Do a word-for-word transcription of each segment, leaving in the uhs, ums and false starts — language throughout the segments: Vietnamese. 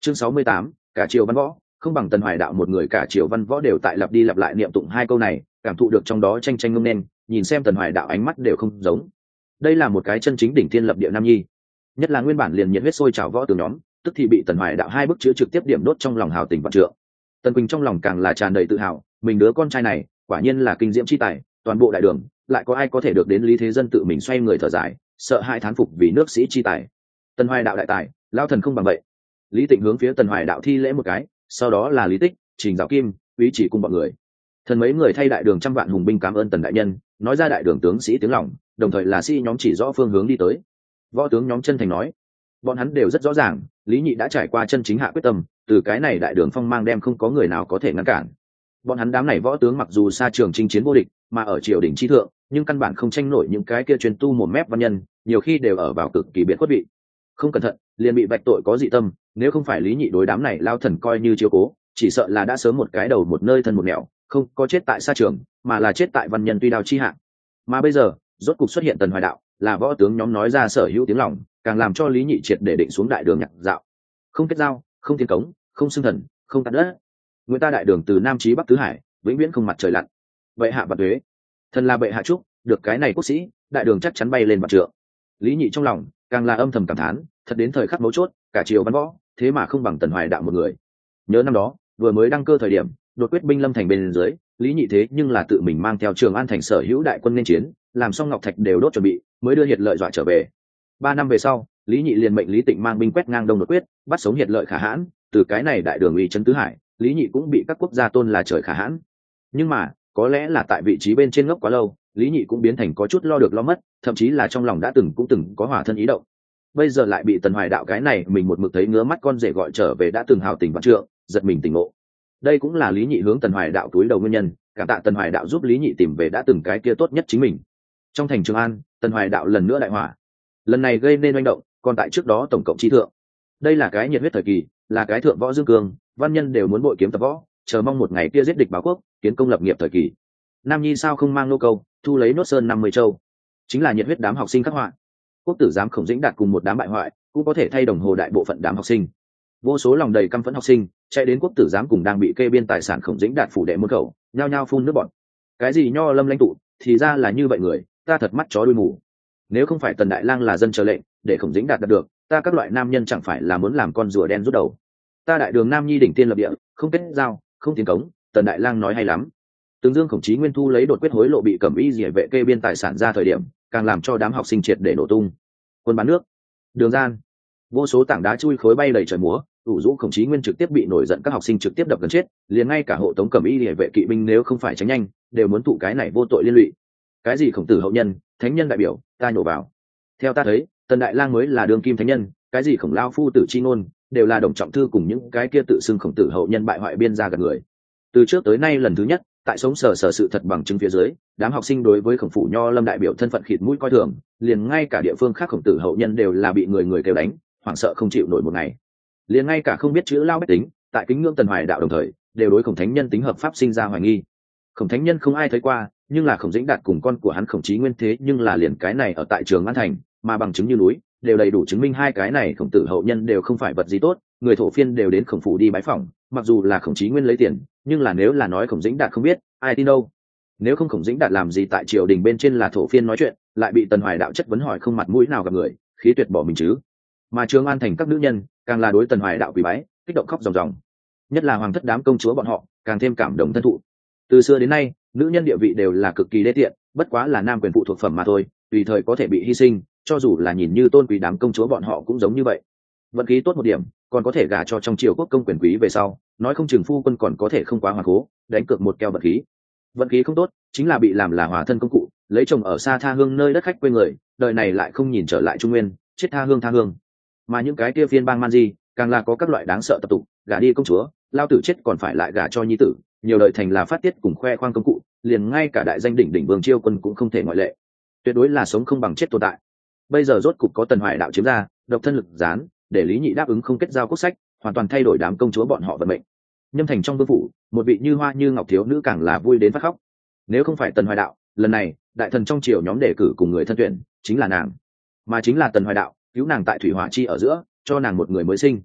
Chương sáu mươi tám, cả triều văn võ không bằng Tần Hoài Đạo một người, cả triều văn võ đều tại lặp đi lặp lại niệm tụng hai câu này, cảm thụ được trong đó tranh tranh ngông nên, nhìn xem Tần Hoài Đạo ánh mắt đều không giống. Đây là một cái chân chính đỉnh thiên lập địa nam nhi, nhất là nguyên bản liền nhiệt huyết sôi trào võ tướng nhóm, tức thì bị Tần Hoài Đạo hai bức chữ trực tiếp điểm đốt trong lòng hào tình vạn trượng. Tần Quỳnh trong lòng càng là tràn đầy tự hào, mình đứa con trai này quả nhiên là kinh diễm chi tài, toàn bộ đại đường lại có ai có thể được đến Lý Thế Dân tự mình xoay người thở dài, sợ hai thán phục vì nước sĩ chi tài. Tần Hoài Đạo đại tài, lao thần không bằng vậy. Lý Tịnh hướng phía Tần Hoài Đạo thi lễ một cái, sau đó là Lý Tích, Trình Dạo Kim, Úy Chỉ cùng bọn người. Thần mấy người thay đại đường trăm vạn hùng binh cảm ơn Tần đại nhân, nói ra đại đường tướng sĩ tiếng lòng, đồng thời là sĩ nhóm chỉ rõ phương hướng đi tới. Võ tướng nhóm chân thành nói, bọn hắn đều rất rõ ràng, Lý Nhị đã trải qua chân chính hạ quyết tâm, từ cái này đại đường phong mang đem không có người nào có thể ngăn cản. Bọn hắn đám này võ tướng mặc dù xa trường chinh chiến vô địch, mà ở triều đình chi thượng, nhưng căn bản không tranh nổi những cái kia truyền tu mồm mép văn nhân, nhiều khi đều ở vào cực kỳ biệt khuất vị. Không cẩn thận, liền bị vạch tội có dị tâm, nếu không phải Lý Nhị đối đám này lao thần coi như chiếu cố, chỉ sợ là đã sớm một cái đầu một nơi thân một nẻo, không có chết tại xa trường, mà là chết tại văn nhân tuy đao chi hạng. Mà bây giờ, rốt cục xuất hiện Tần Hoài Đạo, là võ tướng nhóm nói ra sở hữu tiếng lòng, càng làm cho Lý Nhị triệt để định xuống đại đường nhạc dạo. Không kết giao, không thiên cống, không xưng thần, không tận đất. Người ta đại đường từ Nam chí Bắc tứ hải, vĩnh viễn không mặt trời lặn. Bệ hạ và tuế, thần là bệ hạ chúc, được cái này quốc sĩ, đại đường chắc chắn bay lên mặt trượng. Lý Nhị trong lòng càng là âm thầm cảm thán, thật đến thời khắc mấu chốt, cả triều văn võ, thế mà không bằng Tần Hoài Đạo một người. Nhớ năm đó, vừa mới đăng cơ thời điểm, đột quyết binh lâm thành bên dưới, Lý Nhị thế nhưng là tự mình mang theo Trường An thành sở hữu đại quân nên chiến, làm xong ngọc thạch đều đốt chuẩn bị, mới đưa Hiệt Lợi dọa trở về. Ba năm về sau, Lý Nhị liền mệnh Lý Tịnh mang binh quét ngang đông đột quyết, bắt sống Hiệt Lợi khả hãn, từ cái này đại đường uy trấn tứ hải, Lý Nhị cũng bị các quốc gia tôn là trời khả hãn. Nhưng mà, có lẽ là tại vị trí bên trên ngốc quá lâu, Lý Nhị cũng biến thành có chút lo được lo mất, thậm chí là trong lòng đã từng cũng từng có hỏa thân ý động. Bây giờ lại bị Tần Hoài Đạo cái này mình một mực thấy ngứa mắt con rể gọi trở về đã từng hào tình vạn trượng, giật mình tỉnh ngộ. Đây cũng là Lý Nhị hướng Tần Hoài Đạo túi đầu nguyên nhân, cảm tạ Tần Hoài Đạo giúp Lý Nhị tìm về đã từng cái kia tốt nhất chính mình. Trong thành Trường An, Tần Hoài Đạo lần nữa đại hỏa, lần này gây nên oanh động, còn tại trước đó tổng cộng chi thượng. Đây là cái nhiệt huyết thời kỳ, là cái thượng võ dương cường, văn nhân đều muốn bội kiếm tập võ, chờ mong một ngày kia giết địch báo quốc, kiến công lập nghiệp thời kỳ. Nam nhi sao không mang nô câu, thu lấy nốt sơn năm mươi châu, chính là nhiệt huyết đám học sinh khắc họa. Quốc tử giám Khổng Dĩnh Đạt cùng một đám bại hoại, cũng có thể thay đồng hồ đại bộ phận đám học sinh. Vô số lòng đầy căm phẫn học sinh chạy đến quốc tử giám cùng đang bị kê biên tài sản Khổng Dĩnh Đạt phủ đệ môn khẩu, nhao nhao phun nước bọt. Cái gì nho lâm lãnh tụ, thì ra là như vậy người, ta thật mắt chó đuôi mù. Nếu không phải Tần đại lang là dân chờ lệnh, để Khổng Dĩnh Đạt đạt được, ta các loại nam nhân chẳng phải là muốn làm con rùa đen rút đầu. Ta đại đường nam nhi đỉnh tiên lập địa, không kết giao, không tiến cống, Tần đại lang nói hay lắm. Tướng Dương Khổng Chí Nguyên thu lấy đột quyết hối lộ bị Cẩm Y Liễu vệ kê biên tài sản ra thời điểm, càng làm cho đám học sinh triệt để nổ tung. Quân bán nước, đường gian, vô số tảng đá chui khối bay đầy trời múa, ủ rũ Khổng Chí Nguyên trực tiếp bị nổi giận các học sinh trực tiếp đập gần chết, liền ngay cả hộ tống Cẩm Y Liễu vệ kỵ binh nếu không phải tránh nhanh, đều muốn thụ cái này vô tội liên lụy. Cái gì khổng tử hậu nhân, thánh nhân đại biểu, ta nhổ vào. Theo ta thấy, Tần đại lang mới là đường kim thánh nhân, cái gì khổng lao phu tử chi ngôn, đều là đồng trọng thư cùng những cái kia tự xưng khổng tử hậu nhân bại hoại biên ra gần người. Từ trước tới nay lần thứ nhất, tại sống sờ sờ sự thật bằng chứng phía dưới, đám học sinh đối với khổng phủ nho lâm đại biểu thân phận khịt mũi coi thường, liền ngay cả địa phương khác khổng tử hậu nhân đều là bị người người kêu đánh, hoảng sợ không chịu nổi một ngày. Liền ngay cả không biết chữ lao bách tính, tại kính ngưỡng Tần Hoài Đạo đồng thời, đều đối khổng thánh nhân tính hợp pháp sinh ra hoài nghi. Khổng thánh nhân không ai thấy qua, nhưng là Khổng Dĩnh Đạt cùng con của hắn Khổng Chí Nguyên thế nhưng là liền cái này ở tại Trường An thành, mà bằng chứng như núi, đều đầy đủ chứng minh hai cái này khổng tử hậu nhân đều không phải vật gì tốt, người thổ phiên đều đến khổng phủ đi bái phỏng, mặc dù là Khổng Chí Nguyên lấy tiền, nhưng là nếu là nói Khổng Dĩnh Đạt không biết, ai tin đâu. Nếu không Khổng Dĩnh Đạt làm gì tại triều đình bên trên là thổ phiên nói chuyện, lại bị Tần Hoài Đạo chất vấn hỏi không mặt mũi nào gặp người, khí tuyệt bỏ mình chứ. Mà Trường An thành các nữ nhân, càng là đối Tần Hoài Đạo quỳ bái, kích động khóc ròng ròng. Nhất là hoàng thất đám công chúa bọn họ, càng thêm cảm động thân thụ. Từ xưa đến nay, nữ nhân địa vị đều là cực kỳ đê tiện, bất quá là nam quyền phụ thuộc phẩm mà thôi, tùy thời có thể bị hy sinh, cho dù là nhìn như tôn quý đám công chúa bọn họ cũng giống như vậy. Vận khí tốt một điểm, còn có thể gả cho trong triều quốc công quyền quý về sau, nói không chừng phu quân còn có thể không quá hoàn cố, đánh cược một keo vận khí. Vận khí không tốt, chính là bị làm là hòa thân công cụ, lấy chồng ở xa tha hương nơi đất khách quê người, đời này lại không nhìn trở lại trung nguyên, chết tha hương tha hương. Mà những cái kia phiên bang man di, càng là có các loại đáng sợ tập tục, gả đi công chúa, lao tử chết còn phải lại gả cho nhi tử, nhiều đời thành là phát tiết cùng khoe khoang công cụ, liền ngay cả đại danh đỉnh đỉnh Vương Chiêu Quân cũng không thể ngoại lệ. Tuyệt đối là sống không bằng chết tồn tại. Bây giờ rốt cục có Tần Hoài Đạo chiếm ra, độc thân lực gián, để Lý Nhị đáp ứng không kết giao quốc sách, hoàn toàn thay đổi đám công chúa bọn họ vận mệnh. Nhâm thành trong vương phủ, một vị như hoa như ngọc thiếu nữ càng là vui đến phát khóc. Nếu không phải Tần Hoài Đạo, lần này đại thần trong triều nhóm đề cử cùng người thân tuyển, chính là nàng, mà chính là Tần Hoài Đạo cứu nàng tại thủy hỏa chi ở giữa, cho nàng một người mới sinh.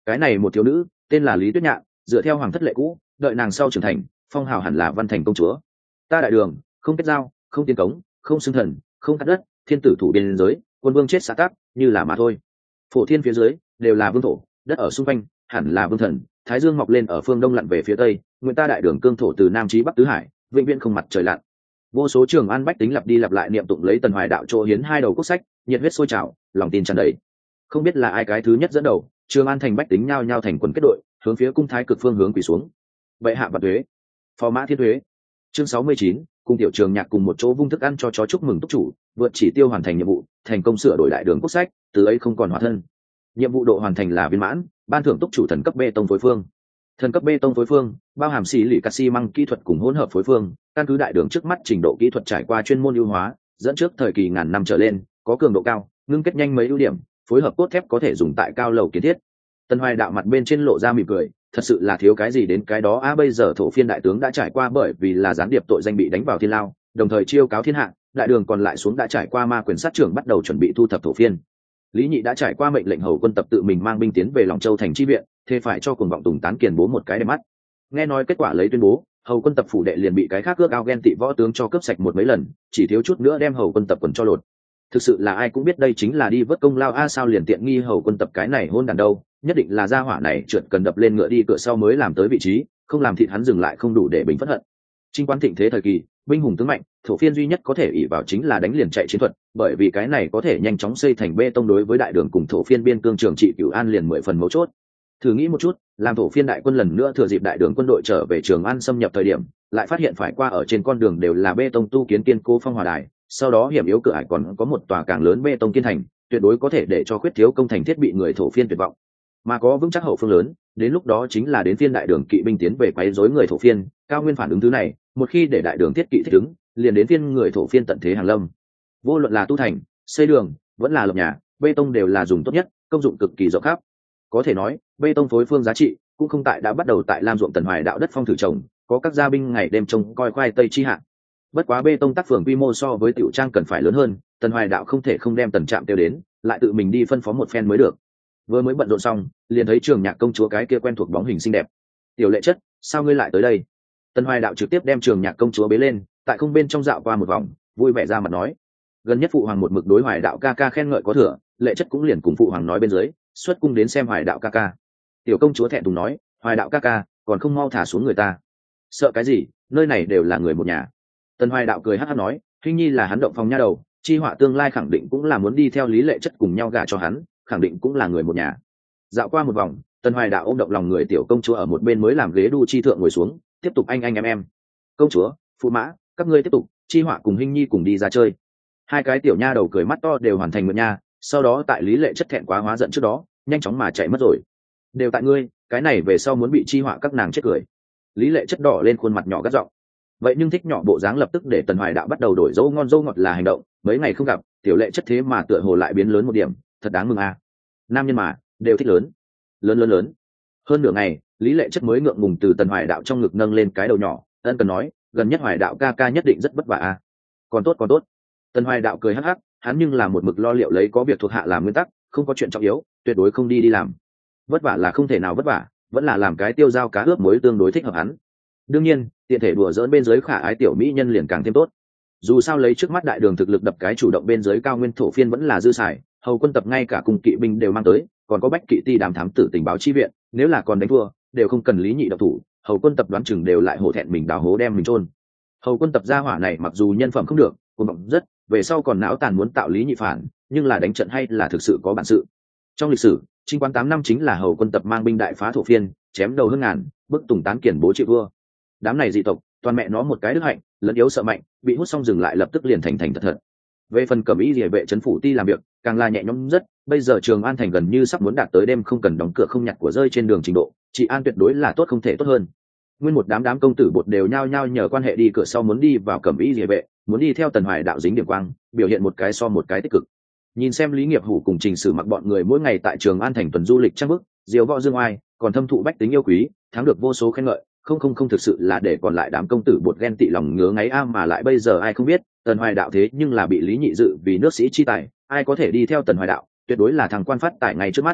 cái này một thiếu nữ tên là Lý Tuyết Nhạn, dựa theo hoàng thất lệ cũ, đợi nàng sau trưởng thành phong hào hẳn là văn thành công chúa. Ta đại đường không kết giao, không tiến cống, không xưng thần, không cắt đất, thiên tử thủ biên giới, quân vương chết xã tắc như là mà thôi. Phổ thiên phía dưới đều là vương thổ, đất ở xung quanh hẳn là vương thần. Thái dương mọc lên ở phương đông lặn về phía tây, nguyện ta đại đường cương thổ từ nam chí bắc tứ hải, vĩnh viễn không mặt trời lặn. Vô số Trường An bách tính lặp đi lặp lại niệm tụng lấy Tần Hoài Đạo chỗ hiến hai đầu quốc sách, nhiệt huyết sôi trào, lòng tin tràn đầy. Không biết là ai cái thứ nhất dẫn đầu, Trường An thành bách tính nhao nhao thành quần kết đội, hướng phía cung thái cực phương hướng quỳ xuống. Bệ hạ và thuế, phò mã thiên thuế. Chương sáu mươi chín, cùng tiểu Trường Nhạc cùng một chỗ vung thức ăn cho chó chúc mừng túc chủ, vượt chỉ tiêu hoàn thành nhiệm vụ, thành công sửa đổi đại đường quốc sách, từ ấy không còn hóa thân. Nhiệm vụ độ hoàn thành là viên mãn, ban thưởng túc chủ thần cấp bê tông phối phương. Thần cấp bê tông phối phương bao hàm xì lì cắt xi măng kỹ thuật cùng hỗn hợp phối phương, căn cứ đại đường trước mắt trình độ kỹ thuật trải qua chuyên môn ưu hóa, dẫn trước thời kỳ ngàn năm trở lên, có cường độ cao, ngưng kết nhanh mấy ưu điểm, phối hợp cốt thép có thể dùng tại cao lầu kiến thiết. Tần Hoài Đạo mặt bên trên lộ ra mỉm cười, thật sự là thiếu cái gì đến cái đó. À, bây giờ thổ phiên đại tướng đã trải qua bởi vì là gián điệp tội danh bị đánh vào thiên lao, đồng thời chiêu cáo thiên hạ, đại đường còn lại xuống đã trải qua ma quyền sát trưởng bắt đầu chuẩn bị thu thập thổ phiên. Lý Nhị đã trải qua mệnh lệnh hầu quân tập tự mình mang binh tiến về Lòng Châu thành chi viện, thế phải cho cuồng vọng Tùng Tán Kiền bố một cái để mắt. Nghe nói kết quả lấy tuyên bố, hầu quân tập phủ đệ liền bị cái khác ước ao ghen tị võ tướng cho cướp sạch một mấy lần, chỉ thiếu chút nữa đem hầu quân tập quần cho lột. Thực sự là ai cũng biết đây chính là đi vớt công lao. A, sao liền tiện nghi hầu quân tập cái này hôn đàn đâu, nhất định là gia hỏa này trượt cần đập lên ngựa đi cửa sau mới làm tới vị trí, không làm thịt hắn dừng lại không đủ để bình phất hận. Trinh Quán thịnh thế thời kỳ, binh hùng tướng mạnh, thổ phiên duy nhất có thể ỷ vào chính là đánh liền chạy chiến thuật, bởi vì cái này có thể nhanh chóng xây thành bê tông, đối với đại đường cùng thổ phiên biên cương trường trị Cửu An liền mười phần mấu chốt. Thử nghĩ một chút, làm thổ phiên đại quân lần nữa thừa dịp đại đường quân đội trở về Trường An xâm nhập thời điểm, lại phát hiện phải qua ở trên con đường đều là bê tông tu kiến kiên cố phong hòa đài, sau đó hiểm yếu cửa ải còn có một tòa càng lớn bê tông kiên thành, tuyệt đối có thể để cho khuyết thiếu công thành thiết bị người thổ phiên tuyệt vọng. Mà có vững chắc hậu phương lớn, đến lúc đó chính là đến phiên đại đường kỵ binh tiến về quấy rối người thổ phiên. Cao Nguyên phản ứng thứ này, một khi để đại đường thiết kỵ thích ứng, liền đến phiên người thổ phiên tận thế hàng lâm. Vô luận là tu thành, xây đường, vẫn là lập nhà, bê tông đều là dùng tốt nhất, công dụng cực kỳ rộng khắp. Có thể nói, bê tông phối phương giá trị cũng không tại đã bắt đầu tại Lam ruộng Tần Hoài Đạo đất phong thử trồng, có các gia binh ngày đêm trông coi khoai tây chi hạn. Bất quá bê tông tác phường quy mô so với tiểu trang cần phải lớn hơn, Tần Hoài Đạo không thể không đem Tần Trạm tiêu đến, lại tự mình đi phân phó một phen mới được. Vừa mới bận rộn xong, liền thấy Trường Nhạc công chúa cái kia quen thuộc bóng hình xinh đẹp. Tiểu Lệ Chất, sao ngươi lại tới đây? Tần Hoài Đạo trực tiếp đem Trường Nhạc công chúa bế lên, tại không bên trong dạo qua một vòng, vui vẻ ra mặt nói. Gần nhất phụ hoàng một mực đối Hoài Đạo ca ca khen ngợi có thừa, Lệ Chất cũng liền cùng phụ hoàng nói bên dưới, xuất cung đến xem Hoài Đạo ca ca. Tiểu công chúa thẹn thùng nói, Hoài Đạo ca ca, còn không mau thả xuống người ta. Sợ cái gì, nơi này đều là người một nhà. Tần Hoài Đạo cười hắc hắc nói, Hình nhi là hắn động phòng nha đầu, chi họa tương lai khẳng định cũng là muốn đi theo Lý Lệ Chất cùng nhau gả cho hắn, khẳng định cũng là người một nhà. Dạo qua một vòng, Tần Hoài Đạo ôm động lòng người tiểu công chúa ở một bên mới làm ghế đu chi thượng ngồi xuống, tiếp tục anh anh em em. Công chúa, phụ mã, các ngươi tiếp tục, chi họa cùng Hình nhi cùng đi ra chơi. Hai cái tiểu nha đầu cười mắt to đều hoàn thành một nha, sau đó tại Lý Lệ Chất thẹn quá hóa giận trước đó, nhanh chóng mà chạy mất rồi. Đều tại ngươi, cái này về sau muốn bị chi họa các nàng chết cười. Lý Lệ Chất đỏ lên khuôn mặt nhỏ gắt giọng. Vậy nhưng thích nhỏ bộ dáng lập tức để Tần Hoài Đạo bắt đầu đổi dấu ngon dâu ngọt là hành động. Mấy ngày không gặp, tiểu Lệ Chất thế mà tựa hồ lại biến lớn một điểm, thật đáng mừng à. Nam nhân mà đều thích lớn lớn lớn lớn. Hơn nửa ngày, Lý Lệ Chất mới ngượng ngùng từ Tần Hoài Đạo trong ngực nâng lên cái đầu nhỏ, ân cần nói, gần nhất Hoài Đạo ca ca nhất định rất vất vả à. Còn tốt còn tốt. Tần Hoài Đạo cười hắc hắc, hắn nhưng là một mực lo liệu lấy có việc thuộc hạ làm nguyên tắc, không có chuyện trọng yếu tuyệt đối không đi đi làm. Vất vả là không thể nào vất vả, vẫn là làm cái tiêu dao cá ướp muối tương đối thích hợp hắn. Đương nhiên, tiện thể đùa dỡn bên dưới khả ái tiểu mỹ nhân liền càng thêm tốt. Dù sao lấy trước mắt đại đường thực lực đập cái chủ động bên dưới Cao Nguyên thổ phiên vẫn là dư xài, hầu quân tập ngay cả cùng kỵ binh đều mang tới, còn có bách kỵ ti đàm thám tử tình báo chi viện, nếu là còn đánh thua đều không cần Lý Nhị độc thủ, hầu quân tập đoán chừng đều lại hổ thẹn mình đào hố đem mình chôn. Hầu quân tập gia hỏa này mặc dù nhân phẩm không được, cuồng vọng rất, về sau còn não tàn muốn tạo Lý Nhị phản, nhưng là đánh trận hay là thực sự có bản sự. Trong lịch sử, Trinh Quán tám năm chính là hầu quân tập mang binh đại phá thổ phiên, chém đầu hơn ngàn, bức Tùng Tán Kiền bố chịu vua. Đám này dị tộc, toàn mẹ nó một cái đức hạnh, lẫn yếu sợ mạnh, bị hút xong dừng lại lập tức liền thành thành thật thật. Về phần Cẩm Y Liễu vệ trấn phủ ti làm việc, càng là nhẹ nhõm rất, bây giờ Trường An thành gần như sắp muốn đạt tới đêm không cần đóng cửa không nhặt của rơi trên đường trình độ, trị an tuyệt đối là tốt không thể tốt hơn. Nguyên một đám đám công tử bột đều nhao nhao nhờ quan hệ đi cửa sau muốn đi vào Cẩm Y Liễu vệ, muốn đi theo Tần Hoài Đạo dính điểm quang, biểu hiện một cái so một cái tích cực. Nhìn xem Lý Nghiệp Hủ cùng Trình Sử Mặc bọn người mỗi ngày tại Trường An thành tuần du lịch trang bức, diều võ dương oai, còn thâm thụ bách tính yêu quý, thắng được vô số khen ngợi, không không không thực sự là để còn lại đám công tử bột ghen tị lòng ngứa ngáy a. Mà lại bây giờ ai không biết Tần Hoài Đạo thế nhưng là bị Lý Nhị dự vì nước sĩ chi tài, ai có thể đi theo Tần Hoài Đạo tuyệt đối là thằng quan phát tài ngay trước mắt.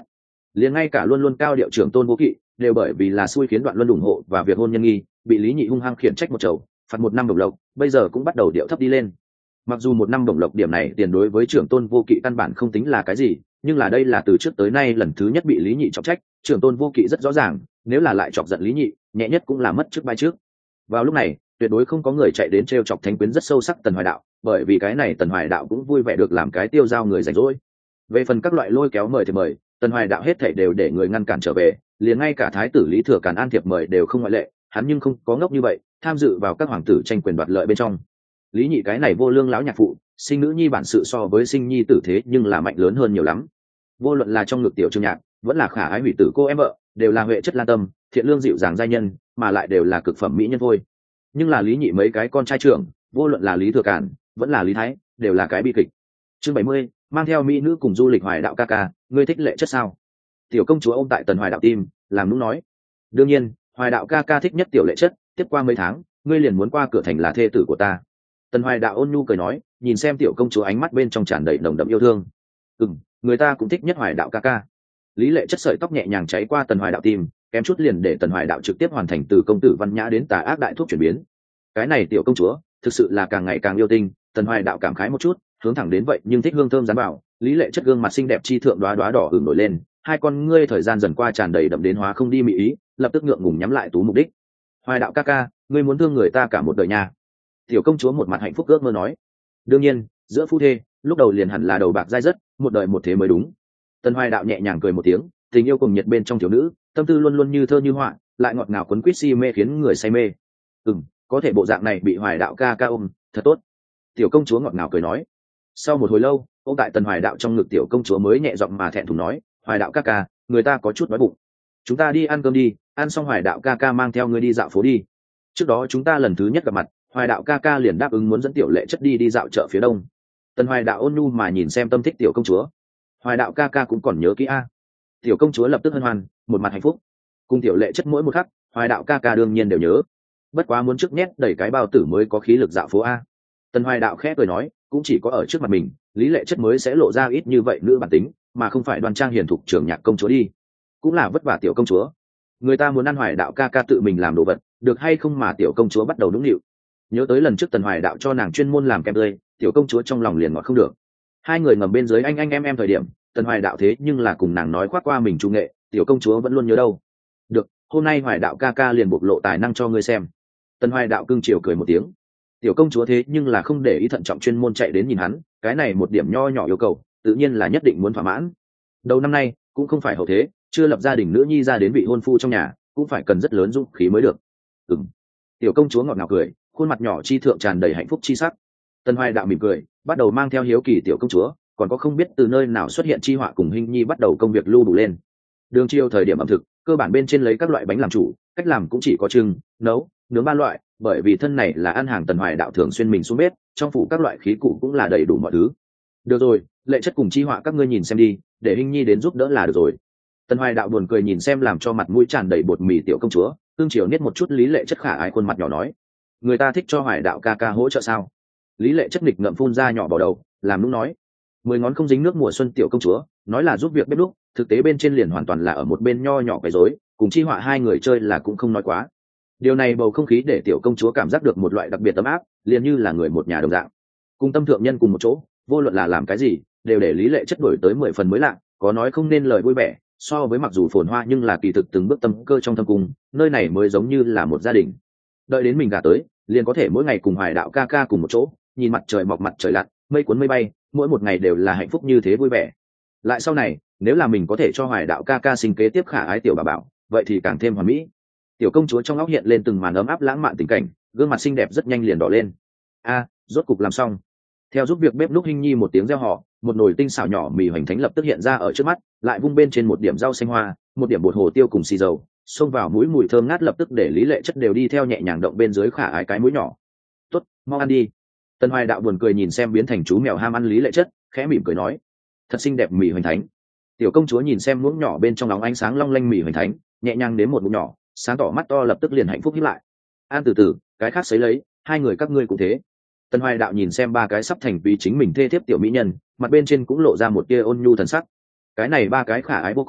liền ngay cả luôn luôn cao điệu trưởng Tôn Vô Kỵ đều bởi vì là xui khiến Đoạn Luân ủng hộ và việc hôn nhân nghi, bị Lý Nhị hung hăng khiển trách một chầu, phạt một năm đồng lộc, bây giờ cũng bắt đầu điệu thấp đi lên. Mặc dù một năm đồng lộc điểm này tiền đối với trưởng Tôn Vô Kỵ căn bản không tính là cái gì, nhưng là đây là từ trước tới nay lần thứ nhất bị Lý Nhị trọng trách, trưởng Tôn Vô Kỵ rất rõ ràng, nếu là lại chọc giận Lý Nhị, nhẹ nhất cũng là mất trước bay trước. Vào lúc này, tuyệt đối không có người chạy đến trêu chọc thánh quyến rất sâu sắc Tần Hoài Đạo, bởi vì cái này Tần Hoài Đạo cũng vui vẻ được làm cái tiêu giao người rảnh rỗi. Về phần các loại lôi kéo mời thì mời, Tần Hoài Đạo hết thảy đều để người ngăn cản trở về, liền ngay cả thái tử Lý Thừa Càn an thiệp mời đều không ngoại lệ, hắn nhưng không có ngốc như vậy, tham dự vào các hoàng tử tranh quyền đoạt lợi bên trong. Lý Nhị cái này vô lương lão nhạc phụ, sinh nữ nhi bản sự so với sinh nhi tử thế nhưng là mạnh lớn hơn nhiều lắm. Vô luận là trong ngực tiểu Trương Nhạc, vẫn là khả ái hủy tử cô em vợ, đều là huệ chất lan tâm, thiện lương dịu dàng giai nhân, mà lại đều là cực phẩm mỹ nhân thôi. Nhưng là Lý Nhị mấy cái con trai trưởng, vô luận là Lý Thừa Càn, vẫn là Lý Thái, đều là cái bi kịch. Chương bảy mươi, mang theo mỹ nữ cùng du lịch Hoài Đạo ca ca, ngươi thích lệ chất sao? Tiểu công chúa ôm tại Tần Hoài Đạo tim, làm nũng nói. Đương nhiên, Hoài Đạo ca ca thích nhất tiểu lệ chất, tiếp qua mấy tháng, ngươi liền muốn qua cửa thành là thê tử của ta. Tần Hoài Đạo ôn nhu cười nói, nhìn xem tiểu công chúa ánh mắt bên trong tràn đầy nồng đậm yêu thương. Ừm, người ta cũng thích nhất Hoài Đạo ca ca. Lý lệ chất sợi tóc nhẹ nhàng cháy qua Tần Hoài Đạo tim, kém chút liền để Tần Hoài Đạo trực tiếp hoàn thành từ công tử văn nhã đến tà ác đại thuốc chuyển biến. Cái này tiểu công chúa, thực sự là càng ngày càng yêu tinh. Tần Hoài Đạo cảm khái một chút, hướng thẳng đến vậy nhưng thích hương thơm dán vào. Lý lệ chất gương mặt xinh đẹp chi thượng đóa đóa đỏ hửng nổi lên, hai con ngươi thời gian dần qua tràn đầy đậm đến hóa không đi mỹ ý, lập tức ngượng ngùng nhắm lại tú mục đích. Hoài Đạo ca ca, ngươi muốn thương người ta cả một đời nha. Tiểu công chúa một mặt hạnh phúc ước mơ nói. Đương nhiên, giữa phu thê, lúc đầu liền hẳn là đầu bạc dai dứt, một đời một thế mới đúng. Tần Hoài Đạo nhẹ nhàng cười một tiếng, tình yêu cùng nhiệt bên trong thiếu nữ, tâm tư luôn luôn như thơ như họa, lại ngọt ngào quấn quýt si mê khiến người say mê. Ừm, có thể bộ dạng này bị Hoài Đạo ca ca ôm, thật tốt. Tiểu công chúa ngọt ngào cười nói. Sau một hồi lâu, ôm tại Tần Hoài Đạo trong ngực tiểu công chúa mới nhẹ giọng mà thẹn thùng nói, Hoài Đạo ca ca, người ta có chút đói bụng, chúng ta đi ăn cơm đi, ăn xong Hoài Đạo ca ca mang theo ngươi đi dạo phố đi. Trước đó chúng ta lần thứ nhất gặp mặt, Hoài Đạo ca ca liền đáp ứng muốn dẫn tiểu lệ chất đi đi dạo chợ phía đông. Tần Hoài Đạo ôn nhu mà nhìn xem tâm thích tiểu công chúa. Hoài Đạo ca ca cũng còn nhớ kỹ a. Tiểu công chúa lập tức hân hoan, một mặt hạnh phúc. Cùng tiểu lệ chất mỗi một khắc, Hoài Đạo ca ca đương nhiên đều nhớ. Bất quá muốn trước nhét đẩy cái bao tử mới có khí lực dạo phố a. Tần Hoài Đạo khẽ cười nói, cũng chỉ có ở trước mặt mình, Lý lệ chất mới sẽ lộ ra ít như vậy nữ bản tính, mà không phải đoan trang hiền thục trưởng nhạc công chúa đi. Cũng là vất vả tiểu công chúa. Người ta muốn ăn Hoài Đạo ca ca tự mình làm đồ vật, được hay không mà tiểu công chúa bắt đầu nũng nịu. Nhớ tới lần trước Tần Hoài Đạo cho nàng chuyên môn làm kem tươi, tiểu công chúa trong lòng liền ngọt không được. Hai người ngầm bên dưới anh anh em em thời điểm, Tần Hoài Đạo thế nhưng là cùng nàng nói khoác qua mình trung nghệ, tiểu công chúa vẫn luôn nhớ đâu. Được, hôm nay Hoài Đạo ca ca liền bộc lộ tài năng cho ngươi xem. Tần Hoài Đạo cưng chiều cười một tiếng. Tiểu công chúa thế nhưng là không để ý thận trọng chuyên môn chạy đến nhìn hắn, cái này một điểm nho nhỏ yêu cầu, tự nhiên là nhất định muốn thỏa mãn. Đầu năm nay cũng không phải hậu thế, chưa lập gia đình nữ nhi ra đến vị hôn phu trong nhà, cũng phải cần rất lớn dũng khí mới được. Ừm. Tiểu công chúa ngọt ngào cười, khuôn mặt nhỏ chi thượng tràn đầy hạnh phúc chi sắc. Tần Hoài Đạo mỉm cười, bắt đầu mang theo hiếu kỳ tiểu công chúa, còn có không biết từ nơi nào xuất hiện chi họa cùng hình nhi bắt đầu công việc lưu đủ lên. Đường chiều thời điểm ẩm thực, cơ bản bên trên lấy các loại bánh làm chủ, cách làm cũng chỉ có trưng, nấu, nướng ba loại, bởi vì thân này là ăn hàng Tần Hoài Đạo thường xuyên mình xuống bếp, trong phủ các loại khí cụ cũng là đầy đủ mọi thứ. Được rồi, lệ chất cùng chi họa các ngươi nhìn xem đi, để hình nhi đến giúp đỡ là được rồi. Tần Hoài Đạo buồn cười nhìn xem làm cho mặt mũi tràn đầy bột mì tiểu công chúa, tương chiều niết một chút Lý lệ chất khả ái khuôn mặt nhỏ nói, người ta thích cho Hoài Đạo ca ca hỗ trợ sao? Lý lệ chất nghịch ngậm phun ra nhỏ vào đầu, làm nũng nói, mười ngón không dính nước mùa xuân tiểu công chúa, nói là giúp việc bếp lúc, thực tế bên trên liền hoàn toàn là ở một bên nho nhỏ quấy rối, cùng chi họa hai người chơi là cũng không nói quá. Điều này bầu không khí để tiểu công chúa cảm giác được một loại đặc biệt ấm áp, liền như là người một nhà đồng dạng. Cùng tâm thượng nhân cùng một chỗ, vô luận là làm cái gì, đều để Lý lệ chất đổi tới mười phần mới lạ, có nói không nên lời vui vẻ, so với mặc dù phồn hoa nhưng là kỳ thực từng bước tâm cơ trong thâm cung, nơi này mới giống như là một gia đình. Đợi đến mình gả tới, liền có thể mỗi ngày cùng Hoài Đạo ca ca cùng một chỗ, nhìn mặt trời mọc mặt trời lặn, mây cuốn mây bay, mỗi một ngày đều là hạnh phúc như thế vui vẻ. Lại sau này, nếu là mình có thể cho Hoài Đạo ca ca sinh kế tiếp khả ái tiểu bà bảo, vậy thì càng thêm hoàn mỹ. Tiểu công chúa trong óc hiện lên từng màn ấm áp lãng mạn tình cảnh, gương mặt xinh đẹp rất nhanh liền đỏ lên. A, rốt cục làm xong. Theo giúp việc bếp lúc Hinh Nhi một tiếng reo hò, một nồi tinh xào nhỏ mì hoành thánh lập tức hiện ra ở trước mắt, lại vung bên trên một điểm rau xanh hoa, một điểm bột hồ tiêu cùng xì dầu, xông vào mũi mùi thơm ngát lập tức để Lý lệ chất đều đi theo nhẹ nhàng động bên dưới khả ái cái mũi nhỏ. Tốt, mau ăn đi. Tần Hoài Đạo buồn cười nhìn xem biến thành chú mèo ham ăn Lý lệ chất, khẽ mỉm cười nói, thật xinh đẹp mì hoành thánh. Tiểu công chúa nhìn xem muỗng nhỏ bên trong nóng ánh sáng long lanh mì hoành thánh, nhẹ nhàng đến một muỗng nhỏ, sáng tỏ mắt to lập tức liền hạnh phúc hít lại. Ăn từ từ, cái khác sấy lấy, hai người các ngươi cũng thế. Tần Hoài Đạo nhìn xem ba cái sắp thành vì chính mình thê thiếp tiểu mỹ nhân, mặt bên trên cũng lộ ra một tia ôn nhu thần sắc. Cái này ba cái khả ái vô cùng,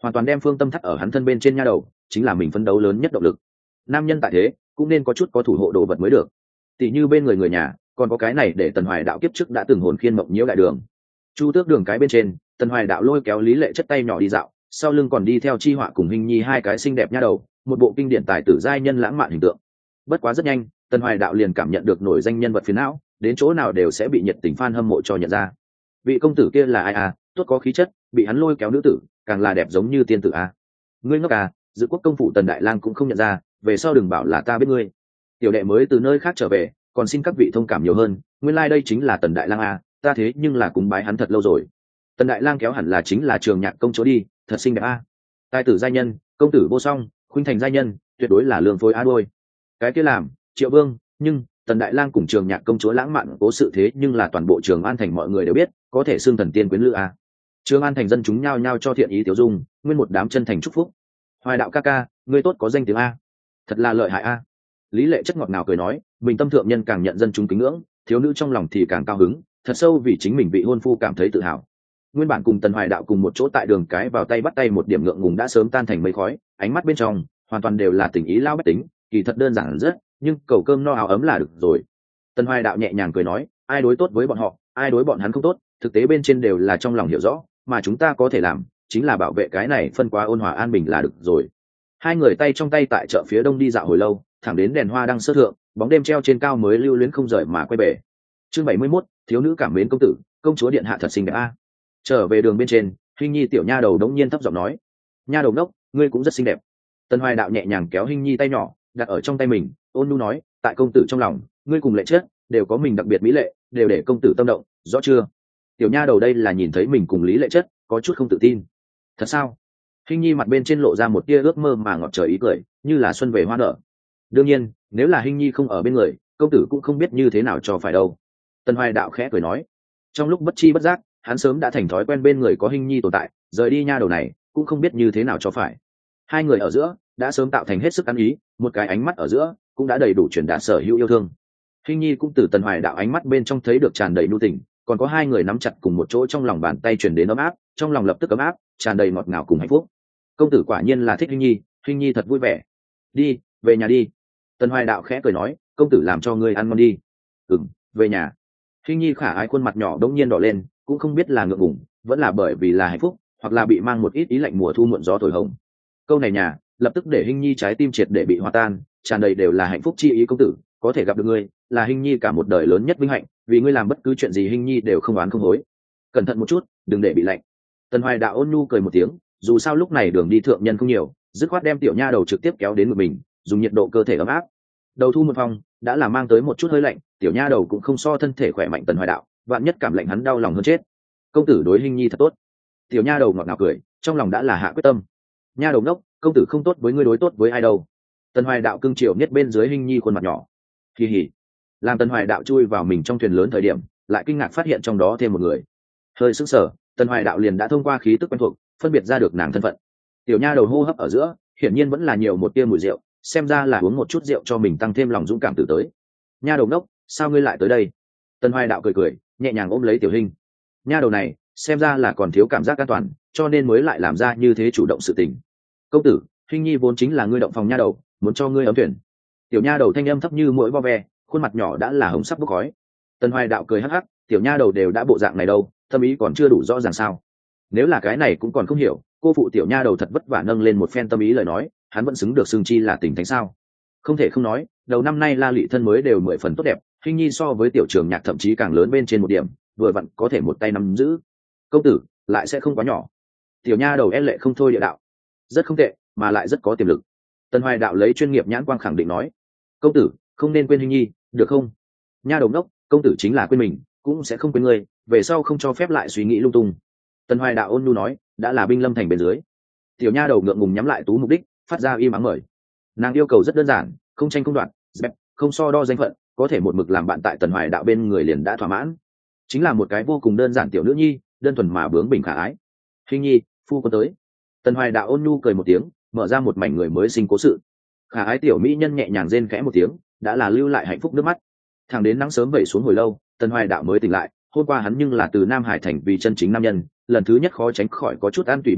hoàn toàn đem phương tâm thắt ở hắn thân bên trên nha đầu, chính là mình phấn đấu lớn nhất động lực. Nam nhân tại thế cũng nên có chút có thủ hộ đồ vật mới được, tỷ như bên người người nhà, còn có cái này để Tần Hoài Đạo kiếp trước đã từng hồn khiên mộng nhiễu đại đường. Chu Tước đường cái bên trên, Tần Hoài Đạo lôi kéo Lý Lệ chất tay nhỏ đi dạo, sau lưng còn đi theo Chi Họa cùng Hình Nhi hai cái xinh đẹp nha đầu, một bộ kinh điển tài tử giai nhân lãng mạn hình tượng. Bất quá rất nhanh, Tần Hoài Đạo liền cảm nhận được nổi danh nhân vật phiền não, đến chỗ nào đều sẽ bị nhiệt tình fan hâm mộ cho nhận ra. Vị công tử kia là ai à, tốt có khí chất, bị hắn lôi kéo nữ tử, càng là đẹp giống như tiên tử à. Ngươi ngốc à, Dự Quốc công phủ Tần Đại Lang cũng không nhận ra, về sau đừng bảo là ta biết ngươi. Tiểu đệ mới từ nơi khác trở về, còn xin các vị thông cảm nhiều hơn, nguyên lai like đây chính là Tần Đại Lang à, ta thế nhưng là cúng bái hắn thật lâu rồi. Tần Đại Lang kéo hẳn là chính là Trường Nhạc công chúa đi, thật xinh đẹp à. Tài tử giai nhân, công tử vô song, khuynh thành giai nhân, tuyệt đối là lương phối a đôi. Cái kia làm Triệu Vương, nhưng Tần Đại Lang cùng Trường Nhạc công chúa lãng mạn cố sự thế nhưng là toàn bộ Trường An thành mọi người đều biết, có thể xưng thần tiên quyến lữ à. Trường An thành dân chúng nhao nhao cho thiện ý tiểu dung, nguyên một đám chân thành chúc phúc. Hoài Đạo ca ca, ngươi tốt có danh tiếng a, thật là lợi hại a. Lý Lệ chất ngọt ngào cười nói, bình tâm thượng nhân càng nhận dân chúng kính ngưỡng, thiếu nữ trong lòng thì càng cao hứng, thật sâu vì chính mình vị hôn phu cảm thấy tự hào. Nguyên bản cùng Tần Hoài Đạo cùng một chỗ tại đường cái vào tay bắt tay một điểm ngượng ngùng đã sớm tan thành mây khói, ánh mắt bên trong hoàn toàn đều là tình ý lao bách tính, kỳ thật đơn giản rất, nhưng cầu cơm no áo ấm là được rồi. Tần Hoài Đạo nhẹ nhàng cười nói, ai đối tốt với bọn họ, ai đối bọn hắn không tốt, thực tế bên trên đều là trong lòng hiểu rõ, mà chúng ta có thể làm chính là bảo vệ cái này phân qua ôn hòa an bình là được rồi. Hai người tay trong tay tại chợ phía đông đi dạo hồi lâu, thẳng đến đèn hoa đang sơ thượng, bóng đêm treo trên cao mới lưu luyến không rời mà quay về. Chương bảy mươi mốt, thiếu nữ cảm mến công tử, công chúa điện hạ thật xinh đẹp a. Trở về đường bên trên, Hinh Nhi tiểu nha đầu đống nhiên thấp giọng nói, nha đầu đốc, ngươi cũng rất xinh đẹp. Tần Hoài Đạo nhẹ nhàng kéo Hinh Nhi tay nhỏ, đặt ở trong tay mình, ôn nhu nói, tại công tử trong lòng, ngươi cùng Lệ Chất đều có mình đặc biệt mỹ lệ, đều để công tử tâm động, rõ chưa? Tiểu nha đầu đây là nhìn thấy mình cùng Lý Lệ Chất, có chút không tự tin. Thật sao? Hinh Nhi mặt bên trên lộ ra một tia ước mơ mà ngọt trời ý cười, như là xuân về hoa nở. Đương nhiên, nếu là Hinh Nhi không ở bên người, công tử cũng không biết như thế nào cho phải đâu. Tần Hoài Đạo khẽ cười nói, trong lúc bất chi bất giác, hắn sớm đã thành thói quen bên người có Hinh Nhi tồn tại, rời đi nha đầu này, cũng không biết như thế nào cho phải. Hai người ở giữa đã sớm tạo thành hết sức ăn ý, một cái ánh mắt ở giữa cũng đã đầy đủ truyền đạt sở hữu yêu thương. Hinh Nhi cũng từ Tần Hoài Đạo ánh mắt bên trong thấy được tràn đầy nhu tình, còn có hai người nắm chặt cùng một chỗ trong lòng bàn tay truyền đến ấm áp, trong lòng lập tức ấm áp, tràn đầy ngọt ngào cùng hạnh phúc. Công tử quả nhiên là thích Hinh Nhi, Hinh Nhi thật vui vẻ. Đi, về nhà đi. Tần Hoài Đạo khẽ cười nói, công tử làm cho ngươi ăn ngon đi. Ừm, về nhà. Hinh Nhi khả ái khuôn mặt nhỏ đống nhiên đỏ lên, cũng không biết là ngượng ngùng, vẫn là bởi vì là hạnh phúc, hoặc là bị mang một ít ý lạnh mùa thu muộn gió thổi hồng. Câu này nhà, lập tức để Hinh Nhi trái tim triệt để bị hòa tan, tràn đầy đều là hạnh phúc chi ý. Công tử, có thể gặp được ngươi, là Hinh Nhi cả một đời lớn nhất vinh hạnh, vì ngươi làm bất cứ chuyện gì Hinh Nhi đều không oán không hối. Cẩn thận một chút, đừng để bị lạnh. Tần Hoài Đạo ôn nhu cười một tiếng, dù sao lúc này đường đi thượng nhân không nhiều, dứt khoát đem tiểu nha đầu trực tiếp kéo đến một mình, dùng nhiệt độ cơ thể ấm áp. Đầu thu một phòng đã là mang tới một chút hơi lạnh, tiểu nha đầu cũng không so thân thể khỏe mạnh Tần Hoài Đạo, vạn nhất cảm lạnh hắn đau lòng hơn chết. Công tử đối Hinh Nhi thật tốt. Tiểu nha đầu ngọt ngào cười, trong lòng đã là hạ quyết tâm. Nha đầu ngốc, công tử không tốt với ngươi đối tốt với ai đâu. Tần Hoài Đạo cưng chiều nhất bên dưới Hinh Nhi khuôn mặt nhỏ. Kỳ hỉ. Làm Tần Hoài Đạo chui vào mình trong thuyền lớn thời điểm, lại kinh ngạc phát hiện trong đó thêm một người. Hơi sững sờ, Tần Hoài Đạo liền đã thông qua khí tức quen thuộc, phân biệt ra được nàng thân phận. Tiểu nha đầu hô hấp ở giữa, hiển nhiên vẫn là nhiều một tia mùi rượu, xem ra là uống một chút rượu cho mình tăng thêm lòng dũng cảm từ tới. Nha đầu ngốc, sao ngươi lại tới đây? Tần Hoài Đạo cười cười, nhẹ nhàng ôm lấy Tiểu Hinh. Nha đầu này, xem ra là còn thiếu cảm giác an toàn, cho nên mới lại làm ra như thế chủ động sự tình. Công tử, Hinh Nhi vốn chính là ngươi động phòng nha đầu, muốn cho ngươi ấm thuyền. Tiểu nha đầu thanh âm thấp như mũi vo ve, khuôn mặt nhỏ đã là hồng sắc bốc khói. Tần Hoài Đạo cười hắc hắc, tiểu nha đầu đều đã bộ dạng này đâu, thâm ý còn chưa đủ rõ ràng sao? Nếu là cái này cũng còn không hiểu, cô phụ tiểu nha đầu thật vất vả nâng lên một phen tâm ý lời nói, hắn vẫn xứng được xưng chi là tình thánh sao? Không thể không nói, đầu năm nay La Lị thân mới đều mười phần tốt đẹp, Hinh Nhi so với tiểu Trường Nhạc thậm chí càng lớn bên trên một điểm, vừa vặn có thể một tay nắm giữ. Công tử lại sẽ không quá nhỏ. Tiểu nha đầu e lệ không thôi địa đạo, rất không tệ, mà lại rất có tiềm lực. Tần Hoài Đạo lấy chuyên nghiệp nhãn quang khẳng định nói, công tử không nên quên Hinh Nhi, được không? Nha đầu ngốc, công tử chính là quên mình, cũng sẽ không quên ngươi, về sau không cho phép lại suy nghĩ lung tung. Tần Hoài Đạo ôn nhu nói, đã là binh lâm thành bên dưới. Tiểu nha đầu ngượng ngùng nhắm lại tú mục đích, phát ra im ắng mời. Nàng yêu cầu rất đơn giản, không tranh không đoạt, dẹp, không so đo danh phận, có thể một mực làm bạn tại Tần Hoài Đạo bên người liền đã thỏa mãn. Chính là một cái vô cùng đơn giản tiểu nữ nhi, đơn thuần mà bướng bỉnh khả ái. Hinh Nhi, phu có tới. Tần Hoài Đạo ôn nhu cười một tiếng, mở ra một mảnh người mới sinh cố sự. Khả ái tiểu mỹ nhân nhẹ nhàng rên khẽ một tiếng, đã là lưu lại hạnh phúc nước mắt. Thẳng đến nắng sớm vẩy xuống hồi lâu, Tần Hoài Đạo mới tỉnh lại. Hôm qua hắn nhưng là từ Nam Hải thành vì chân chính nam nhân, lần thứ nhất khó tránh khỏi có chút an tùy biết vị,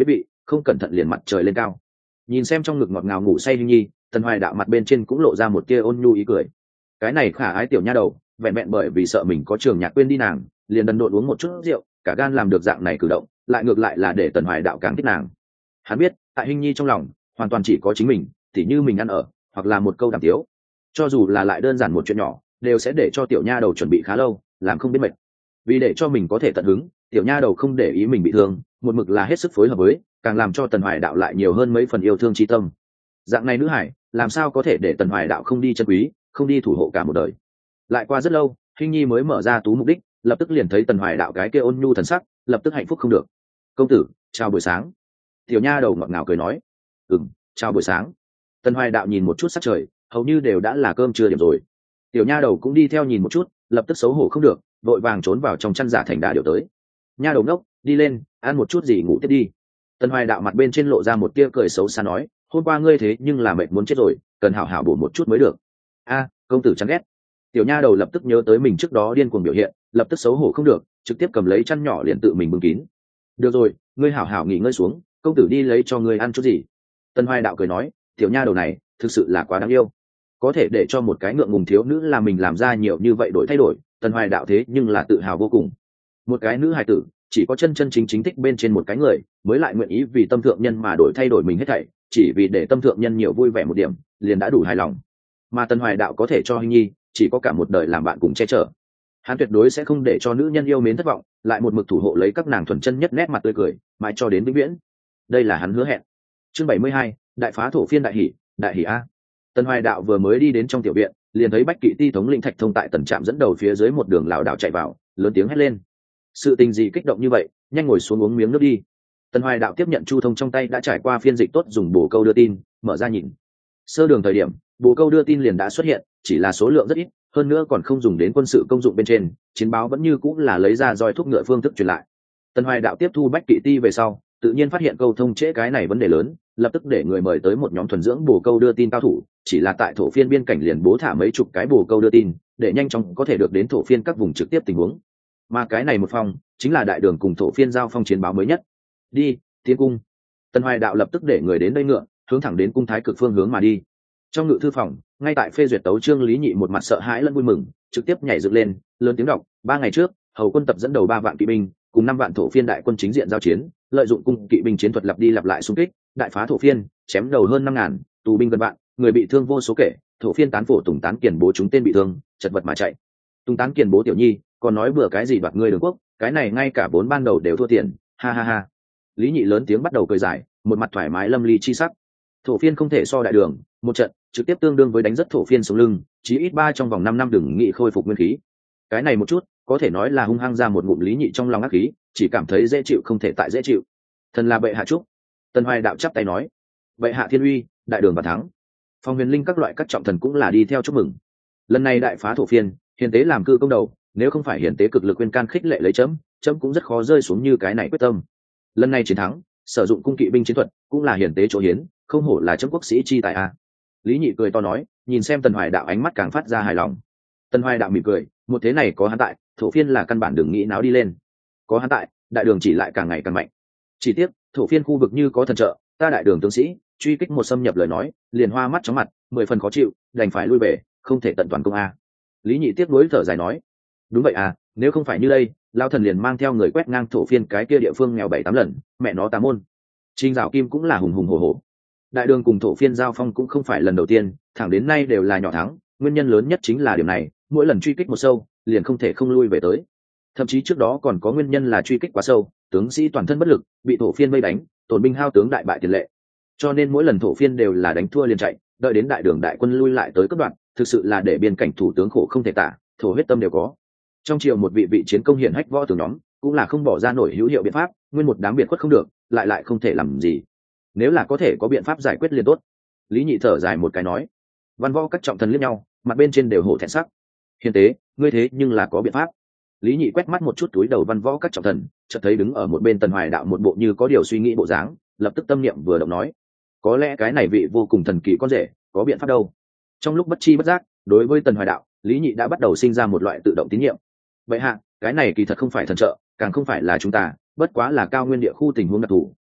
không cẩn thận liền mặt trời lên cao. Nhìn xem trong ngực ngọt ngào ngủ say Hinh Nhi, Tần Hoài Đạo mặt bên trên cũng lộ ra một tia ôn nhu ý cười. Cái này khả ái tiểu nha đầu, vẹn vẹn bởi vì sợ mình có trường nhạc quên đi nàng, liền đần độn uống một chút rượu, cả gan làm được dạng này cử động, lại ngược lại là để Tần Hoài Đạo càng thích nàng. Hắn biết, tại Hinh Nhi trong lòng, hoàn toàn chỉ có chính mình, tỉ như mình ăn ở, hoặc là một câu đàm tiếu. Cho dù là lại đơn giản một chuyện nhỏ, đều sẽ để cho tiểu nha đầu chuẩn bị khá lâu, làm không biết mệt. Vì để cho mình có thể tận hứng, tiểu nha đầu không để ý mình bị thương, một mực là hết sức phối hợp với, càng làm cho Tần Hoài Đạo lại nhiều hơn mấy phần yêu thương chi tâm. Dạng này nữ hải, làm sao có thể để Tần Hoài Đạo không đi chân quý, không đi thủ hộ cả một đời. Lại qua rất lâu, Hinh Nhi mới mở ra tú mục đích, lập tức liền thấy Tần Hoài Đạo cái kia ôn nhu thần sắc, lập tức hạnh phúc không được. "Công tử, chào buổi sáng." Tiểu nha đầu ngọt ngào cười nói. "Ừm, chào buổi sáng." Tần Hoài Đạo nhìn một chút sắc trời, hầu như đều đã là cơm trưa điểm rồi. Tiểu nha đầu cũng đi theo nhìn một chút, lập tức xấu hổ không được, vội vàng trốn vào trong chăn giả thành đà điều tới. "Nha đầu ngốc, đi lên, ăn một chút gì ngủ tiếp đi." Tần Hoài Đạo mặt bên trên lộ ra một tia cười xấu xa nói, "Hôm qua ngươi thế nhưng là mệt muốn chết rồi, cần hảo hảo bổ một chút mới được." "A, công tử chán ghét." Tiểu nha đầu lập tức nhớ tới mình trước đó điên cuồng biểu hiện, lập tức xấu hổ không được, trực tiếp cầm lấy chăn nhỏ liền tự mình bưng kín. "Được rồi, ngươi hảo hảo nghỉ ngơi xuống, công tử đi lấy cho ngươi ăn chút gì." Tần Hoài Đạo cười nói, tiểu nha đầu này thực sự là quá đáng yêu, có thể để cho một cái ngượng ngùng thiếu nữ là mình làm ra nhiều như vậy đổi thay đổi, Tần Hoài Đạo thế nhưng là tự hào vô cùng. Một cái nữ hài tử chỉ có chân chân chính chính thích bên trên một cái người, mới lại nguyện ý vì tâm thượng nhân mà đổi thay đổi mình hết thảy, chỉ vì để tâm thượng nhân nhiều vui vẻ một điểm, liền đã đủ hài lòng. Mà Tần Hoài Đạo có thể cho Hinh Nhi, chỉ có cả một đời làm bạn cùng che chở. Hắn tuyệt đối sẽ không để cho nữ nhân yêu mến thất vọng, lại một mực thủ hộ lấy các nàng thuần chân nhất nét mặt tươi cười, mãi cho đến vĩnh viễn. Đây là hắn hứa hẹn. Chương bảy mươi hai, đại phá thổ phiên đại hỷ, đại hỷ a. Tần Hoài Đạo vừa mới đi đến trong tiểu viện, liền thấy Bách Kỵ Ti thống lĩnh Thạch Thông tại tần trạm dẫn đầu phía dưới một đường lảo đảo chạy vào, lớn tiếng hét lên. Sự tình gì kích động như vậy, nhanh ngồi xuống uống miếng nước đi. Tần Hoài Đạo tiếp nhận Chu Thông trong tay đã trải qua phiên dịch tốt dùng bổ câu đưa tin, mở ra nhìn. Sơ đường thời điểm, bổ câu đưa tin liền đã xuất hiện, chỉ là số lượng rất ít, hơn nữa còn không dùng đến quân sự công dụng bên trên, chiến báo vẫn như cũng là lấy ra roi thúc ngựa phương thức truyền lại. Tần Hoài Đạo tiếp thu Bách Kỵ Ti về sau, tự nhiên phát hiện câu thông trễ cái này vấn đề lớn, lập tức để người mời tới một nhóm thuần dưỡng bổ câu đưa tin cao thủ, chỉ là tại thổ phiên biên cảnh liền bố thả mấy chục cái bổ câu đưa tin, để nhanh chóng có thể được đến thổ phiên các vùng trực tiếp tình huống. Mà cái này một phong, chính là đại đường cùng thổ phiên giao phong chiến báo mới nhất. Đi, tiến cung. Tần Hoài Đạo lập tức để người đến đây ngựa, hướng thẳng đến cung thái cực phương hướng mà đi. Trong ngự thư phòng, ngay tại phê duyệt tấu chương Lý Nhị một mặt sợ hãi lẫn vui mừng, trực tiếp nhảy dựng lên, lớn tiếng đọc, ba ngày trước, hầu quân tập dẫn đầu ba vạn kỵ binh, cùng năm vạn thổ phiên đại quân chính diện giao chiến, lợi dụng cung kỵ binh chiến thuật lặp đi lặp lại xung kích, đại phá thổ phiên, chém đầu hơn năm ngàn, tù binh gần vạn, người bị thương vô số kể, thổ phiên tán phổ Tùng Tán Kiền bố chúng tên bị thương, chật vật mà chạy. Tùng Tán Kiền bố tiểu nhi, còn nói bừa cái gì đoạt ngươi đường quốc, cái này ngay cả bốn ban đầu đều thua tiền, ha ha ha. Lý Nhị lớn tiếng bắt đầu cười dài, một mặt thoải mái lâm ly chi sắc. Thổ phiên không thể so đại đường, một trận trực tiếp tương đương với đánh rất thổ phiên sống lưng, chí ít ba trong vòng năm năm đừng nghị khôi phục nguyên khí. Cái này một chút, có thể nói là hung hăng ra một ngụm Lý Nhị trong lòng ác khí, chỉ cảm thấy dễ chịu không thể tại dễ chịu. Thần là bệ hạ chúc. Tần Hoài Đạo chắp tay nói, bệ hạ thiên uy, đại đường và thắng. Phong huyền linh các loại các trọng thần cũng là đi theo chúc mừng. Lần này đại phá thổ phiên, hiền tế làm cư công đầu, nếu không phải hiền tế cực lực khuyên can khích lệ lấy chấm, chấm cũng rất khó rơi xuống như cái này quyết tâm. Lần này chiến thắng, sử dụng cung kỵ binh chiến thuật, cũng là hiền tế chỗ hiến, không hổ là chấm quốc sĩ chi tài a. Lý Nhị cười to nói, nhìn xem Tần Hoài Đạo ánh mắt càng phát ra hài lòng. Tần Hoài Đạo mỉm cười, một thế này có hắn tại, thổ phiên là căn bản đừng nghĩ náo đi lên. Có hắn tại, đại đường chỉ lại càng ngày càng mạnh. Chỉ tiếc, thổ phiên khu vực như có thần trợ, ta đại đường tướng sĩ truy kích một xâm nhập lời nói, liền hoa mắt chóng mặt, mười phần khó chịu, đành phải lui về, không thể tận toàn công a. Lý Nhị tiếc nuối thở dài nói, đúng vậy à, nếu không phải như đây, lao thần liền mang theo người quét ngang thổ phiên cái kia địa phương nghèo bảy tám lần, mẹ nó tám môn. Trình Dạo Kim cũng là hùng hùng hổ hổ. Đại đường cùng thổ phiên giao phong cũng không phải lần đầu tiên, thẳng đến nay đều là nhỏ thắng, nguyên nhân lớn nhất chính là điểm này, mỗi lần truy kích một sâu, liền không thể không lui về tới. Thậm chí trước đó còn có nguyên nhân là truy kích quá sâu, tướng sĩ toàn thân bất lực, bị thổ phiên vây đánh, tổn binh hao tướng đại bại tiền lệ. Cho nên mỗi lần thổ phiên đều là đánh thua liền chạy, đợi đến đại đường đại quân lui lại tới cấp đoạn, thực sự là để biên cảnh thủ tướng khổ không thể tả, thổ huyết tâm đều có. Trong triều một vị vị chiến công hiển hách võ tướng nhóm, cũng là không bỏ ra nổi hữu hiệu biện pháp, nguyên một đám biệt khuất không được, lại lại không thể làm gì. Nếu là có thể có biện pháp giải quyết liền tốt. Lý Nhị thở dài một cái nói. Văn võ các trọng thần liếc nhau, mặt bên trên đều hổ thẹn sắc. Hiền tế, ngươi thế nhưng là có biện pháp. Lý Nhị quét mắt một chút túi đầu văn võ các trọng thần, chợt thấy đứng ở một bên Tần Hoài Đạo một bộ như có điều suy nghĩ bộ dáng, lập tức tâm niệm vừa động nói, có lẽ cái này vị vô cùng thần kỳ con rể có biện pháp đâu. Trong lúc bất chi bất giác, đối với Tần Hoài Đạo, Lý Nhị đã bắt đầu sinh ra một loại tự động tín nhiệm. Vậy hạ, cái này kỳ thật không phải thần trợ, càng không phải là chúng ta, bất quá là cao nguyên địa khu tình huống đặc thù,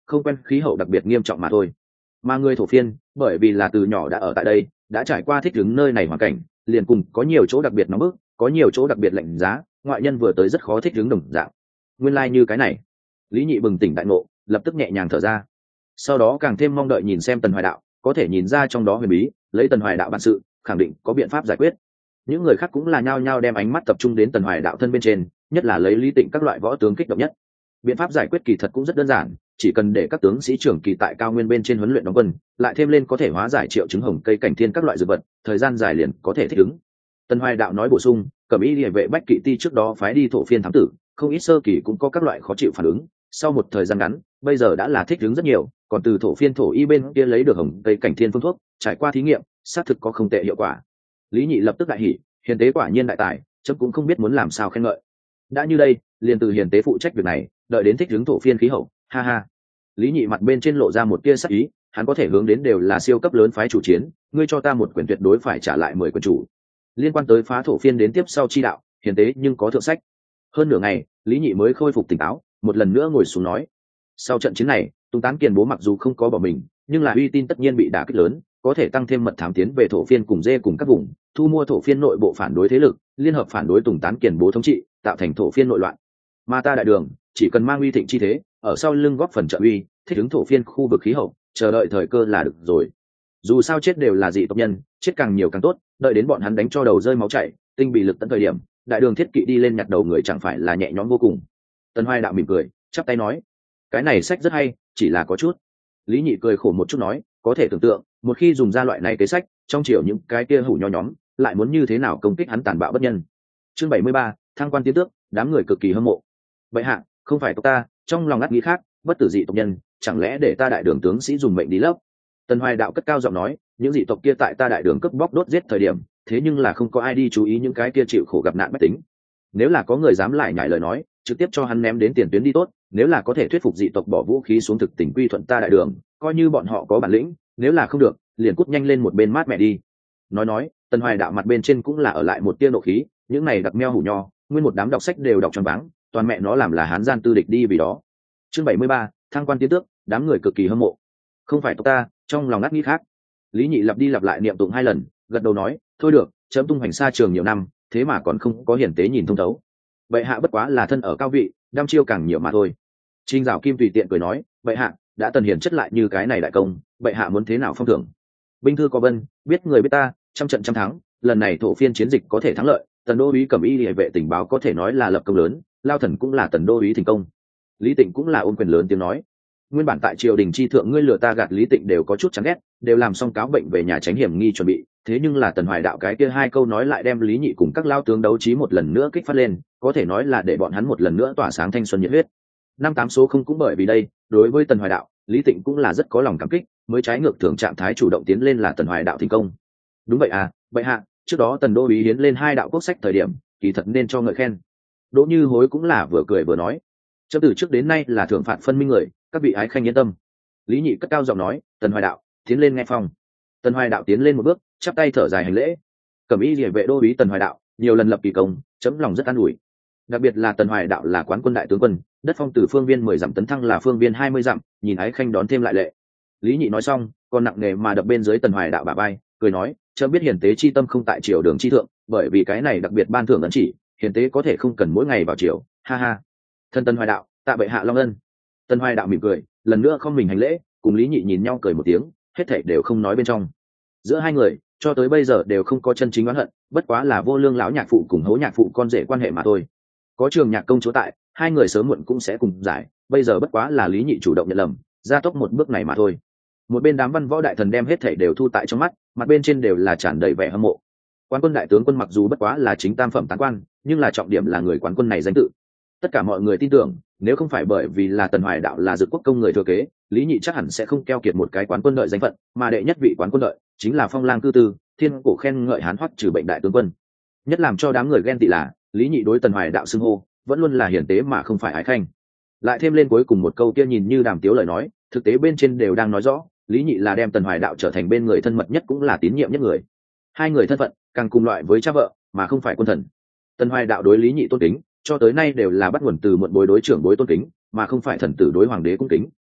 không quen khí hậu đặc biệt nghiêm trọng mà thôi. Mà người thổ phiên bởi vì là từ nhỏ đã ở tại đây, đã trải qua thích ứng nơi này hoàn cảnh, liền cùng có nhiều chỗ đặc biệt nóng bức, có nhiều chỗ đặc biệt lạnh giá, ngoại nhân vừa tới rất khó thích ứng đồng dạng. Nguyên lai like như cái này. Lý Nhị bừng tỉnh đại ngộ, lập tức nhẹ nhàng thở ra. Sau đó càng thêm mong đợi nhìn xem Tần Hoài Đạo, có thể nhìn ra trong đó huyền bí, lấy Tần Hoài Đạo bản sự, khẳng định có biện pháp giải quyết. Những người khác cũng là nhao nhao đem ánh mắt tập trung đến Tần Hoài Đạo thân bên trên, nhất là lấy Lý Tịnh các loại võ tướng kích động nhất. Biện pháp giải quyết kỳ thật cũng rất đơn giản, chỉ cần để các tướng sĩ trưởng kỳ tại cao nguyên bên trên huấn luyện đóng quân, lại thêm lên có thể hóa giải triệu chứng hồng cây cảnh thiên các loại dược vật, thời gian dài liền có thể thích ứng. Tần Hoài Đạo nói bổ sung, Cẩm Y Liễu vệ Bách Kỵ Ti trước đó phái đi thổ phiên thám tử, không ít sơ kỳ cũng có các loại khó chịu phản ứng, sau một thời gian ngắn, bây giờ đã là thích ứng rất nhiều, còn từ thổ phiên thổ y bên kia lấy được hồng cây cảnh thiên phương thuốc, trải qua thí nghiệm, xác thực có không tệ hiệu quả. Lý Nhị lập tức đại hỉ, hiền tế quả nhiên đại tài, chấm cũng không biết muốn làm sao khen ngợi. Đã như đây, liền từ hiền tế phụ trách việc này, đợi đến thích ứng thổ phiên khí hậu, ha ha. Lý Nhị mặt bên trên lộ ra một tia sắc ý, hắn có thể hướng đến đều là siêu cấp lớn phái chủ chiến, ngươi cho ta một quyền tuyệt đối phải trả lại mười quyền chủ. Liên quan tới phá thổ phiên đến tiếp sau chi đạo, hiền tế nhưng có thượng sách. Hơn nửa ngày, Lý Nhị mới khôi phục tỉnh táo, một lần nữa ngồi xuống nói. Sau trận chiến này, Tùng Tán Kiền Bố mặc dù không có bỏ mình, nhưng là uy tín tất nhiên bị đả kích lớn, có thể tăng thêm mật thám tiến về thổ phiên cùng dê cùng các vùng, thu mua thổ phiên nội bộ phản đối thế lực, liên hợp phản đối Tùng Tán Kiền Bố thống trị, tạo thành thổ phiên nội loạn. Mà ta đại đường chỉ cần mang uy thịnh chi thế, ở sau lưng góp phần trợ uy, thích ứng thổ phiên khu vực khí hậu, chờ đợi thời cơ là được rồi. Dù sao chết đều là dị tộc nhân, chết càng nhiều càng tốt, đợi đến bọn hắn đánh cho đầu rơi máu chảy, tinh bị lực tận thời điểm, đại đường thiết kỵ đi lên nhặt đầu người chẳng phải là nhẹ nhõm vô cùng. Tần Hoài Đạo mỉm cười, chắp tay nói, cái này sách rất hay, chỉ là có chút. Lý Nhị cười khổ một chút nói, có thể tưởng tượng, một khi dùng ra loại này kế sách, trong chiều những cái kia hủ nho nhóm, lại muốn như thế nào công kích hắn tàn bạo bất nhân. Chương bảy mươi ba, thăng quan tiến tước, đám người cực kỳ hâm mộ. Vậy hạ, không phải tộc ta, trong lòng ngắt nghĩ khác, bất tử dị tộc nhân, chẳng lẽ để ta đại đường tướng sĩ dùng mệnh đi lấp? Tần Hoài Đạo cất cao giọng nói, những dị tộc kia tại ta đại đường cướp bóc đốt giết thời điểm, thế nhưng là không có ai đi chú ý những cái kia chịu khổ gặp nạn bách tính. Nếu là có người dám lại nhảy lời nói, trực tiếp cho hắn ném đến tiền tuyến đi tốt, nếu là có thể thuyết phục dị tộc bỏ vũ khí xuống thực tình quy thuận ta đại đường, coi như bọn họ có bản lĩnh, nếu là không được, liền cút nhanh lên một bên mát mẹ đi. Nói nói, Tần Hoài Đạo mặt bên trên cũng là ở lại một tia nộ khí, những này đặc meo hủ nho, nguyên một đám đọc sách đều đọc choáng váng, toàn mẹ nó làm là hán gian tư địch đi vì đó. Chương bảy mươi ba, thăng quan tiến tước, đám người cực kỳ hâm mộ. Không phải tộc ta, trong lòng ngắt nghĩ khác. Lý Nhị lặp đi lặp lại niệm tụng hai lần, gật đầu nói, thôi được, chấm tung hoành xa trường nhiều năm, thế mà còn không có hiển tế nhìn thông thấu. Vậy hạ bất quá là thân ở cao vị, đam chiêu càng nhiều mà thôi. Trình Dạo Kim tùy tiện cười nói, vậy hạ đã Tần hiển chất lại như cái này đại công, vậy hạ muốn thế nào phong thưởng? Binh thư có vân, biết người biết ta, trăm trận trăm thắng, lần này thổ phiên chiến dịch có thể thắng lợi, Tần đô úy Cẩm Y Liễu vệ tình báo có thể nói là lập công lớn, Lao Thần cũng là Tần đô úy thành công. Lý Tịnh cũng là ôm quyền lớn tiếng nói, nguyên bản tại triều đình chi thượng ngươi lừa ta gạt Lý Tịnh đều có chút chán ghét, đều làm xong cáo bệnh về nhà tránh hiểm nghi chuẩn bị, thế nhưng là Tần Hoài Đạo cái kia hai câu nói lại đem Lý Nhị cùng các lao tướng đấu trí một lần nữa kích phát lên, có thể nói là để bọn hắn một lần nữa tỏa sáng thanh xuân nhiệt huyết. Năm tám số không cũng bởi vì đây, đối với Tần Hoài Đạo, Lý Tịnh cũng là rất có lòng cảm kích, mới trái ngược thường trạng thái chủ động tiến lên là Tần Hoài Đạo thành công. Đúng vậy à, vậy hạ, trước đó Tần đô úy hiến lên hai đạo quốc sách thời điểm, kỳ thật nên cho ngợi khen. Đỗ Như Hối cũng là vừa cười vừa nói, chấm từ trước đến nay là thưởng phạt phân minh người, các vị ái khanh yên tâm. Lý Nhị cất cao giọng nói, Tần Hoài Đạo tiến lên nghe phong. Tần Hoài Đạo tiến lên một bước, chắp tay thở dài hành lễ. Cẩm Y Liễu vệ đô úy Tần Hoài Đạo nhiều lần lập kỳ công, chấm lòng rất an ủi. Đặc biệt là Tần Hoài Đạo là quán quân đại tướng quân, đất phong từ phương viên mười dặm tấn thăng là phương viên hai mươi dặm, nhìn ái khanh đón thêm lại lệ. Lý Nhị nói xong, còn nặng nề mà đập bên dưới Tần Hoài Đạo bả vai, cười nói, chấm biết hiền tế chi tâm không tại triều đường chi thượng, bởi vì cái này đặc biệt ban thưởng ấn chỉ, hiền tế có thể không cần mỗi ngày vào triều, ha ha. Thân Tần Hoài Đạo, tạ bệ hạ long ân. Tần Hoài Đạo mỉm cười, lần nữa không mình hành lễ, cùng Lý Nhị nhìn nhau cười một tiếng, hết thảy đều không nói bên trong. Giữa hai người, cho tới bây giờ đều không có chân chính oán hận, bất quá là vô lương lão nhạc phụ cùng hố nhạc phụ con rể quan hệ mà thôi. Có Trường Nhạc công chúa tại, hai người sớm muộn cũng sẽ cùng giải, bây giờ bất quá là Lý Nhị chủ động nhận lầm, gia tốc một bước này mà thôi. Một bên đám văn võ đại thần đem hết thảy đều thu tại trong mắt, mặt bên trên đều là tràn đầy vẻ hâm mộ. Quán quân đại tướng quân mặc dù bất quá là chính tam phẩm tán quan, nhưng là trọng điểm là người quán quân này danh tự. Tất cả mọi người tin tưởng, nếu không phải bởi vì là Tần Hoài Đạo là Dực Quốc công người thừa kế, Lý Nhị chắc hẳn sẽ không keo kiệt một cái quán quân đợi danh phận, mà đệ nhất vị quán quân đợi chính là Phong Lang cư tư, thiên cổ khen ngợi hán hoắc trừ bệnh đại tướng quân. Nhất làm cho đám người ghen tị là, Lý Nhị đối Tần Hoài Đạo xưng hô, vẫn luôn là hiển tế mà không phải ái khanh. Lại thêm lên cuối cùng một câu kia nhìn như đàm tiếu lời nói, thực tế bên trên đều đang nói rõ, Lý Nhị là đem Tần Hoài Đạo trở thành bên người thân mật nhất cũng là tín nhiệm nhất người. Hai người thân phận càng cùng loại với cha vợ, mà không phải quân thần. Tần Hoài Đạo đối Lý Nhị tôn kính, cho tới nay đều là bắt nguồn từ muộn bối đối trưởng bối tôn kính, mà không phải thần tử đối hoàng đế cung kính,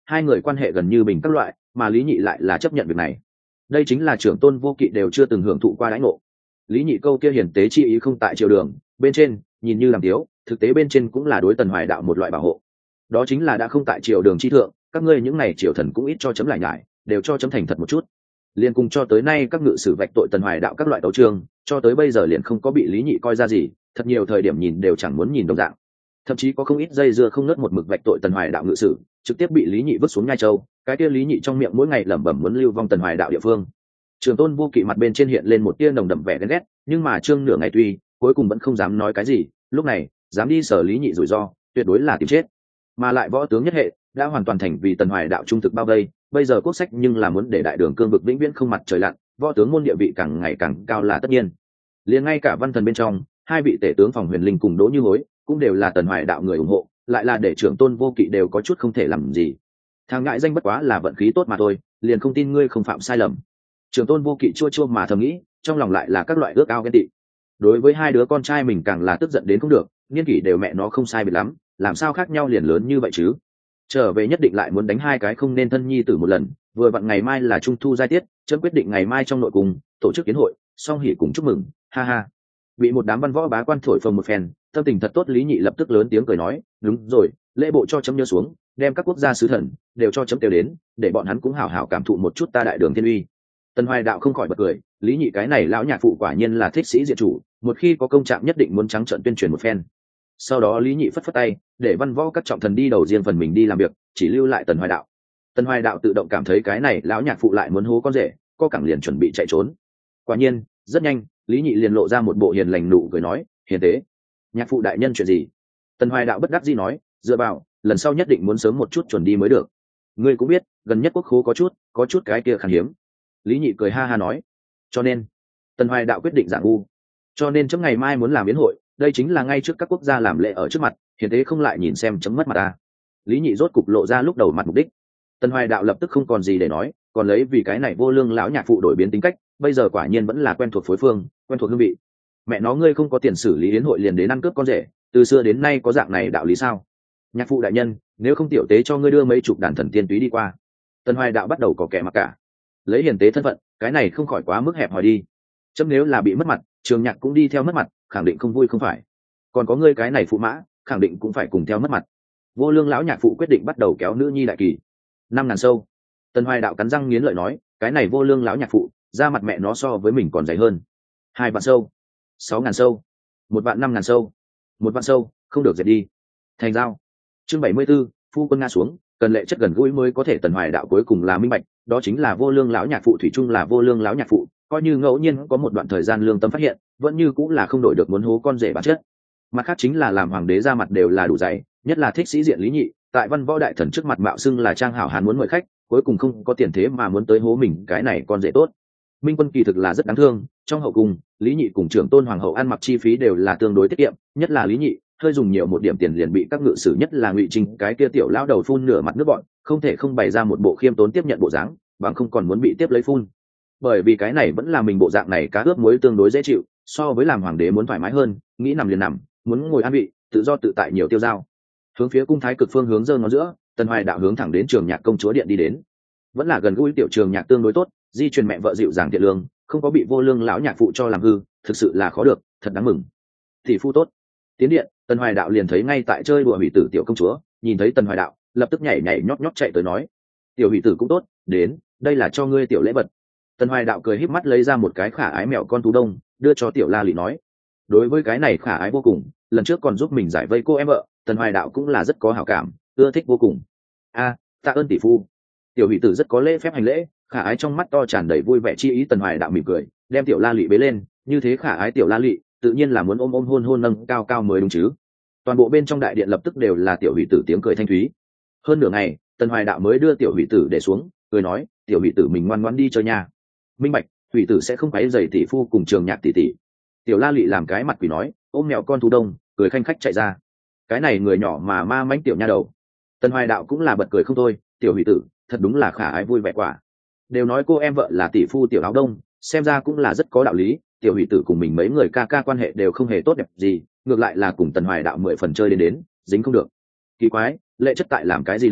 hai người quan hệ gần như bình các loại, mà Lý Nhị lại là chấp nhận việc này. Đây chính là trưởng tôn vô kỵ đều chưa từng hưởng thụ qua đãi ngộ. Lý Nhị câu kia hiền tế chi ý không tại triều đường bên trên, nhìn như làm tiếu, thực tế bên trên cũng là đối Tần Hoài Đạo một loại bảo hộ. Đó chính là đã không tại triều đường chi thượng, các ngươi những này triều thần cũng ít cho chấm lại nhải, đều cho chấm thành thật một chút. Liên cùng cho tới nay các ngự sử vạch tội Tần Hoài Đạo các loại tấu chương, cho tới bây giờ liền không có bị Lý Nhị coi ra gì, thật nhiều thời điểm nhìn đều chẳng muốn nhìn đồng dạng. Thậm chí có không ít dây dưa không nớt một mực vạch tội Tần Hoài Đạo ngự sử, trực tiếp bị Lý Nhị vứt xuống Nhai Châu, cái kia Lý Nhị trong miệng mỗi ngày lẩm bẩm muốn lưu vong Tần Hoài Đạo địa phương. Trường Tôn vô kỵ mặt bên trên hiện lên một tia nồng đậm vẻ ghen ghét, nhưng mà trương nửa ngày tuy cuối cùng vẫn không dám nói cái gì, lúc này dám đi sở Lý Nhị rủi ro tuyệt đối là tìm chết. Mà lại võ tướng nhất hệ đã hoàn toàn thành vì Tần Hoài Đạo trung thực bao vây, bây giờ quốc sách nhưng là muốn để đại đường cương vực vĩnh viễn không mặt trời lặn, võ tướng môn địa vị càng ngày càng cao là tất nhiên. Liền ngay cả văn thần bên trong hai vị tể tướng Phòng Huyền Linh cùng Đỗ Như Hối cũng đều là Tần Hoài Đạo người ủng hộ, lại là để trưởng tôn vô kỵ đều có chút không thể làm gì. Thằng ngại danh bất quá là vận khí tốt mà thôi, liền không tin ngươi không phạm sai lầm. Trưởng tôn vô kỵ chua chua mà thầm nghĩ, trong lòng lại là các loại ước ao ghen tị. Đối với hai đứa con trai mình càng là tức giận đến không được, niên kỷ đều mẹ nó không sai biệt lắm, làm sao khác nhau liền lớn như vậy chứ? Trở về nhất định lại muốn đánh hai cái không nên thân nhi tử một lần, vừa vặn ngày mai là trung thu giai tiết, chấm quyết định ngày mai trong nội cung tổ chức kiến hội, song hỉ cùng chúc mừng, ha ha. Bị một đám văn võ bá quan thổi phồng một phen, tâm tình thật tốt Lý Nhị lập tức lớn tiếng cười nói, đúng rồi, lễ bộ cho chấm nhớ xuống, đem các quốc gia sứ thần đều cho chấm đều đến, để bọn hắn cũng hảo hảo cảm thụ một chút ta đại đường thiên uy. Tần Hoài Đạo không khỏi bật cười, Lý Nhị cái này lão nhạc phụ quả nhiên là thích sĩ diện chủ, một khi có công trạng nhất định muốn trắng trợn tuyên truyền một phen. Sau đó Lý Nhị phất phất tay, để văn võ các trọng thần đi đầu riêng phần mình đi làm việc, chỉ lưu lại Tần Hoài Đạo. Tần Hoài Đạo tự động cảm thấy cái này lão nhạc phụ lại muốn hố con rể, co cẳng liền chuẩn bị chạy trốn. Quả nhiên, rất nhanh, Lý Nhị liền lộ ra một bộ hiền lành nụ cười nói, hiền tế, nhạc phụ đại nhân chuyện gì? Tần Hoài Đạo bất đắc dĩ nói, dựa vào, lần sau nhất định muốn sớm một chút chuẩn đi mới được. Ngươi cũng biết, gần nhất quốc khố có chút, có chút cái kia khan hiếm. Lý Nhị cười ha ha nói, cho nên Tần Hoài Đạo quyết định giả ngu, cho nên chấm ngày mai muốn làm yến hội, đây chính là ngay trước các quốc gia làm lễ ở trước mặt, hiền tế không lại nhìn xem chấm mất mặt ta. Lý Nhị rốt cục lộ ra lúc đầu mặt mục đích. Tần Hoài Đạo lập tức không còn gì để nói, còn lấy vì cái này vô lương lão nhạc phụ đổi biến tính cách, bây giờ quả nhiên vẫn là quen thuộc phối phương, quen thuộc hương vị. Mẹ nó ngươi không có tiền xử lý yến hội liền đến ăn cướp con rể, từ xưa đến nay có dạng này đạo lý sao? Nhạc phụ đại nhân, nếu không tiểu tế cho ngươi đưa mấy chục đàn thần tiên túy đi qua. Tần Hoài Đạo bắt đầu có kẻ mặc cả, lấy hiền tế thân phận, cái này không khỏi quá mức hẹp hòi đi. Chấm nếu là bị mất mặt, Trường Nhạc cũng đi theo mất mặt, khẳng định không vui không phải? Còn có ngươi cái này phụ mã, khẳng định cũng phải cùng theo mất mặt. Vô lương lão nhạc phụ quyết định bắt đầu kéo nữ nhi đại kỳ. Năm ngàn sâu. Tần Hoài Đạo cắn răng nghiến lợi nói, cái này vô lương lão nhạc phụ, ra mặt mẹ nó so với mình còn dày hơn. Hai vạn sâu. Sáu ngàn sâu. Một vạn năm ngàn sâu. Một vạn sâu, không được dẹp đi. Thành giao. Chương bảy mươi 74, phu quân nga xuống, cần lệ chất gần gũi mới có thể. Tần Hoài Đạo cuối cùng là minh bạch, đó chính là vô lương lão nhạc phụ thủy chung là vô lương lão nhạc phụ, coi như ngẫu nhiên có một đoạn thời gian lương tâm phát hiện, vẫn như cũng là không đổi được muốn hố con rể bản chất. Mặt khác chính là làm hoàng đế ra mặt đều là đủ dày, nhất là thích sĩ diện Lý Nhị, tại văn võ đại thần trước mặt mạo xưng là trang hảo hán muốn mời khách, cuối cùng không có tiền thế mà muốn tới hố mình cái này con rể tốt. Minh Quân kỳ thực là rất đáng thương, trong hậu cung Lý Nhị cùng trưởng tôn hoàng hậu ăn mặc chi phí đều là tương đối tiết kiệm, nhất là Lý Nhị hơi dùng nhiều một điểm tiền liền bị các ngự sử nhất là Ngụy Trinh cái kia tiểu lão đầu phun nửa mặt nước bọn, không thể không bày ra một bộ khiêm tốn tiếp nhận bộ dáng, bằng không còn muốn bị tiếp lấy phun. Bởi vì cái này vẫn là mình bộ dạng này cá ướp muối tương đối dễ chịu, so với làm hoàng đế muốn thoải mái hơn, nghĩ nằm liền nằm, muốn ngồi an vị, tự do tự tại nhiều tiêu dao. Hướng phía cung thái cực phương hướng giơ ngón giữa, Tần Hoài Đạo hướng thẳng đến Trường Nhạc công chúa điện đi đến. Vẫn là gần gũi tiểu Trường Nhạc tương đối tốt, di truyền mẹ vợ dịu dàng thiện lương, không có bị vô lương lão nhạc phụ cho làm hư, thực sự là khó được, thật đáng mừng. Tỷ phu tốt. Tiến điện, Tần Hoài Đạo liền thấy ngay tại chơi đùa hủy tử tiểu công chúa, nhìn thấy Tần Hoài Đạo, lập tức nhảy nhảy nhót nhót chạy tới nói, tiểu hủy tử cũng tốt, đến, đây là cho ngươi tiểu lễ vật. Tần Hoài Đạo cười híp mắt lấy ra một cái khả ái mèo con tú đông, đưa cho tiểu La Lị nói, đối với cái này khả ái vô cùng, lần trước còn giúp mình giải vây cô em vợ, Tần Hoài Đạo cũng là rất có hảo cảm, ưa thích vô cùng. A, tạ ơn tỷ phu. Tiểu hỷ tử rất có lễ phép hành lễ, khả ái trong mắt to tràn đầy vui vẻ chi ý. Tần Hoài Đạo mỉm cười, đem tiểu La Lị bế lên, như thế khả ái tiểu La Lị, tự nhiên là muốn ôm ôm hôn hôn nâng cao cao mới đúng chứ. Toàn bộ bên trong đại điện lập tức đều là tiểu hỷ tử tiếng cười thanh thúy. Hơn nửa ngày, Tần Hoài Đạo mới đưa tiểu hỷ tử để xuống, cười nói, tiểu hỷ tử mình ngoan ngoãn đi chơi nha. Minh bạch, hỷ tử sẽ không quấy rầy tỷ phu cùng Trường Nhạc tỷ tỷ. Tiểu La Lị làm cái mặt quỷ nói, ôm mèo con thú đông, cười khanh khách chạy ra. Cái này người nhỏ mà ma mãnh tiểu nha đầu. Tần Hoài Đạo cũng là bật cười không thôi, tiểu hỷ tử thật đúng là khả ái vui vẻ quả. Đều nói cô em vợ là tỷ phu tiểu áo đông, xem ra cũng là rất có đạo lý. Tiểu hỷ tử cùng mình mấy người ca ca quan hệ đều không hề tốt đẹp gì, ngược lại là cùng Tần Hoài Đạo mười phần chơi đến đến dính không được. Kỳ quái, lệ chất tại làm cái gì đâu,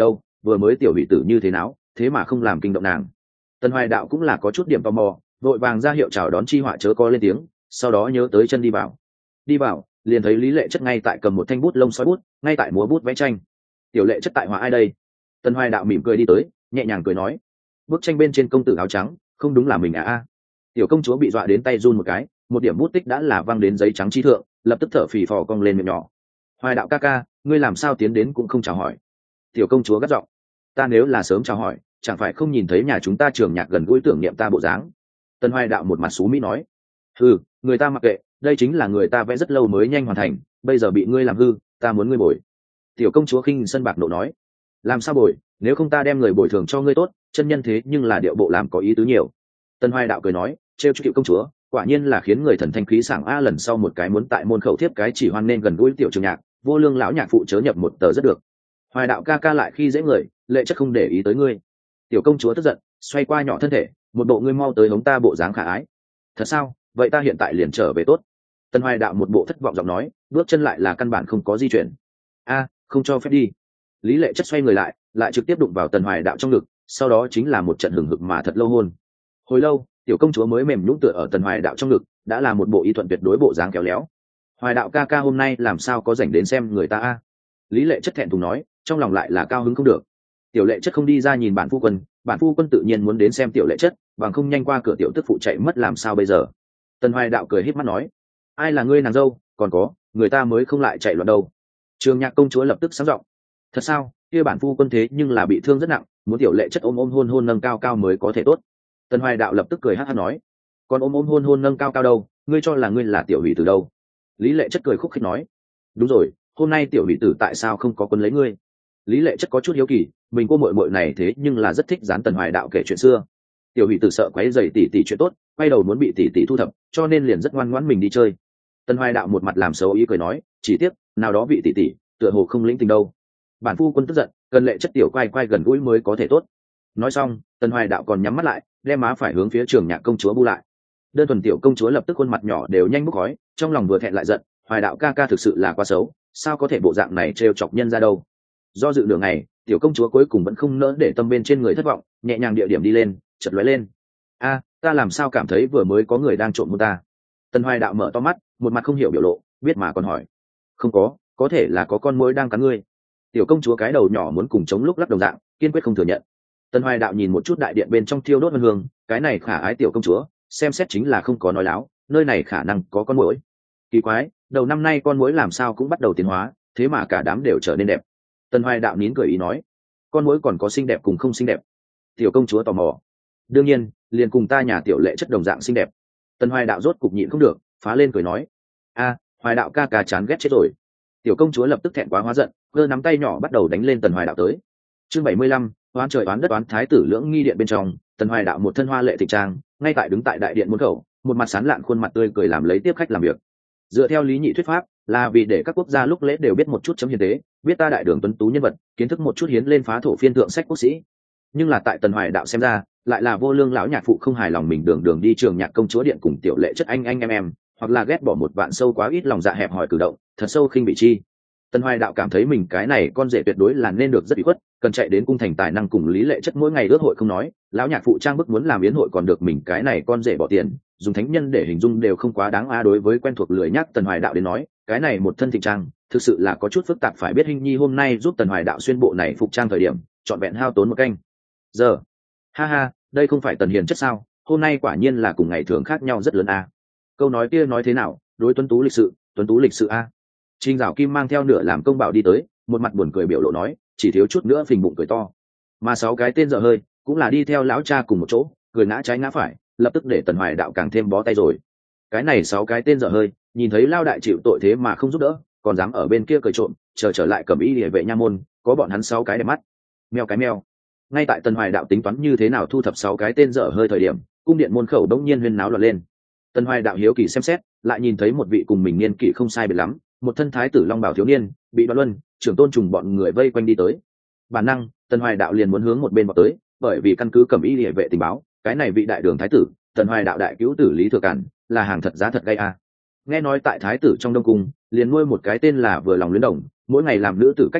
vừa mới tiểu hủy tử như thế nào thế mà không làm kinh động nàng. Tần Hoài Đạo cũng là có chút điểm tò mò, vội vàng ra hiệu chào đón chi họa chớ có lên tiếng, sau đó nhớ tới chân đi vào. Đi vào liền thấy Lý Lệ Chất ngay tại cầm một thanh bút lông sói bút, ngay tại múa bút vẽ tranh. Tiểu Lệ Chất tại họa ai đây? Tần Hoài Đạo mỉm cười đi tới, nhẹ nhàng cười nói, bức tranh bên trên công tử áo trắng, không đúng là mình à a. Tiểu công chúa bị dọa đến tay run một cái, một điểm bút tích đã là văng đến giấy trắng chi thượng, lập tức thở phì phò cong lên miệng nhỏ. Hoài Đạo ca ca, ngươi làm sao tiến đến cũng không chào hỏi? Tiểu công chúa gắt giọng, ta nếu là sớm chào hỏi, chẳng phải không nhìn thấy nhà chúng ta trường nhạc gần gũi tưởng niệm ta bộ dáng. Tần Hoài Đạo một mặt xú mỹ nói, hừ, người ta mặc kệ, đây chính là người ta vẽ rất lâu mới nhanh hoàn thành, bây giờ bị ngươi làm hư, ta muốn ngươi bồi. Tiểu công chúa khinh sân bạc nộ nói, làm sao bồi, nếu không ta đem người bồi thường cho ngươi tốt, chân nhân thế nhưng là điệu bộ làm có ý tứ nhiều. Tần Hoài Đạo cười nói, trêu chọc công chúa, quả nhiên là khiến người thần thanh khí sảng a. Lần sau một cái muốn tại môn khẩu thiếp cái chỉ hoan nên gần gũi tiểu trường nhạc, vô lương lão nhạc phụ chớ nhập một tờ rất được. Hoài Đạo ca ca lại khi dễ người, Lệ Chất không để ý tới ngươi. Tiểu công chúa tức giận, xoay qua nhỏ thân thể, một bộ ngươi mau tới hống ta bộ dáng khả ái. Thật sao? Vậy ta hiện tại liền trở về tốt. Tần Hoài Đạo một bộ thất vọng giọng nói, bước chân lại là căn bản không có di chuyển. A, không cho phép đi. Lý Lệ Chất xoay người lại, lại trực tiếp đụng vào Tần Hoài Đạo trong ngực, sau đó chính là một trận hừng hực mà thật lâu hôn. Hồi lâu, tiểu công chúa mới mềm nhũn tựa ở Tần Hoài Đạo trong ngực, đã là một bộ y thuận tuyệt đối bộ dáng khéo léo. Hoài Đạo ca ca hôm nay làm sao có rảnh đến xem người ta a? Lý Lệ Chất thẹn thùng nói, trong lòng lại là cao hứng không được. Tiểu Lệ Chất không đi ra nhìn bản phu quân, bản phu quân tự nhiên muốn đến xem Tiểu Lệ Chất, bằng không nhanh qua cửa tiểu tức phụ chạy mất làm sao bây giờ? Tần Hoài Đạo cười híp mắt nói, ai là ngươi nàng dâu, còn có, người ta mới không lại chạy loạn đâu. Trường Nhạc công chúa lập tức sáng giọng, thật sao? Kia bản phu quân thế nhưng là bị thương rất nặng, muốn Tiểu Lệ Chất ôm ôm hôn hôn nâng cao cao mới có thể tốt. Tần Hoài Đạo lập tức cười hát hát nói, còn ôm ôm hôn hôn nâng cao cao đâu, ngươi cho là ngươi là tiểu hủy từ đâu? Lý Lệ Chất cười khúc khích nói, đúng rồi, hôm nay tiểu hủy tử tại sao không có quân lấy ngươi? Lý Lệ Chất có chút hiếu kỳ, mình cô muội muội này thế nhưng là rất thích dán Tần Hoài Đạo kể chuyện xưa. Tiểu hủy tử sợ quấy rầy tỷ tỷ chuyện tốt, quay đầu muốn bị tỷ tỷ thu thập, cho nên liền rất ngoan ngoãn mình đi chơi. Tần Hoài Đạo một mặt làm xấu ý cười nói, chỉ tiếc, nào đó vị tỷ tỷ, tựa hồ không lĩnh tình đâu. Bản phu quân tức giận, cần Lệ Chất tiểu quay quay gần gũi mới có thể tốt. Nói xong, Tần Hoài Đạo còn nhắm mắt lại, đem má phải hướng phía Trường Nhạc công chúa bu lại. Đơn thuần tiểu công chúa lập tức khuôn mặt nhỏ đều nhanh bốc khói, trong lòng vừa thẹn lại giận, Hoài Đạo ca ca thực sự là quá xấu, sao có thể bộ dạng này trêu chọc nhân ra đâu. Do dự nửa ngày, tiểu công chúa cuối cùng vẫn không nỡ để tâm bên trên người thất vọng, nhẹ nhàng địa điểm đi lên, chợt lóe lên. A, ta làm sao cảm thấy vừa mới có người đang trộm mua ta? Tần Hoài Đạo mở to mắt, một mặt không hiểu biểu lộ, biết mà còn hỏi, không có, có thể là có con muỗi đang cắn ngươi. Tiểu công chúa cái đầu nhỏ muốn cùng chống lúc lắc đồng dạng, kiên quyết không thừa nhận. Tần Hoài Đạo nhìn một chút đại điện bên trong thiêu đốt vân hương, cái này khả ái tiểu công chúa, xem xét chính là không có nói láo, nơi này khả năng có con muỗi. Kỳ quái, đầu năm nay con muỗi làm sao cũng bắt đầu tiến hóa, thế mà cả đám đều trở nên đẹp. Tần Hoài Đạo nín cười ý nói, con muỗi còn có xinh đẹp cùng không xinh đẹp? Tiểu công chúa tò mò. Đương nhiên, liền cùng ta nhà Tiểu Lệ Chất đồng dạng xinh đẹp. Tần Hoài Đạo rốt cục nhịn không được, phá lên cười nói, a, Hoài Đạo ca ca chán ghét chết rồi. Tiểu công chúa lập tức thẹn quá hóa giận, giơ nắm tay nhỏ bắt đầu đánh lên Tần Hoài Đạo tới. Chương bảy mươi lăm, oán trời oán đất oán thái tử lưỡng nghi điện bên trong, Tần Hoài Đạo một thân hoa lệ tịch trang, ngay tại đứng tại đại điện môn khẩu, một mặt sán lạn khuôn mặt tươi cười làm lấy tiếp khách làm việc. Dựa theo lý nhị thuyết pháp, là vì để các quốc gia lúc lễ đều biết một chút chấm hiền tế, biết ta đại đường tuấn tú nhân vật, kiến thức một chút hiến lên phá thổ phiên thượng sách quốc sĩ. Nhưng là tại Tần Hoài Đạo xem ra, lại là vô lương lão nhạc phụ không hài lòng mình đường đường đi Trường Nhạc công chúa điện cùng Tiểu Lệ Chất anh anh em em, hoặc là ghét bỏ một vạn sâu quá ít lòng dạ hẹp hòi cử động, thật sâu khinh bị chi. Tần Hoài Đạo cảm thấy mình cái này con rể tuyệt đối là nên được rất bị khuất, cần chạy đến cung thành tài năng cùng Lý Lệ Chất mỗi ngày ước hội không nói, lão nhạc phụ trang bức muốn làm yến hội còn được mình cái này con rể bỏ tiền, dùng thánh nhân để hình dung đều không quá đáng a. Đối với quen thuộc lười nhắc Tần Hoài Đạo đến nói, cái này một thân thịnh trang, thực sự là có chút phức tạp. Phải biết Hinh Nhi hôm nay giúp Tần Hoài Đạo xuyên bộ này phục trang thời điểm, trọn vẹn hao tốn một canh giờ. Ha ha, đây không phải Tần Hiền Chất sao? Hôm nay quả nhiên là cùng ngày thường khác nhau rất lớn a. Câu nói kia nói thế nào, đối tuấn tú lịch sự, tuấn tú lịch sự a. Trình Dạo Kim mang theo nửa làm công bảo đi tới, một mặt buồn cười biểu lộ nói, chỉ thiếu chút nữa phình bụng cười to. Mà sáu cái tên dở hơi cũng là đi theo lão cha cùng một chỗ, cười ngã trái ngã phải, lập tức để Tần Hoài Đạo càng thêm bó tay rồi. Cái này sáu cái tên dở hơi nhìn thấy lao đại chịu tội thế mà không giúp đỡ, còn dám ở bên kia cười trộm, chờ trở lại cầm ý địa vệ nha môn, có bọn hắn sáu cái đẹp mắt. Mèo cái mèo. Ngay tại Tần Hoài Đạo tính toán như thế nào thu thập sáu cái tên dở hơi thời điểm, cung điện môn khẩu đông nhiên huyên náo loạn lên. Tần Hoài Đạo hiếu kỳ xem xét, lại nhìn thấy một vị cùng mình niên kỷ không sai biệt lắm, một thân thái tử long bảo thiếu niên, bị Đoan Luân, trưởng tôn trùng bọn người vây quanh đi tới. Bản năng, Tần Hoài Đạo liền muốn hướng một bên vào tới, bởi vì căn cứ cầm ý địa vệ tình báo, cái này vị đại đường thái tử, Tần Hoài Đạo đại cứu tử Lý Thừa Cản, là hàng thật giá thật gay a. Nghe nói tại thái tử trong đông cung, liền nuôi một cái tên là vừa lòng luyến đồng, mỗi ngày làm nữ tử cách ăn mặc,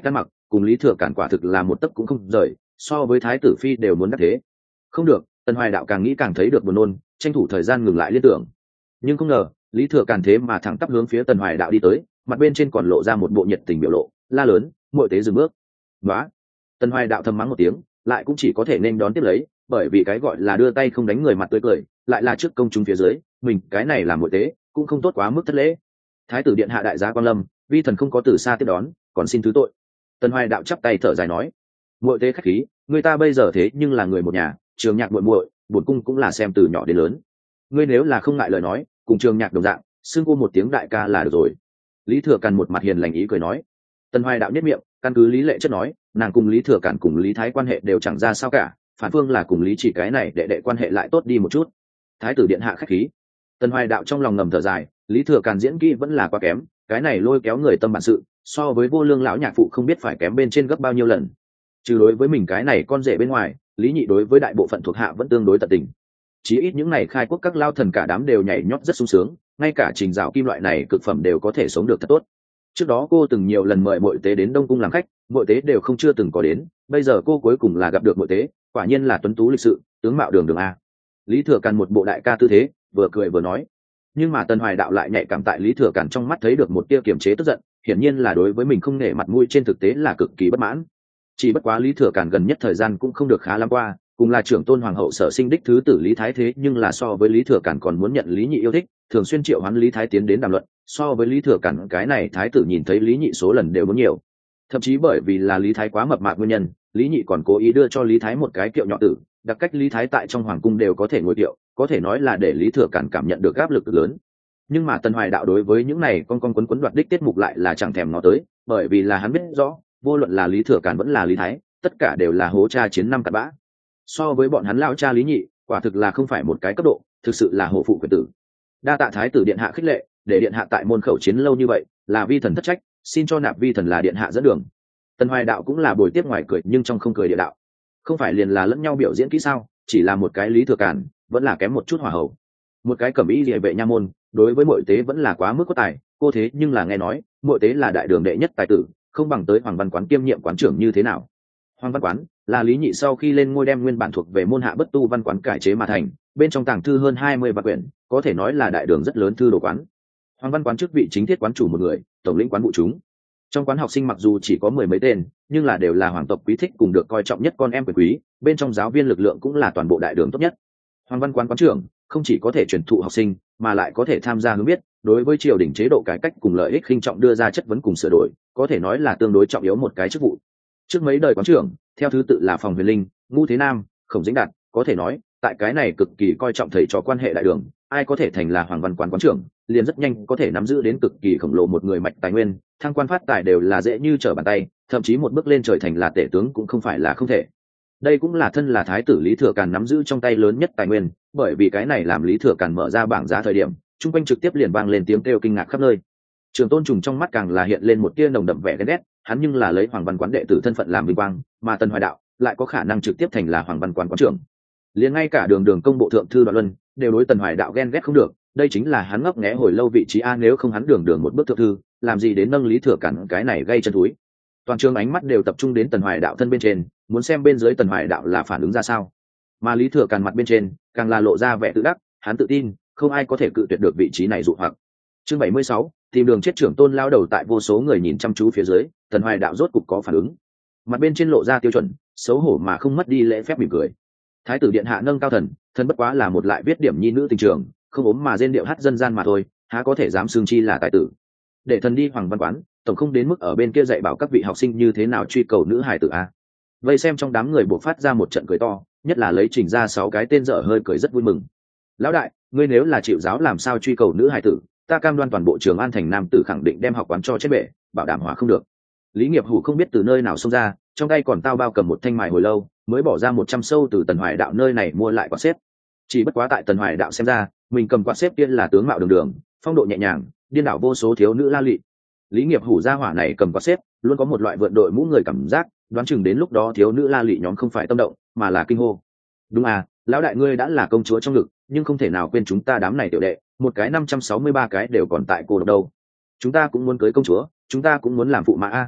cùng lý thừa cản quả thực là một tấc cũng không rời, so với thái tử phi đều muốn đắc thế. Không được, tần hoài đạo càng nghĩ càng thấy được buồn nôn, tranh thủ thời gian ngừng lại liên tưởng. Nhưng không ngờ lý thừa cản thế mà thẳng tắp hướng phía tần hoài đạo đi tới, mặt bên trên còn lộ ra một bộ nhiệt tình biểu lộ, la lớn: muội tế dừng bước. Nóa! Tần hoài đạo thầm mắng một tiếng, lại cũng chỉ có thể nên đón tiếp lấy, bởi vì cái gọi là đưa tay không đánh người mặt tươi cười, lại là trước công chúng phía dưới, mình cái này là muội tế cũng không tốt quá mức thất lễ. Thái tử điện hạ đại giá quan lâm, vi thần không có từ xa tiếp đón, còn xin thứ tội. Tần hoài đạo chắp tay thở dài nói: muội tế khách khí, người ta bây giờ thế nhưng là người một nhà, Trường Nhạc muội muội, bổn cung cũng là xem từ nhỏ đến lớn. Ngươi nếu là không ngại lời nói, cùng Trường Nhạc đồng dạng, xưng cô một tiếng đại ca là được rồi. Lý Thừa Càn một mặt hiền lành ý cười nói. Tần hoài đạo nhất miệng, căn cứ lý lệ chất nói, nàng cùng Lý Thừa Càn cùng Lý Thái quan hệ đều chẳng ra sao cả, phản phương là cùng Lý Chỉ cái này đệ đệ quan hệ lại tốt đi một chút. Thái tử điện hạ khách khí. Tần hoài đạo trong lòng ngầm thở dài, Lý Thừa Càn diễn kỹ vẫn là quá kém, cái này lôi kéo người tâm bản sự, so với Vô Lương lão nhạc phụ không biết phải kém bên trên gấp bao nhiêu lần. Trừ đối với mình cái này con rể bên ngoài, Lý Nhị đối với đại bộ phận thuộc hạ vẫn tương đối tận tình. Chí ít những này khai quốc các lao thần cả đám đều nhảy nhót rất sung sướng, ngay cả Trình Dạo kim loại này cực phẩm đều có thể sống được thật tốt. Trước đó cô từng nhiều lần mời muội tế đến Đông cung làm khách, muội tế đều không chưa từng có đến, bây giờ cô cuối cùng là gặp được muội tế, quả nhiên là tuấn tú lịch sự, tướng mạo đường đường a. Lý Thừa Càn một bộ đại ca tư thế, vừa cười vừa nói. Nhưng mà Tần Hoài đạo lại nhạy cảm tại Lý Thừa Càn trong mắt thấy được một tia kiềm chế tức giận, hiển nhiên là đối với mình không nể mặt mũi trên thực tế là cực kỳ bất mãn. Chỉ bất quá Lý Thừa Càn gần nhất thời gian cũng không được khá lắm qua, cùng là trưởng tôn hoàng hậu sở sinh đích thứ tử Lý Thái thế nhưng là so với Lý Thừa Càn còn muốn nhận Lý Nhị yêu thích, thường xuyên triệu hoán Lý Thái tiến đến đàm luận, so với Lý Thừa Càn cái này thái tử nhìn thấy Lý Nhị số lần đều muốn nhiều. Thậm chí bởi vì là Lý Thái quá mập mạp nguyên nhân, Lý Nhị còn cố ý đưa cho Lý Thái một cái kiệu nhỏ tử, đặc cách Lý Thái tại trong hoàng cung đều có thể ngồi kiệu, có thể nói là để Lý Thừa Càn cảm nhận được áp lực lớn. Nhưng mà Tần Hoài đạo đối với những này con con quấn quấn đoạt đích tiết mục lại là chẳng thèm nó tới, bởi vì là hắn biết rõ, vô luận là Lý Thừa Càn vẫn là Lý Thái, tất cả đều là hố cha chiến năm cặn bã. So với bọn hắn lão cha Lý Nhị, quả thực là không phải một cái cấp độ, thực sự là hổ phụ quyền tử. Đa tạ thái tử điện hạ khích lệ, để điện hạ tại môn khẩu chiến lâu như vậy, là vi thần thất trách, xin cho nạp vi thần là điện hạ dẫn đường. Tần Hoài đạo cũng là bồi tiếp ngoài cười nhưng trong không cười địa đạo. Không phải liền là lẫn nhau biểu diễn kỹ sao, chỉ là một cái Lý Thừa Càn, vẫn là kém một chút hòa hậu. Một cái cẩm y liề vệ nha môn, đối với muội tế vẫn là quá mức có tài, cô thế nhưng là nghe nói, muội tế là đại đường đệ nhất tài tử, không bằng tới Hoàng Văn Quán kiêm nhiệm quán trưởng như thế nào. Hoàng Văn Quán là Lý Nhị sau khi lên ngôi đem nguyên bản thuộc về môn hạ bất tu văn quán cải chế mà thành, bên trong tàng thư hơn hai mươi vạn quyển, có thể nói là đại đường rất lớn thư đồ quán. Hoàng Văn Quán chức vị chính thiết quán chủ một người, tổng lĩnh quán vụ chúng. Trong quán học sinh mặc dù chỉ có mười mấy tên, nhưng là đều là hoàng tộc quý thích cùng được coi trọng nhất con em quyền quý, bên trong giáo viên lực lượng cũng là toàn bộ đại đường tốt nhất. Hoàng Văn Quán quán trưởng không chỉ có thể truyền thụ học sinh, mà lại có thể tham gia hướng biết, đối với triều đình chế độ cải cách cùng lợi ích khinh trọng đưa ra chất vấn cùng sửa đổi, có thể nói là tương đối trọng yếu một cái chức vụ. Trước mấy đời quán trưởng, theo thứ tự là Phòng Huyền Linh, Ngũ Thế Nam, Khổng Dĩnh Đạt, có thể nói, tại cái này cực kỳ coi trọng thầy trò quan hệ đại đường, ai có thể thành là Hoàng Văn Quán quán trưởng, liền rất nhanh có thể nắm giữ đến cực kỳ khổng lồ một người mạch tài nguyên, thăng quan phát tài đều là dễ như trở bàn tay, thậm chí một bước lên trời thành là tể tướng cũng không phải là không thể. Đây cũng là thân là thái tử Lý Thừa Càn nắm giữ trong tay lớn nhất tài nguyên, bởi vì cái này làm Lý Thừa Càn mở ra bảng giá thời điểm, chung quanh trực tiếp liền vang lên tiếng kêu kinh ngạc khắp nơi. Trường Tôn Trùng trong mắt càng là hiện lên một tia nồng đậm vẻ ghen ghét, hắn nhưng là lấy Hoàng Văn Quán đệ tử thân phận làm vinh quang, mà Tần Hoài đạo lại có khả năng trực tiếp thành là Hoàng Văn Quán quán trưởng. Liền ngay cả Đường Đường công bộ thượng thư Đoạn Luân đều đối Tần Hoài đạo ghen ghét không được, đây chính là hắn ngấp nghé hồi lâu vị trí a, nếu không hắn Đường Đường một bước thượng thư, làm gì đến nâng Lý Thừa Càn cái này gây chân túi. Toàn trường ánh mắt đều tập trung đến Tần Hoài đạo thân bên trên, muốn xem bên dưới Tần Hoài đạo là phản ứng ra sao. Mà Lý Thừa Càn mặt bên trên càng là lộ ra vẻ tự đắc, hắn tự tin không ai có thể cự tuyệt được vị trí này dụ hoặc. Chương bảy mươi sáu, tìm đường chết. Trưởng tôn lao đầu tại vô số người nhìn chăm chú phía dưới, Tần Hoài đạo rốt cục có phản ứng, mặt bên trên lộ ra tiêu chuẩn, xấu hổ mà không mất đi lễ phép mỉm cười. Thái tử điện hạ nâng cao thần, thân bất quá là một lại viết điểm nhi nữ tình trường, không ốm mà rên điệu hát dân gian mà thôi, há có thể dám xưng chi là tài tử. Để thần đi Hoàng Văn Quán, tổng không đến mức ở bên kia dạy bảo các vị học sinh như thế nào truy cầu nữ hài tử a. Vây xem trong đám người buộc phát ra một trận cười to, nhất là lấy Trình ra sáu cái tên dở hơi cười rất vui mừng. Lão đại, ngươi nếu là chịu giáo làm sao truy cầu nữ hài tử, ta cam đoan toàn bộ Trường An thành nam tử khẳng định đem học quán cho chết bể, bảo đảm hỏa không được. Lý Nghiệp Hủ không biết từ nơi nào xông ra, trong tay còn tao bao cầm một thanh mài hồi lâu, mới bỏ ra một trăm sâu từ Tần Hoài đạo nơi này mua lại quạt xếp. Chỉ bất quá tại Tần Hoài đạo xem ra, mình cầm quạt xếp kia là tướng mạo đường đường, phong độ nhẹ nhàng, điên đảo vô số thiếu nữ la lị. Lý Nghiệp Hủ gia hỏa này cầm quạt xếp, luôn có một loại vượn đội mũ người cảm giác, đoán chừng đến lúc đó thiếu nữ la lị nhóm không phải tâm động, mà là kinh hô. Đúng à, lão đại ngươi đã là công chúa trong ngực, nhưng không thể nào quên chúng ta đám này tiểu đệ, một cái năm trăm sáu mươi ba cái đều còn tại cô độc đâu. Chúng ta cũng muốn cưới công chúa, chúng ta cũng muốn làm phụ mã a.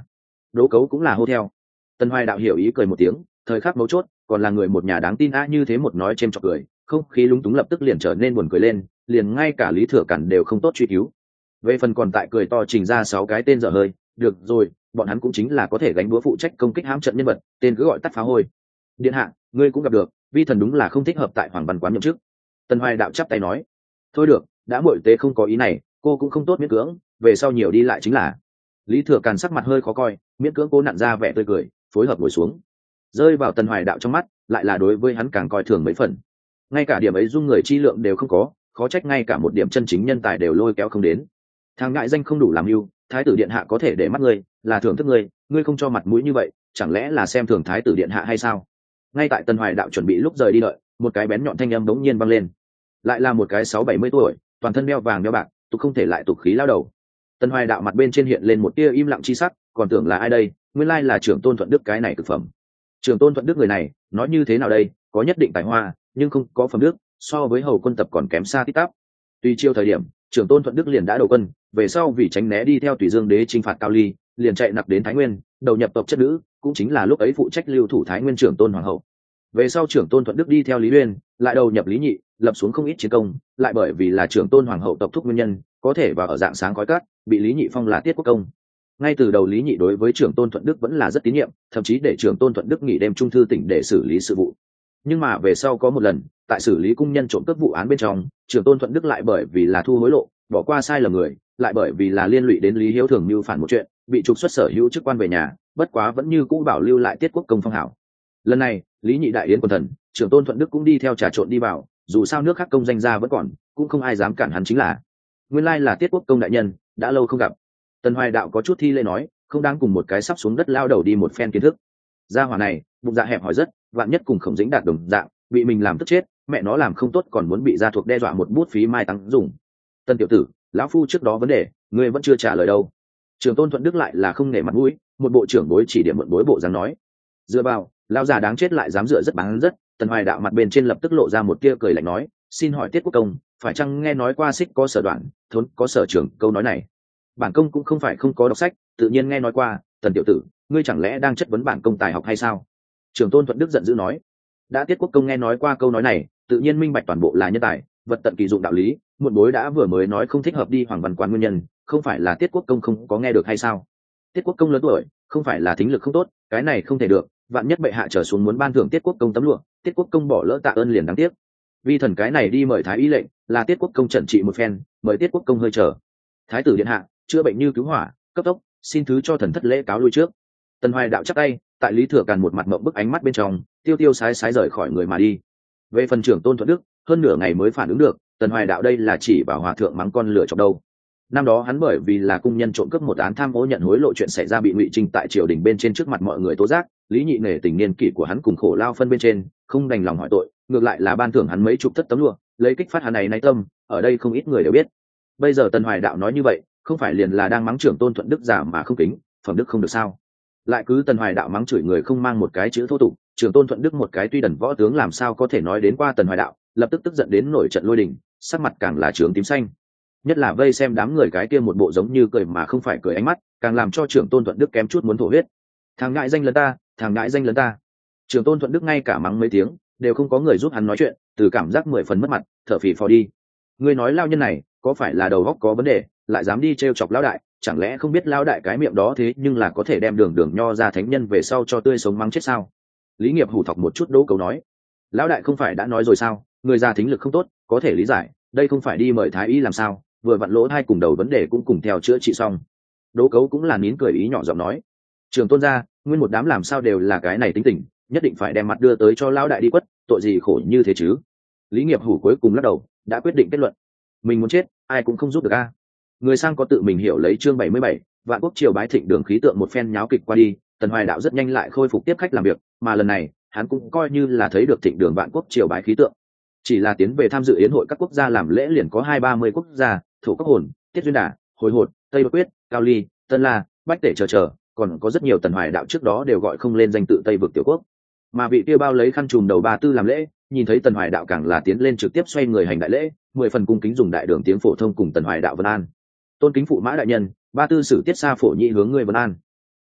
đố cấu cũng là hô theo. Tần Hoài đạo hiểu ý cười một tiếng, thời khắc mấu chốt còn là người một nhà đáng tin a, như thế một nói chêm chọc cười, không khí lúng túng lập tức liền trở nên buồn cười lên, liền ngay cả Lý Thừa Cản đều không tốt truy cứu. Về phần còn tại cười to trình ra sáu cái tên dở hơi, được rồi, bọn hắn cũng chính là có thể gánh búa phụ trách công kích hãm trận nhân vật, tên cứ gọi tắt phá hôi. Điện hạ, ngươi cũng gặp được, vi thần đúng là không thích hợp tại Hoàng Văn quán nhậm chức. Tần Hoài đạo chắp tay nói, thôi được, đã muội tế không có ý này, cô cũng không tốt miễn cưỡng, về sau nhiều đi lại chính là. Lý Thừa Càn sắc mặt hơi khó coi, miễn cưỡng cố nặn ra vẻ tươi cười, phối hợp ngồi xuống. Rơi vào Tần Hoài đạo trong mắt, lại là đối với hắn càng coi thường mấy phần. Ngay cả điểm ấy dung người chi lượng đều không có, khó trách ngay cả một điểm chân chính nhân tài đều lôi kéo không đến. Thằng ngại danh không đủ làm mưu, thái tử điện hạ có thể để mắt ngươi, là thưởng thức ngươi, ngươi không cho mặt mũi như vậy, chẳng lẽ là xem thường thái tử điện hạ hay sao? Ngay tại Tần Hoài đạo chuẩn bị lúc rời đi đợi, một cái bén nhọn thanh âm bỗng nhiên vang lên. Lại là một cái sáu bảy mươi tuổi, toàn thân đeo vàng đeo bạc, tục không thể lại tục khí lao đầu. Tần Hoài đạo mặt bên trên hiện lên một tia im lặng chi sắc, còn tưởng là ai đây, nguyên lai là trưởng tôn Thuận Đức cái này cực phẩm. Trưởng tôn Thuận Đức người này, nói như thế nào đây, có nhất định tài hoa, nhưng không có phẩm đức, so với hầu quân tập còn kém xa tít tắp. Tuy chiêu thời điểm, trưởng tôn Thuận Đức liền đã đầu quân, về sau vì tránh né đi theo Tùy Dương đế chinh phạt Cao Ly, liền chạy nặc đến Thái Nguyên, đầu nhập tộc chất nữ, cũng chính là lúc ấy phụ trách lưu thủ Thái Nguyên trưởng tôn hoàng hậu. Về sau trưởng tôn Thuận Đức đi theo Lý Uyên, lại đầu nhập Lý Nhị, lập xuống không ít chiến công, lại bởi vì là trưởng tôn hoàng hậu tộc thúc nguyên nhân, có thể vào ở dạng sáng khói cát, bị Lý Nhị phong là tiết quốc công. Ngay từ đầu Lý Nhị đối với trưởng tôn Thuận Đức vẫn là rất tín nhiệm, thậm chí để trưởng tôn Thuận Đức nghỉ đêm trung thư tỉnh để xử lý sự vụ. Nhưng mà về sau có một lần, tại xử lý cung nhân trộm cướp vụ án bên trong, trưởng tôn Thuận Đức lại bởi vì là thu hối lộ, bỏ qua sai lầm người, lại bởi vì là liên lụy đến Lý Hiếu Thường mưu phản một chuyện, bị trục xuất sở hữu chức quan về nhà, bất quá vẫn như cũ bảo lưu lại tiết quốc công phong hảo. Lần này, Lý Nhị đại yến quần thần, trưởng tôn Thuận Đức cũng đi theo trà trộn đi vào, dù sao nước khác công danh ra vẫn còn, cũng không ai dám cản hắn chính là. Nguyên lai là tiết quốc công đại nhân, đã lâu không gặp. Tần Hoài đạo có chút thi lễ nói, không đáng cùng một cái sắp xuống đất lao đầu đi một phen kiến thức. Gia hỏa này, bụng dạ hẹp hỏi rất, vạn nhất cùng Khổng Dĩnh đạt đồng dạng, bị mình làm tức chết, mẹ nó làm không tốt còn muốn bị gia thuộc đe dọa một bút phí mai tăng dùng. Tân tiểu tử, lão phu trước đó vấn đề, ngươi vẫn chưa trả lời đâu. Trưởng tôn Thuận Đức lại là không nể mặt mũi, một bộ trưởng bối chỉ điểm mượn bối bộ dáng nói. Dựa vào, lão già đáng chết lại dám dựa rất bán rất. Tần Hoài đạo mặt bên trên lập tức lộ ra một tia cười lạnh nói, xin hỏi tiết quốc công, phải chăng nghe nói qua xích có sở đoạn, thốn có sở trưởng câu nói này? Bản công cũng không phải không có đọc sách, tự nhiên nghe nói qua. Tần tiểu tử, ngươi chẳng lẽ đang chất vấn bản công tài học hay sao? Trưởng tôn Thuận Đức giận dữ nói. Đã tiết quốc công nghe nói qua câu nói này, tự nhiên minh bạch toàn bộ là nhân tài, vật tận kỳ dụng đạo lý, muộn bối đã vừa mới nói không thích hợp đi Hoàng Văn quán nguyên nhân, không phải là tiết quốc công không có nghe được hay sao? Tiết quốc công lớn tuổi, không phải là thính lực không tốt, cái này không thể được, vạn nhất bệ hạ trở xuống muốn ban thưởng tiết quốc công tấm lụa, tiết quốc công bỏ lỡ tạ ơn liền đáng tiếc. Vi thần cái này đi mời thái y lệnh, là tiết quốc công trần trị một phen, mời tiết quốc công hơi chờ. Thái tử điện hạ, chữa bệnh như cứu hỏa, cấp tốc, xin thứ cho thần thất lễ cáo lui trước. Tần Hoài đạo chắp tay, tại Lý Thừa Càn một mặt mộng bức ánh mắt bên trong, tiêu tiêu sái sái rời khỏi người mà đi. Về phần trưởng tôn Thuận Đức, hơn nửa ngày mới phản ứng được, Tần Hoài đạo đây là chỉ vào hòa thượng mắng con lửa chọc đâu. Năm đó hắn bởi vì là cung nhân trộm cướp một án tham ô nhận hối lộ chuyện xảy ra bị Ngụy Trinh tại triều đình bên trên trước mặt mọi người tố giác, Lý Nhị nể tình niên kỷ của hắn cùng khổ lao phân bên trên, không đành lòng hỏi tội, ngược lại là ban thưởng hắn mấy chục thất tấm lụa, lấy kích phát hắn này nay tâm, ở đây không ít người đều biết. Bây giờ Tần Hoài đạo nói như vậy, không phải liền là đang mắng trưởng tôn Thuận Đức giả mà không kính, phẩm đức không được sao? Lại cứ Tần Hoài đạo mắng chửi người không mang một cái chữ thô tục, trưởng tôn Thuận Đức một cái tuy đần võ tướng làm sao có thể nói đến qua Tần Hoài đạo, lập tức tức giận đến nổi trận lôi đình, sắc mặt càng là trưởng tím xanh. Nhất là vây xem đám người cái kia một bộ giống như cười mà không phải cười ánh mắt, càng làm cho trưởng tôn Thuận Đức kém chút muốn thổ huyết. Thằng ngại danh lấn ta, thằng ngại danh lấn ta. Trưởng tôn Thuận Đức ngay cả mắng mấy tiếng, đều không có người giúp hắn nói chuyện, từ cảm giác mười phần mất mặt, thở phì phò đi. Người nói lao nhân này, có phải là đầu óc có vấn đề, lại dám đi trêu chọc lão đại, chẳng lẽ không biết lão đại cái miệng đó thế nhưng là có thể đem đường đường nho ra thánh nhân về sau cho tươi sống mắng chết sao? Lý Nghiệp hủ thọc một chút đố cấu nói, lão đại không phải đã nói rồi sao, người già thính lực không tốt, có thể lý giải, đây không phải đi mời thái y làm sao, vừa vặn lỗ hai cùng đầu vấn đề cũng cùng theo chữa trị xong. Đố cấu cũng là nín cười ý nhỏ giọng nói, trường tôn gia, nguyên một đám làm sao đều là cái này tính tình, nhất định phải đem mặt đưa tới cho lão đại đi quất, tội gì khổ như thế chứ? Lý Nghiệp hủ cuối cùng lắc đầu, đã quyết định kết luận, mình muốn chết, ai cũng không giúp được a. Người sang có tự mình hiểu lấy chương bảy mươi bảy, Vạn Quốc triều bái thịnh đường khí tượng một phen nháo kịch qua đi, Tần Hoài đạo rất nhanh lại khôi phục tiếp khách làm việc, mà lần này, hắn cũng coi như là thấy được thịnh đường Vạn Quốc triều bái khí tượng. Chỉ là tiến về tham dự yến hội các quốc gia làm lễ liền có hai ba mươi quốc gia, Thổ Quốc Hồn, Tiết Duyên Đả, Hồi Hột, Tây Bắc Quyết, Cao Ly, Tân La, Bách Tể chờ chờ, còn có rất nhiều Tần Hoài đạo trước đó đều gọi không lên danh tự Tây vực tiểu quốc. Mà vị kia bao lấy khăn trùm đầu ba tư làm lễ, nhìn thấy Tần Hoài đạo càng là tiến lên trực tiếp xoay người hành đại lễ, mười phần cung kính dùng đại đường tiếng phổ thông cùng Tần Hoài đạo vân an. Tôn kính phụ mã đại nhân, ba tư sử tiết xa phổ nhị hướng người vân an.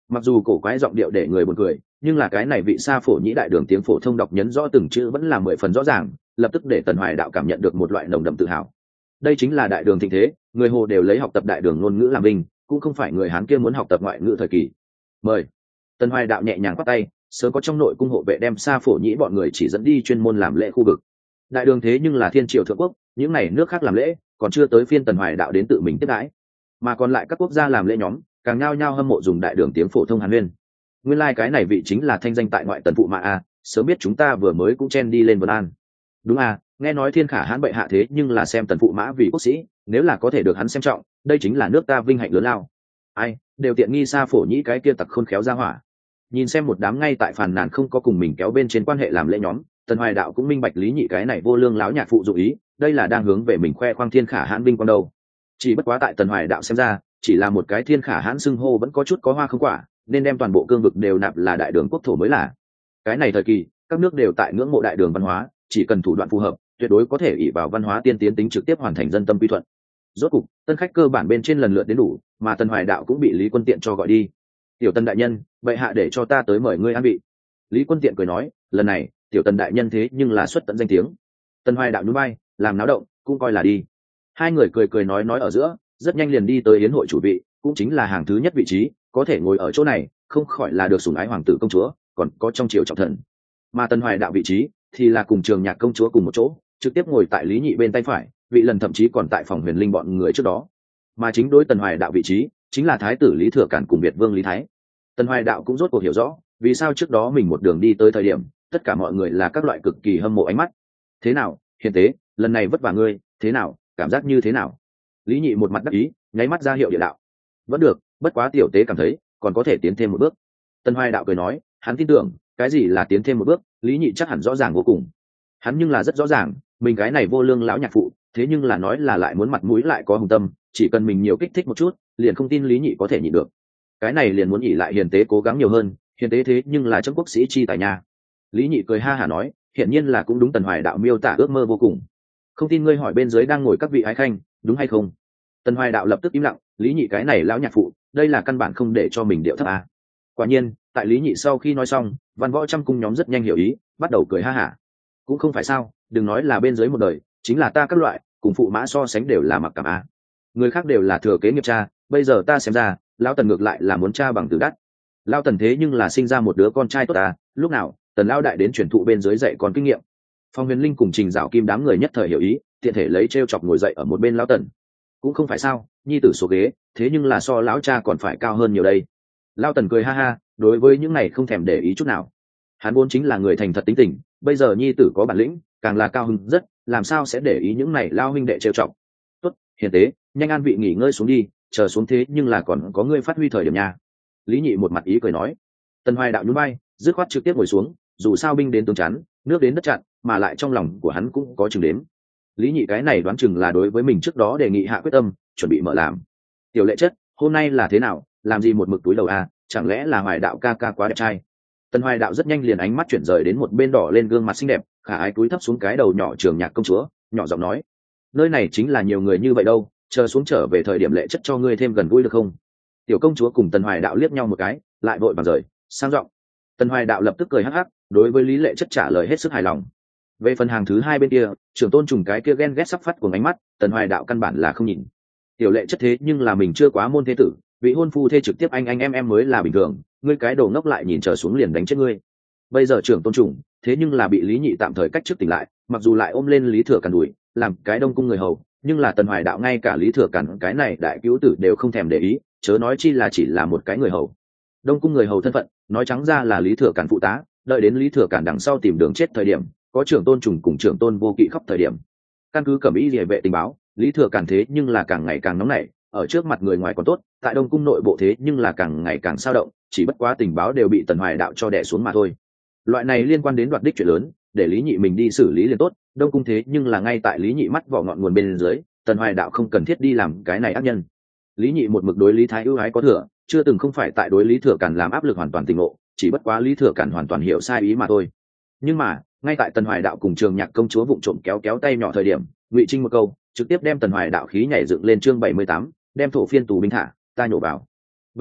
Mặc dù cổ quái giọng điệu để người buồn cười, nhưng là cái này vị sa phổ nhĩ đại đường tiếng phổ thông đọc nhấn rõ từng chữ vẫn là mười phần rõ ràng, lập tức để Tần Hoài Đạo cảm nhận được một loại nồng đậm tự hào. Đây chính là đại đường thịnh thế, người Hồ đều lấy học tập đại đường ngôn ngữ làm vinh, cũng không phải người Hán kia muốn học tập ngoại ngữ thời kỳ. Mời. Tần Hoài Đạo nhẹ nhàng bắt tay, sớm có trong nội cung hộ vệ đem sa phổ nhĩ bọn người chỉ dẫn đi chuyên môn làm lễ khu vực. Đại đường thế nhưng là thiên triều thượng quốc, những này nước khác làm lễ, còn chưa tới phiên Tần Hoài Đạo đến tự mình tiếp đãi, mà còn lại các quốc gia làm lễ nhóm càng nhao nhao hâm mộ dùng đại đường tiếng phổ thông Hàn Nguyên. Nguyên lai like cái này vị chính là thanh danh tại ngoại tần phụ mạ a, sớm biết chúng ta vừa mới cũng chen đi lên vân an. Đúng à, nghe nói thiên khả hãn bệ hạ thế nhưng là xem tần phụ mã vì quốc sĩ, nếu là có thể được hắn xem trọng, đây chính là nước ta vinh hạnh lớn lao. Ai, đều tiện nghi sa phổ nhĩ cái kia tặc khôn khéo ra hỏa. Nhìn xem một đám ngay tại phàn nàn không có cùng mình kéo bên trên quan hệ làm lễ nhóm, Tần Hoài Đạo cũng minh bạch Lý Nhị cái này vô lương láo nhạc phụ dụ ý, đây là đang hướng về mình khoe khoang thiên khả hãn vinh quang đâu. Chỉ bất quá tại Tần Hoài Đạo xem ra, chỉ là một cái thiên khả hãn xưng hô vẫn có chút có hoa không quả, nên đem toàn bộ cương vực đều nạp là đại đường quốc thổ mới là. Cái này thời kỳ, các nước đều tại ngưỡng mộ đại đường văn hóa, chỉ cần thủ đoạn phù hợp, tuyệt đối có thể ỷ vào văn hóa tiên tiến tính trực tiếp hoàn thành dân tâm quy thuận. Rốt cục, tân khách cơ bản bên trên lần lượt đến đủ, mà Tần Hoài Đạo cũng bị Lý Quân Tiện cho gọi đi. Tiểu Tần đại nhân, bệ hạ để cho ta tới mời ngươi an vị. Lý Quân Tiện cười nói, lần này, tiểu Tần đại nhân thế nhưng là xuất tận danh tiếng. Tần Hoài Đạo nhún vai, làm náo động, cũng coi là đi. Hai người cười cười nói nói ở giữa, rất nhanh liền đi tới yến hội chủ vị, cũng chính là hàng thứ nhất vị trí, có thể ngồi ở chỗ này, không khỏi là được sủng ái hoàng tử công chúa, còn có trong triều trọng thần. Mà Tần Hoài Đạo vị trí thì là cùng Trường Nhạc công chúa cùng một chỗ, trực tiếp ngồi tại Lý Nhị bên tay phải, vị lần thậm chí còn tại phòng Huyền Linh bọn người trước đó. Mà chính đối Tần Hoài Đạo vị trí chính là thái tử Lý Thừa Cản cùng Việt vương Lý Thái. Tần Hoài Đạo cũng rốt cuộc hiểu rõ, vì sao trước đó mình một đường đi tới thời điểm, tất cả mọi người là các loại cực kỳ hâm mộ ánh mắt. Thế nào, hiền tế, lần này vất vả ngươi, thế nào, cảm giác như thế nào? Lý Nhị một mặt đắc ý, nháy mắt ra hiệu địa đạo. Vẫn được, bất quá tiểu tế cảm thấy còn có thể tiến thêm một bước. Tần Hoài Đạo cười nói, hắn tin tưởng, cái gì là tiến thêm một bước, Lý Nhị chắc hẳn rõ ràng vô cùng. Hắn nhưng là rất rõ ràng, mình cái này vô lương lão nhạc phụ, thế nhưng là nói là lại muốn mặt mũi lại có hùng tâm, chỉ cần mình nhiều kích thích một chút, liền không tin Lý Nhị có thể nhịn được. Cái này liền muốn ỷ lại hiền tế cố gắng nhiều hơn, hiền tế thế nhưng là trong quốc sĩ chi tài nha. Lý Nhị cười ha hả nói, hiện nhiên là cũng đúng Tần Hoài Đạo miêu tả ước mơ vô cùng. Không tin ngươi hỏi bên dưới đang ngồi các vị ái khanh, đúng hay không? Tần Hoài Đạo lập tức im lặng, Lý Nhị cái này lão nhạc phụ, đây là căn bản không để cho mình điệu thấp à. Quả nhiên, tại Lý Nhị sau khi nói xong, văn võ trăm cung nhóm rất nhanh hiểu ý, bắt đầu cười ha hả. Cũng không phải sao, đừng nói là bên dưới một đời, chính là ta các loại, cùng phụ mã so sánh đều là mặc cảm à. Người khác đều là thừa kế nghiệp cha, bây giờ ta xem ra, lão Tần ngược lại là muốn cha bằng từ đắt. Lão Tần thế nhưng là sinh ra một đứa con trai tốt à, lúc nào, Tần lão đại đến truyền thụ bên dưới dạy còn kinh nghiệm. Phong Huyền Linh cùng Trình Dạo Kim đám người nhất thời hiểu ý, tiện thể lấy trêu chọc ngồi dậy ở một bên lão Tần. Cũng không phải sao, nhi tử số ghế, thế nhưng là so lão cha còn phải cao hơn nhiều đây. Lão Tần cười ha ha, đối với những này không thèm để ý chút nào. Hắn vốn chính là người thành thật tính tình, bây giờ nhi tử có bản lĩnh, càng là cao hứng rất, làm sao sẽ để ý những này lao huynh đệ trêu chọc. Tốt, hiền tế, nhanh an vị nghỉ ngơi xuống đi, chờ xuống thế nhưng là còn có ngươi phát huy thời điểm nha. Lý Nhị một mặt ý cười nói. Tần Hoài Đạo nhún vai, dứt khoát trực tiếp ngồi xuống, dù sao binh đến tướng chắn, nước đến đất chặn, mà lại trong lòng của hắn cũng có chừng đếm. Lý Nhị cái này đoán chừng là đối với mình trước đó đề nghị hạ quyết tâm, chuẩn bị mở làm. Tiểu Lệ Chất, hôm nay là thế nào, làm gì một mực túi đầu a, chẳng lẽ là Hoài Đạo ca ca quá đẹp trai? Tần Hoài Đạo rất nhanh liền ánh mắt chuyển rời đến một bên đỏ lên gương mặt xinh đẹp, khả ái cúi thấp xuống cái đầu nhỏ Trường Nhạc công chúa, nhỏ giọng nói, nơi này chính là nhiều người như vậy đâu, chờ xuống trở về thời điểm Lệ Chất cho ngươi thêm gần gũi được không? Tiểu công chúa cùng Tần Hoài Đạo liếc nhau một cái, lại vội vàng rời, sang giọng. Tần Hoài Đạo lập tức cười hắc hắc, đối với Lý Lệ Chất trả lời hết sức hài lòng. Về phần hàng thứ hai bên kia, Trưởng Tôn trùng cái kia ghen ghét sắp phát của ánh mắt, Tần Hoài Đạo căn bản là không nhìn. Tiểu Lệ Chất thế nhưng là mình chưa quá môn thế tử, vị hôn phu thê trực tiếp anh anh em em mới là bình thường, ngươi cái đồ ngốc lại nhìn trở xuống liền đánh chết ngươi. Bây giờ Trưởng Tôn trùng, thế nhưng là bị Lý Nhị tạm thời cách trước tỉnh lại, mặc dù lại ôm lên Lý Thừa Càn đuổi, làm cái đông cung người hầu, nhưng là Tần Hoài Đạo ngay cả Lý Thừa Càn cái này đại cứu tử đều không thèm để ý, chớ nói chi là chỉ là một cái người hầu. Đông cung người hầu thân phận, nói trắng ra là Lý Thừa Càn phụ tá, đợi đến Lý Thừa Càn đằng sau tìm đường chết thời điểm, có Trưởng Tôn trùng cùng Trưởng Tôn vô kỵ khóc thời điểm. Căn cứ Cẩm Ý Liễu vệ tình báo, Lý Thừa Càn thế nhưng là càng ngày càng nóng nảy, ở trước mặt người ngoài còn tốt, tại Đông cung nội bộ thế nhưng là càng ngày càng sao động, chỉ bất quá tình báo đều bị Tần Hoài Đạo cho đè xuống mà thôi. Loại này liên quan đến đoạt đích chuyện lớn, để Lý Nhị mình đi xử lý liền tốt, Đông cung thế nhưng là ngay tại Lý Nhị mắt vỏ ngọn nguồn bên dưới, Tần Hoài Đạo không cần thiết đi làm cái này ác nhân. Lý Nhị một mực đối Lý Thái ưu ái có thừa, chưa từng không phải tại đối Lý Thừa Càn làm áp lực hoàn toàn tình ngộ, chỉ bất quá Lý Thừa Càn hoàn toàn hiểu sai ý mà thôi. Nhưng mà, ngay tại Tần Hoài Đạo cùng Trường Nhạc công chúa vụng trộm kéo kéo tay nhỏ thời điểm, Ngụy Trinh một câu, trực tiếp đem Tần Hoài Đạo khí nhảy dựng lên chương bảy mươi tám, đem thổ phiên tù binh thả, ta nhổ vào. Vậy hạ,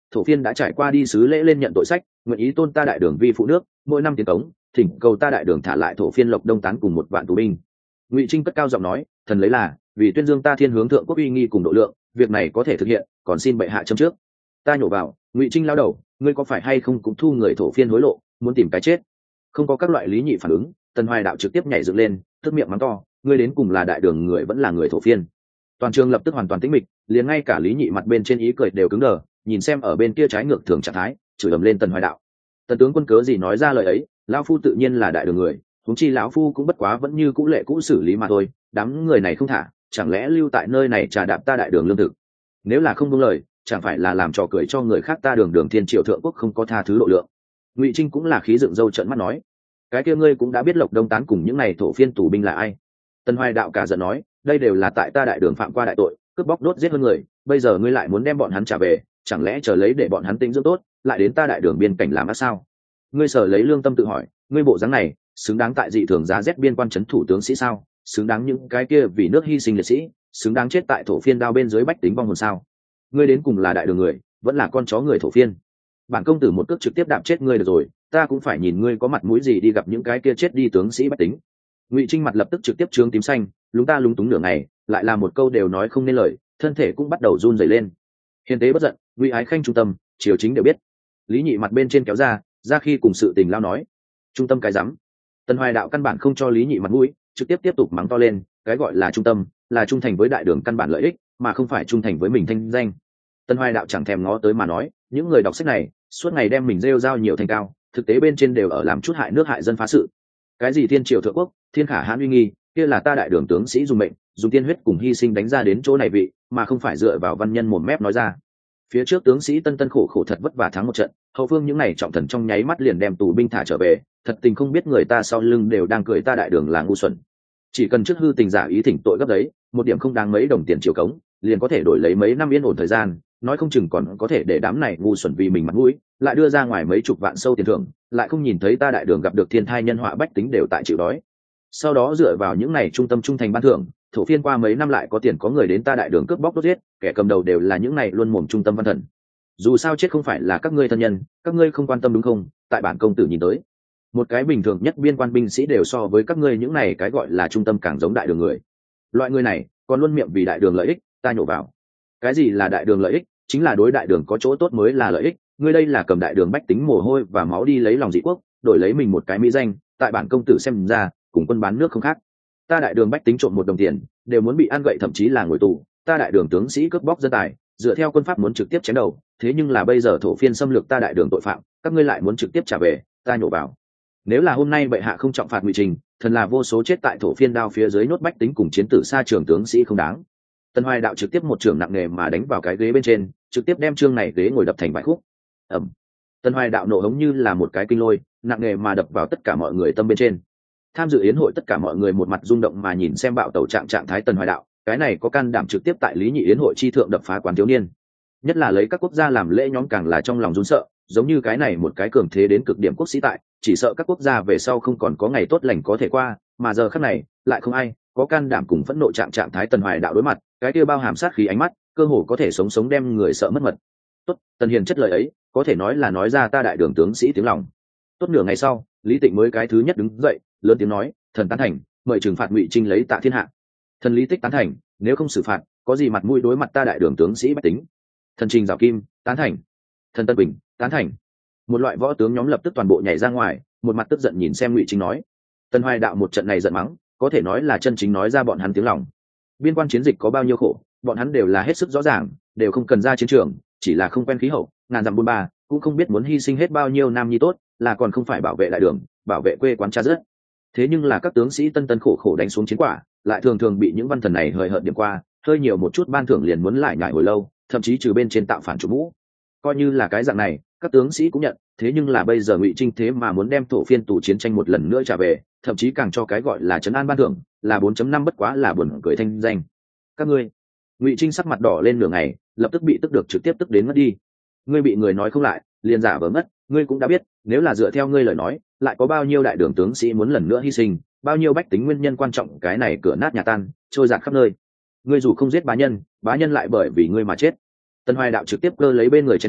thổ phiên đã trải qua đi sứ lễ lên nhận tội sách, nguyện ý tôn ta đại đường vi phụ nước, mỗi năm tiến cống, thỉnh cầu ta đại đường thả lại thổ phiên Lộc Đông Tán cùng một vạn tù binh. Ngụy Trinh cất cao giọng nói, thần lấy là vì tuyên dương ta thiên hướng thượng quốc uy nghi cùng độ lượng, việc này có thể thực hiện, còn xin bệ hạ châm trước. Ta nhổ vào, Ngụy Trinh lao đầu, ngươi có phải hay không cũng thu người thổ phiên hối lộ, muốn tìm cái chết? Không có các loại lý nhị phản ứng, Tần Hoài Đạo trực tiếp nhảy dựng lên, tức miệng mắng to, ngươi đến cùng là đại đường người vẫn là người thổ phiên. Toàn trường lập tức hoàn toàn tĩnh mịch, liền ngay cả lý nhị mặt bên trên ý cười đều cứng đờ, nhìn xem ở bên kia trái ngược thường trạng thái, chửi ầm lên Tần Hoài Đạo. Tần tướng quân cớ gì nói ra lời ấy, lão phu tự nhiên là đại đường người, huống chi lão phu cũng bất quá vẫn như cũ lệ cũ xử lý mà thôi, đám người này không thả, chẳng lẽ lưu tại nơi này trà đạp ta đại đường lương thực? Nếu là không buông lời, chẳng phải là làm trò cười cho người khác ta đường đường thiên triều thượng quốc không có tha thứ độ lượng. Ngụy Trinh cũng là khí dựng râu trợn mắt nói, cái kia ngươi cũng đã biết Lộc Đông Tán cùng những này thổ phiên tù binh là ai? Tần Hoài Đạo cả giận nói, đây đều là tại ta đại đường phạm qua đại tội, cướp bóc đốt giết hơn người, bây giờ ngươi lại muốn đem bọn hắn trả về, chẳng lẽ chờ lấy để bọn hắn tính dưỡng tốt, lại đến ta đại đường biên cảnh làm ác sao? Ngươi sở lấy lương tâm tự hỏi, ngươi bộ dáng này xứng đáng tại dị thường giá rét biên quan trấn thủ tướng sĩ sao? Xứng đáng những cái kia vì nước hy sinh liệt sĩ, xứng đáng chết tại thổ phiên đao bên dưới bách tính vong hồn sao? Ngươi đến cùng là đại đường người, vẫn là con chó người thổ phiên? Bản công tử một cước trực tiếp đạp chết ngươi được rồi, ta cũng phải nhìn ngươi có mặt mũi gì đi gặp những cái kia chết đi tướng sĩ bách tính. Ngụy Trinh mặt lập tức trực tiếp trướng tím xanh, lúng ta lúng túng nửa ngày, lại là một câu đều nói không nên lời, thân thể cũng bắt đầu run rẩy lên. Hiền tế bất giận, Ngụy ái khanh trung tâm, triều chính đều biết. Lý nhị mặt bên trên kéo ra, ra khi cùng sự tình lao nói, trung tâm cái rắm. Tần Hoài Đạo căn bản không cho Lý nhị mặt mũi, trực tiếp tiếp tục mắng to lên, cái gọi là trung tâm, là trung thành với đại đường căn bản lợi ích, mà không phải trung thành với mình thanh danh. Tần Hoài Đạo chẳng thèm ngó tới mà nói, những người đọc sách này suốt ngày đem mình rêu rao nhiều thành cao, thực tế bên trên đều ở làm chút hại nước hại dân phá sự. Cái gì thiên triều thượng quốc, thiên khả hãn uy nghi, kia là ta đại đường tướng sĩ dùng mệnh, dùng tiên huyết cùng hy sinh đánh ra đến chỗ này vị, mà không phải dựa vào văn nhân mồm mép nói ra. Phía trước tướng sĩ tân tân khổ khổ thật vất vả thắng một trận, hậu phương những này trọng thần trong nháy mắt liền đem tù binh thả trở về, thật tình không biết người ta sau lưng đều đang cười ta đại đường là ngu xuẩn. Chỉ cần trước hư tình giả ý thỉnh tội gấp đấy, một điểm không đáng mấy đồng tiền triều cống, liền có thể đổi lấy mấy năm yên ổn thời gian, nói không chừng còn có thể để đám này ngu xuẩn vì mình mặt mũi, lại đưa ra ngoài mấy chục vạn sâu tiền thưởng, lại không nhìn thấy ta đại đường gặp được thiên thai nhân họa bách tính đều tại chịu đói. Sau đó dựa vào những này trung tâm trung thành ban thưởng, thổ phiên qua mấy năm lại có tiền có người đến ta đại đường cướp bóc đốt giết, kẻ cầm đầu đều là những này luôn mồm trung tâm văn thần. Dù sao chết không phải là các ngươi thân nhân, các ngươi không quan tâm đúng không? Tại bản công tử nhìn tới, một cái bình thường nhất biên quan binh sĩ đều so với các ngươi những này cái gọi là trung tâm càng giống đại đường người. Loại người này còn luôn miệng vì đại đường lợi ích, ta nhổ vào. Cái gì là đại đường lợi ích? Chính là đối đại đường có chỗ tốt mới là lợi ích. Ngươi đây là cầm đại đường bách tính mồ hôi và máu đi lấy lòng dị quốc, đổi lấy mình một cái mỹ danh, tại bản công tử xem ra cùng quân bán nước không khác. Ta đại đường bách tính trộm một đồng tiền đều muốn bị ăn gậy, thậm chí là ngồi tù. Ta đại đường tướng sĩ cướp bóc dân tài, dựa theo quân pháp muốn trực tiếp chém đầu, thế nhưng là bây giờ thổ phiên xâm lược ta đại đường tội phạm, các ngươi lại muốn trực tiếp trả về, ta nhổ vào. Nếu là hôm nay bệ hạ không trọng phạt Ngụy Trình, thần là vô số chết tại thổ phiên đao phía dưới nốt bách tính cùng chiến tử xa trường tướng sĩ không đáng. Tần Hoài Đạo trực tiếp một trường nặng nề mà đánh vào cái ghế bên trên, trực tiếp đem chương này ghế ngồi đập thành vài khúc. Ầm. Tần Hoài Đạo nổ hống như là một cái kinh lôi, nặng nề mà đập vào tất cả mọi người tâm bên trên. Tham dự yến hội tất cả mọi người một mặt rung động mà nhìn xem bạo tẩu trạng trạng thái Tần Hoài Đạo, cái này có can đảm trực tiếp tại Lý Nhị yến hội chi thượng đập phá quán thiếu niên. Nhất là lấy các quốc gia làm lễ nhóm càng là trong lòng run sợ, giống như cái này một cái cường thế đến cực điểm quốc sĩ tại, chỉ sợ các quốc gia về sau không còn có ngày tốt lành có thể qua, mà giờ khắc này lại không ai có can đảm cùng phẫn nộ trạng trạng thái Tần Hoài Đạo đối mặt, cái kia bao hàm sát khí ánh mắt, cơ hồ có thể sống sống đem người sợ mất mật. Tốt, Tần Hiền chất lời ấy, có thể nói là nói ra ta đại đường tướng sĩ tiếng lòng. Tốt nửa ngày sau, Lý Tịnh mới cái thứ nhất đứng dậy, lớn tiếng nói, thần tán thành, mời trừng phạt Ngụy Trinh lấy tạ thiên hạ. Thần Lý Tích tán thành, nếu không xử phạt, có gì mặt mũi đối mặt ta đại đường tướng sĩ bách tính. Thần Trình Giảo Kim tán thành, thần Tân Bình tán thành. Một loại võ tướng nhóm lập tức toàn bộ nhảy ra ngoài, một mặt tức giận nhìn xem Ngụy Trinh nói. Tần Hoài Đạo một trận này giận mắng, có thể nói là chân chính nói ra bọn hắn tiếng lòng. Biên quan chiến dịch có bao nhiêu khổ, bọn hắn đều là hết sức rõ ràng, đều không cần ra chiến trường, chỉ là không quen khí hậu, ngàn dặm buôn ba, cũng không biết muốn hy sinh hết bao nhiêu nam nhi tốt, là còn không phải bảo vệ đại đường, bảo vệ quê quán cha rất. Thế nhưng là các tướng sĩ tân tân khổ khổ đánh xuống chiến quả, lại thường thường bị những văn thần này hời hợt điểm qua, hơi nhiều một chút ban thưởng liền muốn lại nhại hồi lâu, thậm chí trừ bên trên tạo phản chủ mũ. Coi như là cái dạng này, các tướng sĩ cũng nhận, thế nhưng là bây giờ Ngụy Trinh thế mà muốn đem thổ phiên tù chiến tranh một lần nữa trả về, thậm chí càng cho cái gọi là trấn an ban thưởng, là bốn chấm năm bất quá là buồn cười thanh danh. Các ngươi, Ngụy Trinh sắc mặt đỏ lên nửa ngày, lập tức bị tức được trực tiếp tức đến mất đi. Ngươi bị người nói không lại, liền giả vờ mất, ngươi cũng đã biết, nếu là dựa theo ngươi lời nói, lại có bao nhiêu đại đường tướng sĩ muốn lần nữa hy sinh, bao nhiêu bách tính nguyên nhân quan trọng cái này cửa nát nhà tan, trôi dạt khắp nơi. Ngươi dù không giết bá nhân, bá nhân lại bởi vì ngươi mà chết. Tần Hoài Đạo trực tiếp cơ lấy bên người chén trà,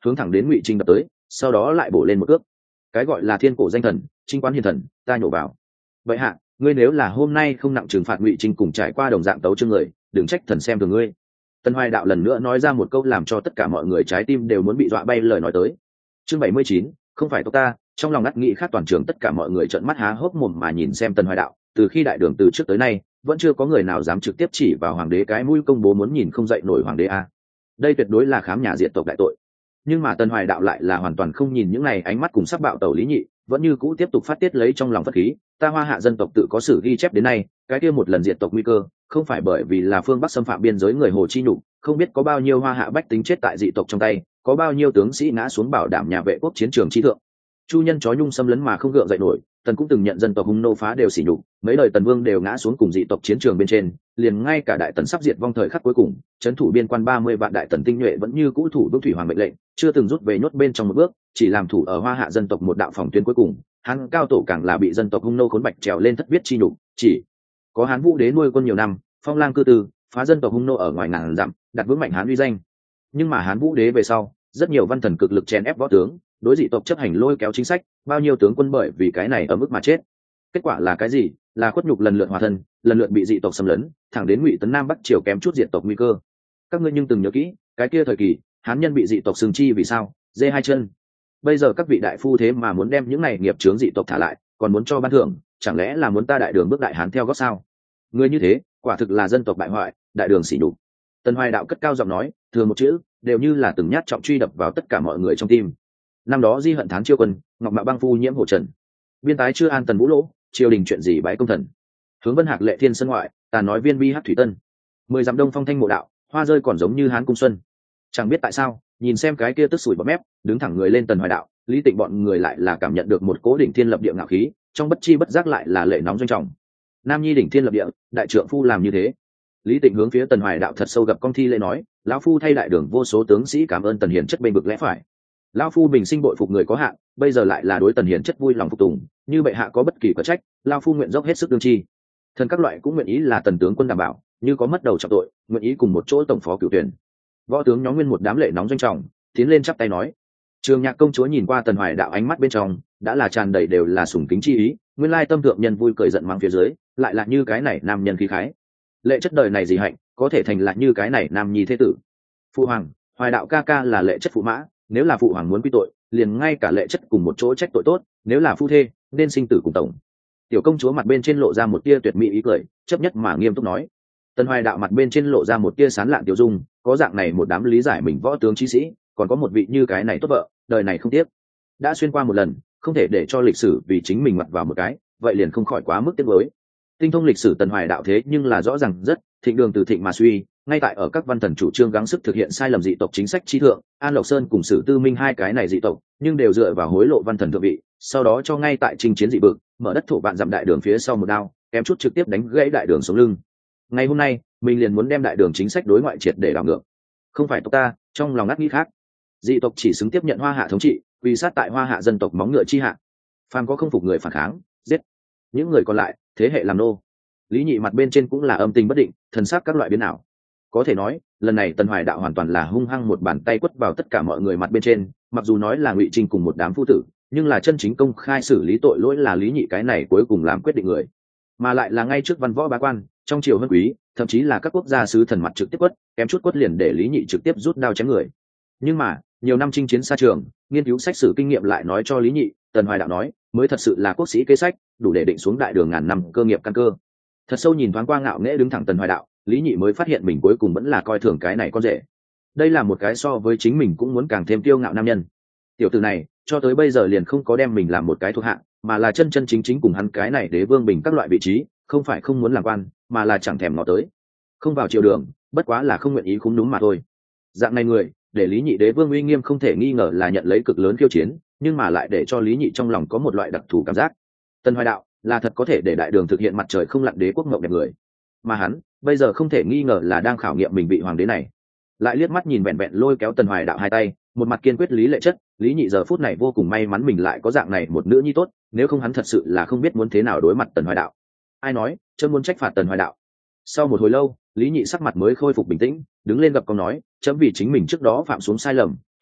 hướng thẳng đến Ngụy Trinh đập tới, sau đó lại bổ lên một cước. Cái gọi là thiên cổ danh thần, Trinh quán hiền thần, ta nhổ vào. Vậy hạ, ngươi nếu là hôm nay không nặng trừng phạt Ngụy Trinh cùng trải qua đồng dạng tấu chương người, đừng trách thần xem thường ngươi. Tần Hoài Đạo lần nữa nói ra một câu làm cho tất cả mọi người trái tim đều muốn bị dọa bay lời nói tới. Chương bảy mươi chín, không phải tộc ta, trong lòng ngắt nghĩ khác toàn trường tất cả mọi người trợn mắt há hốc mồm mà nhìn xem Tần Hoài Đạo, từ khi đại đường từ trước tới nay, vẫn chưa có người nào dám trực tiếp chỉ vào hoàng đế cái mũi công bố muốn nhìn không dậy nổi hoàng đế a. Đây tuyệt đối là khám nhà diệt tộc đại tội. Nhưng mà Tần Hoài Đạo lại là hoàn toàn không nhìn những này ánh mắt cùng sắc bạo tẩu Lý Nhị, vẫn như cũ tiếp tục phát tiết lấy trong lòng phất khí, ta Hoa Hạ dân tộc tự có sử ghi chép đến nay, cái kia một lần diệt tộc nguy cơ, không phải bởi vì là phương Bắc xâm phạm biên giới người Hồ chi nhục, không biết có bao nhiêu Hoa Hạ bách tính chết tại dị tộc trong tay, có bao nhiêu tướng sĩ ngã xuống bảo đảm nhà vệ quốc chiến trường chi thượng. Chu nhân chó nhung xâm lấn mà không gượng dậy nổi, Tần cũng từng nhận dân tộc hung nô phá đều sỉ nhục, mấy lời Tần Vương đều ngã xuống cùng dị tộc chiến trường bên trên, liền ngay cả đại Tần sắp diệt vong thời khắc cuối cùng, trấn thủ biên quan ba mươi vạn đại Tần tinh nhuệ vẫn như cũ thủ đô thủy hoàng mệnh lệnh, chưa từng rút về nhốt bên trong một bước, chỉ làm thủ ở Hoa Hạ dân tộc một đạo phòng tuyến cuối cùng. Hắn cao tổ càng là bị dân tộc hung nô khốn bạch trèo lên thất viết chi nhục, chỉ có Hán Vũ Đế nuôi quân nhiều năm, phong lang cư tư, phá dân tộc hung nô ở ngoài ngàn dặm, đặt vững mạnh Hán uy danh. Nhưng mà Hán Vũ Đế về sau, rất nhiều văn thần cực lực chèn ép võ tướng, đối dị tộc chấp hành lôi kéo chính sách, bao nhiêu tướng quân bởi vì cái này ở mức mà chết. Kết quả là cái gì? Là khuất nhục lần lượt hòa thân, lần lượt bị dị tộc xâm lấn, thẳng đến Ngụy Tấn Nam Bắc triều kém chút diệt tộc nguy cơ. Các ngươi nhưng từng nhớ kỹ, cái kia thời kỳ, Hán nhân bị dị tộc sừng chi vì sao? Dê hai chân. Bây giờ các vị đại phu thế mà muốn đem những này nghiệp chướng dị tộc thả lại, còn muốn cho ban thưởng, chẳng lẽ là muốn ta đại đường bước đại Hán theo gót sao? Người như thế, quả thực là dân tộc bại hoại, đại đường sỉ nhục. Tần Hoài Đạo cất cao giọng nói, thừa một chữ, đều như là từng nhát trọng truy đập vào tất cả mọi người trong tim. Năm đó Di Hận Thán chiêu quân, Ngọc Mạo băng phu nhiễm hổ trần, biên tái chưa an Tần Vũ Lỗ, triều đình chuyện gì bái công thần. Hướng Vân Hạc lệ thiên sân ngoại, ta nói viên bi hát thủy tân. Mười dặm đông phong thanh mộ đạo, hoa rơi còn giống như Hán cung xuân. Chẳng biết tại sao, nhìn xem cái kia tức sủi bọt mép, đứng thẳng người lên Tần Hoài Đạo, Lý Tịnh bọn người lại là cảm nhận được một cố đỉnh thiên lập địa ngạo khí, trong bất chi bất giác lại là lệ nóng doanh trọng. Nam nhi đỉnh thiên lập địa, đại trượng phu làm như thế. Lý Tịnh hướng phía Tần Hoài Đạo thật sâu gặp công thi lễ nói, lão phu thay đại đường vô số tướng sĩ cảm ơn Tần hiền chất bên bực lẽ phải. Lão phu bình sinh bội phục người có hạn, bây giờ lại là đối Tần hiền chất vui lòng phục tùng, như bệ hạ có bất kỳ có trách, lão phu nguyện dốc hết sức đương chi. Thần các loại cũng nguyện ý là Tần tướng quân đảm bảo, như có mất đầu trọng tội, nguyện ý cùng một chỗ tổng phó cửu tuyển. Võ tướng nhóm nguyên một đám lệ nóng doanh trọng, tiến lên chắp tay nói. Trường Nhạc công chúa nhìn qua Tần Hoài Đạo ánh mắt bên trong, đã là tràn đầy đều là sùng kính chi ý, nguyên lai tâm thượng nhân vui cười giận mắng phía dưới, lại là như cái này nam nhân khí khái. Lệ chất đời này gì hạnh, có thể thành lại như cái này nam nhi thế tử. Phụ hoàng, Hoài Đạo ca ca là lệ chất phụ mã, nếu là phụ hoàng muốn quy tội, liền ngay cả lệ chất cùng một chỗ trách tội tốt, nếu là phu thê, nên sinh tử cùng tổng. Tiểu công chúa mặt bên trên lộ ra một tia tuyệt mỹ ý cười, chấp nhất mà nghiêm túc nói. Tần Hoài Đạo mặt bên trên lộ ra một tia sán lạn tiểu dung, có dạng này một đám lý giải mình võ tướng chí sĩ, còn có một vị như cái này tốt vợ, đời này không tiếc. Đã xuyên qua một lần, không thể để cho lịch sử vì chính mình mặt vào một cái, vậy liền không khỏi quá mức tiếc nuối. Tinh thông lịch sử Tần Hoài Đạo thế nhưng là rõ ràng rất, thịnh đường từ thịnh mà suy, ngay tại ở các văn thần chủ trương gắng sức thực hiện sai lầm dị tộc chính sách chi thượng, An Lộc Sơn cùng Sử Tư Minh hai cái này dị tộc, nhưng đều dựa vào hối lộ văn thần thượng vị, sau đó cho ngay tại chinh chiến dị vực, mở đất thổ vạn dặm đại đường phía sau một đao, kém chút trực tiếp đánh gãy đại đường sống lưng. Ngày hôm nay, mình liền muốn đem đại đường chính sách đối ngoại triệt để đảo ngược. Không phải tộc ta, trong lòng ngắt nghĩ khác. Dị tộc chỉ xứng tiếp nhận Hoa Hạ thống trị, vì sát tại Hoa Hạ dân tộc móng ngựa chi hạ. Phàm có không phục người phản kháng, giết. Những người còn lại, thế hệ làm nô. Lý Nhị mặt bên trên cũng là âm tình bất định, thần sắc các loại biến ảo. Có thể nói, lần này Tần Hoài Đạo hoàn toàn là hung hăng một bàn tay quất vào tất cả mọi người mặt bên trên, mặc dù nói là Ngụy Trinh cùng một đám phu tử, nhưng là chân chính công khai xử lý tội lỗi là Lý Nhị cái này cuối cùng làm quyết định người, mà lại là ngay trước văn võ bá quan, trong triều hân quý, thậm chí là các quốc gia sứ thần mặt trực tiếp quất, kém chút quất liền để Lý Nhị trực tiếp rút đao chém người. Nhưng mà, nhiều năm chinh chiến xa trường, nghiên cứu sách sử kinh nghiệm lại nói cho Lý Nhị, Tần Hoài Đạo nói, mới thật sự là quốc sĩ kế sách, đủ để định xuống đại đường ngàn năm cơ nghiệp căn cơ. Thật sâu nhìn thoáng qua ngạo nghễ đứng thẳng Tần Hoài Đạo, Lý Nhị mới phát hiện mình cuối cùng vẫn là coi thường cái này con rể. Đây là một cái so với chính mình cũng muốn càng thêm kiêu ngạo nam nhân. Tiểu tử này, cho tới bây giờ liền không có đem mình làm một cái thuộc hạ, mà là chân chân chính chính cùng hắn cái này đế vương bình các loại vị trí, không phải không muốn làm quan, mà là chẳng thèm ngó tới. Không vào triều đường, bất quá là không nguyện ý khúm núm mà thôi. Dạng này người, để Lý Nhị đế vương uy nghiêm không thể nghi ngờ là nhận lấy cực lớn khiêu chiến, nhưng mà lại để cho Lý Nhị trong lòng có một loại đặc thù cảm giác. Tần Hoài Đạo là thật có thể để đại đường thực hiện mặt trời không lặn đế quốc ngọc đẹp người, mà hắn bây giờ không thể nghi ngờ là đang khảo nghiệm mình vị hoàng đế này. Lại liếc mắt nhìn vẹn vẹn lôi kéo Tần Hoài Đạo hai tay, một mặt kiên quyết Lý Lệ Chất, Lý Nhị giờ phút này vô cùng may mắn mình lại có dạng này một nữ nhi tốt, nếu không hắn thật sự là không biết muốn thế nào đối mặt Tần Hoài Đạo. Ai nói, chấm muốn trách phạt Tần Hoài Đạo. Sau một hồi lâu, Lý Nhị sắc mặt mới khôi phục bình tĩnh, đứng lên gặp con nói, chấm vì chính mình trước đó phạm xuống sai lầm,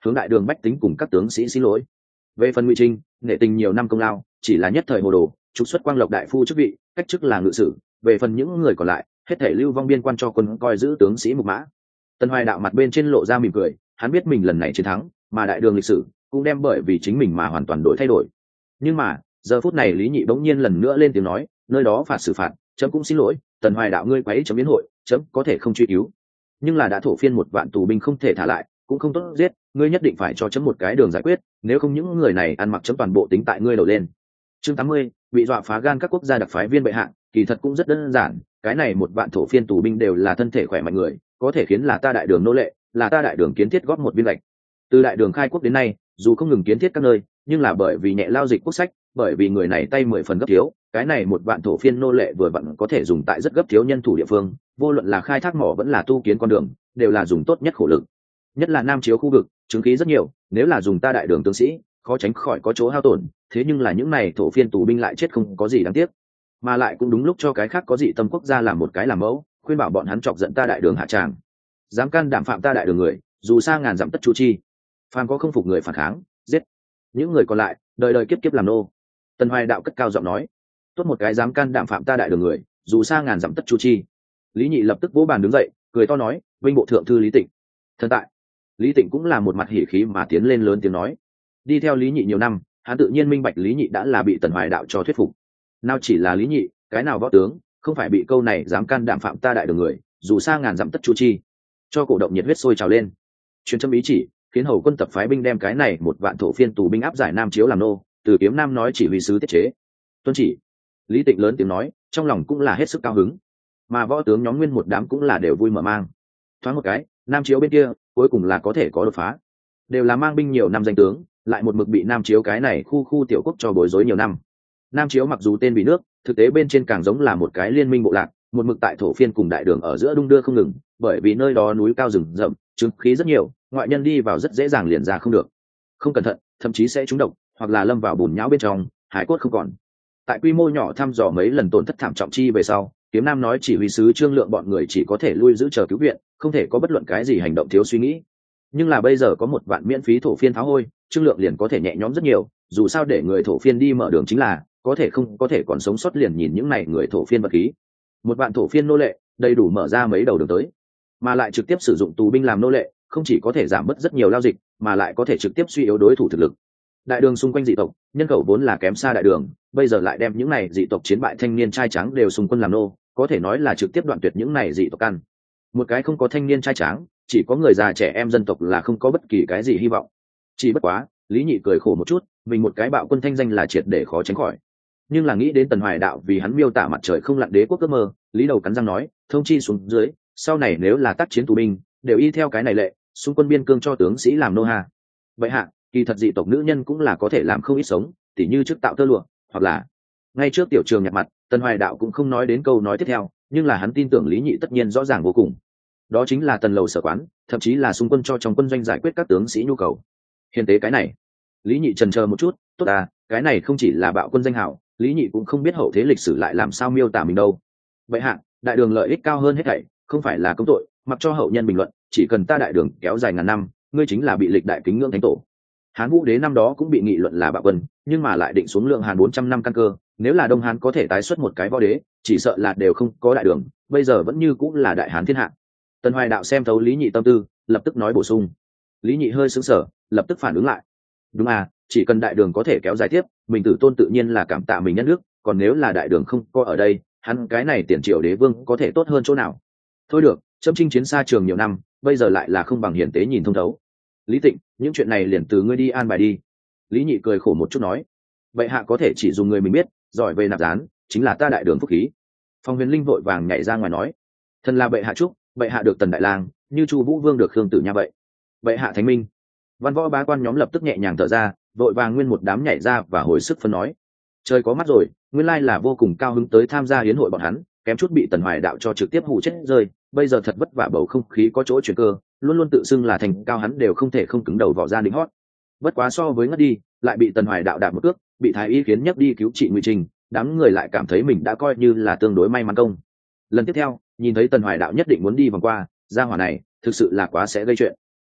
hướng đại đường bách tính cùng các tướng sĩ xin lỗi. Về phần Ngụy Trinh, nghệ tình nhiều năm công lao, chỉ là nhất thời hồ đồ, trục xuất Quang Lộc đại phu chức vị, cách chức là ngự sử. Về phần những người còn lại, hết thảy lưu vong biên quan cho quân coi giữ tướng sĩ mục mã. Tần Hoài Đạo mặt bên trên lộ ra mỉm cười, hắn biết mình lần này chiến thắng, mà đại đường lịch sử cũng đem bởi vì chính mình mà hoàn toàn đổi thay đổi. Nhưng mà giờ phút này Lý Nhị bỗng nhiên lần nữa lên tiếng nói, nơi đó phạt xử phạt, chấm cũng xin lỗi, Tần Hoài Đạo ngươi quấy chấm biến hội, chấm có thể không truy cứu, nhưng là đã thổ phiên một vạn tù binh không thể thả lại, cũng không tốt giết, ngươi nhất định phải cho chấm một cái đường giải quyết, nếu không những người này ăn mặc chấm toàn bộ tính tại ngươi đầu lên. Chương tám mươi, bị dọa phá gan các quốc gia đặc phái viên bệ hạ, kỳ thật cũng rất đơn giản, cái này một vạn thổ phiên tù binh đều là thân thể khỏe mạnh người, có thể khiến là ta đại đường nô lệ, là ta đại đường kiến thiết góp một viên gạch. Từ đại đường khai quốc đến nay, dù không ngừng kiến thiết các nơi, nhưng là bởi vì nhẹ lao dịch quốc sách, bởi vì người này tay mười phần gấp thiếu, cái này một vạn thổ phiên nô lệ vừa vặn có thể dùng tại rất gấp thiếu nhân thủ địa phương, vô luận là khai thác mỏ vẫn là tu kiến con đường, đều là dùng tốt nhất khổ lực. Nhất là Nam Chiếu khu vực, chứng khí rất nhiều, nếu là dùng ta đại đường tướng sĩ, khó tránh khỏi có chỗ hao tổn, thế nhưng là những này thổ phiên tù binh lại chết không có gì đáng tiếc, mà lại cũng đúng lúc cho cái khác có dị tâm quốc gia làm một cái làm mẫu, khuyên bảo bọn hắn chọc giận ta đại đường hạ tràng, dám can đảm phạm ta đại đường người, dù xa ngàn dặm tất chu chi, phàm có không phục người phản kháng, giết. Những người còn lại đời đời kiếp kiếp làm nô. Tần Hoài Đạo cất cao giọng nói, tốt một cái dám can đảm phạm ta đại đường người, dù xa ngàn dặm tất chu chi. Lý Nhị lập tức vỗ bàn đứng dậy, cười to nói, vinh bộ thượng thư Lý Tịnh. Thần tại. Lý Tịnh cũng là một mặt hỉ khí mà tiến lên lớn tiếng nói, đi theo Lý Nhị nhiều năm, hắn tự nhiên minh bạch Lý Nhị đã là bị Tần Hoài Đạo cho thuyết phục. Nào chỉ là Lý Nhị, cái nào võ tướng không phải bị câu này dám can đảm phạm ta đại đường người, dù xa ngàn dặm tất chu chi, cho cổ động nhiệt huyết sôi trào lên. Truyền châm ý chỉ, khiến hầu quân tập phái binh đem cái này một vạn thổ phiên tù binh áp giải Nam Chiếu làm nô, từ Kiếm Nam nói chỉ huy sứ tiết chế. Tuân chỉ. Lý Tịnh lớn tiếng nói, trong lòng cũng là hết sức cao hứng, mà võ tướng nhóm nguyên một đám cũng là đều vui mở mang. Thoáng một cái, Nam Chiếu bên kia cuối cùng là có thể có đột phá, đều là mang binh nhiều năm danh tướng, lại một mực bị Nam Chiếu cái này khu khu tiểu quốc cho bối rối nhiều năm. Nam Chiếu mặc dù tên vì nước, thực tế bên trên càng giống là một cái liên minh bộ lạc, một mực tại thổ phiên cùng đại đường ở giữa đung đưa không ngừng, bởi vì nơi đó núi cao rừng rậm, chứng khí rất nhiều, ngoại nhân đi vào rất dễ dàng liền ra không được, không cẩn thận thậm chí sẽ trúng độc, hoặc là lâm vào bùn nhão bên trong, hải cốt không còn. Tại quy mô nhỏ thăm dò mấy lần tổn thất thảm trọng chi về sau, Kiếm Nam nói chỉ huy sứ Trương Lượng bọn người chỉ có thể lui giữ chờ cứu viện, không thể có bất luận cái gì hành động thiếu suy nghĩ. Nhưng là bây giờ có một vạn miễn phí thổ phiên pháo hôi, Trương Lượng liền có thể nhẹ nhõm rất nhiều, dù sao để người thổ phiên đi mở đường chính là, có thể không có thể còn sống sót liền nhìn những này người thổ phiên vật khí. Một vạn thổ phiên nô lệ, đầy đủ mở ra mấy đầu đường tới, mà lại trực tiếp sử dụng tù binh làm nô lệ, không chỉ có thể giảm bớt rất nhiều lao dịch, mà lại có thể trực tiếp suy yếu đối thủ thực lực. Đại đường xung quanh dị tộc, nhân khẩu vốn là kém xa đại đường, bây giờ lại đem những này dị tộc chiến bại thanh niên trai trắng đều xung quân làm nô, có thể nói là trực tiếp đoạn tuyệt những này dị tộc căn. Một cái không có thanh niên trai trắng, chỉ có người già trẻ em dân tộc là không có bất kỳ cái gì hy vọng. Chỉ bất quá, Lý Nhị cười khổ một chút, mình một cái bạo quân thanh danh là triệt để khó tránh khỏi. Nhưng là nghĩ đến Tần Hoài Đạo vì hắn miêu tả mặt trời không lặn đế quốc ước mơ, Lý Đầu cắn răng nói, thông chi xuống dưới, sau này nếu là tác chiến tù binh, đều y theo cái này lệ, xung quân biên cương cho tướng sĩ làm nô ha. Vậy hạ, kỳ thật dị tộc nữ nhân cũng là có thể làm không ít sống, tỉ như trước tạo tơ lụa, hoặc là ngay trước tiểu trường nhặt mặt, Tần Hoài Đạo cũng không nói đến câu nói tiếp theo, nhưng là hắn tin tưởng Lý Nhị tất nhiên rõ ràng vô cùng. Đó chính là Tần lầu sở quán, thậm chí là xung quân cho trong quân doanh giải quyết các tướng sĩ nhu cầu. Hiền tế cái này, Lý Nhị chần chờ một chút, tốt à, cái này không chỉ là bạo quân danh hảo, Lý Nhị cũng không biết hậu thế lịch sử lại làm sao miêu tả mình đâu. Vậy hạ, đại đường lợi ích cao hơn hết thảy, không phải là công tội, mặc cho hậu nhân bình luận, chỉ cần ta đại đường kéo dài ngàn năm, ngươi chính là bị lịch đại kính ngưỡng thánh tổ. Hán Vũ Đế năm đó cũng bị nghị luận là bạo quân, nhưng mà lại định xuống lượng Hán bốn trăm năm căn cơ, nếu là Đông Hán có thể tái xuất một cái võ đế, chỉ sợ là đều không có đại đường, bây giờ vẫn như cũng là đại Hán thiên hạ. Tần Hoài Đạo xem thấu Lý Nhị tâm tư, lập tức nói bổ sung. Lý Nhị hơi sững sờ, lập tức phản ứng lại. Đúng à, chỉ cần đại đường có thể kéo dài tiếp, mình tử tôn tự nhiên là cảm tạ mình nhất nước, còn nếu là đại đường không có ở đây, hắn cái này tiền triệu đế vương có thể tốt hơn chỗ nào? Thôi được, chấm chinh chiến xa trường nhiều năm, bây giờ lại là không bằng hiển tế nhìn thông thấu. Lý Tịnh, những chuyện này liền từ ngươi đi an bài đi. Lý Nhị cười khổ một chút nói, vậy hạ có thể chỉ dùng người mình biết, giỏi về nạp gián, chính là ta đại đường phúc khí. Phong Huyền Linh vội vàng nhảy ra ngoài nói, thần là bệ hạ chúc, bệ hạ được Tần Đại Lang, như Chu Vũ Vương được Khương Tử Nha vậy. Bệ hạ thánh minh. Văn võ bá quan nhóm lập tức nhẹ nhàng thở ra, vội vàng nguyên một đám nhảy ra và hồi sức phân nói, trời có mắt rồi, nguyên lai là vô cùng cao hứng tới tham gia hiến hội bọn hắn, kém chút bị Tần Hoài Đạo cho trực tiếp hù chết rơi, bây giờ thật vất vả bầu không khí có chỗ chuyển cơ, luôn luôn tự xưng là thành cao hắn đều không thể không cứng đầu vỏ ra đính hót. Bất quá so với ngất đi, lại bị Tần Hoài Đạo đạp một cước, bị thái y khiến nhấc đi cứu trị Ngụy Trình, đám người lại cảm thấy mình đã coi như là tương đối may mắn công. Lần tiếp theo, nhìn thấy Tần Hoài Đạo nhất định muốn đi vòng qua, gia hỏa này thực sự là quá sẽ gây chuyện.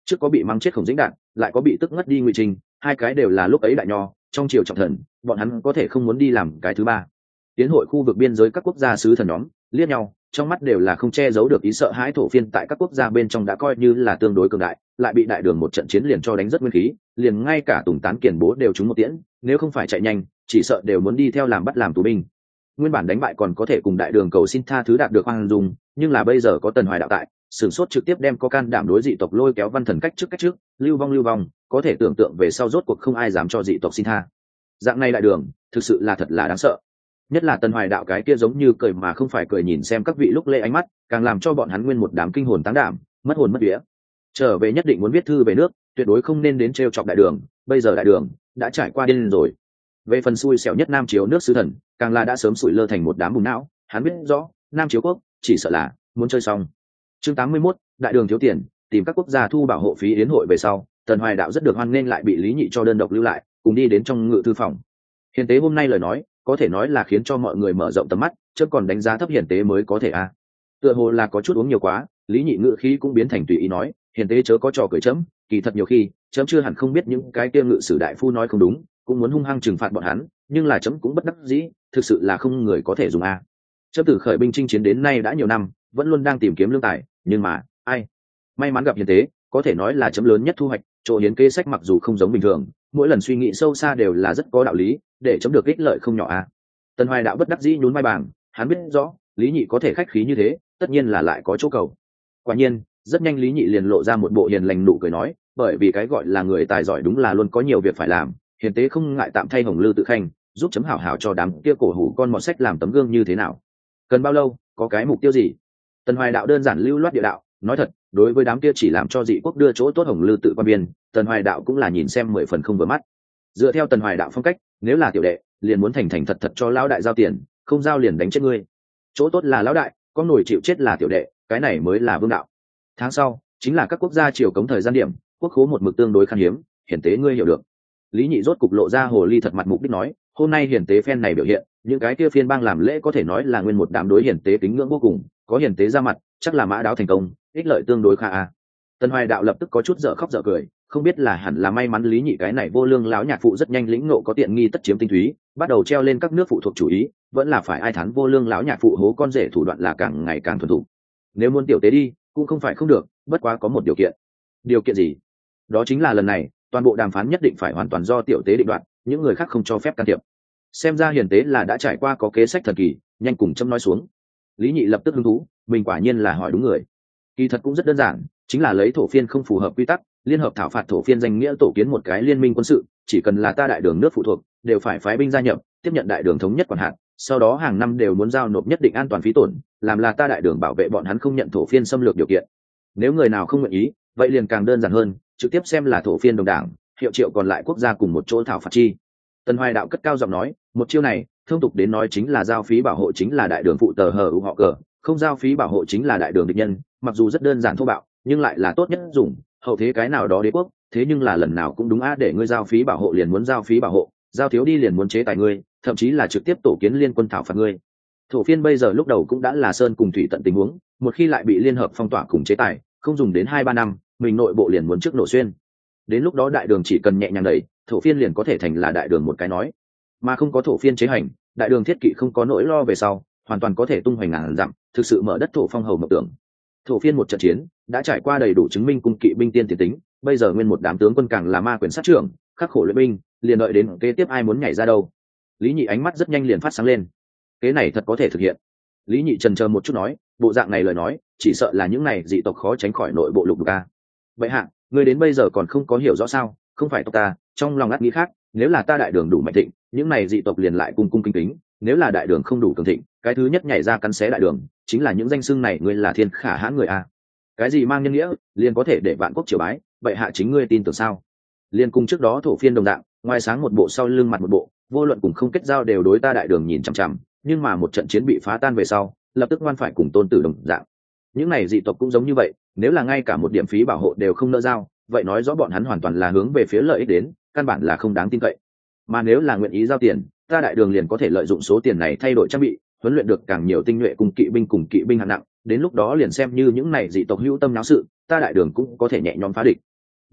trước có bị mang chết Khổng Dĩnh Đạt, lại có bị tức ngất đi Ngụy Trinh, hai cái đều là lúc ấy đại nho trong triều trọng thần, bọn hắn có thể không muốn đi làm cái thứ ba. Tiến hội khu vực biên giới các quốc gia sứ thần nhóm liếc nhau, trong mắt đều là không che giấu được ý sợ hãi. Thổ phiên tại các quốc gia bên trong đã coi như là tương đối cường đại, lại bị đại đường một trận chiến liền cho đánh rất nguyên khí, liền ngay cả Tùng Tán Kiền Bố đều trúng một tiễn, nếu không phải chạy nhanh chỉ sợ đều muốn đi theo làm bắt làm tù binh. Nguyên bản đánh bại còn có thể cùng đại đường cầu xin tha thứ đạt được khoan dung, nhưng là bây giờ có Tần Hoài đạo tại, sửng sốt trực tiếp đem có can đảm đối dị tộc lôi kéo văn thần cách trước cách trước, lưu vong lưu vong, có thể tưởng tượng về sau rốt cuộc không ai dám cho dị tộc xin tha. Dạng này đại đường thực sự là thật là đáng sợ, nhất là Tần Hoài đạo cái kia giống như cười mà không phải cười nhìn xem các vị lúc lễ ánh mắt, càng làm cho bọn hắn nguyên một đám kinh hồn táng đảm, mất hồn mất vía. Trở về nhất định muốn viết thư về nước, tuyệt đối không nên đến trêu chọc đại đường, bây giờ đại đường đã trải qua điên rồi. Về phần xui xẻo nhất Nam Chiếu nước sứ thần, càng là đã sớm sủi lơ thành một đám bùn não, hắn biết rõ Nam Chiếu quốc chỉ sợ là muốn chơi xong. Chương tám mươi mốt, đại đường thiếu tiền, tìm các quốc gia thu bảo hộ phí yến hội về sau, Tần Hoài đạo rất được hoan nghênh lại bị Lý Nhị cho đơn độc lưu lại, cùng đi đến trong ngự thư phòng. Hiền tế hôm nay lời nói có thể nói là khiến cho mọi người mở rộng tầm mắt, chứ còn đánh giá thấp hiền tế mới có thể a. À. Tựa hồ là có chút uống nhiều quá, Lý Nhị ngự khí cũng biến thành tùy ý nói, hiền tế chớ có trò cười chấm, kỳ thật nhiều khi chấm chưa hẳn không biết những cái kia ngự sử đại phu nói không đúng, cũng muốn hung hăng trừng phạt bọn hắn, nhưng là chấm cũng bất đắc dĩ, thực sự là không người có thể dùng a. À. Chấm từ khởi binh chinh chiến đến nay đã nhiều năm, vẫn luôn đang tìm kiếm lương tài, nhưng mà ai may mắn gặp hiền tế, có thể nói là chấm lớn nhất thu hoạch. Chỗ hiến kế sách mặc dù không giống bình thường, mỗi lần suy nghĩ sâu xa đều là rất có đạo lý, để chấm được ích lợi không nhỏ a. À. Tần Hoài đạo bất đắc dĩ nhún vai bảng, hắn biết rõ Lý Nhị có thể khách khí như thế, tất nhiên là lại có chỗ cầu. Quả nhiên rất nhanh Lý Nhị liền lộ ra một bộ hiền lành nụ cười nói, bởi vì cái gọi là người tài giỏi đúng là luôn có nhiều việc phải làm, hiền tế không ngại tạm thay Hồng Lư tự khanh, giúp chấm hảo hảo cho đám kia cổ hủ con mọt sách làm tấm gương như thế nào. Cần bao lâu, có cái mục tiêu gì? Tần Hoài đạo đơn giản lưu loát địa đạo, nói thật, đối với đám kia chỉ làm cho dị quốc đưa chỗ tốt Hồng Lư tự quan biên, Tần Hoài đạo cũng là nhìn xem mười phần không vừa mắt. Dựa theo Tần Hoài đạo phong cách, nếu là tiểu đệ liền muốn thành thành thật thật cho lão đại giao tiền, không giao liền đánh chết ngươi. Chỗ tốt là lão đại, có nổi chịu chết là tiểu đệ, cái này mới là vương đạo. Tháng sau chính là các quốc gia triều cống thời gian điểm, quốc khố một mực tương đối khan hiếm, hiển tế ngươi hiểu được. Lý Nhị rốt cục lộ ra hồ ly thật mặt mục đích nói, hôm nay hiển tế phen này biểu hiện, những cái kia phiên bang làm lễ có thể nói là nguyên một đám đối hiển tế kính ngưỡng vô cùng, có hiển tế ra mặt, chắc là mã đáo thành công, ích lợi tương đối khá a. Tần Hoài đạo lập tức có chút dở khóc dở cười, không biết là hẳn là may mắn Lý Nhị cái này vô lương lão nhạc phụ rất nhanh lĩnh ngộ có tiện nghi tất chiếm tinh túy, bắt đầu treo lên các nước phụ thuộc chủ ý, vẫn là phải ai thán vô lương lão nhạc phụ hố con rể thủ đoạn là càng ngày càng thuần thục. Nếu muốn tiểu tế đi, cũng không phải không được, bất quá có một điều kiện. Điều kiện gì? Đó chính là lần này, toàn bộ đàm phán nhất định phải hoàn toàn do tiểu tế định đoạt, những người khác không cho phép can thiệp. Xem ra hiền tế là đã trải qua có kế sách thần kỳ, nhanh cùng châm nói xuống. Lý Nhị lập tức hứng thú, mình quả nhiên là hỏi đúng người. Kỳ thật cũng rất đơn giản, chính là lấy thổ phiên không phù hợp quy tắc, liên hợp thảo phạt thổ phiên danh nghĩa tổ kiến một cái liên minh quân sự, chỉ cần là ta đại đường nước phụ thuộc, đều phải phái binh gia nhập, tiếp nhận đại đường thống nhất quản hạt, sau đó hàng năm đều muốn giao nộp nhất định an toàn phí tổn, làm là ta đại đường bảo vệ bọn hắn không nhận thổ phiên xâm lược điều kiện. Nếu người nào không nguyện ý, vậy liền càng đơn giản hơn, trực tiếp xem là thổ phiên đồng đảng, hiệu triệu còn lại quốc gia cùng một chỗ thảo phạt chi. Tần Hoài đạo cất cao giọng nói, một chiêu này, thông tục đến nói chính là giao phí bảo hộ chính là đại đường phụ tờ hờ họ cờ, không giao phí bảo hộ chính là đại đường địch nhân, mặc dù rất đơn giản thô bạo, nhưng lại là tốt nhất dùng, hậu thế cái nào đó đế quốc, thế nhưng là lần nào cũng đúng á, để ngươi giao phí bảo hộ liền muốn giao phí bảo hộ, giao thiếu đi liền muốn chế tài ngươi, thậm chí là trực tiếp tổ kiến liên quân thảo phạt ngươi. Thổ phiên bây giờ lúc đầu cũng đã là sơn cùng thủy tận tình huống, một khi lại bị liên hợp phong tỏa cùng chế tài, không dùng đến hai ba năm, mình nội bộ liền muốn trước nổ xuyên. Đến lúc đó đại đường chỉ cần nhẹ nhàng đẩy, thổ phiên liền có thể thành là đại đường một cái nói, mà không có thổ phiên chế hành, đại đường thiết kỵ không có nỗi lo về sau, hoàn toàn có thể tung hoành ngàn dặm, thực sự mở đất thổ phong hầu mộng tưởng. Thổ phiên một trận chiến đã trải qua đầy đủ chứng minh cung kỵ binh tiên tiền tính, bây giờ nguyên một đám tướng quân càng là ma quyền sát trưởng, khắc khổ luyện binh, liền đợi đến kế tiếp ai muốn nhảy ra đâu. Lý Nhị ánh mắt rất nhanh liền phát sáng lên, kế này thật có thể thực hiện. Lý Nhị trần chờ một chút nói, bộ dạng này lời nói, chỉ sợ là những này dị tộc khó tránh khỏi nội bộ lục đục ta. Vậy hạ, ngươi đến bây giờ còn không có hiểu rõ sao? Không phải tộc ta, trong lòng ngắt nghĩ khác, nếu là ta đại đường đủ mạnh thịnh, những này dị tộc liền lại cung cung kính kính, nếu là đại đường không đủ cường thịnh, cái thứ nhất nhảy ra cắn xé đại đường, chính là những danh xưng này ngươi là thiên khả hãn người a. Cái gì mang nhân nghĩa, liền có thể để vạn quốc triều bái, vậy hạ chính ngươi tin tưởng sao? Liên cùng trước đó thổ phiên đồng dạng, ngoài sáng một bộ sau lưng mặt một bộ, vô luận cùng không kết giao đều đối ta đại đường nhìn chằm chằm, nhưng mà một trận chiến bị phá tan về sau, lập tức ngoan phải cùng tôn tử đồng dạng. Những này dị tộc cũng giống như vậy, nếu là ngay cả một điểm phí bảo hộ đều không nỡ giao, vậy nói rõ bọn hắn hoàn toàn là hướng về phía lợi ích đến, căn bản là không đáng tin cậy. Mà nếu là nguyện ý giao tiền, ta đại đường liền có thể lợi dụng số tiền này thay đổi trang bị, huấn luyện được càng nhiều tinh nhuệ cùng kỵ binh cùng kỵ binh hạng nặng, đến lúc đó liền xem như những này dị tộc hữu tâm náo sự, ta đại đường cũng có thể nhẹ nhõm phá địch,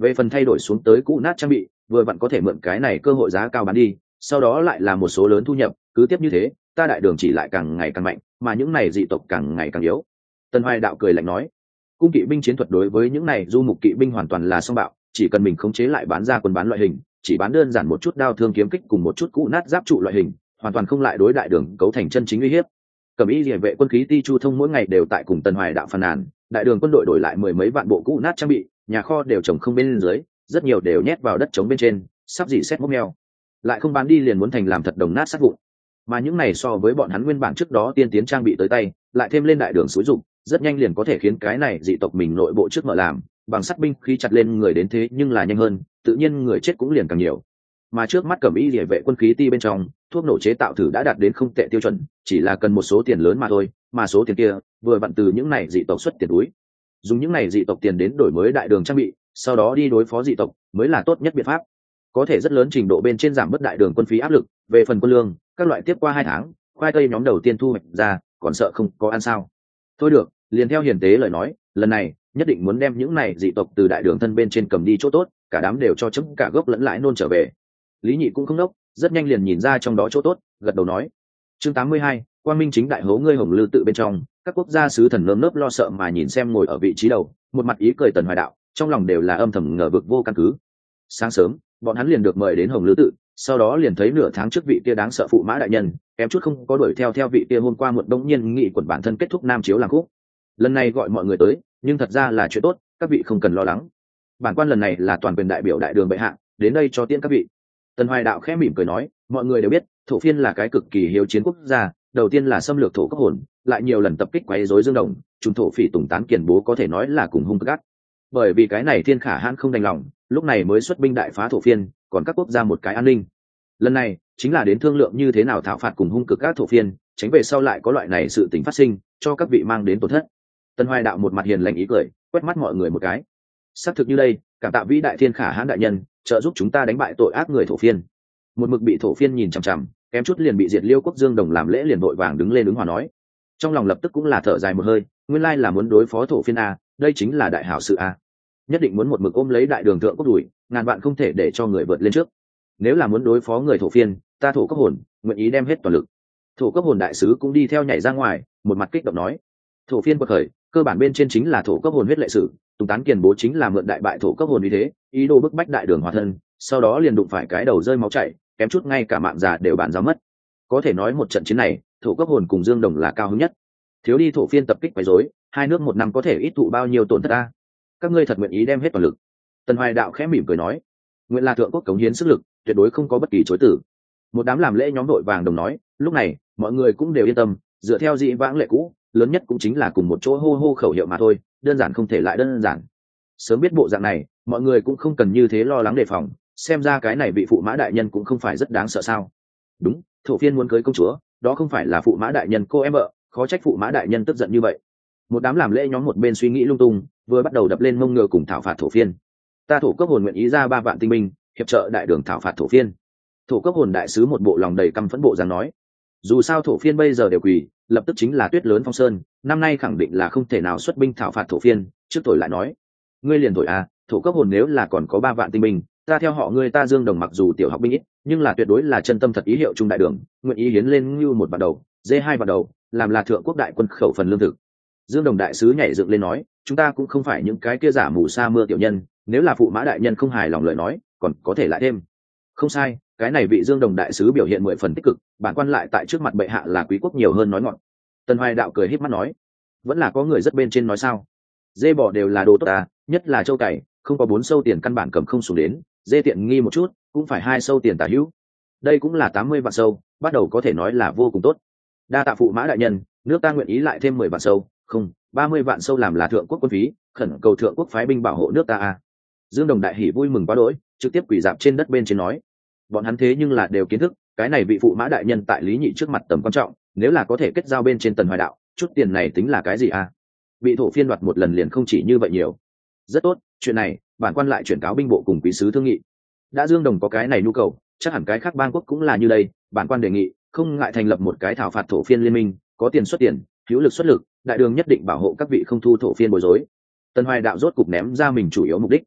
về phần thay đổi xuống tới cũ nát trang bị vừa vặn có thể mượn cái này cơ hội giá cao bán đi, sau đó lại là một số lớn thu nhập, cứ tiếp như thế ta đại đường chỉ lại càng ngày càng mạnh, mà những này dị tộc càng ngày càng yếu. Tần Hoài Đạo cười lạnh nói, cung kỵ binh chiến thuật đối với những này du mục kỵ binh hoàn toàn là song bạo, chỉ cần mình khống chế lại bán ra quân bán loại hình, chỉ bán đơn giản một chút đao thương kiếm kích cùng một chút cũ nát giáp trụ loại hình, hoàn toàn không lại đối đại đường cấu thành chân chính uy hiếp. Cẩm y liề vệ quân khí ti Chu Thông mỗi ngày đều tại cùng Tần Hoài Đạo phàn nàn, đại đường quân đội đổi lại mười mấy vạn bộ cũ nát trang bị, nhà kho đều trồng không bên dưới, rất nhiều đều nhét vào đất trống bên trên, sắp dỉ xét mốc meo, lại không bán đi liền muốn thành làm thật đồng nát sát vụn. Mà những này so với bọn hắn nguyên bản trước đó tiên tiến trang bị tới tay, lại thêm lên đại đường xúi dụng, rất nhanh liền có thể khiến cái này dị tộc mình nội bộ trước mở làm, bằng sắt binh khí chặt lên người đến thế nhưng là nhanh hơn, tự nhiên người chết cũng liền càng nhiều. Mà trước mắt Cẩm y liề vệ quân khí ti bên trong, thuốc nổ chế tạo thử đã đạt đến không tệ tiêu chuẩn, chỉ là cần một số tiền lớn mà thôi, mà số tiền kia vừa vặn từ những này dị tộc xuất tiền túi. Dùng những này dị tộc tiền đến đổi mới đại đường trang bị, sau đó đi đối phó dị tộc mới là tốt nhất biện pháp, có thể rất lớn trình độ bên trên giảm bớt đại đường quân phí áp lực. Về phần quân lương, các loại tiếp qua hai tháng, khoai tây nhóm đầu tiên thu hoạch ra, còn sợ không có ăn sao? Thôi được, liền theo hiền tế lời nói, lần này nhất định muốn đem những này dị tộc từ đại đường thân bên trên cầm đi chỗ tốt, cả đám đều cho chấm cả gốc lẫn lãi nôn trở về. Lý Nhị cũng không đốc, rất nhanh liền nhìn ra trong đó chỗ tốt, gật đầu nói. Chương tám mươi hai, Quang Minh chính đại hố ngươi hồng lư tự bên trong, các quốc gia sứ thần nơm nớp lo sợ mà nhìn xem ngồi ở vị trí đầu, một mặt ý cười Tần Hoài Đạo, trong lòng đều là âm thầm ngờ vực vô căn cứ. Sáng sớm, bọn hắn liền được mời đến hồng lư tự, sau đó liền thấy nửa tháng trước vị kia đáng sợ phụ mã đại nhân, kém chút không có đuổi theo theo vị kia hôm qua muộn đông nhiên nghị quần bản thân kết thúc nam chiếu làm khúc. Lần này gọi mọi người tới, nhưng thật ra là chuyện tốt, các vị không cần lo lắng. Bản quan lần này là toàn quyền đại biểu đại đường bệ hạ, đến đây cho tiễn các vị. Tần Hoài Đạo khẽ mỉm cười nói, mọi người đều biết, Thổ Phiên là cái cực kỳ hiếu chiến quốc gia, đầu tiên là xâm lược thổ cấp hồn, lại nhiều lần tập kích quấy rối Dương Đồng, trùng thổ phỉ tùng tán kiền bố có thể nói là cùng hung cực gắt. Bởi vì cái này Thiên Khả Hãn không đành lòng, lúc này mới xuất binh đại phá Thổ Phiên, còn các quốc gia một cái an ninh. Lần này chính là đến thương lượng như thế nào thảo phạt cùng hung cực các Thổ Phiên, tránh về sau lại có loại này sự tình phát sinh, cho các vị mang đến tổn thất. Tần Hoài Đạo một mặt hiền lành ý cười, quét mắt mọi người một cái. Xác thực như đây, cảm tạ vĩ đại Thiên Khả Hãn đại nhân, trợ giúp chúng ta đánh bại tội ác người Thổ Phiên. Một mực bị Thổ Phiên nhìn chằm chằm, kém chút liền bị diệt Liêu quốc Dương Đồng làm lễ liền vội vàng đứng lên ứng hòa nói. Trong lòng lập tức cũng là thở dài một hơi, nguyên lai là muốn đối phó Thổ Phiên a, đây chính là đại hảo sự a. Nhất định muốn một mực ôm lấy đại đường thượng quốc đùi, ngàn vạn không thể để cho người vượt lên trước. Nếu là muốn đối phó người Thổ Phiên, ta Thổ Cấp Hồn nguyện ý đem hết toàn lực. Thổ Cấp Hồn đại sứ cũng đi theo nhảy ra ngoài, một mặt kích động nói: Thổ Phiên quật khởi, cơ bản bên trên chính là Thổ Cấp Hồn huyết lệ sử, Tùng Tán Kiền bố chính là mượn đại bại Thổ Cấp Hồn như thế, ý đồ bức bách đại đường hòa thân, sau đó liền đụng phải cái đầu rơi máu chảy, kém chút ngay cả mạng già đều bàn giao mất. Có thể nói một trận chiến này, Thổ Cấp Hồn cùng Dương Đồng là cao hứng nhất. Thiếu đi Thổ Phiên tập kích quấy rối, hai nước một năm có thể ít thụ bao nhiêu tổn thất a? Các ngươi thật nguyện ý đem hết toàn lực. Tần Hoài Đạo khẽ mỉm cười nói, nguyện là thượng quốc cống hiến sức lực, tuyệt đối không có bất kỳ chối từ. Một đám làm lễ nhóm đội vàng đồng nói, lúc này mọi người cũng đều yên tâm, dựa theo dị vãng lệ cũ, lớn nhất cũng chính là cùng một chỗ hô hô khẩu hiệu mà thôi, đơn giản không thể lại đơn giản. Sớm biết bộ dạng này, mọi người cũng không cần như thế lo lắng đề phòng, xem ra cái này vị phụ mã đại nhân cũng không phải rất đáng sợ sao? Đúng, Thổ Phiên muốn cưới công chúa, đó không phải là phụ mã đại nhân cô em vợ, khó trách phụ mã đại nhân tức giận như vậy. Một đám làm lễ nhóm một bên suy nghĩ lung tung, vừa bắt đầu đập lên mông ngựa cùng thảo phạt Thổ Phiên. Ta Thổ Cấp Hồn nguyện ý ra ba vạn tinh binh, hiệp trợ đại đường thảo phạt Thổ Phiên. Thổ Cấp Hồn đại sứ một bộ lòng đầy căm phẫn bộ dáng nói, dù sao Thổ Phiên bây giờ đều quỳ, lập tức chính là tuyết lớn phong sơn, năm nay khẳng định là không thể nào xuất binh thảo phạt Thổ Phiên. Trước tuổi lại nói, ngươi liền tuổi à, Thổ Cấp Hồn nếu là còn có ba vạn tinh binh, ta theo họ ngươi ta Dương Đồng mặc dù tiểu học binh ít, nhưng là tuyệt đối là chân tâm thật ý hiệu trung đại đường, nguyện ý hiến lên như một vạn đầu, dê hai vạn đầu, làm là thượng quốc đại quân khẩu phần lương thực. Dương Đồng đại sứ nhảy dựng lên nói, chúng ta cũng không phải những cái kia giả mù sa mưa tiểu nhân, nếu là phụ mã đại nhân không hài lòng lời nói, còn có thể lại thêm. Không sai, cái này vị Dương Đồng đại sứ biểu hiện mười phần tích cực, bản quan lại tại trước mặt bệ hạ là quý quốc nhiều hơn nói ngọn. Tần Hoài Đạo cười híp mắt nói, vẫn là có người rất bên trên nói sao? Dê bò đều là đồ tốt à, nhất là châu cày, không có bốn sâu tiền căn bản cầm không xuống đến, dê tiện nghi một chút, cũng phải hai sâu tiền tả hữu. Đây cũng là tám mươi vạn sâu, bắt đầu có thể nói là vô cùng tốt. Đa tạ phụ mã đại nhân, nước ta nguyện ý lại thêm mười vạn sâu, không, ba mươi vạn sâu làm là thượng quốc quân phí, khẩn cầu thượng quốc phái binh bảo hộ nước ta a. Dương Đồng đại hỉ vui mừng quá đỗi, trực tiếp quỳ dạp trên đất bên trên nói, bọn hắn thế nhưng là đều kiến thức, cái này vị phụ mã đại nhân tại Lý Nhị trước mặt tầm quan trọng, nếu là có thể kết giao bên trên Tần Hoài Đạo, chút tiền này tính là cái gì a? Bị Thổ Phiên đoạt một lần liền không chỉ như vậy nhiều. Rất tốt, chuyện này, bản quan lại chuyển cáo binh bộ cùng quý sứ thương nghị. Đã Dương Đồng có cái này nhu cầu, chắc hẳn cái khác bang quốc cũng là như đây, bản quan đề nghị, không ngại thành lập một cái thảo phạt Thổ Phiên liên minh, có tiền xuất tiền, hữu lực xuất lực, đại đường nhất định bảo hộ các vị không thu Thổ Phiên bối rối. Tần Hoài Đạo rốt cục ném ra mình chủ yếu mục đích.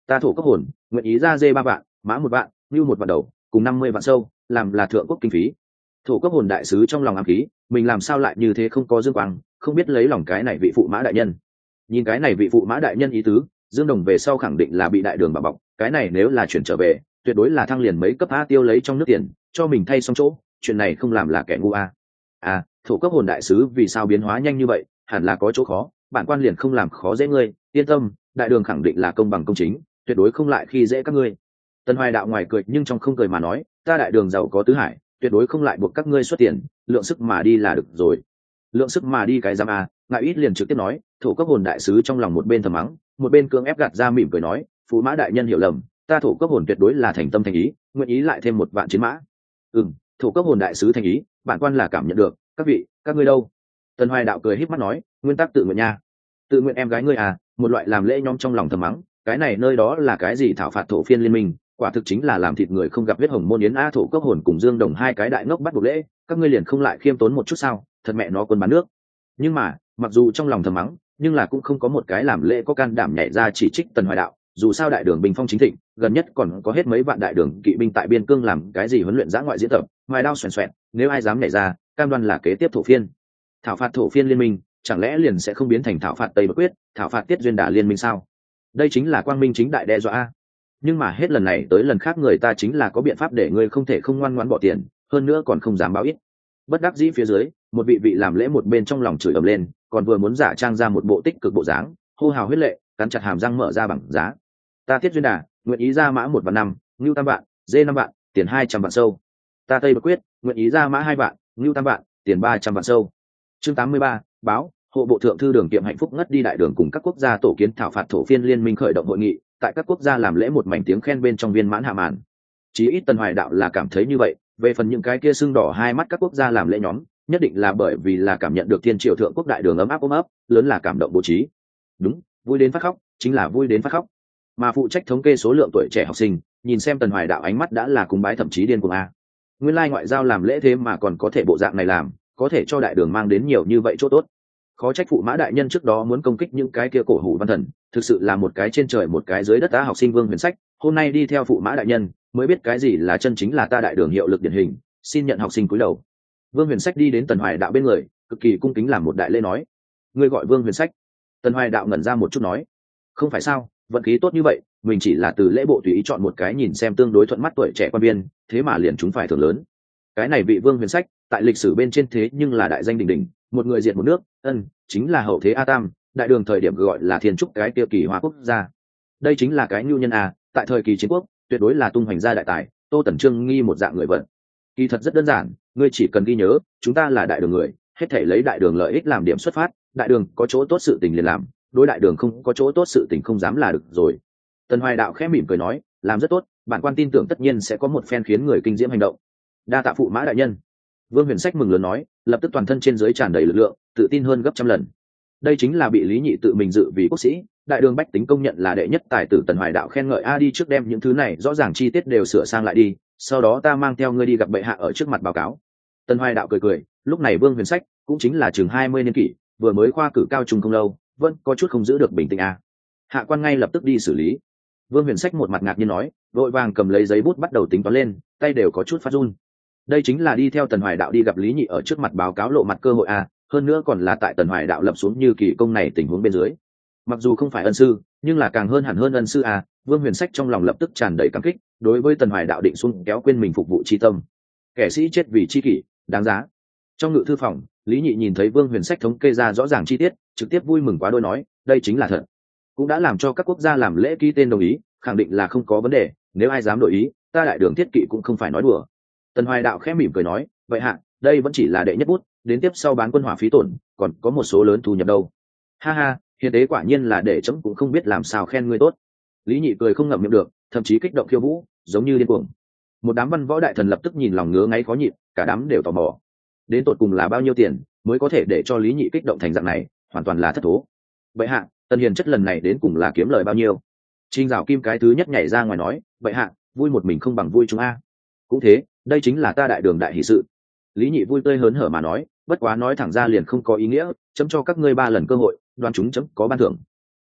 ta thổ cấp hồn nguyện ý ra dê ba vạn, mã một vạn, ngưu một vạn đầu, cùng năm mươi vạn sâu, làm là thượng quốc kinh phí. Thổ cấp hồn đại sứ trong lòng ám khí, mình làm sao lại như thế không có dương quang, không biết lấy lòng cái này vị phụ mã đại nhân. Nhìn cái này vị phụ mã đại nhân ý tứ, Dương Đồng về sau khẳng định là bị đại đường bảo bọc, cái này nếu là chuyển trở về, tuyệt đối là thăng liền mấy cấp a tiêu lấy trong nước tiền, cho mình thay xong chỗ, chuyện này không làm là kẻ ngu a. À, thổ cấp hồn đại sứ vì sao biến hóa nhanh như vậy, hẳn là có chỗ khó, bản quan liền không làm khó dễ ngươi, yên tâm, đại đường khẳng định là công bằng công chính, tuyệt đối không lại khi dễ các ngươi. Tần Hoài Đạo ngoài cười nhưng trong không cười mà nói, ta đại đường giàu có tứ hải, tuyệt đối không lại buộc các ngươi xuất tiền, lượng sức mà đi là được rồi. Lượng sức mà đi cái giam a, ngại ít liền trực tiếp nói, thổ cấp hồn đại sứ trong lòng một bên thầm mắng, một bên cưỡng ép gạt ra mỉm cười nói, phú mã đại nhân hiểu lầm, ta thổ cấp hồn tuyệt đối là thành tâm thành ý, nguyện ý lại thêm một vạn chiến mã. Ừm, thổ cấp hồn đại sứ thành ý, bản quan là cảm nhận được, các vị, các ngươi đâu? Tần Hoài Đạo cười híp mắt nói, nguyên tắc tự nguyện nha. Tự nguyện em gái ngươi à, một loại làm lễ nhóm trong lòng thầm mắng, cái này nơi đó là cái gì thảo phạt thổ phiên liên minh, quả thực chính là làm thịt người không gặp huyết hồng môn yến a. Thổ cấp hồn cùng Dương Đồng hai cái đại ngốc bắt buộc lễ, các ngươi liền không lại khiêm tốn một chút sao? Thật mẹ nó quân bán nước. Nhưng mà, mặc dù trong lòng thầm mắng, nhưng là cũng không có một cái làm lễ có can đảm nhảy ra chỉ trích Tần Hoài Đạo. Dù sao đại đường bình phong chính thịnh, gần nhất còn có hết mấy vạn đại đường kỵ binh tại biên cương làm cái gì huấn luyện giã ngoại diễn tập, ngoài đao xoèn xoẹn, nếu ai dám nhảy ra, cam đoan là kế tiếp thổ phiên. Thảo phạt thổ phiên liên minh, chẳng lẽ liền sẽ không biến thành thảo phạt Tây Bắc Quyết, thảo phạt Tiết Duyên Đả liên minh sao? Đây chính là quang minh chính đại đe dọa a. Nhưng mà hết lần này tới lần khác người ta chính là có biện pháp để ngươi không thể không ngoan ngoãn bỏ tiền, hơn nữa còn không dám báo ít. Bất đắc dĩ phía dưới, một vị vị làm lễ một bên trong lòng chửi ầm lên, còn vừa muốn giả trang ra một bộ tích cực bộ dáng, hô hào huyết lệ, cắn chặt hàm răng mở ra bằng giá. Ta Tiết Duyên Đả, nguyện ý ra mã một vạn năm, ngưu tam vạn, dê năm vạn, tiền hai trăm vạn sâu. Ta Tây Bắc Quyết, nguyện ý ra mã hai vạn, ngưu tam vạn, tiền ba trăm vạn sâu. Chương tám mươi ba, báo, hộ bộ thượng thư Đường Kiệm hạnh phúc ngất đi đại đường cùng các quốc gia tổ kiến thảo phạt thổ phiên liên minh khởi động hội nghị, tại các quốc gia làm lễ một mảnh tiếng khen bên trong viên mãn hạ màn. Chí ít Tần Hoài Đạo là cảm thấy như vậy, về phần những cái kia sưng đỏ hai mắt các quốc gia làm lễ nhóm, nhất định là bởi vì là cảm nhận được thiên triều thượng quốc đại đường ấm áp ôm ấp, lớn là cảm động bố trí. Đúng, vui đến phát khóc, chính là vui đến phát khóc. Mà phụ trách thống kê số lượng tuổi trẻ học sinh, nhìn xem Tần Hoài Đạo ánh mắt đã là cúng bái thậm chí điên cuồng a. Nguyên lai ngoại giao làm lễ thế mà còn có thể bộ dạng này làm, có thể cho đại đường mang đến nhiều như vậy chỗ tốt. Khó trách phụ mã đại nhân trước đó muốn công kích những cái kia cổ hủ văn thần, thực sự là một cái trên trời một cái dưới đất. Ta học sinh Vương Huyền Sách hôm nay đi theo phụ mã đại nhân mới biết cái gì là chân chính là ta đại đường hiệu lực điển hình, xin nhận học sinh cúi đầu. Vương Huyền Sách đi đến Tần Hoài Đạo bên người, cực kỳ cung kính làm một đại lễ nói, ngươi gọi Vương Huyền Sách? Tần Hoài Đạo ngẩn ra một chút nói, không phải sao, vận khí tốt như vậy, mình chỉ là từ lễ bộ tùy ý chọn một cái nhìn xem tương đối thuận mắt tuổi trẻ quan viên, thế mà liền chúng phải thưởng lớn. Cái này vị Vương Huyền Sách tại lịch sử bên trên thế nhưng là đại danh đỉnh đỉnh, một người diệt một nước, ân chính là hậu thế A Tam, đại đường thời điểm gọi là thiên trúc cái tiêu kỳ hoa quốc gia. Đây chính là cái nhu nhân a, tại thời kỳ chiến quốc tuyệt đối là tung hoành gia đại tài, Tô Tần Trương nghi một dạng người vận. Kỳ thật rất đơn giản, ngươi chỉ cần ghi nhớ, chúng ta là đại đường người, hết thể lấy đại đường lợi ích làm điểm xuất phát, đại đường có chỗ tốt sự tình liền làm, đối đại đường không có chỗ tốt sự tình không dám là được rồi. Tần Hoài Đạo khẽ mỉm cười nói, làm rất tốt, bản quan tin tưởng tất nhiên sẽ có một phen khiến người kinh diễm hành động. Đa tạ phụ mã đại nhân. Vương Huyền Sách mừng lớn nói, lập tức toàn thân trên dưới tràn đầy lực lượng, tự tin hơn gấp trăm lần. Đây chính là bị Lý Nhị tự mình dự vì quốc sĩ, đại đường bách tính công nhận là đệ nhất tài tử. Tần Hoài Đạo khen ngợi, a đi trước đem những thứ này rõ ràng chi tiết đều sửa sang lại đi, sau đó ta mang theo ngươi đi gặp bệ hạ ở trước mặt báo cáo. Tần Hoài Đạo cười cười, lúc này Vương Huyền Sách cũng chính là chừng hai mươi niên kỷ, vừa mới khoa cử cao trung không lâu, vẫn có chút không giữ được bình tĩnh a. Hạ quan ngay lập tức đi xử lý. Vương Huyền Sách một mặt ngạc nhiên nói, vội vàng cầm lấy giấy bút bắt đầu tính toán lên, tay đều có chút phát run. Đây chính là đi theo Tần Hoài Đạo đi gặp Lý Nhị ở trước mặt báo cáo lộ mặt cơ hội a, hơn nữa còn là tại Tần Hoài Đạo lập xuống như kỳ công này tình huống bên dưới. Mặc dù không phải ân sư, nhưng là càng hơn hẳn hơn ân sư a. Vương Huyền Sách trong lòng lập tức tràn đầy cảm kích, đối với Tần Hoài Đạo định xuống kéo quên mình phục vụ chi tâm. Kẻ sĩ chết vì chi kỷ, đáng giá. Trong ngự thư phòng, Lý Nhị nhìn thấy Vương Huyền Sách thống kê ra rõ ràng chi tiết, trực tiếp vui mừng quá đôi nói, đây chính là thật. Cũng đã làm cho các quốc gia làm lễ ký tên đồng ý, khẳng định là không có vấn đề, nếu ai dám đổi ý, ta đại đường thiết kỵ cũng không phải nói đùa. Tần Hoài Đạo khẽ mỉm cười nói, vậy hạ, đây vẫn chỉ là đệ nhất bút, đến tiếp sau bán quân hỏa phí tổn, còn có một số lớn thu nhập đâu. Ha ha, hiền tế quả nhiên là để chấm cũng không biết làm sao khen ngươi tốt. Lý Nhị cười không ngậm miệng được, thậm chí kích động khiêu vũ, giống như điên cuồng. Một đám văn võ đại thần lập tức nhìn lòng ngứa ngáy khó nhịn, cả đám đều tò mò. Đến tột cùng là bao nhiêu tiền mới có thể để cho Lý Nhị kích động thành dạng này, hoàn toàn là thất thố. Vậy hạ, Tần Hiền chất lần này đến cùng là kiếm lời bao nhiêu? Trình Dạo Kim cái thứ nhất nhảy ra ngoài nói, vậy hạ, vui một mình không bằng vui chúng a. Cũng thế, đây chính là ta đại đường đại hỷ sự. Lý Nhị vui tươi hớn hở mà nói, bất quá nói thẳng ra liền không có ý nghĩa, chấm cho các ngươi ba lần cơ hội, đoán chúng chấm có ban thưởng.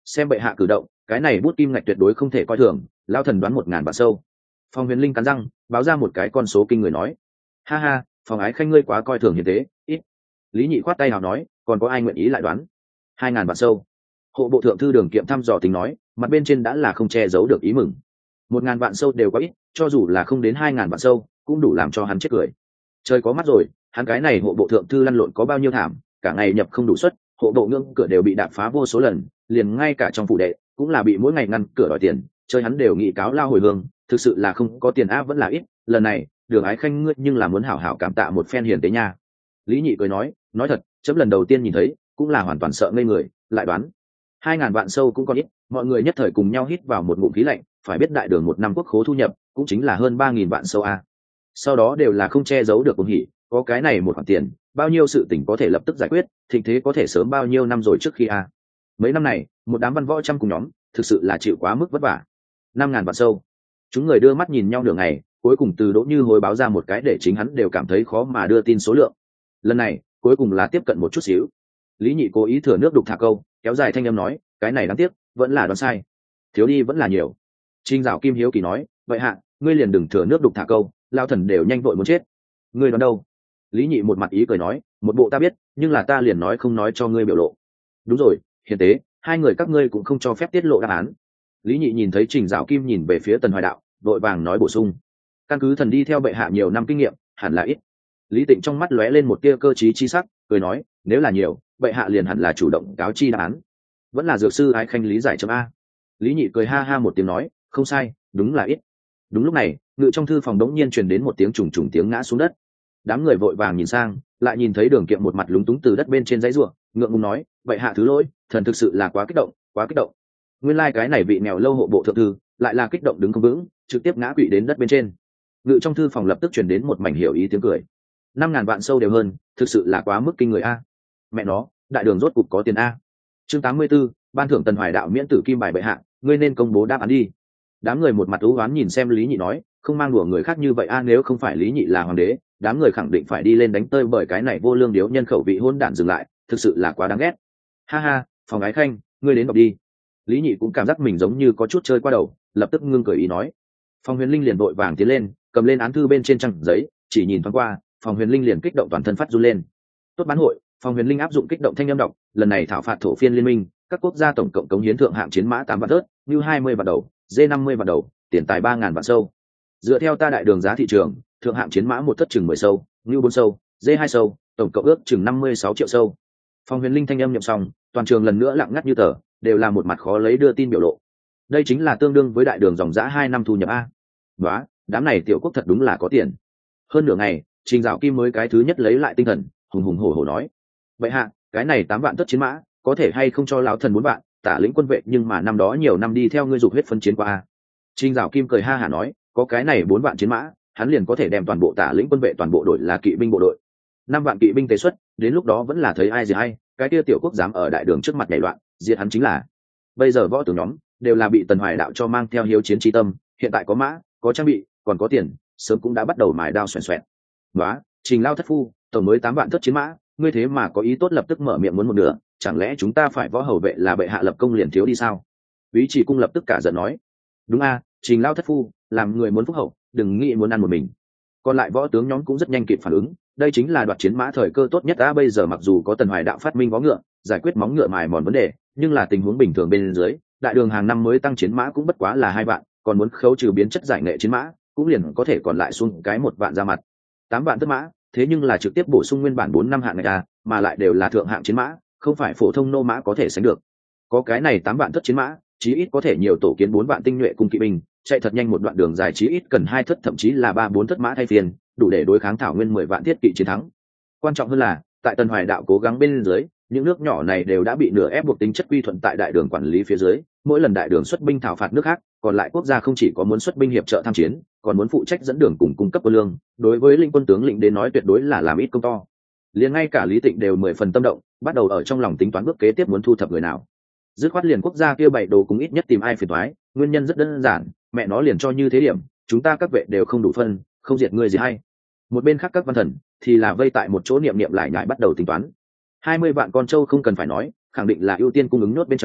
xem bệ hạ cử động, cái này bút kim ngạch tuyệt đối không thể coi thường. Lao thần đoán một ngàn vạn sâu. Phong Huyền Linh cắn răng báo ra một cái con số kinh người nói. Ha ha, Phong Ái Khanh ngươi quá coi thường như thế, ít. Lý Nhị khoát tay nào nói, còn có ai nguyện ý lại đoán? Hai ngàn vạn sâu. Hộ bộ thượng thư Đường Kiệm thăm dò tính nói, mặt bên trên đã là không che giấu được ý mừng. Một ngàn vạn sâu đều có ít, cho dù là không đến hai ngàn vạn sâu cũng đủ làm cho hắn chết cười. Trời có mắt rồi, hắn cái này hộ bộ thượng thư lăn lộn có bao nhiêu thảm, cả ngày nhập không đủ suất, hộ bộ ngưỡng cửa đều bị đạp phá vô số lần, liền ngay cả trong phủ đệ cũng là bị mỗi ngày ngăn cửa đòi tiền, chơi hắn đều nghị cáo lao hồi hương, thực sự là không có tiền áp vẫn là ít. Lần này Đường Ái Khanh ngươi nhưng là muốn hảo hảo cảm tạ một phen hiền tế nha. Lý Nhị cười nói, nói thật, chấm lần đầu tiên nhìn thấy cũng là hoàn toàn sợ ngây người, lại đoán hai ngàn vạn sâu cũng còn ít. Mọi người nhất thời cùng nhau hít vào một ngụm khí lạnh, phải biết đại đường một năm quốc khố thu nhập cũng chính là hơn ba nghìn vạn sâu a. Sau đó đều là không che giấu được cuồng hỉ, có cái này một khoản tiền, bao nhiêu sự tình có thể lập tức giải quyết, thịnh thế có thể sớm bao nhiêu năm rồi trước khi a. Mấy năm này, một đám văn võ trăm cùng nhóm, thực sự là chịu quá mức vất vả. Năm ngàn vạn sâu. Chúng người đưa mắt nhìn nhau nửa ngày, cuối cùng từ Đỗ Như Hối báo ra một cái để chính hắn đều cảm thấy khó mà đưa tin số lượng. Lần này, cuối cùng là tiếp cận một chút xíu. Lý Nhị cố ý thừa nước đục thả câu, kéo dài thanh âm nói, cái này đáng tiếc, vẫn là đoán sai. Thiếu đi vẫn là nhiều. Trình Dạo Kim hiếu kỳ nói, vậy hạ, ngươi liền đừng thừa nước đục thả câu, lao thần đều nhanh vội muốn chết. Ngươi đoán đâu? Lý Nhị một mặt ý cười nói, một bộ ta biết, nhưng là ta liền nói không nói cho ngươi biểu lộ. Đúng rồi, hiền tế, hai người các ngươi cũng không cho phép tiết lộ đáp án. Lý Nhị nhìn thấy Trình Dạo Kim nhìn về phía Tần Hoài Đạo, vội vàng nói bổ sung, căn cứ thần đi theo bệ hạ nhiều năm kinh nghiệm, hẳn là ít. Lý Tịnh trong mắt lóe lên một tia cơ trí chi sắc, cười nói, nếu là nhiều, bệ hạ liền hẳn là chủ động cáo chi đáp án. Vẫn là dược sư Ái Khanh lý giải chấm a. Lý Nhị cười ha ha một tiếng nói, không sai, đúng là ít. Đúng lúc này, ngự trong thư phòng đống nhiên truyền đến một tiếng trùng trùng tiếng ngã xuống đất. Đám người vội vàng nhìn sang, lại nhìn thấy Đường Kiệm một mặt lúng túng từ đất bên trên dãy rủa, ngượng ngùng nói, vậy hạ thứ lỗi, thần thực sự là quá kích động, quá kích động. Nguyên lai like cái này vị nghèo lâu hộ bộ thượng thư, lại là kích động đứng không vững, trực tiếp ngã quỵ đến đất bên trên. Ngự trong thư phòng lập tức truyền đến một mảnh hiểu ý tiếng cười. Năm ngàn vạn sâu đều hơn, thực sự là quá mức kinh người a. Mẹ nó, đại đường rốt cục có tiền a. Chương tám mươi 84, ban thưởng Tần Hoài Đạo miễn tử kim bài bệ hạ, ngươi nên công bố đáp án đi. Đám người một mặt ú oán nhìn xem Lý Nhị nói, không mang đùa người khác như vậy a, nếu không phải Lý Nhị là hoàng đế, đám người khẳng định phải đi lên đánh tơi bởi cái này vô lương điếu nhân khẩu vị hôn đản dừng lại, thực sự là quá đáng ghét. Ha ha, Phòng Ái Khanh, ngươi đến đọc đi. Lý Nhị cũng cảm giác mình giống như có chút chơi qua đầu, lập tức ngưng cười ý nói. Phòng Huyền Linh liền vội vàng tiến lên, cầm lên án thư bên trên trang giấy, chỉ nhìn thoáng qua, Phòng Huyền Linh liền kích động toàn thân phát run lên. Tốt bán hội, Phòng Huyền Linh áp dụng kích động thanh âm đọc, lần này thảo phạt thổ phiên liên minh, các quốc gia tổng cộng cống hiến thượng hạng chiến mã tám vạn tớt, như hai mươi vạn đầu, dê năm mươi vạn đầu, tiền tài ba ngàn vạn sâu. Dựa theo ta đại đường giá thị trường, thượng hạng chiến mã một thất chừng mười sâu, như bốn sâu, dê hai sâu, tổng cộng ước chừng năm mươi sáu triệu sâu. Phòng Huyền Linh thanh âm nhậm xong, toàn trường lần nữa lặng ngắt như tờ, đều là một mặt khó lấy đưa tin biểu lộ. Đây chính là tương đương với đại đường dòng giá hai năm thu nhập a. Đó, đám này tiểu quốc thật đúng là có tiền. Hơn nửa ngày, Trình Dạo Kim mới cái thứ nhất lấy lại tinh thần, hùng hùng hổ hổ nói, vậy hạ, cái này tám vạn tất chiến mã, có thể hay không cho lão thần bốn vạn, tả lĩnh quân vệ, nhưng mà năm đó nhiều năm đi theo ngươi dục huyết phân chiến qua a. Trình Dạo Kim cười ha hả nói, có cái này bốn vạn chiến mã, hắn liền có thể đem toàn bộ tả lĩnh quân vệ toàn bộ đội là kỵ binh bộ đội. Năm vạn kỵ binh tế xuất, đến lúc đó vẫn là thấy ai gì hay, cái kia tiểu quốc dám ở đại đường trước mặt nhảy loạn, diệt hắn chính là. Bây giờ võ tướng nhóm đều là bị Tần Hoài Đạo cho mang theo hiếu chiến chi tâm, hiện tại có mã, có trang bị, còn có tiền, sớm cũng đã bắt đầu mài đao xoèn xoẹn. Đó, Trình Lao thất phu, tổng mới tám vạn thất chiến mã, ngươi thế mà có ý tốt lập tức mở miệng muốn một nửa, chẳng lẽ chúng ta phải võ hầu vệ là bệ hạ lập công liền thiếu đi sao? Úy Chỉ Cung lập tức cả giận nói, đúng a, Trình Lao thất phu, làm người muốn phúc hậu, đừng nghĩ muốn ăn một mình. Còn lại võ tướng nhóm cũng rất nhanh kịp phản ứng, đây chính là đoạt chiến mã thời cơ tốt nhất. Đã bây giờ mặc dù có Tần Hoài Đạo phát minh vó ngựa, giải quyết móng ngựa mài mòn vấn đề, nhưng là tình huống bình thường bên dưới, đại đường hàng năm mới tăng chiến mã cũng bất quá là hai vạn, còn muốn khấu trừ biến chất giải nghệ chiến mã, cũng liền có thể còn lại xuống cái một vạn ra mặt. Tám vạn tất mã, thế nhưng là trực tiếp bổ sung nguyên bản bốn năm hạng này à, mà lại đều là thượng hạng chiến mã, không phải phổ thông nô mã có thể sánh được. Có cái này tám vạn thất chiến mã, chí ít có thể nhiều tổ kiến bốn vạn tinh nhuệ cùng kỵ binh, chạy thật nhanh một đoạn đường dài chí ít cần hai thất thậm chí là ba bốn thất mã thay phiên, đủ để đối kháng thảo nguyên mười vạn thiết kỵ chiến thắng. Quan trọng hơn là, tại Tần Hoài Đạo cố gắng bên dưới, những nước nhỏ này đều đã bị nửa ép buộc tính chất quy thuận tại đại đường quản lý phía dưới, mỗi lần đại đường xuất binh thảo phạt nước khác, còn lại quốc gia không chỉ có muốn xuất binh hiệp trợ tham chiến, còn muốn phụ trách dẫn đường cùng cung cấp quân lương, đối với linh quân tướng lĩnh đến nói tuyệt đối là làm ít công to. Liền ngay cả Lý Tịnh đều mười phần tâm động, bắt đầu ở trong lòng tính toán bước kế tiếp muốn thu thập người nào. Dứt khoát liền quốc gia kia bảy đồ cũng ít nhất tìm ai phiền toái, nguyên nhân rất đơn giản, mẹ nó liền cho như thế điểm, chúng ta các vệ đều không đủ phân, không diệt người gì hay. Một bên khác các văn thần thì là vây tại một chỗ niệm niệm lại nhại bắt đầu tính toán. Hai mươi vạn con trâu không cần phải nói, khẳng định là ưu tiên cung ứng nốt bên trong,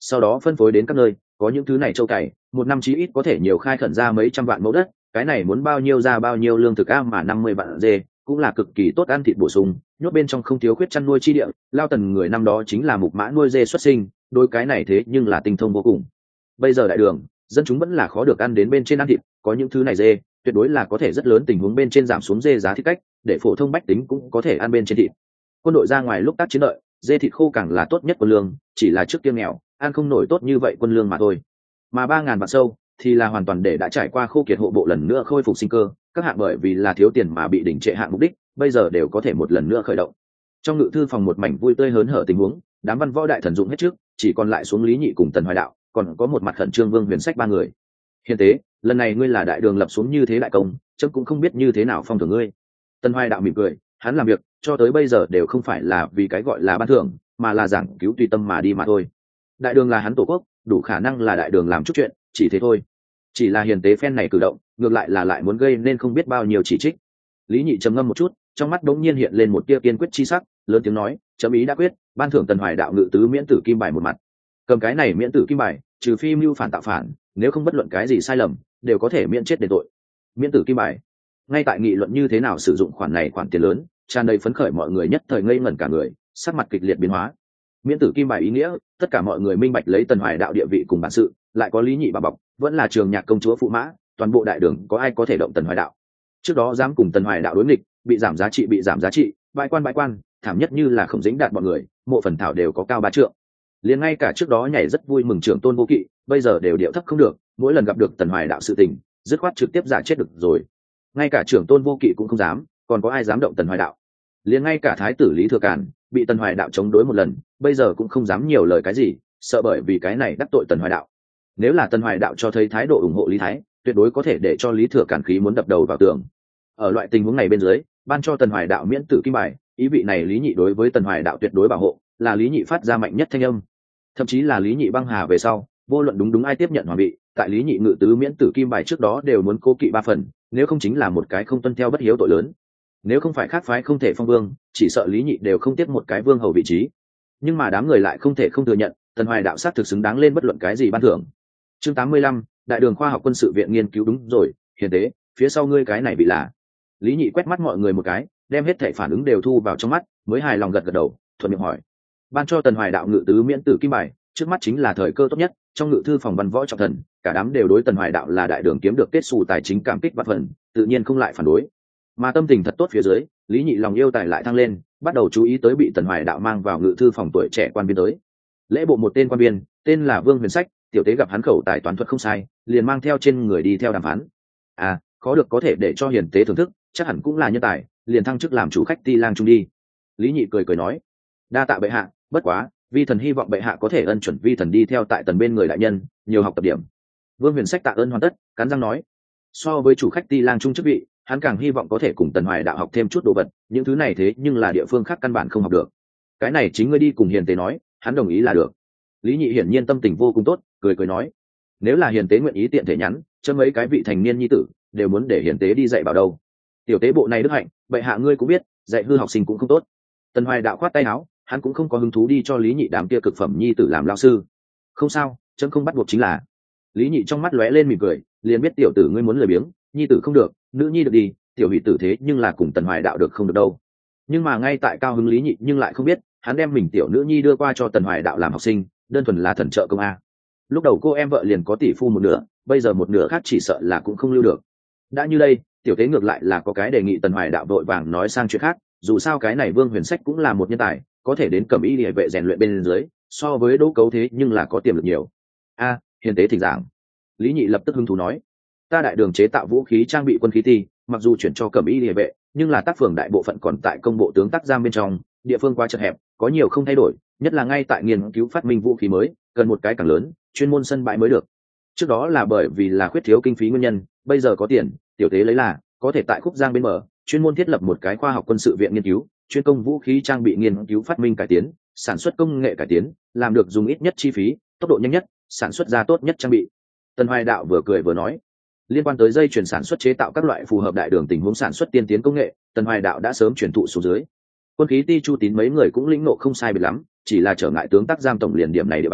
sau đó phân phối đến các nơi. Có những thứ này châu cày, một năm chí ít có thể nhiều khai khẩn ra mấy trăm vạn mẫu đất, cái này muốn bao nhiêu ra bao nhiêu lương thực a, mà năm mươi vạn dê cũng là cực kỳ tốt, ăn thịt bổ sung, nhốt bên trong không thiếu khuyết chăn nuôi chi địa. Lao Tần người năm đó chính là mục mã nuôi dê xuất sinh, đôi cái này thế nhưng là tinh thông vô cùng. Bây giờ đại đường dân chúng vẫn là khó được ăn đến bên trên ăn thịt, có những thứ này dê tuyệt đối là có thể rất lớn tình huống bên trên giảm xuống dê giá thịt cách, để phổ thông bách tính cũng có thể ăn bên trên thịt. Quân đội ra ngoài lúc tác chiến lợi, dê thịt khô càng là tốt nhất quân lương, chỉ là trước kia nghèo ăn không nổi tốt như vậy quân lương mà thôi. Mà ba ngàn vạn sâu thì là hoàn toàn để đã trải qua khô kiệt hộ bộ lần nữa khôi phục sinh cơ, các hạng bởi vì là thiếu tiền mà bị đình trệ hạng mục đích bây giờ đều có thể một lần nữa khởi động. Trong ngự thư phòng một mảnh vui tươi hớn hở tình huống, đám văn võ đại thần dụng hết trước, chỉ còn lại xuống Lý Nhị cùng Tần Hoài Đạo, còn có một mặt khẩn trương Vương Huyền Sách ba người. Hiền tế, lần này ngươi là đại đường lập xuống như thế đại công, chấm cũng không biết như thế nào phong thưởng ngươi. Tần Hoài Đạo mỉm cười, hắn làm việc cho tới bây giờ đều không phải là vì cái gọi là ban thưởng, mà là giảng cứu tùy tâm mà đi mà thôi. Đại đường là hắn tổ quốc, đủ khả năng là đại đường làm chút chuyện, chỉ thế thôi. Chỉ là hiền tế phen này cử động, ngược lại là lại muốn gây nên không biết bao nhiêu chỉ trích. Lý Nhị trầm ngâm một chút, trong mắt đống nhiên hiện lên một tia kiên quyết chi sắc, lớn tiếng nói, chấm ý đã quyết, ban thưởng Tần Hoài Đạo ngự tứ miễn tử kim bài một mặt. Cầm cái này miễn tử kim bài, trừ phi mưu phản tạo phản, nếu không bất luận cái gì sai lầm, đều có thể miễn chết đền tội. Miễn tử kim bài. Ngay tại nghị luận như thế nào sử dụng khoản này khoản tiền lớn, tràn đầy phấn khởi mọi người nhất thời ngây ngẩn cả người, sắc mặt kịch liệt biến hóa. Miễn tử kim bài ý nghĩa, tất cả mọi người minh bạch lấy Tần Hoài Đạo địa vị cùng bản sự, lại có Lý Nhị bà bọc, vẫn là Trường Nhạc công chúa phụ mã, toàn bộ đại đường có ai có thể động Tần Hoài Đạo. Trước đó dám cùng Tần Hoài Đạo đối nghịch, bị giảm giá trị bị giảm giá trị, bãi quan bãi quan, thảm nhất như là Khổng Dĩnh Đạt bọn người, mộ phần thảo đều có cao ba trượng. Liền ngay cả trước đó nhảy rất vui mừng trưởng tôn Vô Kỵ, bây giờ đều điệu thấp không được, mỗi lần gặp được Tần Hoài Đạo sự tình, dứt khoát trực tiếp giả chết được rồi. Ngay cả trưởng tôn Vô Kỵ cũng không dám, còn có ai dám động Tần Hoài Đạo? Liền ngay cả thái tử Lý Thừa Càn bị Tần Hoài Đạo chống đối một lần, bây giờ cũng không dám nhiều lời cái gì, sợ bởi vì cái này đắc tội Tần Hoài Đạo. Nếu là Tần Hoài Đạo cho thấy thái độ ủng hộ Lý Thái, tuyệt đối có thể để cho Lý Thừa Càn khí muốn đập đầu vào tường. Ở loại tình huống này bên dưới, ban cho Tần Hoài Đạo miễn tử kim bài, ý vị này Lý Nhị đối với Tần Hoài Đạo tuyệt đối bảo hộ, là Lý Nhị phát ra mạnh nhất thanh âm. Thậm chí là Lý Nhị băng hà về sau, vô luận đúng đúng ai tiếp nhận hoàng vị, tại Lý Nhị ngự tứ miễn tử kim bài trước đó đều muốn cố kỵ ba phần, nếu không chính là một cái không tuân theo bất hiếu tội lớn. Nếu không phải khác phái không thể phong vương, chỉ sợ Lý Nhị đều không tiếp một cái vương hầu vị trí. Nhưng mà đám người lại không thể không thừa nhận, Tần Hoài Đạo sát thực xứng đáng lên bất luận cái gì ban thưởng. Chương tám mươi lăm, Đại đường khoa học quân sự viện nghiên cứu đúng rồi, hiền tế, phía sau ngươi cái này bị là. Lý Nhị quét mắt mọi người một cái, đem hết thảy phản ứng đều thu vào trong mắt, mới hài lòng gật gật đầu, thuận miệng hỏi: ban cho Tần Hoài Đạo ngự tứ miễn tử kim bài, trước mắt chính là thời cơ tốt nhất, trong ngự thư phòng văn võ trọng thần, cả đám đều đối Tần Hoài Đạo là đại đường kiếm được kết xù tài chính cảm kích vạn phần, tự nhiên không lại phản đối. Mà tâm tình thật tốt phía dưới, Lý Nhị lòng yêu tài lại thăng lên, bắt đầu chú ý tới bị Tần Hoài Đạo mang vào ngự thư phòng tuổi trẻ quan viên tới. Lễ bộ một tên quan viên, tên là Vương Huyền Sách, tiểu tế gặp hắn khẩu tài toán thuật không sai, liền mang theo trên người đi theo đàm phán. À, có được có thể để cho hiền tế thưởng thức, chắc hẳn cũng là nhân tài, liền thăng chức làm chủ khách ti lang trung đi. Lý Nhị cười cười nói: đa tạ bệ hạ, bất quá vi thần hy vọng bệ hạ có thể ân chuẩn vi thần đi theo tại Tần bên người đại nhân, nhiều học tập điểm. Vương Huyền Sách tạ ơn hoàn tất, cắn răng nói: so với chủ khách ti lang trung chức vị, hắn càng hy vọng có thể cùng Tần Hoài Đạo học thêm chút đồ vật, những thứ này thế nhưng là địa phương khác căn bản không học được. Cái này chính ngươi đi cùng hiền tế nói, hắn đồng ý là được. Lý Nhị hiển nhiên tâm tình vô cùng tốt, cười cười nói: nếu là hiền tế nguyện ý tiện thể nhắn, cho mấy cái vị thành niên nhi tử đều muốn để hiền tế đi dạy bảo đâu. Tiểu tế bộ này đức hạnh, bệ hạ ngươi cũng biết, dạy hư học sinh cũng không tốt. Tần Hoài Đạo khoát tay áo, hắn cũng không có hứng thú đi cho Lý Nhị đám kia cực phẩm nhi tử làm lao sư. Không sao, chấm không bắt buộc chính là. Lý Nhị trong mắt lóe lên mỉm cười, liền biết tiểu tử ngươi muốn lười biếng, nhi tử không được, nữ nhi được đi, tiểu hỷ tử thế nhưng là cùng Tần Hoài Đạo được không được đâu. Nhưng mà ngay tại cao hứng Lý Nhị nhưng lại không biết, hắn đem mình tiểu nữ nhi đưa qua cho Tần Hoài Đạo làm học sinh, đơn thuần là thần trợ công a. Lúc đầu cô em vợ liền có tỷ phu một nửa, bây giờ một nửa khác chỉ sợ là cũng không lưu được. Đã như đây, tiểu tế ngược lại là có cái đề nghị. Tần Hoài Đạo vội vàng nói sang chuyện khác, dù sao cái này Vương Huyền Sách cũng là một nhân tài, có thể đến Cẩm Y Liề vệ rèn luyện bên dưới, so với Đỗ Cấu thế nhưng là có tiềm lực nhiều. A, hiền tế thỉnh giảng. Lý Nhị lập tức hứng thú nói: ta đại đường chế tạo vũ khí trang bị quân khí ti, mặc dù chuyển cho Cẩm Y Liề vệ, nhưng là tác phường đại bộ phận còn tại công bộ tướng tác giam bên trong, địa phương quá chật hẹp, có nhiều không thay đổi, nhất là ngay tại nghiên cứu phát minh vũ khí mới, cần một cái càng lớn, chuyên môn sân bãi mới được. Trước đó là bởi vì là khuyết thiếu kinh phí nguyên nhân, bây giờ có tiền, tiểu tế lấy là có thể tại Khúc Giang bên mở, chuyên môn thiết lập một cái khoa học quân sự viện nghiên cứu, chuyên công vũ khí trang bị nghiên cứu phát minh cải tiến, sản xuất công nghệ cải tiến, làm được dùng ít nhất chi phí, tốc độ nhanh nhất, sản xuất ra tốt nhất trang bị. Tần Hoài Đạo vừa cười vừa nói: liên quan tới dây chuyển sản xuất chế tạo các loại phù hợp đại đường tình huống sản xuất tiên tiến công nghệ, Tần Hoài Đạo đã sớm truyền thụ xuống dưới. Quân khí ti Chu Tín mấy người cũng lĩnh ngộ không sai biệt lắm, chỉ là trở ngại tướng tác giam tổng liền điểm này địa bàn,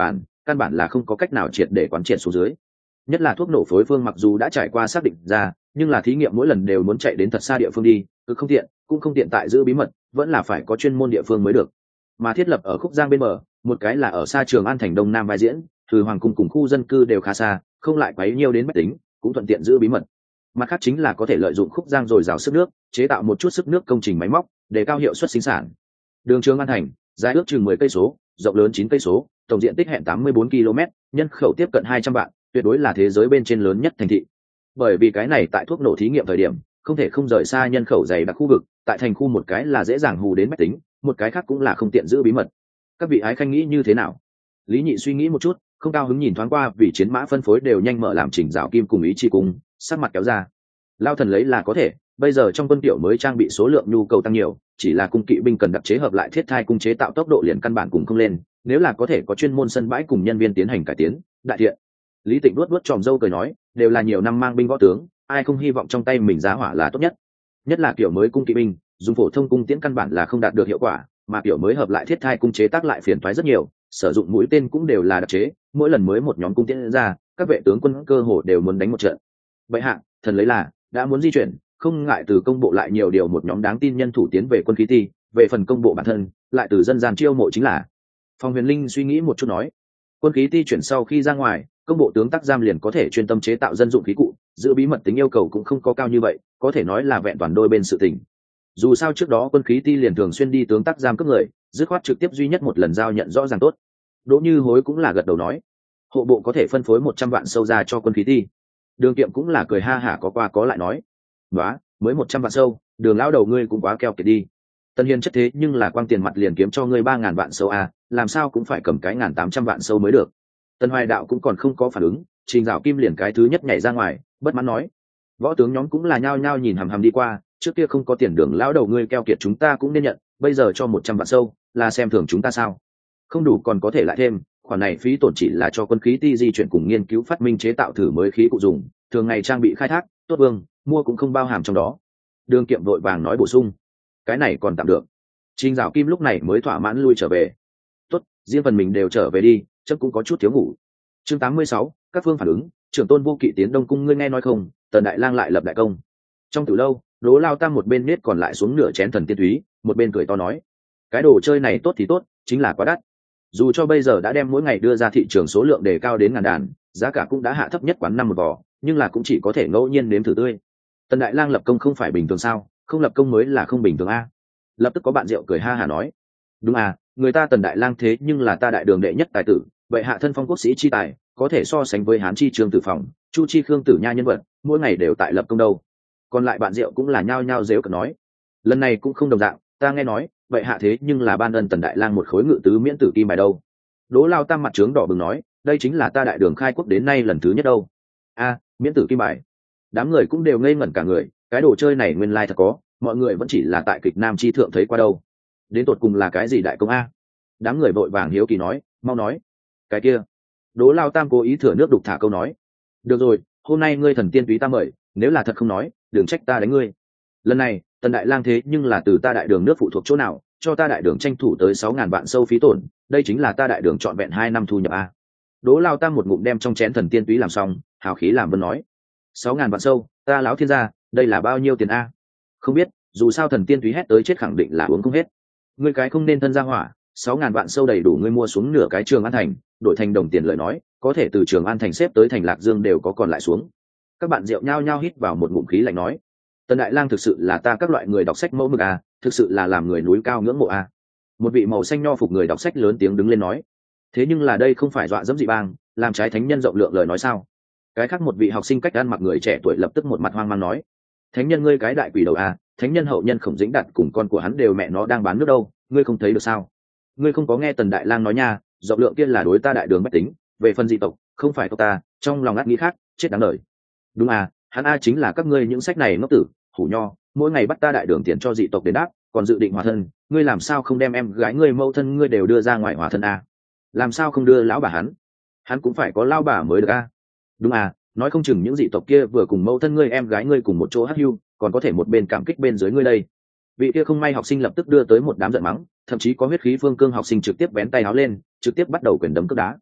căn bản là không có cách nào triệt để quán triệt xuống dưới. Nhất là thuốc nổ phối phương mặc dù đã trải qua xác định ra, nhưng là thí nghiệm mỗi lần đều muốn chạy đến thật xa địa phương đi, cứ không tiện, cũng không tiện tại giữ bí mật, vẫn là phải có chuyên môn địa phương mới được. Mà thiết lập ở khúc giang bên bờ, một cái là ở xa Trường An thành đông nam vai diễn, từ hoàng cung cùng khu dân cư đều khá xa, không lại quấy nhiều đến bách tính, cũng thuận tiện giữ bí mật. Mặt khác chính là có thể lợi dụng khúc giang dồi dào sức nước, chế tạo một chút sức nước công trình máy móc, để cao hiệu suất sinh sản. Đường Trường An thành, dài ước chừng mười cây số, rộng lớn chín cây số, tổng diện tích hẹn tám mươi bốn ki lô mét, nhân khẩu tiếp cận hai trăm vạn, tuyệt đối là thế giới bên trên lớn nhất thành thị. Bởi vì cái này tại thuốc nổ thí nghiệm thời điểm, không thể không rời xa nhân khẩu dày đặc khu vực, tại thành khu một cái là dễ dàng hù đến bách tính, một cái khác cũng là không tiện giữ bí mật. Các vị ái khanh nghĩ như thế nào? Lý Nhị suy nghĩ một chút, không cao hứng nhìn thoáng qua vì chiến mã phân phối đều nhanh mở làm chỉnh rào kim cùng ý chi cùng, sắc mặt kéo ra. Lao thần lấy là có thể, bây giờ trong quân tiểu mới trang bị số lượng nhu cầu tăng nhiều, chỉ là cung kỵ binh cần đặc chế hợp lại thiết thai cung chế tạo tốc độ liền căn bản cùng không lên, nếu là có thể có chuyên môn sân bãi cùng nhân viên tiến hành cải tiến, đại thiện. Lý Tịnh đuốt đuốt tròm râu cười nói, đều là nhiều năm mang binh võ tướng, ai không hy vọng trong tay mình giá hỏa là tốt nhất. Nhất là kiểu mới cung kỵ binh, dùng phổ thông cung tiễn căn bản là không đạt được hiệu quả, mà kiểu mới hợp lại thiết thai cung chế tác lại phiền toái rất nhiều, sử dụng mũi tên cũng đều là đặc chế, mỗi lần mới một nhóm cung tiễn ra, các vệ tướng quân cơ hồ đều muốn đánh một trận. Vậy hạ, thần lấy là đã muốn di chuyển, không ngại từ công bộ lại nhiều điều một nhóm đáng tin nhân thủ tiến về quân khí ti, về phần công bộ bản thân, lại từ dân gian chiêu mộ chính là. Phong Huyền Linh suy nghĩ một chút nói, quân khí ti chuyển sau khi ra ngoài, công bộ tướng tác giam liền có thể chuyên tâm chế tạo dân dụng khí cụ, giữ bí mật tính yêu cầu cũng không có cao như vậy, có thể nói là vẹn toàn đôi bên sự tình. Dù sao trước đó quân khí ti liền thường xuyên đi tướng tác giam cướp người, dứt khoát trực tiếp duy nhất một lần giao nhận rõ ràng tốt. Đỗ Như Hối cũng là gật đầu nói, hộ bộ có thể phân phối một trăm vạn sâu ra cho quân khí ti. Đường Kiệm cũng là cười ha hả có qua có lại nói, "Nóa, mới một trăm vạn sâu, Đường lão đầu ngươi cũng quá keo kiệt đi. Tân Hiền chất thế nhưng là quang tiền mặt liền kiếm cho ngươi ba ngàn vạn sâu à, làm sao cũng phải cầm cái ngàn tám trăm vạn sâu mới được." Tân Hoài Đạo cũng còn không có phản ứng, Trình Dạo Kim liền cái thứ nhất nhảy ra ngoài, bất mãn nói, võ tướng nhóm cũng là nhao nhao nhìn hằm hằm đi qua, trước kia không có tiền Đường lão đầu ngươi keo kiệt chúng ta cũng nên nhận, bây giờ cho một trăm vạn sâu, là xem thường chúng ta sao? Không đủ còn có thể lại thêm, khoản này phí tổn chỉ là cho quân khí ti di chuyển cùng nghiên cứu phát minh chế tạo thử mới khí cụ dùng, thường ngày trang bị khai thác, tốt vương, mua cũng không bao hàm trong đó. Đường Kiệm vội vàng nói bổ sung, cái này còn tạm được. Trình Dạo Kim lúc này mới thỏa mãn lui trở về. Tốt, riêng phần mình đều trở về đi, chắc cũng có chút thiếu ngủ. Chương tám mươi sáu, các phương phản ứng, trưởng tôn Vô Kỵ tiến Đông cung ngươi nghe nói không, Tần Đại Lang lại lập đại công. Trong từ lâu, Đỗ Lao Tam một bên nết còn lại xuống nửa chén thần tiên túy, một bên cười to nói, cái đồ chơi này tốt thì tốt, chính là quá đắt. Dù cho bây giờ đã đem mỗi ngày đưa ra thị trường số lượng đề cao đến ngàn đàn, giá cả cũng đã hạ thấp nhất quán năm một vỏ, nhưng là cũng chỉ có thể ngẫu nhiên nếm thử tươi. Tần Đại Lang lập công không phải bình thường sao, không lập công mới là không bình thường a. Lập tức có bạn rượu cười ha hả nói, đúng à, người ta Tần Đại Lang thế nhưng là ta đại đường đệ nhất tài tử, vậy hạ thân phong quốc sĩ chi tài, có thể so sánh với Hán chi Trương Tử Phòng, Chu chi Khương Tử Nha nhân vật, mỗi ngày đều tại lập công đâu. Còn lại bạn rượu cũng là nhao nhao rêu cợt nói, lần này cũng không đồng dạng, ta nghe nói, vậy hạ thế nhưng là ban ân Tần Đại Lang một khối ngự tứ miễn tử kim bài đâu. Đỗ Lao Tam mặt trướng đỏ bừng nói, đây chính là ta đại đường khai quốc đến nay lần thứ nhất đâu. A, miễn tử kim bài. Đám người cũng đều ngây ngẩn cả người, cái đồ chơi này nguyên lai thật có, mọi người vẫn chỉ là tại kịch Nam chi thượng thấy qua đâu. Đến tột cùng là cái gì đại công a? Đám người vội vàng hiếu kỳ nói, mau nói. Cái kia. Đỗ Lao Tam cố ý thừa nước đục thả câu nói, được rồi, hôm nay ngươi thần tiên túy ta mời, nếu là thật không nói, đừng trách ta đánh ngươi. Lần này, Tần Đại Lang thế nhưng là từ ta đại đường nước phụ thuộc chỗ nào, cho ta đại đường tranh thủ tới sáu ngàn vạn sâu phí tổn, đây chính là ta đại đường trọn vẹn hai năm thu nhập a. Đỗ Lao Tam một ngụm đem trong chén thần tiên túy làm xong, hào khí làm vân nói, sáu ngàn vạn sâu, ta láo thiên gia, đây là bao nhiêu tiền a? Không biết, dù sao thần tiên túy hét tới chết khẳng định là uống không hết. Ngươi cái không nên thân ra hỏa, sáu ngàn vạn sâu đầy đủ ngươi mua xuống nửa cái Trường An thành, đổi thành đồng tiền lời nói, có thể từ Trường An thành xếp tới thành Lạc Dương đều có còn lại xuống. Các bạn rượu nhao nhao hít vào một ngụm khí lạnh nói, Tần Đại Lang thực sự là ta các loại người đọc sách mẫu mực a, thực sự là làm người núi cao ngưỡng mộ a. Một vị màu xanh nho phục người đọc sách lớn tiếng đứng lên nói, thế nhưng là đây không phải dọa dẫm dị bang, làm trái thánh nhân rộng lượng lời nói sao? Cái khác một vị học sinh cách ăn mặc người trẻ tuổi lập tức một mặt hoang mang nói, thánh nhân ngươi cái đại quỷ đầu a, thánh nhân hậu nhân Khổng Dĩnh Đạt cùng con của hắn đều mẹ nó đang bán nước đâu, ngươi không thấy được sao? Ngươi không có nghe Tần Đại Lang nói nha, rộng lượng kia là đối ta đại đường bách tính, về phần dị tộc, không phải tộc ta, trong lòng ngắt nghĩ khác, chết đáng đời. Đúng à, hắn a chính là các ngươi những sách này ngốc tử, hủ nho, mỗi ngày bắt ta đại đường tiền cho dị tộc đến đáp, còn dự định hòa thân, ngươi làm sao không đem em gái ngươi mâu thân ngươi đều đưa ra ngoài hòa thân a? Làm sao không đưa lão bà hắn? Hắn cũng phải có lão bà mới được a. Đúng à, nói không chừng những dị tộc kia vừa cùng mâu thân ngươi em gái ngươi cùng một chỗ hắc hưu, còn có thể một bên cảm kích bên dưới ngươi đây. Vị kia không may học sinh lập tức đưa tới một đám giận mắng, thậm chí có huyết khí phương cương học sinh trực tiếp bén tay áo lên, trực tiếp bắt đầu quyền đấm cước đá.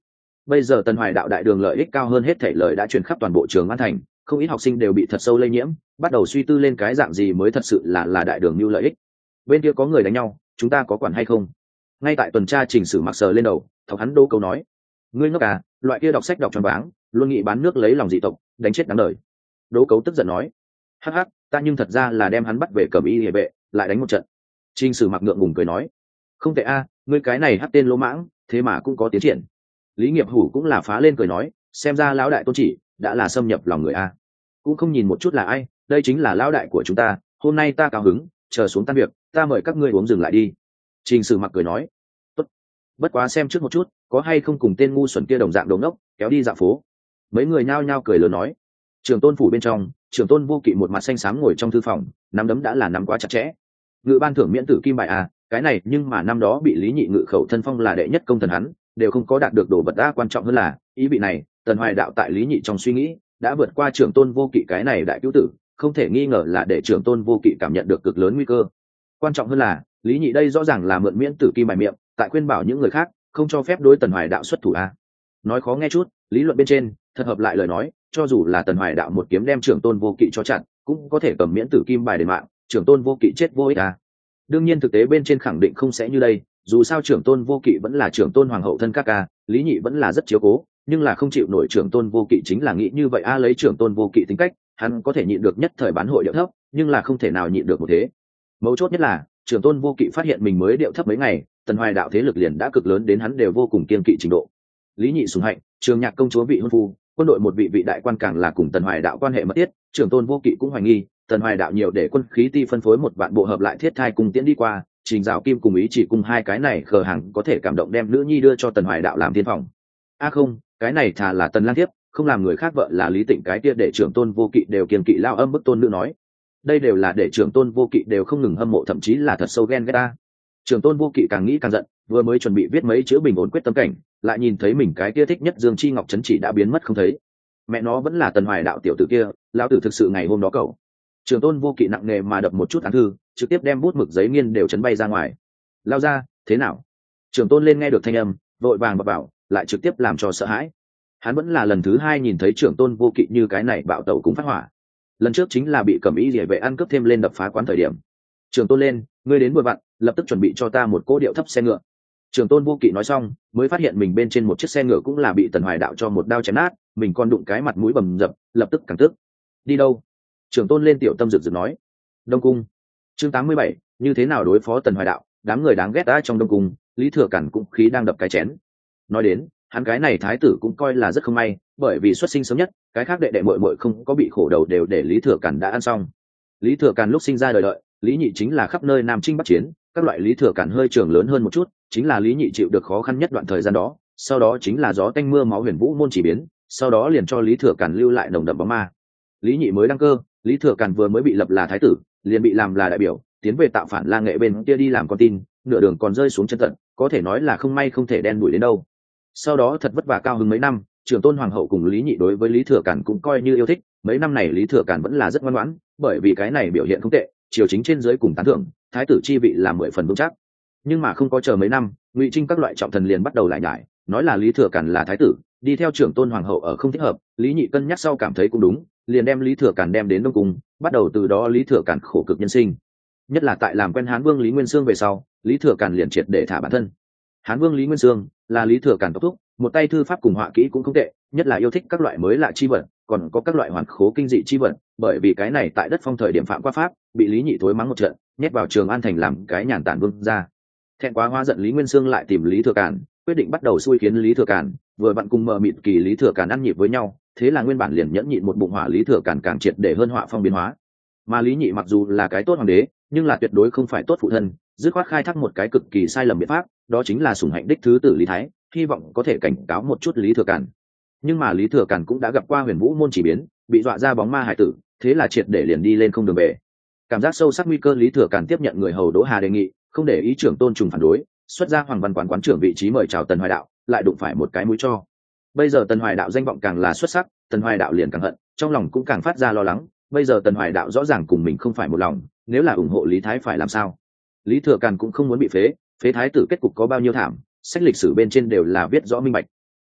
Bây giờ Tần Hoài đạo đại đường lợi ích cao hơn hết thảy lời đã truyền khắp toàn bộ trường An thành, không ít học sinh đều bị thật sâu lây nhiễm, bắt đầu suy tư lên cái dạng gì mới thật sự là là đại đường mưu lợi ích. Bên kia có người đánh nhau, chúng ta có quản hay không? Ngay tại tuần tra Trình Sử mặc sờ lên đầu, thọc hắn đô câu nói: ngươi ngốc à, loại kia đọc sách đọc tròn váng, luôn nghĩ bán nước lấy lòng dị tộc, đánh chết đáng đời. Đỗ Cấu tức giận nói: hắc hắc, ta nhưng thật ra là đem hắn bắt về cẩm y hệ vệ, lại đánh một trận. Trình Sử mặc ngượng ngùng cười nói: không tệ a, ngươi cái này hắc tên lỗ mãng, thế mà cũng có tiến triển. Lý Nghiệp Hủ cũng là phá lên cười nói: xem ra lão đại tôn chỉ đã là xâm nhập lòng người a, cũng không nhìn một chút là ai, đây chính là lão đại của chúng ta, hôm nay ta cao hứng, chờ xuống tan việc, ta mời các ngươi uống dừng lại đi. Trình Sử mặc cười nói: tốt, bất quá xem trước một chút, có hay không cùng tên ngu xuẩn kia đồng dạng đống ốc kéo đi dạo phố. Mấy người nhao nhao cười lớn nói. Trường Tôn phủ bên trong, Trường Tôn Vô Kỵ một mặt xanh xám ngồi trong thư phòng, nắm đấm đã là nắm quá chặt chẽ. Ngự ban thưởng miễn tử kim bài à, cái này nhưng mà năm đó bị Lý Nhị ngự khẩu thân phong là đệ nhất công thần hắn, đều không có đạt được đồ vật đa quan trọng hơn là ý vị này, Tần Hoài đạo tại Lý Nhị trong suy nghĩ đã vượt qua Trường Tôn Vô Kỵ cái này đại cứu tử, không thể nghi ngờ là để Trường Tôn Vô Kỵ cảm nhận được cực lớn nguy cơ. Quan trọng hơn là Lý Nhị đây rõ ràng là mượn miễn tử kim bài miệng, tại khuyên bảo những người khác không cho phép đối Tần Hoài đạo xuất thủ a. Nói khó nghe chút, lý luận bên trên thật hợp lại lời nói, cho dù là Tần Hoài đạo một kiếm đem Trường Tôn Vô Kỵ cho chặn, cũng có thể cầm miễn tử kim bài đền mạng, Trường Tôn Vô Kỵ chết vô ích a. Đương nhiên thực tế bên trên khẳng định không sẽ như đây, dù sao Trường Tôn Vô Kỵ vẫn là Trường Tôn hoàng hậu thân các ca, Lý Nhị vẫn là rất chiếu cố, nhưng là không chịu nổi Trường Tôn Vô Kỵ chính là nghĩ như vậy a, lấy Trường Tôn Vô Kỵ tính cách, hắn có thể nhịn được nhất thời bán hội điệu thấp, nhưng là không thể nào nhịn được một thế. Mấu chốt nhất là Trường Tôn Vô Kỵ phát hiện mình mới điệu thấp mấy ngày, Tần Hoài đạo thế lực liền đã cực lớn đến hắn đều vô cùng kiên kỵ trình độ. Lý Nhị sủng hạnh, Trường Nhạc công chúa vị hôn phu, quân đội một vị vị đại quan càng là cùng Tần Hoài đạo quan hệ mật thiết, Trường Tôn Vô Kỵ cũng hoài nghi Tần Hoài đạo nhiều để quân khí ti phân phối một vạn bộ hợp lại thiết thai cùng tiễn đi qua, Trình Dạo Kim cùng ý chỉ cùng hai cái này khờ hàng có thể cảm động đem nữ nhi đưa cho Tần Hoài đạo làm tiên phòng. A à không, cái này thà là Tần Lang Thiếp, không làm người khác vợ là Lý Tịnh cái kia để Trường Tôn Vô Kỵ đều kiên kỵ lao âm bức tôn nữ nói. Đây đều là để Trường Tôn Vô Kỵ đều không ngừng hâm mộ, thậm chí là thật sâu ghen ghét ta. Trường Tôn Vô Kỵ càng nghĩ càng giận, vừa mới chuẩn bị viết mấy chữ bình ổn quyết tâm cảnh, lại nhìn thấy mình cái kia thích nhất Dương Chi Ngọc chấn chỉ đã biến mất không thấy. Mẹ nó vẫn là Tần Hoài đạo tiểu tử kia, lão tử thực sự ngày hôm đó cậu. Trường Tôn Vô Kỵ nặng nề mà đập một chút án thư, trực tiếp đem bút mực giấy nghiên đều chấn bay ra ngoài. Lao ra, thế nào? Trường Tôn lên nghe được thanh âm, vội vàng bảo bảo, lại trực tiếp làm cho sợ hãi. Hắn vẫn là lần thứ hai nhìn thấy Trường Tôn Vô Kỵ như cái này bạo tẩu cũng phát hỏa. Lần trước chính là bị Cẩm Y Liễu vệ ăn cướp thêm lên đập phá quán thời điểm. Trường Tôn lên, ngươi đến buổi vặn, lập tức chuẩn bị cho ta một cỗ điệu thấp xe ngựa. Trường Tôn Vô Kỵ nói xong, mới phát hiện mình bên trên một chiếc xe ngựa cũng là bị Tần Hoài đạo cho một đao chém nát, mình còn đụng cái mặt mũi bầm dập, lập tức càng tức. Đi đâu? Trường Tôn lên tiểu tâm rực rực nói. Đông cung. Chương tám mươi bảy, như thế nào đối phó Tần Hoài đạo, đám người đáng ghét đã trong Đông cung, Lý Thừa Cản cũng khí đang đập cái chén. Nói đến, hắn cái này thái tử cũng coi là rất không may, bởi vì xuất sinh sớm nhất, cái khác đệ đệ muội muội không có bị khổ đầu đều để Lý Thừa Cản đã ăn xong. Lý Thừa Cản lúc sinh ra đời đợi, Lý Nhị chính là khắp nơi Nam Chinh Bắc Chiến, các loại Lý Thừa Cản hơi trưởng lớn hơn một chút, chính là Lý Nhị chịu được khó khăn nhất đoạn thời gian đó, sau đó chính là gió tanh mưa máu Huyền Vũ môn chỉ biến, sau đó liền cho Lý Thừa Cản lưu lại nồng đậm bóng ma. Lý Nhị mới đăng cơ, Lý Thừa Cản vừa mới bị lập là thái tử, liền bị làm là đại biểu, tiến về tạo phản La Nghệ bên kia đi làm con tin, nửa đường còn rơi xuống chân tận, có thể nói là không may không thể đen đuổi đến đâu. Sau đó thật vất vả cao hứng mấy năm, Trường Tôn hoàng hậu cùng Lý Nhị đối với Lý Thừa Cản cũng coi như yêu thích, mấy năm này Lý Thừa Cản vẫn là rất ngoan ngoãn, bởi vì cái này biểu hiện không tệ, triều chính trên dưới cùng tán thưởng, thái tử chi vị là mười phần vững chắc. Nhưng mà không có chờ mấy năm, Ngụy Trinh các loại trọng thần liền bắt đầu lại nhải, nói là Lý Thừa Cản là thái tử, đi theo Trường Tôn hoàng hậu ở không thích hợp, Lý Nhị cân nhắc sau cảm thấy cũng đúng, liền đem Lý Thừa Cản đem đến Đông cung, bắt đầu từ đó Lý Thừa Cản khổ cực nhân sinh. Nhất là tại làm quen Hán Vương Lý Nguyên Xương về sau, Lý Thừa Cản liền triệt để thả bản thân. Hán Vương Lý Nguyên Xương là Lý Thừa Cản tộc thúc, một tay thư pháp cùng họa kỹ cũng không tệ, nhất là yêu thích các loại mới lạ chi vật, còn có các loại hoàn khố kinh dị chi vật, bởi vì cái này tại đất phong thời điểm phạm qua pháp, bị Lý Nhị thối mắng một trận, nhét vào Trường An thành làm cái nhàn tản vương ra. Thẹn quá hóa giận Lý Nguyên Xương lại tìm Lý Thừa Cản, quyết định bắt đầu xui khiến Lý Thừa Cản, vừa vặn cùng mờ mịt kỳ Lý Thừa Cản ăn nhịp với nhau, thế là nguyên bản liền nhẫn nhịn một bụng hỏa Lý Thừa Cản càng triệt để hơn họa phong biến hóa. Mà Lý Nhị mặc dù là cái tốt hoàng đế, nhưng là tuyệt đối không phải tốt phụ thân, dứt khoát khai thác một cái cực kỳ sai lầm biện pháp, đó chính là sủng hạnh đích thứ tử Lý Thái, hy vọng có thể cảnh cáo một chút Lý Thừa Cản. Nhưng mà Lý Thừa Cản cũng đã gặp qua Huyền Vũ môn chỉ biến, bị dọa ra bóng ma hải tử, thế là triệt để liền đi lên không đường về. Cảm giác sâu sắc nguy cơ, Lý Thừa Cản tiếp nhận người hầu Đỗ Hà đề nghị, không để ý trưởng tôn trùng phản đối, xuất ra Hoàng Văn quán quán trưởng vị trí mời chào Tần Hoài đạo, lại đụng phải một cái mũi cho. Bây giờ Tần Hoài đạo danh vọng càng là xuất sắc, Tần Hoài đạo liền càng hận, trong lòng cũng càng phát ra lo lắng, bây giờ Tần Hoài đạo rõ ràng cùng mình không phải một lòng, nếu là ủng hộ Lý Thái phải làm sao? Lý Thừa Cản cũng không muốn bị phế, phế thái tử kết cục có bao nhiêu thảm, sách lịch sử bên trên đều là viết rõ minh bạch.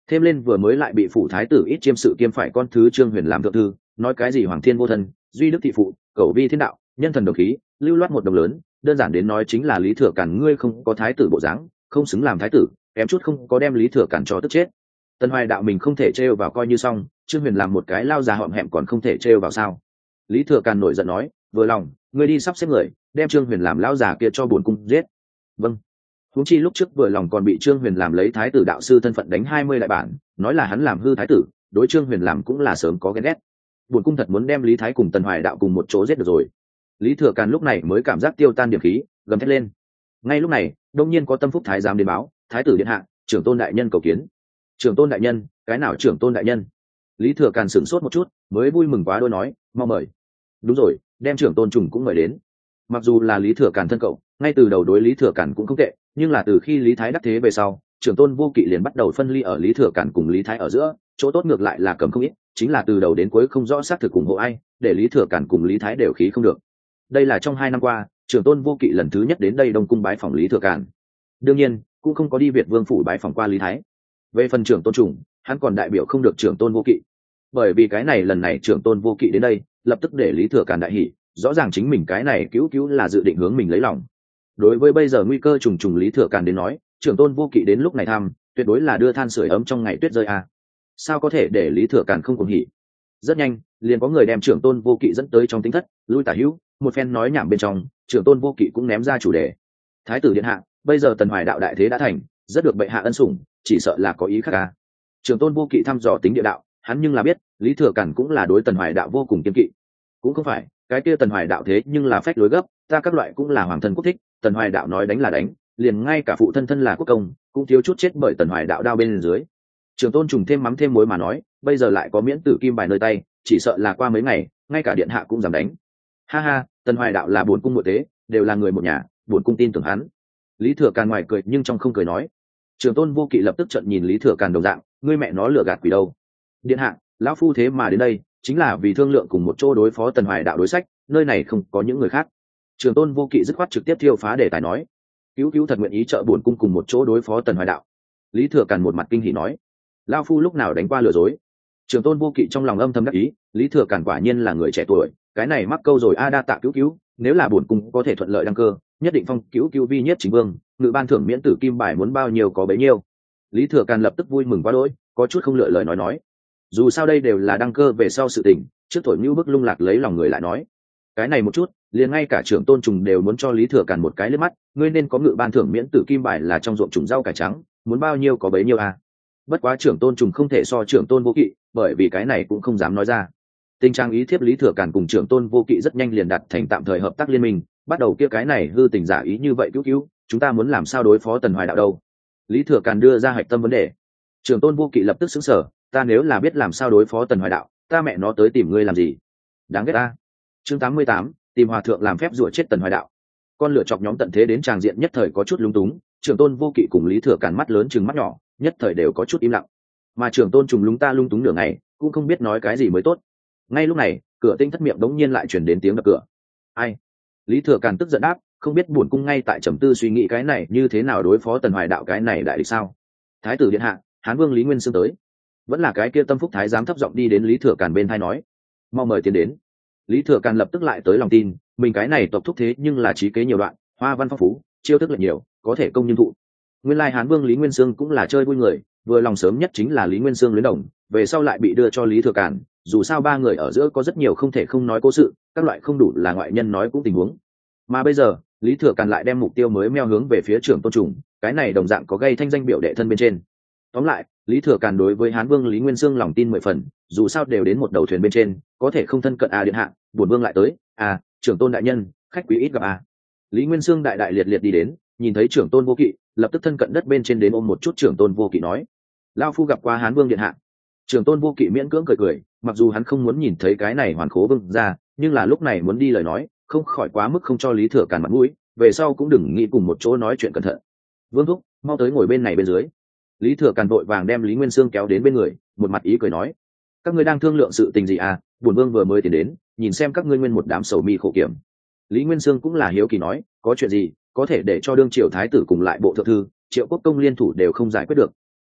thêm lên vừa mới lại bị phủ thái tử ít chiêm sự kiêm phải con thứ Trương Huyền làm thượng thư, nói cái gì hoàng thiên vô thân, duy đức thị phụ, cẩu vi thiên đạo, nhân thần đồng khí, lưu loát một đồng lớn, đơn giản đến nói chính là Lý Thừa Càn ngươi không có thái tử bộ dáng, không xứng làm thái tử, kém chút không có đem Lý Thừa Càn cho tức chết. Tần Hoài Đạo mình không thể trêu vào coi như xong, Trương Huyền làm một cái lao già họm hẹm còn không thể trêu vào sao? Lý Thừa Càn nổi giận nói, vừa lòng, ngươi đi sắp xếp người, đem Trương Huyền làm lao già kia cho buồn cung giết. Vâng. Huống chi lúc trước vừa lòng còn bị Trương Huyền làm lấy thái tử đạo sư thân phận đánh hai mươi đại bản, nói là hắn làm hư thái tử, đối Trương Huyền làm cũng là sớm có ghen ghét. Buồn cung thật muốn đem Lý Thái cùng Tần Hoài Đạo cùng một chỗ giết được rồi. Lý Thừa Càn lúc này mới cảm giác tiêu tan điểm khí, gầm thét lên. Ngay lúc này, đông nhiên có tâm phúc thái giám đến báo, thái tử điện hạ, trưởng tôn đại nhân cầu kiến. Trưởng tôn đại nhân, cái nào trưởng tôn đại nhân? Lý Thừa Càn sửng sốt một chút, mới vui mừng quá đôi nói, mau mời. Đúng rồi, đem trưởng tôn trùng cũng mời đến. Mặc dù là Lý Thừa Càn thân cậu, ngay từ đầu đối Lý Thừa Càn cũng không tệ, nhưng là từ khi Lý Thái đắc thế về sau, trưởng tôn Vô Kỵ liền bắt đầu phân ly ở Lý Thừa Càn cùng Lý Thái ở giữa, chỗ tốt ngược lại là cầm không ít, chính là từ đầu đến cuối không rõ xác thực ủng hộ ai, để Lý Thừa Càn cùng Lý Thái đều khí không được. Đây là trong hai năm qua, trưởng tôn Vô Kỵ lần thứ nhất đến đây Đông cung bái phỏng Lý Thừa Càn. Đương nhiên, cũng không có đi Việt Vương phủ bái phỏng qua Lý Thái. Về phần trưởng tôn trùng, hắn còn đại biểu không được trưởng tôn Vô Kỵ, bởi vì cái này lần này trưởng tôn Vô Kỵ đến đây, lập tức để Lý Thừa Càn đại hỉ, rõ ràng chính mình cái này cứu cứu là dự định hướng mình lấy lòng. Đối với bây giờ nguy cơ trùng trùng Lý Thừa Càn đến nói, trưởng tôn Vô Kỵ đến lúc này thăm, tuyệt đối là đưa than sưởi ấm trong ngày tuyết rơi à. Sao có thể để Lý Thừa Càn không cuồng hỉ? Rất nhanh, liền có người đem trưởng tôn Vô Kỵ dẫn tới trong tính thất, lui tả hữu, một phen nói nhảm bên trong, trưởng tôn Vô Kỵ cũng ném ra chủ đề. Thái tử điện hạ, bây giờ Tần Hoài Đạo đại thế đã thành, rất được bệ hạ ân sủng, chỉ sợ là có ý khác à. Trưởng tôn Vô Kỵ thăm dò tính địa đạo, hắn nhưng là biết, Lý Thừa Càn cũng là đối Tần Hoài Đạo vô cùng kiên kỵ. Cũng không phải, cái kia Tần Hoài Đạo thế nhưng là phách lối gấp, ta các loại cũng là hoàng thân quốc thích, Tần Hoài Đạo nói đánh là đánh, liền ngay cả phụ thân thân là quốc công, cũng thiếu chút chết bởi Tần Hoài Đạo đao bên dưới. Trưởng tôn trùng thêm mắm thêm muối mà nói, bây giờ lại có miễn tử kim bài nơi tay, chỉ sợ là qua mấy ngày, ngay cả điện hạ cũng dám đánh. Ha ha, Tần Hoài Đạo là buồn cung nội tế, đều là người một nhà, buồn cung tin tưởng hắn. Lý Thừa Càn ngoài cười nhưng trong không cười nói. Trưởng tôn Vô Kỵ lập tức trợn nhìn Lý Thừa Càn đồng dạng, ngươi mẹ nó lừa gạt quỷ đâu? Điện hạ, lão phu thế mà đến đây, chính là vì thương lượng cùng một chỗ đối phó Tần Hoài Đạo đối sách, nơi này không có những người khác. Trưởng tôn Vô Kỵ dứt khoát trực tiếp thiêu phá đề tài nói, cứu cứu thật nguyện ý trợ buồn cung cùng một chỗ đối phó Tần Hoài Đạo. Lý Thừa Càn một mặt kinh hỉ nói, lão phu lúc nào đánh qua lừa dối? Trưởng tôn Vô Kỵ trong lòng âm thầm đắc ý, Lý Thừa Càn quả nhiên là người trẻ tuổi, cái này mắc câu rồi a, đa tạ cứu cứu, nếu là buồn cung có thể thuận lợi đăng cơ, nhất định phong cứu cứu vi nhất chính vương, ngự ban thưởng miễn tử kim bài muốn bao nhiêu có bấy nhiêu. Lý Thừa Càn lập tức vui mừng quá đỗi, có chút không lựa lời nói nói, dù sao đây đều là đăng cơ về sau sự tình, trước thổi như bức lung lạc lấy lòng người lại nói, cái này một chút, liền ngay cả trưởng tôn trùng đều muốn cho Lý Thừa Càn một cái liếc mắt, ngươi nên có ngự ban thưởng miễn tử kim bài là trong ruộng trùng rau cải trắng, muốn bao nhiêu có bấy nhiêu à. Bất quá trưởng tôn trùng không thể so trưởng tôn Vô Kỵ, bởi vì cái này cũng không dám nói ra. Tình trạng ý thiếp Lý Thừa Càn cùng trưởng tôn Vô Kỵ rất nhanh liền đặt thành tạm thời hợp tác liên minh, bắt đầu kia cái này hư tình giả ý như vậy cứu cứu, chúng ta muốn làm sao đối phó Tần Hoài Đạo đâu? Lý Thừa Càn đưa ra hạch tâm vấn đề. Trưởng tôn Vô Kỵ lập tức sững sờ, ta nếu là biết làm sao đối phó Tần Hoài Đạo, ta mẹ nó tới tìm ngươi làm gì? Đáng ghét ta. Chương tám mươi tám, tìm hòa thượng làm phép rủa chết Tần Hoài Đạo. Con lửa chọc nhóm tận thế đến tràng diện nhất thời có chút lúng túng, trưởng tôn Vô Kỵ cùng Lý Thừa Càn mắt lớn chừng mắt nhỏ, nhất thời đều có chút im lặng. Mà trưởng tôn trùng lúng ta lung túng nửa ngày, cũng không biết nói cái gì mới tốt. Ngay lúc này, cửa tinh thất miệng đống nhiên lại truyền đến tiếng đập cửa. Ai? Lý Thừa Càn tức giận đáp, không biết buồn cung ngay tại trầm tư suy nghĩ cái này như thế nào đối phó Tần Hoài Đạo cái này đại địch sao? Thái tử điện hạ, Hán Vương Lý Nguyên Sương tới. Vẫn là cái kia tâm phúc thái giám thấp giọng đi đến Lý Thừa Càn bên tai nói, mau mời tiến đến. Lý Thừa Càn lập tức lại tới lòng tin, mình cái này tộc thúc thế nhưng là trí kế nhiều đoạn, hoa văn phong phú, chiêu thức lệch nhiều, có thể công nhưng thụ. Nguyên lai Hán Vương Lý Nguyên Sương cũng là chơi vui người, vừa lòng sớm nhất chính là Lý Nguyên Sương luyến đồng, về sau lại bị đưa cho Lý Thừa Càn, dù sao ba người ở giữa có rất nhiều không thể không nói cố sự, các loại không đủ là ngoại nhân nói cũng tình huống. Mà bây giờ, Lý Thừa Càn lại đem mục tiêu mới meo hướng về phía trưởng tôn trùng, cái này đồng dạng có gây thanh danh biểu đệ thân bên trên. Tóm lại, Lý Thừa Càn đối với Hán Vương Lý Nguyên Sương lòng tin mười phần, dù sao đều đến một đầu thuyền bên trên, có thể không thân cận à điện hạ, bổn vương lại tới, à, trưởng tôn đại nhân, khách quý ít gặp à. Lý Nguyên Sương đại đại liệt liệt đi đến, nhìn thấy trưởng tôn Vô Kỵ, lập tức thân cận đất bên trên đến ôm một chút trưởng tôn Vô Kỵ nói, lao phu gặp qua Hán Vương điện hạ. Trưởng tôn Vô Kỵ miễn cưỡng cười cười, mặc dù hắn không muốn nhìn thấy cái này hoàn khố vương ra, nhưng là lúc này muốn đi lời nói, không khỏi quá mức không cho Lý Thừa Càn mặt mũi, về sau cũng đừng nghĩ cùng một chỗ nói chuyện cẩn thận. Vương thúc, mau tới ngồi bên này bên dưới. Lý Thừa Càn vội vàng đem Lý Nguyên Sương kéo đến bên người, một mặt ý cười nói, các ngươi đang thương lượng sự tình gì à? Bổn vương vừa mới tiến đến, nhìn xem các ngươi nguyên một đám sầu mi khổ kiểm. Lý Nguyên Sương cũng là hiếu kỳ nói, có chuyện gì, có thể để cho đương triều thái tử cùng lại bộ thượng thư, triệu quốc công liên thủ đều không giải quyết được.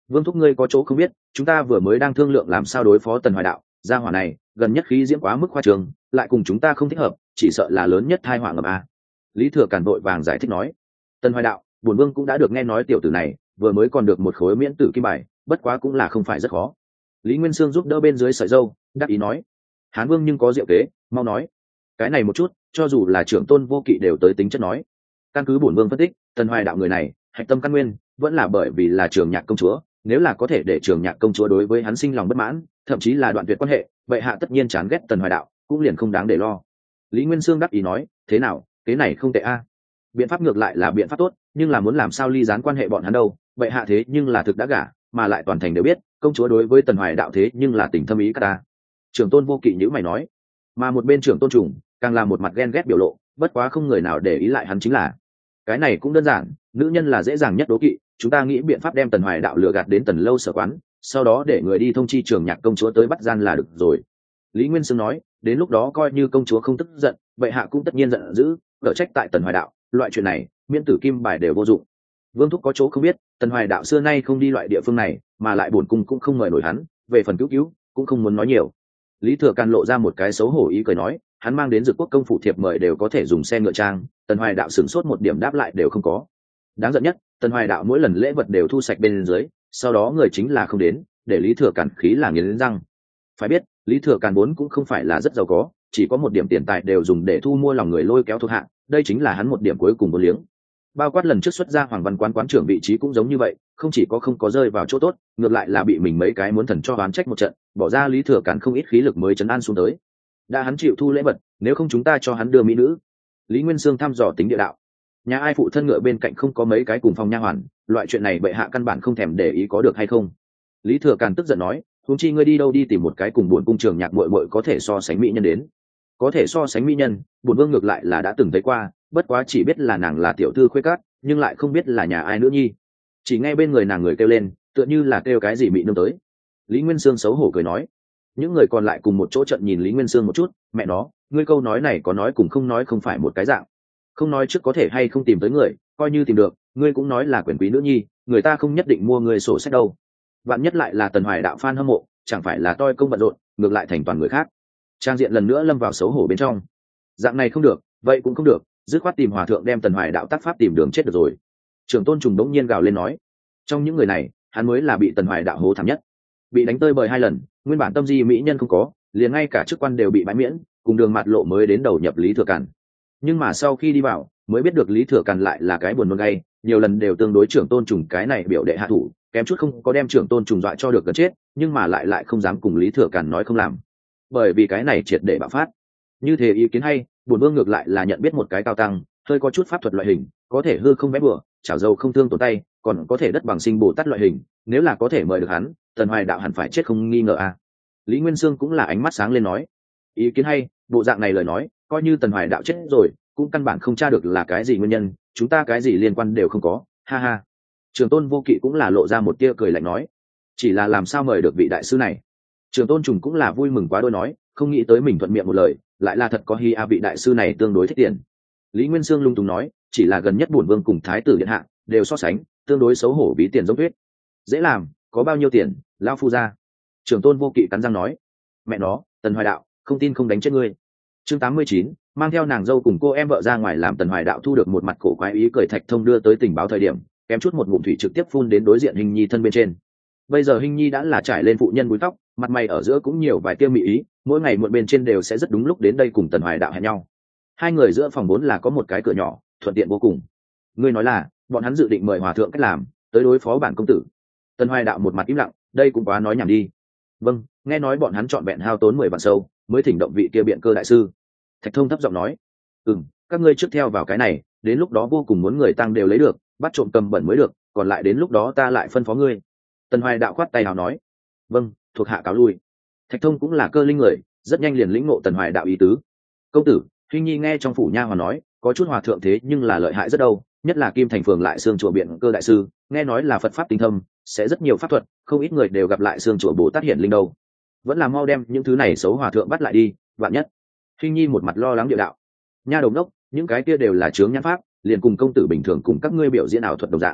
Vương thúc ngươi có chỗ không biết, chúng ta vừa mới đang thương lượng làm sao đối phó Tần Hoài đạo, gia hỏa này gần nhất khí diễm quá mức khoa trường, lại cùng chúng ta không thích hợp, chỉ sợ là lớn nhất tai họa ngầm a. Lý Thừa Càn vội vàng giải thích nói. Tần Hoài đạo, bổn vương cũng đã được nghe nói tiểu tử này vừa mới còn được một khối miễn tử kim bài, bất quá cũng là không phải rất khó. Lý Nguyên Sương giúp đỡ bên dưới sợi dâu, đáp ý nói. Hán Vương nhưng có diệu kế, mau nói. Cái này một chút, cho dù là trưởng tôn vô kỵ đều tới tính chất nói. Căn cứ bổn vương phân tích, Tần Hoài đạo người này hạch tâm căn nguyên vẫn là bởi vì là Trường Nhạc công chúa, nếu là có thể để Trường Nhạc công chúa đối với hắn sinh lòng bất mãn, thậm chí là đoạn tuyệt quan hệ, vậy hạ tất nhiên chán ghét Tần Hoài đạo, cũng liền không đáng để lo. Lý Nguyên Sương đáp ý nói, thế nào, cái này không tệ a. Biện pháp ngược lại là biện pháp tốt, nhưng là muốn làm sao ly gián quan hệ bọn hắn đâu, vậy hạ thế nhưng là thực đã gả, mà lại toàn thành đều biết công chúa đối với Tần Hoài đạo thế nhưng là tình thâm ý cả ta. Trưởng tôn vô kỵ nhữ mày nói, mà một bên trưởng tôn trùng càng là một mặt ghen ghét biểu lộ, bất quá không người nào để ý lại hắn chính là. Cái này cũng đơn giản, nữ nhân là dễ dàng nhất đố kỵ, chúng ta nghĩ biện pháp đem Tần Hoài đạo lừa gạt đến Tần lâu sở quán, sau đó để người đi thông chi Trường Nhạc công chúa tới bắt gian là được rồi. Lý Nguyên Sương nói, đến lúc đó coi như công chúa không tức giận, vậy hạ cũng tất nhiên giận dữ, cở trách tại Tần Hoài đạo, loại chuyện này miễn tử kim bài đều vô dụng. Vương thúc có chỗ không biết, Tần Hoài đạo xưa nay không đi loại địa phương này, mà lại bổn cung cũng không mời nổi hắn, về phần cứu cứu cũng không muốn nói nhiều. Lý Thừa Càn lộ ra một cái xấu hổ ý cười nói, hắn mang đến Dực Quốc công phủ thiệp mời đều có thể dùng xe ngựa trang, Tần Hoài đạo sửng sốt một điểm đáp lại đều không có. Đáng giận nhất, Tần Hoài đạo mỗi lần lễ vật đều thu sạch bên dưới, sau đó người chính là không đến, để Lý Thừa Càn khí là nghiến răng. Phải biết, Lý Thừa Càn vốn cũng không phải là rất giàu có, chỉ có một điểm tiền tài đều dùng để thu mua lòng người lôi kéo thuộc hạ, đây chính là hắn một điểm cuối cùng vô liếng. Bao quát lần trước xuất ra Hoàng Văn quán quán trưởng vị trí cũng giống như vậy, không chỉ có không có rơi vào chỗ tốt, ngược lại là bị mình mấy cái muốn thần cho oán trách một trận, bỏ ra Lý Thừa Càn không ít khí lực mới trấn an xuống tới. Đã hắn chịu thu lễ vật, nếu không chúng ta cho hắn đưa mỹ nữ. Lý Nguyên Sương thăm dò tính địa đạo. Nhà ai phụ thân ngựa bên cạnh không có mấy cái cùng phòng nha hoàn, loại chuyện này bệ hạ căn bản không thèm để ý có được hay không. Lý Thừa Càn tức giận nói, huống chi ngươi đi đâu đi tìm một cái cùng buồn cung Trường Nhạc muội muội có thể so sánh mỹ nhân đến. Có thể so sánh mỹ nhân, bổn vương ngược lại là đã từng thấy qua, bất quá chỉ biết là nàng là tiểu thư khuê cát, nhưng lại không biết là nhà ai nữa nhi. Chỉ nghe bên người nàng người kêu lên, tựa như là kêu cái gì mị nương tới. Lý Nguyên Sương xấu hổ cười nói. Những người còn lại cùng một chỗ trận nhìn Lý Nguyên Sương một chút, mẹ nó, ngươi câu nói này có nói cùng không nói không phải một cái dạng. Không nói trước có thể hay không tìm tới người, coi như tìm được, ngươi cũng nói là quyền quý nữ nhi, người ta không nhất định mua người sổ sách đâu. Vạn nhất lại là Tần Hoài đạo fan hâm mộ, chẳng phải là toi công bận rộn, ngược lại thành toàn người khác. Trang diện lần nữa lâm vào xấu hổ bên trong. Dạng này không được, vậy cũng không được, dứt khoát tìm hòa thượng đem Tần Hoài đạo tác pháp tìm đường chết được rồi. Trưởng tôn trùng đống nhiên gào lên nói, trong những người này hắn mới là bị Tần Hoài đạo hố thảm nhất, bị đánh tơi bời hai lần, nguyên bản tâm di mỹ nhân không có, liền ngay cả chức quan đều bị bãi miễn, cùng đường mạt lộ mới đến đầu nhập Lý Thừa Càn. Nhưng mà sau khi đi vào mới biết được Lý Thừa Càn lại là cái buồn nôn gay, nhiều lần đều tương đối trưởng tôn trùng cái này biểu đệ hạ thủ, kém chút không có đem trưởng tôn trùng dọa cho được gần chết, nhưng mà lại lại không dám cùng Lý Thừa Càn nói không làm, bởi vì cái này triệt để bạo phát. Như thế ý kiến hay, bổn vương ngược lại là nhận biết một cái cao tăng, hơi có chút pháp thuật loại hình, có thể hư không vẽ bừa, chảo dầu không thương tổn tay, còn có thể đất bằng sinh bồ tát loại hình, nếu là có thể mời được hắn, Tần Hoài đạo hẳn phải chết không nghi ngờ a. À. Lý Nguyên Sương cũng là ánh mắt sáng lên nói, ý kiến hay, bộ dạng này lời nói, coi như Tần Hoài đạo chết rồi, cũng căn bản không tra được là cái gì nguyên nhân, chúng ta cái gì liên quan đều không có, ha ha. Trường tôn vô kỵ cũng là lộ ra một tia cười lạnh nói, chỉ là làm sao mời được vị đại sư này. Trường tôn trùng cũng là vui mừng quá đôi nói, không nghĩ tới mình thuận miệng một lời, lại là thật có hi a vị đại sư này tương đối thích tiền. Lý Nguyên Sương lung tung nói, chỉ là gần nhất bổn vương cùng thái tử điện hạ đều so sánh, tương đối xấu hổ ví tiền giống tuyết. Dễ làm, có bao nhiêu tiền, lão phu ra. Trường tôn vô kỵ cắn răng nói, mẹ nó, Tần Hoài đạo, không tin không đánh chết ngươi. Chương tám mươi chín, mang theo nàng dâu cùng cô em vợ ra ngoài làm Tần Hoài đạo thu được một mặt cổ quái ý cười Thạch Thông đưa tới tình báo thời điểm, kém chút một ngụm thủy trực tiếp phun đến đối diện Hình Nhi thân bên trên. Bây giờ Hình Nhi đã là trải lên phụ nhân búi tóc, mặt mày ở giữa cũng nhiều vài tia mị ý, mỗi ngày một bên trên đều sẽ rất đúng lúc đến đây cùng Tần Hoài đạo hẹn nhau. Hai người giữa phòng vốn là có một cái cửa nhỏ, thuận tiện vô cùng. Ngươi nói là bọn hắn dự định mời hòa thượng cách làm tới đối phó bản công tử. Tần Hoài đạo một mặt im lặng, đây cũng quá nói nhảm đi. Vâng, nghe nói bọn hắn chọn vẹn hao tốn mười vạn sâu mới thỉnh động vị kia biện cơ đại sư. Thạch Thông thấp giọng nói, ừm, các ngươi trước theo vào cái này, đến lúc đó vô cùng muốn người tăng đều lấy được, bắt trộm cầm bẩn mới được, còn lại đến lúc đó ta lại phân phó ngươi. Tần Hoài đạo khoát tay nào nói, vâng, thuộc hạ cáo lui. Thạch Thông cũng là cơ linh người, rất nhanh liền lĩnh ngộ Tần Hoài đạo ý tứ. Công tử, Hình Nhi nghe trong phủ nha hoàn nói, có chút hòa thượng thế nhưng là lợi hại rất đâu, nhất là Kim Thành phường lại xương chùa biện cơ đại sư, nghe nói là Phật pháp tinh thâm, sẽ rất nhiều pháp thuật, không ít người đều gặp lại xương chùa Bồ Tát hiển linh đâu. Vẫn là mau đem những thứ này xấu hòa thượng bắt lại đi, vạn nhất. Hình Nhi một mặt lo lắng địa đạo, nha đầu đốc, những cái kia đều là chướng nhãn pháp, liền cùng công tử bình thường cùng các ngươi biểu diễn ảo thuật đồng dạng.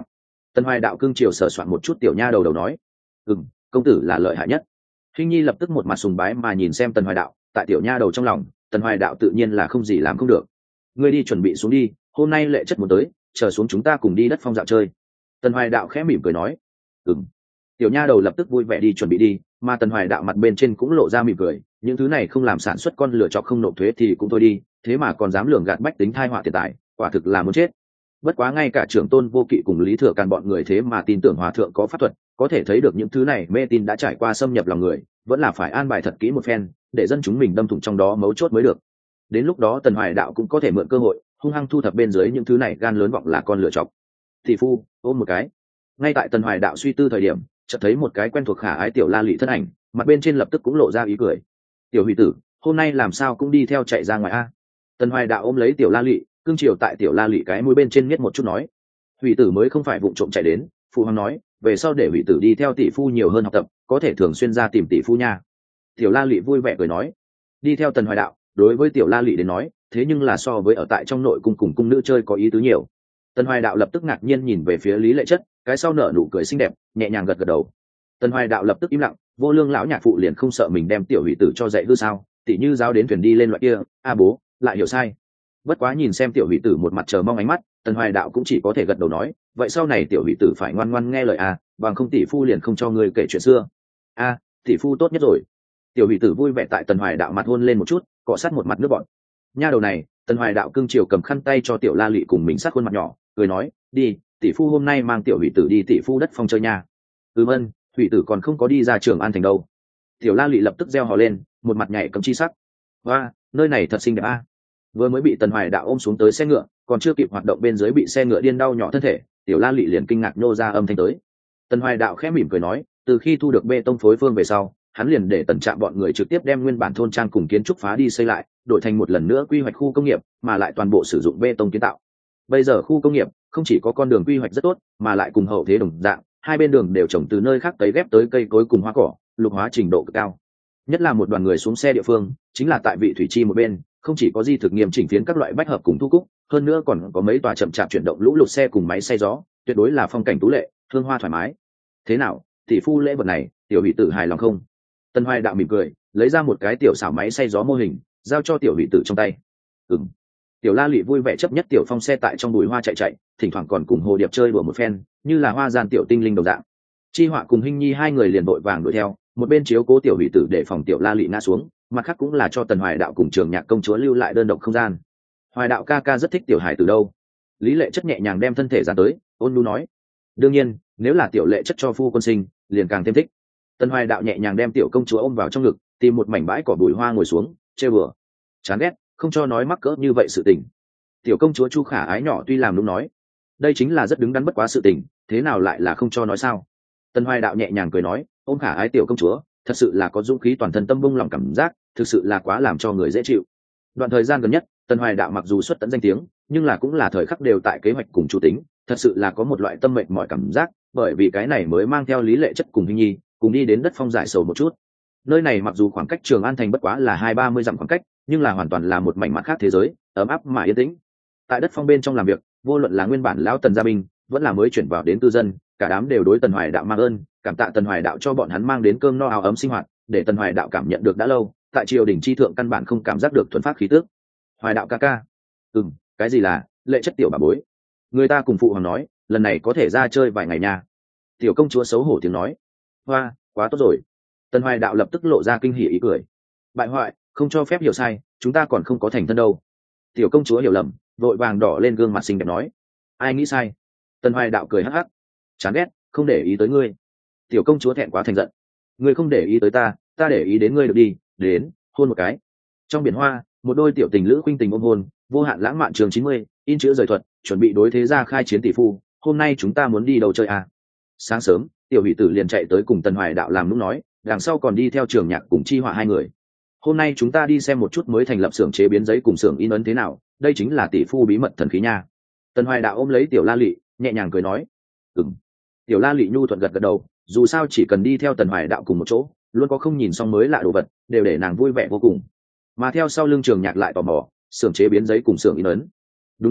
Tần Hoài đạo cương chiều sờ soạn một chút tiểu nha đầu đầu nói, ừm, công tử là lợi hại nhất. Hình nhi lập tức một mặt sùng bái mà nhìn xem Tần Hoài đạo, tại tiểu nha đầu trong lòng Tần Hoài đạo tự nhiên là không gì làm không được. Ngươi đi chuẩn bị xuống đi, hôm nay lệ chất muốn tới, chờ xuống chúng ta cùng đi đất phong dạo chơi. Tần Hoài đạo khẽ mỉm cười nói, ừm. Tiểu nha đầu lập tức vui vẻ đi chuẩn bị đi, mà Tần Hoài đạo mặt bên trên cũng lộ ra mỉm cười, những thứ này không làm sản xuất con lựa chọn không nộp thuế thì cũng thôi đi, thế mà còn dám lường gạt bách tính thai họa tiền tài, quả thực là muốn chết. Bất quá ngay cả trưởng tôn Vô Kỵ cùng Lý Thừa Càn bọn người thế mà tin tưởng hòa thượng có pháp thuật, có thể thấy được những thứ này mê tin đã trải qua xâm nhập lòng người, vẫn là phải an bài thật kỹ một phen, để dân chúng mình đâm thủng trong đó mấu chốt mới được. Đến lúc đó Tần Hoài đạo cũng có thể mượn cơ hội hung hăng thu thập bên dưới những thứ này gan lớn vọng là con lựa chọc. Thị phu ôm một cái. Ngay tại Tần Hoài đạo suy tư thời điểm, chợt thấy một cái quen thuộc khả ái tiểu la lị thân ảnh, mặt bên trên lập tức cũng lộ ra ý cười. Tiểu Hủy tử, hôm nay làm sao cũng đi theo chạy ra ngoài a? Tần Hoài đạo ôm lấy tiểu la lị, cương chiều tại tiểu la lị cái mũi bên trên miết một chút nói, Hủy tử mới không phải vụng trộm chạy đến, phụ hoàng nói về sau để Hủy tử đi theo tỷ phu nhiều hơn học tập, có thể thường xuyên ra tìm tỷ phu nha. Tiểu la lị vui vẻ cười nói, đi theo Tần Hoài đạo đối với tiểu la lị đến nói thế nhưng là so với ở tại trong nội cung cùng cung nữ chơi có ý tứ nhiều. Tần Hoài đạo lập tức ngạc nhiên nhìn về phía Lý Lệ Chất, cái sau nở nụ cười xinh đẹp, nhẹ nhàng gật gật đầu. Tần Hoài đạo lập tức im lặng, vô lương lão nhạc phụ liền không sợ mình đem tiểu Hủy tử cho dạy hư sao? Tỷ như giáo đến thuyền đi lên loại kia, a bố lại hiểu sai. Bất quá nhìn xem tiểu Hủy tử một mặt chờ mong ánh mắt, Tần Hoài đạo cũng chỉ có thể gật đầu nói, vậy sau này tiểu Hủy tử phải ngoan ngoan nghe lời a, bằng không tỷ phu liền không cho ngươi kể chuyện xưa. A, tỷ phu tốt nhất rồi. Tiểu Hủy tử vui vẻ tại Tần Hoài đạo mặt hôn lên một chút, cọ sát một mặt nước bọn. Nha đầu này, Tần Hoài đạo cương chiều cầm khăn tay cho tiểu la lị cùng mình sát khuôn mặt nhỏ, cười nói, đi, tỷ phu hôm nay mang tiểu Hủy tử đi tỷ phu đất phong chơi nha. Ừm ân, Hủy tử còn không có đi ra Trường An thành đâu. Tiểu la lị lập tức reo hò lên, một mặt nhảy cầm chi sắc. Hoa, nơi này thật xinh đẹp a. Vừa mới bị Tần Hoài đạo ôm xuống tới xe ngựa, còn chưa kịp hoạt động bên dưới bị xe ngựa điên đau nhỏ thân thể, tiểu la lị liền kinh ngạc nô ra âm thanh tới. Tần Hoài đạo khẽ mỉm cười nói, từ khi thu được bê tông phối phương về sau, hắn liền để Tần Trạm bọn người trực tiếp đem nguyên bản thôn trang cùng kiến trúc phá đi xây lại, đổi thành một lần nữa quy hoạch khu công nghiệp, mà lại toàn bộ sử dụng bê tông kiến tạo. Bây giờ khu công nghiệp không chỉ có con đường quy hoạch rất tốt, mà lại cùng hậu thế đồng dạng, hai bên đường đều trồng từ nơi khác cấy ghép tới cây cối cùng hoa cỏ, lục hóa trình độ cực cao. Nhất là một đoàn người xuống xe địa phương, chính là tại vị thủy chi một bên, không chỉ có di thực nghiêm chỉnh phiến các loại bách hợp cùng thu cúc, hơn nữa còn có mấy tòa chậm chạp chuyển động lũ lụt xe cùng máy xay gió, tuyệt đối là phong cảnh tú lệ, hương hoa thoải mái. Thế nào, tỷ phu lễ vật này, tiểu Hủy tử hài lòng không? Tần Hoài đạo mỉm cười, lấy ra một cái tiểu xảo máy xay gió mô hình, giao cho tiểu Hủy tử trong tay. Ừm. Tiểu la lị vui vẻ chấp nhất tiểu phong xe tại trong bụi hoa chạy chạy, thỉnh thoảng còn cùng hồ điệp chơi đùa một phen, như là hoa gian tiểu tinh linh đồng dạng. Chi Họa cùng Hinh Nhi hai người liền vội vàng đuổi theo, một bên chiếu cố tiểu Hủy tử để phòng tiểu la lị ngã xuống, mặt khác cũng là cho Tần Hoài đạo cùng Trường Nhạc công chúa lưu lại đơn độc không gian. Hoài đạo ca ca rất thích tiểu hải từ đâu? Lý Lệ Chất nhẹ nhàng đem thân thể ra tới, ôn nhu nói, đương nhiên, nếu là tiểu Lệ Chất cho phu quân sinh, liền càng thêm thích. Tần Hoài đạo nhẹ nhàng đem tiểu công chúa ôm vào trong ngực, tìm một mảnh bãi cỏ bụi hoa ngồi xuống, trêu bừa. Chán ghét, không cho nói mắc cỡ như vậy sự tình. Tiểu công chúa Chu Khả ái nhỏ tuy làm đúng nói, đây chính là rất đứng đắn bất quá sự tình, thế nào lại là không cho nói sao? Tần Hoài đạo nhẹ nhàng cười nói, ôm Khả ái tiểu công chúa, thật sự là có dũng khí toàn thân tâm bông lòng cảm giác, thực sự là quá làm cho người dễ chịu. Đoạn thời gian gần nhất, Tần Hoài đạo mặc dù xuất tận danh tiếng, nhưng là cũng là thời khắc đều tại kế hoạch cùng chủ tính, thật sự là có một loại tâm mệnh mọi cảm giác, bởi vì cái này mới mang theo Lý Lệ Chất cùng Hinh Nhi cùng đi đến đất phong giải sầu một chút. Nơi này mặc dù khoảng cách Trường An thành bất quá là hai ba mươi dặm khoảng cách, nhưng là hoàn toàn là một mảnh mặt khác thế giới, ấm áp mà yên tĩnh. Tại đất phong bên trong làm việc, vô luận là nguyên bản lão Tần gia binh, vẫn là mới chuyển vào đến tư dân, cả đám đều đối Tần Hoài đạo mang ơn, cảm tạ Tần Hoài đạo cho bọn hắn mang đến cơm no áo ấm sinh hoạt, để Tần Hoài đạo cảm nhận được đã lâu, tại triều đình chi thượng căn bản không cảm giác được thuần phát khí tước. Hoài đạo ca ca. Ừm, cái gì là Lệ Chất tiểu bà bối? Người ta cùng phụ hoàng nói, lần này có thể ra chơi vài ngày nha. Tiểu công chúa xấu hổ tiếng nói. Hoa, quá tốt rồi. Tần Hoài đạo lập tức lộ ra kinh hỉ ý cười. Bại hoại, không cho phép hiểu sai, chúng ta còn không có thành thân đâu. Tiểu công chúa hiểu lầm, vội vàng đỏ lên gương mặt xinh đẹp nói. Ai nghĩ sai? Tần Hoài đạo cười hắc hắc. Chán ghét, không để ý tới ngươi. Tiểu công chúa thẹn quá thành giận. Ngươi không để ý tới ta, ta để ý đến ngươi được đi, đến, hôn một cái. Trong biển hoa, một đôi tiểu tình lữ khuynh tình ôm hôn, vô hạn lãng mạn trường chín mươi, in chữ rời thuật, chuẩn bị đối thế gia khai chiến tỷ phu, hôm nay chúng ta muốn đi đâu chơi à? Sáng sớm, tiểu Hủy tử liền chạy tới cùng Tần Hoài đạo làm lúc nói, đằng sau còn đi theo Trường Nhạc cùng Chi Họa hai người. Hôm nay chúng ta đi xem một chút mới thành lập xưởng chế biến giấy cùng xưởng in ấn thế nào, đây chính là tỷ phu bí mật thần khí nha. Tần Hoài đạo ôm lấy tiểu la lị, nhẹ nhàng cười nói. Ừm. Tiểu la lị nhu thuận gật gật đầu, dù sao chỉ cần đi theo Tần Hoài đạo cùng một chỗ, luôn có không nhìn xong mới lạ đồ vật, đều để nàng vui vẻ vô cùng. Mà theo sau lưng Trường Nhạc lại tò mò, xưởng chế biến giấy cùng xưởng in ấn. Đúng à,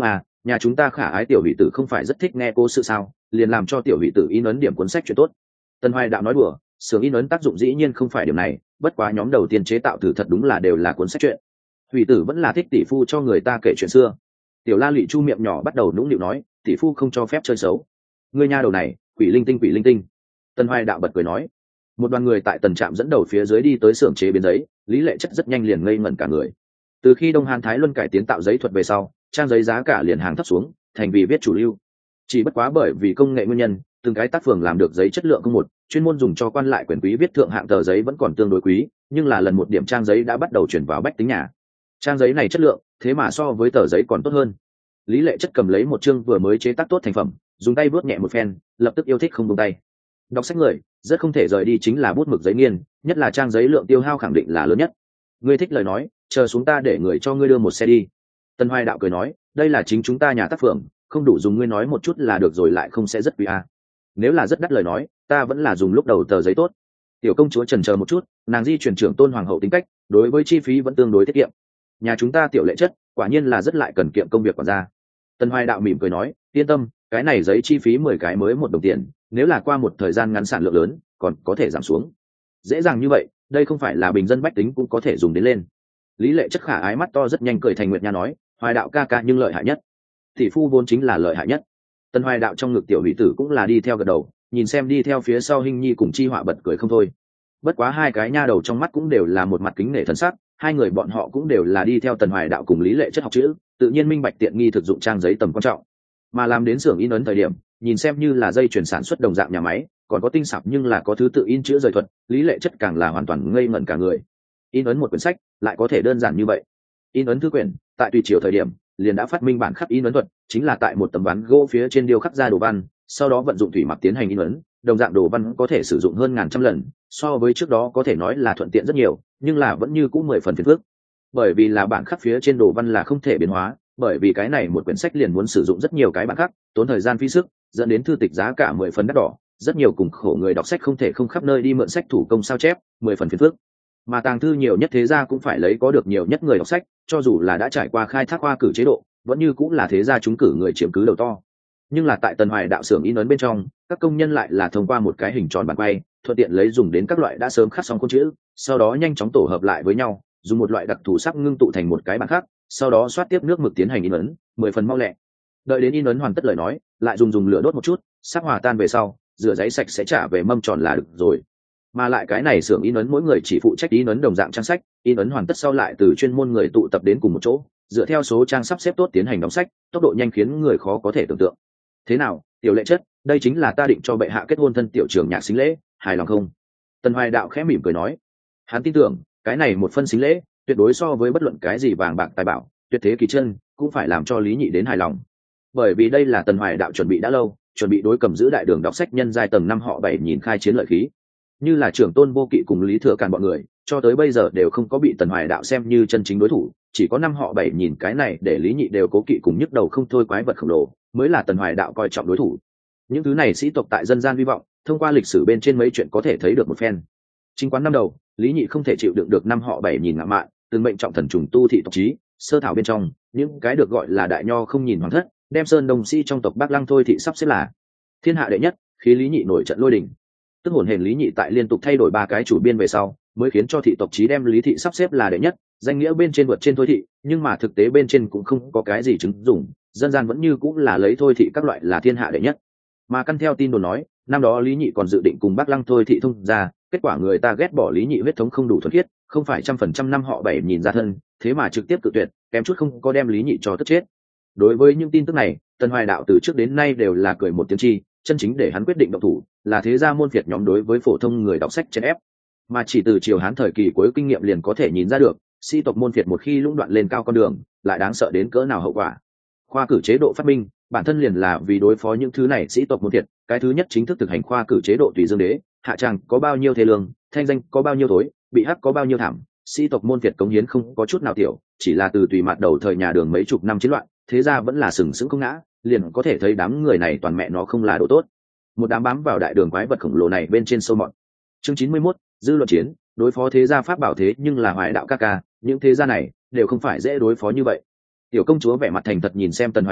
nhà chúng ta khả ái tiểu hỷ tử không phải rất thích nghe cố sự sao, liền làm cho tiểu hỷ tử in ấn điểm cuốn sách chuyện tốt. Tần Hoài Đạo nói đùa, xưởng in ấn tác dụng dĩ nhiên không phải điểm này, bất quá nhóm đầu tiên chế tạo thử thật đúng là đều là cuốn sách chuyện. Hỷ tử vẫn là thích tỷ phu cho người ta kể chuyện xưa. Tiểu La Lụy Chu miệng nhỏ bắt đầu nũng nịu nói, tỷ phu không cho phép chơi xấu. Ngươi nha đầu này, quỷ linh tinh quỷ linh tinh. Tần Hoài Đạo bật cười nói. Một đoàn người tại tần trạm dẫn đầu phía dưới đi tới xưởng chế biến giấy, Lý Lệ Chất rất nhanh liền ngây ngẩn cả người. Từ khi Đông Hán Thái Luân cải tiến tạo giấy thuật về sau, trang giấy giá cả liền hàng thấp xuống, thành vì viết chủ lưu. Chỉ bất quá bởi vì công nghệ nguyên nhân, từng cái tác phường làm được giấy chất lượng không một, chuyên môn dùng cho quan lại quyền quý viết thượng hạng tờ giấy vẫn còn tương đối quý, nhưng là lần một điểm trang giấy đã bắt đầu chuyển vào bách tính nhà. Trang giấy này chất lượng, thế mà so với tờ giấy còn tốt hơn. Lý Lệ Chất cầm lấy một chương vừa mới chế tác tốt thành phẩm, dùng tay vuốt nhẹ một phen, lập tức yêu thích không buông tay. Đọc sách người, rất không thể rời đi chính là bút mực giấy nghiên, nhất là trang giấy lượng tiêu hao khẳng định là lớn nhất. Ngươi thích lời nói, chờ xuống ta để người cho ngươi đưa một xe đi. Tần Hoài Đạo cười nói, đây là chính chúng ta nhà tác phường, không đủ dùng ngươi nói một chút là được rồi, lại không sẽ rất quý a. Nếu là rất đắt lời nói, ta vẫn là dùng lúc đầu tờ giấy tốt. Tiểu công chúa chần chờ một chút, nàng di chuyển trưởng tôn hoàng hậu tính cách, đối với chi phí vẫn tương đối tiết kiệm. Nhà chúng ta Tiểu Lệ Chất, quả nhiên là rất lại cần kiệm công việc quản gia. Tần Hoài Đạo mỉm cười nói, yên tâm, cái này giấy chi phí mười cái mới một đồng tiền, nếu là qua một thời gian ngắn sản lượng lớn, còn có thể giảm xuống. Dễ dàng như vậy, đây không phải là bình dân bách tính cũng có thể dùng đến lên. Lý Lệ Chất khả ái mắt to rất nhanh cười thành nguyệt nha nói, Hoài Đạo ca ca nhưng lợi hại nhất. Tỷ phu vốn chính là lợi hại nhất. Tần Hoài Đạo trong ngực tiểu hỷ tử cũng là đi theo gật đầu, nhìn xem đi theo phía sau Hinh Nhi cùng Chi Họa bật cười không thôi. Bất quá hai cái nha đầu trong mắt cũng đều là một mặt kính nể thần sắc, hai người bọn họ cũng đều là đi theo Tần Hoài Đạo cùng Lý Lệ Chất học chữ, tự nhiên minh bạch tiện nghi thực dụng trang giấy tầm quan trọng. Mà làm đến xưởng in ấn thời điểm, nhìn xem như là dây chuyển sản xuất đồng dạng nhà máy, còn có tinh xảo nhưng là có thứ tự in chữ rời thuật, Lý Lệ Chất càng là hoàn toàn ngây ngẩn cả người. In ấn một quyển sách lại có thể đơn giản như vậy. In ấn thư quyển, tại tùy triều thời điểm, liền đã phát minh bản khắc in ấn thuật, chính là tại một tấm ván gỗ phía trên điêu khắc ra đồ văn, sau đó vận dụng thủy mặc tiến hành in ấn, đồng dạng đồ văn có thể sử dụng hơn ngàn trăm lần, so với trước đó có thể nói là thuận tiện rất nhiều, nhưng là vẫn như cũng mười phần phiền phức. Bởi vì là bản khắc phía trên đồ văn là không thể biến hóa, bởi vì cái này một quyển sách liền muốn sử dụng rất nhiều cái bản khắc, tốn thời gian phí sức, dẫn đến thư tịch giá cả mười phần đắt đỏ, rất nhiều cùng khổ người đọc sách không thể không khắp nơi đi mượn sách thủ công sao chép, mười phần phiền phức. Mà tàng thư nhiều nhất thế gia cũng phải lấy có được nhiều nhất người đọc sách, cho dù là đã trải qua khai thác khoa cử chế độ, vẫn như cũng là thế gia chúng cử người chiếm cứ đầu to. Nhưng là tại Tần Hoài Đạo xưởng in ấn bên trong, các công nhân lại là thông qua một cái hình tròn bản quay, thuận tiện lấy dùng đến các loại đã sớm khắc xong khuôn chữ, sau đó nhanh chóng tổ hợp lại với nhau, dùng một loại đặc thù sắc ngưng tụ thành một cái bản khắc, sau đó xoát tiếp nước mực tiến hành in ấn, mười phần mau lẹ. Đợi đến in ấn hoàn tất lời nói, lại dùng dùng lửa đốt một chút, sắc hòa tan về sau, rửa giấy sạch sẽ trả về mâm tròn là được rồi. Mà lại cái này xưởng in ấn mỗi người chỉ phụ trách in ấn đồng dạng trang sách, in ấn hoàn tất sau lại từ chuyên môn người tụ tập đến cùng một chỗ, dựa theo số trang sắp xếp tốt tiến hành đóng sách, tốc độ nhanh khiến người khó có thể tưởng tượng. Thế nào, Tiểu Lệ Chất, đây chính là ta định cho bệ hạ kết hôn thân tiểu trưởng nhạc xính lễ, hài lòng không? Tần Hoài Đạo khẽ mỉm cười nói, hắn tin tưởng cái này một phân xính lễ tuyệt đối so với bất luận cái gì vàng bạc tài bảo tuyệt thế kỳ chân cũng phải làm cho Lý Nhị đến hài lòng, bởi vì đây là Tần Hoài Đạo chuẩn bị đã lâu, chuẩn bị đối cầm giữ đại đường đọc sách nhân giai tầng năm họ Bảy nhìn khai chiến lợi khí, như là trưởng tôn Vô Kỵ cùng Lý Thừa Càn bọn người cho tới bây giờ đều không có bị Tần Hoài Đạo xem như chân chính đối thủ, chỉ có năm họ Bảy nhìn cái này để Lý Nhị đều cố kỵ cùng nhức đầu không thôi quái vật khổng lồ mới là Tần Hoài Đạo coi trọng đối thủ. Những thứ này sĩ tộc tại dân gian hy vọng, thông qua lịch sử bên trên mấy chuyện có thể thấy được một phen. Chính quán năm đầu, Lý Nhị không thể chịu đựng được năm họ Bảy nhìn ngạo mạn, từng mệnh trọng thần trùng tu thị tộc chí, sơ thảo bên trong những cái được gọi là đại nho không nhìn hoàng thất, đem Sơn Đông Sĩ trong tộc Bắc Lăng Thôi thị sắp xếp là thiên hạ đệ nhất, khi Lý Nhị nổi trận lôi đình. Tức hồn hển Lý Nhị tại liên tục thay đổi ba cái chủ biên về sau, mới khiến cho thị tộc chí đem Lý thị sắp xếp là đệ nhất, danh nghĩa bên trên vượt trên Thôi thị, nhưng mà thực tế bên trên cũng không có cái gì chứng dụng, dân gian vẫn như cũng là lấy Thôi thị các loại là thiên hạ đệ nhất. Mà căn theo tin đồn nói, năm đó Lý Nhị còn dự định cùng Bắc Lăng Thôi thị thông ra, kết quả người ta ghét bỏ Lý Nhị huyết thống không đủ thuần khiết, không phải trăm phần trăm năm họ Bảy nhìn ra thân, thế mà trực tiếp cự tuyệt, kém chút không có đem Lý Nhị cho tức chết. Đối với những tin tức này, Tần Hoài Đạo từ trước đến nay đều là cười một tiếng chi, chân chính để hắn quyết định động thủ là thế gia môn phiệt nhóm đối với phổ thông người đọc sách chèn ép, mà chỉ từ triều Hán thời kỳ cuối kinh nghiệm liền có thể nhìn ra được, sĩ tộc môn phiệt một khi lũng đoạn lên cao con đường, lại đáng sợ đến cỡ nào hậu quả. Khoa cử chế độ phát minh, bản thân liền là vì đối phó những thứ này sĩ tộc môn phiệt, cái thứ nhất chính thức thực hành khoa cử chế độ tùy dương đế, hạ tràng có bao nhiêu thế lương, thanh danh có bao nhiêu thối, bị hắc có bao nhiêu thảm, sĩ tộc môn phiệt cống hiến không có chút nào tiểu, chỉ là từ tùy mặt đầu thời nhà Đường mấy chục năm chiến loạn, thế gia vẫn là sừng sững không ngã, liền có thể thấy đám người này toàn mẹ nó không là đồ tốt. Một đám bám vào đại đường quái vật khổng lồ này bên trên sâu mọt. Chương chín mươi mốt, dư luận chiến, đối phó thế gia pháp bảo thế nhưng là Hoài Đạo ca ca, những thế gia này đều không phải dễ đối phó như vậy. Tiểu công chúa vẻ mặt thành thật nhìn xem Tần Hoài Đạo,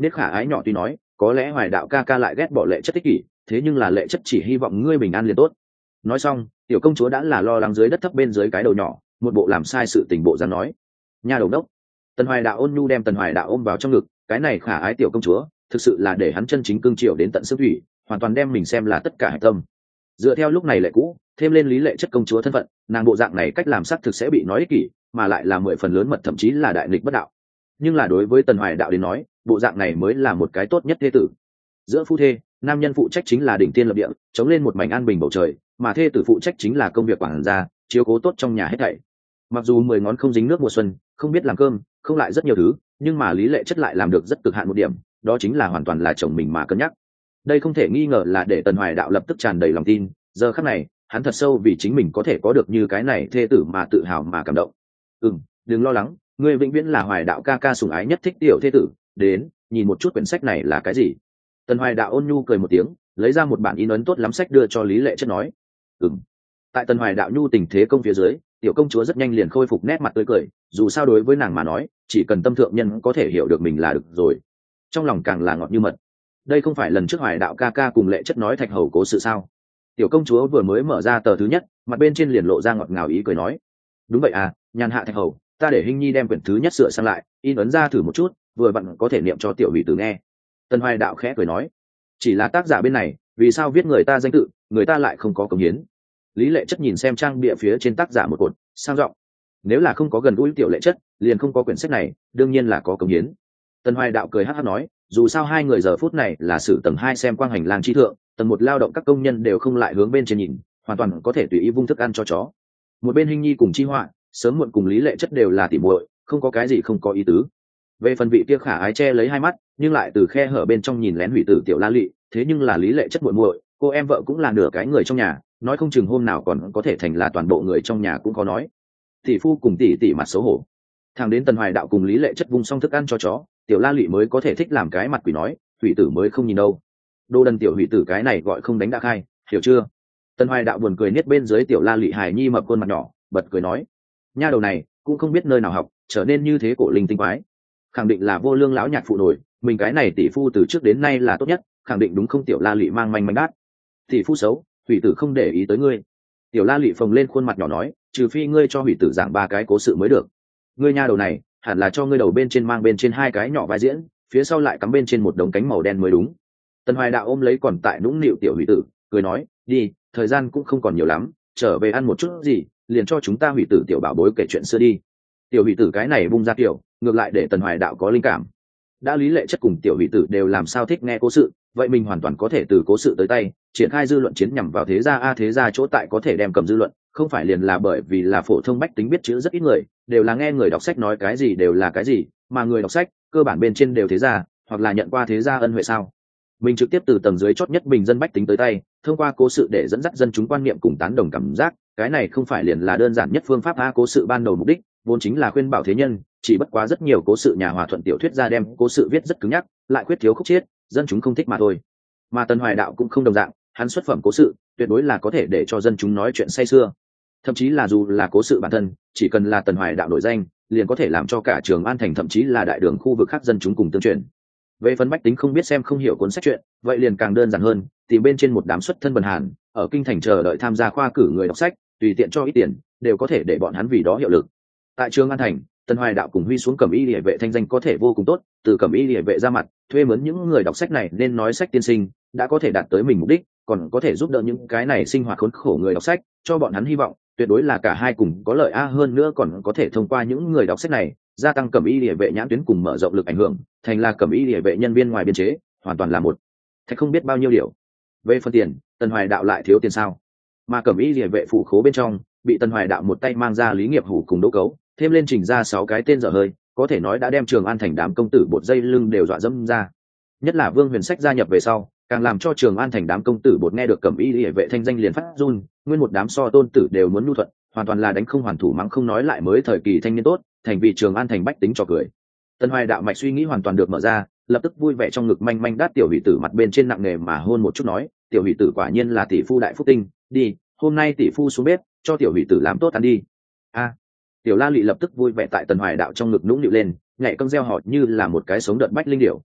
nết khả ái nhỏ tuy nói có lẽ hoài đạo ca ca lại ghét bỏ lệ chất ích kỷ, thế nhưng là lệ chất chỉ hy vọng ngươi bình an liền tốt. Nói xong tiểu công chúa đã là lo lắng dưới đất thấp bên dưới cái đầu nhỏ, một bộ làm sai sự tình bộ dáng nói. Nha đầu đốc. Tần Hoài Đạo ôn nhu đem Tần Hoài Đạo ôm vào trong ngực, cái này khả ái tiểu công chúa thực sự là để hắn chân chính cương triều đến tận xương thủy, hoàn toàn đem mình xem là tất cả hải tâm. Dựa theo lúc này lệ cũ thêm lên lý lệ chất công chúa thân phận, nàng bộ dạng này cách làm sắc thực sẽ bị nói ích kỷ, mà lại là mười phần lớn mật, thậm chí là đại nghịch bất đạo. Nhưng là đối với Tần Hoài Đạo đến nói, bộ dạng này mới là một cái tốt nhất thê tử. Giữa phu thê, nam nhân phụ trách chính là đỉnh tiên lập địa, chống lên một mảnh an bình bầu trời, mà thê tử phụ trách chính là công việc quản gia, chiếu cố tốt trong nhà hết thảy. Mặc dù mười ngón không dính nước mùa xuân, không biết làm cơm, không lại rất nhiều thứ, nhưng mà lý lệ chất lại làm được rất cực hạn một điểm, đó chính là hoàn toàn là chồng mình mà cân nhắc. Đây không thể nghi ngờ là để Tần Hoài Đạo lập tức tràn đầy lòng tin, giờ khắc này hắn thật sâu vì chính mình có thể có được như cái này thê tử mà tự hào mà cảm động. Ừm, đừng lo lắng, ngươi vĩnh viễn là Hoài Đạo ca ca sủng ái nhất thích tiểu thê tử. Đến, nhìn một chút quyển sách này là cái gì. Tần Hoài Đạo ôn nhu cười một tiếng, lấy ra một bản in ấn tốt lắm sách đưa cho lý lệ chất nói. Ừm. Tại Tần Hoài Đạo nhu tình thế công phía dưới, tiểu công chúa rất nhanh liền khôi phục nét mặt tươi cười, dù sao đối với nàng mà nói chỉ cần tâm thượng nhân có thể hiểu được mình là được rồi, trong lòng càng là ngọt như mật. Đây không phải lần trước Hoài Đạo ca ca cùng lệ chất nói thạch hầu cố sự sao? Tiểu công chúa vừa mới mở ra tờ thứ nhất, mặt bên trên liền lộ ra ngọt ngào ý cười nói. Đúng vậy à, nhàn hạ thạch hầu, ta để Hinh Nhi đem quyển thứ nhất sửa sang lại, in ấn ra thử một chút, vừa vặn có thể niệm cho tiểu hỷ tử nghe. Tần Hoài Đạo khẽ cười nói. Chỉ là tác giả bên này vì sao viết người ta danh tự, người ta lại không có cống hiến. Lý lệ chất nhìn xem trang bìa phía trên tác giả một cột, sang giọng. Nếu là không có gần gũi tiểu lệ chất, liền không có quyển sách này, đương nhiên là có cống hiến. Tần Hoài Đạo cười hắc hắc nói, dù sao hai người giờ phút này là sử tầng hai xem quang hành lang chi thượng, tầng một lao động các công nhân đều không lại hướng bên trên nhìn, hoàn toàn có thể tùy ý vung thức ăn cho chó. Một bên Hinh Nhi cùng Chi Họa, sớm muộn cùng Lý lệ chất đều là tỉ muội, không có cái gì không có ý tứ. Về phần vị kia khả ái che lấy hai mắt, nhưng lại từ khe hở bên trong nhìn lén hủy tử tiểu La Lị, thế nhưng là Lý lệ chất muội muội, cô em vợ cũng là nửa cái người trong nhà, nói không chừng hôm nào còn có thể thành là toàn bộ người trong nhà cũng có nói. Tỷ phu cùng tỷ tỷ mặt xấu hổ. Thằng đến Tần Hoài Đạo cùng Lý lệ chất vung xong thức ăn cho chó, tiểu La Lị mới có thể thích làm cái mặt quỷ nói, hủy tử mới không nhìn đâu. Đô đần tiểu hủy tử cái này gọi không đánh đã khai, hiểu chưa? Tần Hoài Đạo buồn cười niết bên dưới tiểu La Lị hài nhi mập khuôn mặt nhỏ, bật cười nói, nha đầu này cũng không biết nơi nào học, trở nên như thế cổ linh tinh quái. Khẳng định là vô lương lão nhạc phụ nổi, mình cái này tỷ phu từ trước đến nay là tốt nhất, khẳng định đúng không? Tiểu La Lị mang manh manh đát. Tỷ phu xấu, hủy tử không để ý tới ngươi. Tiểu La Lị phồng lên khuôn mặt nhỏ nói, trừ phi ngươi cho hủy tử giảng ba cái cố sự mới được. Ngươi nha đầu này hẳn là cho ngươi đầu bên trên mang bên trên hai cái nhỏ vai diễn, phía sau lại cắm bên trên một đống cánh màu đen mới đúng. Tần Hoài Đạo ôm lấy còn tại nũng nịu tiểu hủy tử, cười nói, đi, thời gian cũng không còn nhiều lắm, trở về ăn một chút gì, liền cho chúng ta hủy tử tiểu bảo bối kể chuyện xưa đi. Tiểu hủy tử cái này bung ra kiểu, ngược lại để Tần Hoài Đạo có linh cảm. Đã Lý lệ chất cùng tiểu hủy tử đều làm sao thích nghe cố sự, vậy mình hoàn toàn có thể từ cố sự tới tay triển khai dư luận chiến nhằm vào thế gia a thế gia chỗ tại có thể đem cầm dư luận, không phải liền là bởi vì là phổ thông bách tính biết chữ rất ít người, đều là nghe người đọc sách nói cái gì đều là cái gì, mà người đọc sách cơ bản bên trên đều thế gia hoặc là nhận qua thế gia ân huệ sao. Mình trực tiếp từ tầng dưới chót nhất bình dân bách tính tới tay, thông qua cố sự để dẫn dắt dân chúng quan niệm cùng tán đồng cảm giác, cái này không phải liền là đơn giản nhất phương pháp a. Cố sự ban đầu mục đích vốn chính là khuyên bảo thế nhân, chỉ bất quá rất nhiều cố sự nhà hòa thuận tiểu thuyết ra đem cố sự viết rất cứng nhắc, lại khuyết thiếu khúc chiết, dân chúng không thích mà thôi. Mà Tần Hoài Đạo cũng không đồng dạng, hắn xuất phẩm cố sự tuyệt đối là có thể để cho dân chúng nói chuyện say sưa, thậm chí là dù là cố sự bản thân, chỉ cần là Tần Hoài Đạo nổi danh, liền có thể làm cho cả Trường An thành thậm chí là đại đường khu vực khác dân chúng cùng tương truyền. Về phần bách tính không biết xem không hiểu cuốn sách truyện, vậy liền càng đơn giản hơn, tìm bên trên một đám xuất thân bần hàn ở kinh thành chờ đợi tham gia khoa cử người đọc sách, tùy tiện cho ít tiền đều có thể để bọn hắn vì đó hiệu lực. Tại Trường An thành, Tần Hoài Đạo cùng Huy xuống Cẩm Y Liễu vệ thanh danh có thể vô cùng tốt, từ Cẩm Y Liễu vệ ra mặt thuê mướn những người đọc sách này nên nói sách tiên sinh, đã có thể đạt tới mình mục đích, còn có thể giúp đỡ những cái này sinh hoạt khốn khổ người đọc sách, cho bọn hắn hy vọng, tuyệt đối là cả hai cùng có lợi a. Hơn nữa còn có thể thông qua những người đọc sách này gia tăng Cẩm Y Liễu vệ nhãn tuyến cùng mở rộng lực ảnh hưởng, thành là Cẩm Y Liễu vệ nhân viên ngoài biên chế, hoàn toàn là một thạch không biết bao nhiêu điều. Về phần tiền, Tần Hoài Đạo lại thiếu tiền sao? Mà Cẩm Y Liễu vệ phủ khố bên trong bị Tần Hoài Đạo một tay mang ra Lý Nghiệp Hủ cùng Đỗ Cấu, thêm lên trình ra sáu cái tên dở hơi, có thể nói đã đem Trường An thành đám công tử bột dây lưng đều dọa dẫm ra. Nhất là Vương Huyền Sách gia nhập về sau, càng làm cho Trường An thành đám công tử bột nghe được Cẩm Y Liễu vệ thanh danh liền phát run, nguyên một đám so tôn tử đều muốn nhu thuận, hoàn toàn là đánh không hoàn thủ mắng không nói lại mới thời kỳ thanh niên tốt, thành vì Trường An thành bách tính trò cười. Tần Hoài Đạo mạch suy nghĩ hoàn toàn được mở ra, lập tức vui vẻ trong ngực manh manh đát tiểu hỷ tử mặt bên trên nặng nề mà hôn một chút nói, tiểu hỷ tử quả nhiên là tỷ phu đại phúc tinh, đi, hôm nay tỷ phu xuống bếp cho tiểu hỷ tử làm tốt ăn đi. A. Tiểu La Lị lập tức vui vẻ tại Tần Hoài Đạo trong ngực nũng nịu lên, nhảy cẫng reo hò như là một cái sống đợt bách linh điểu.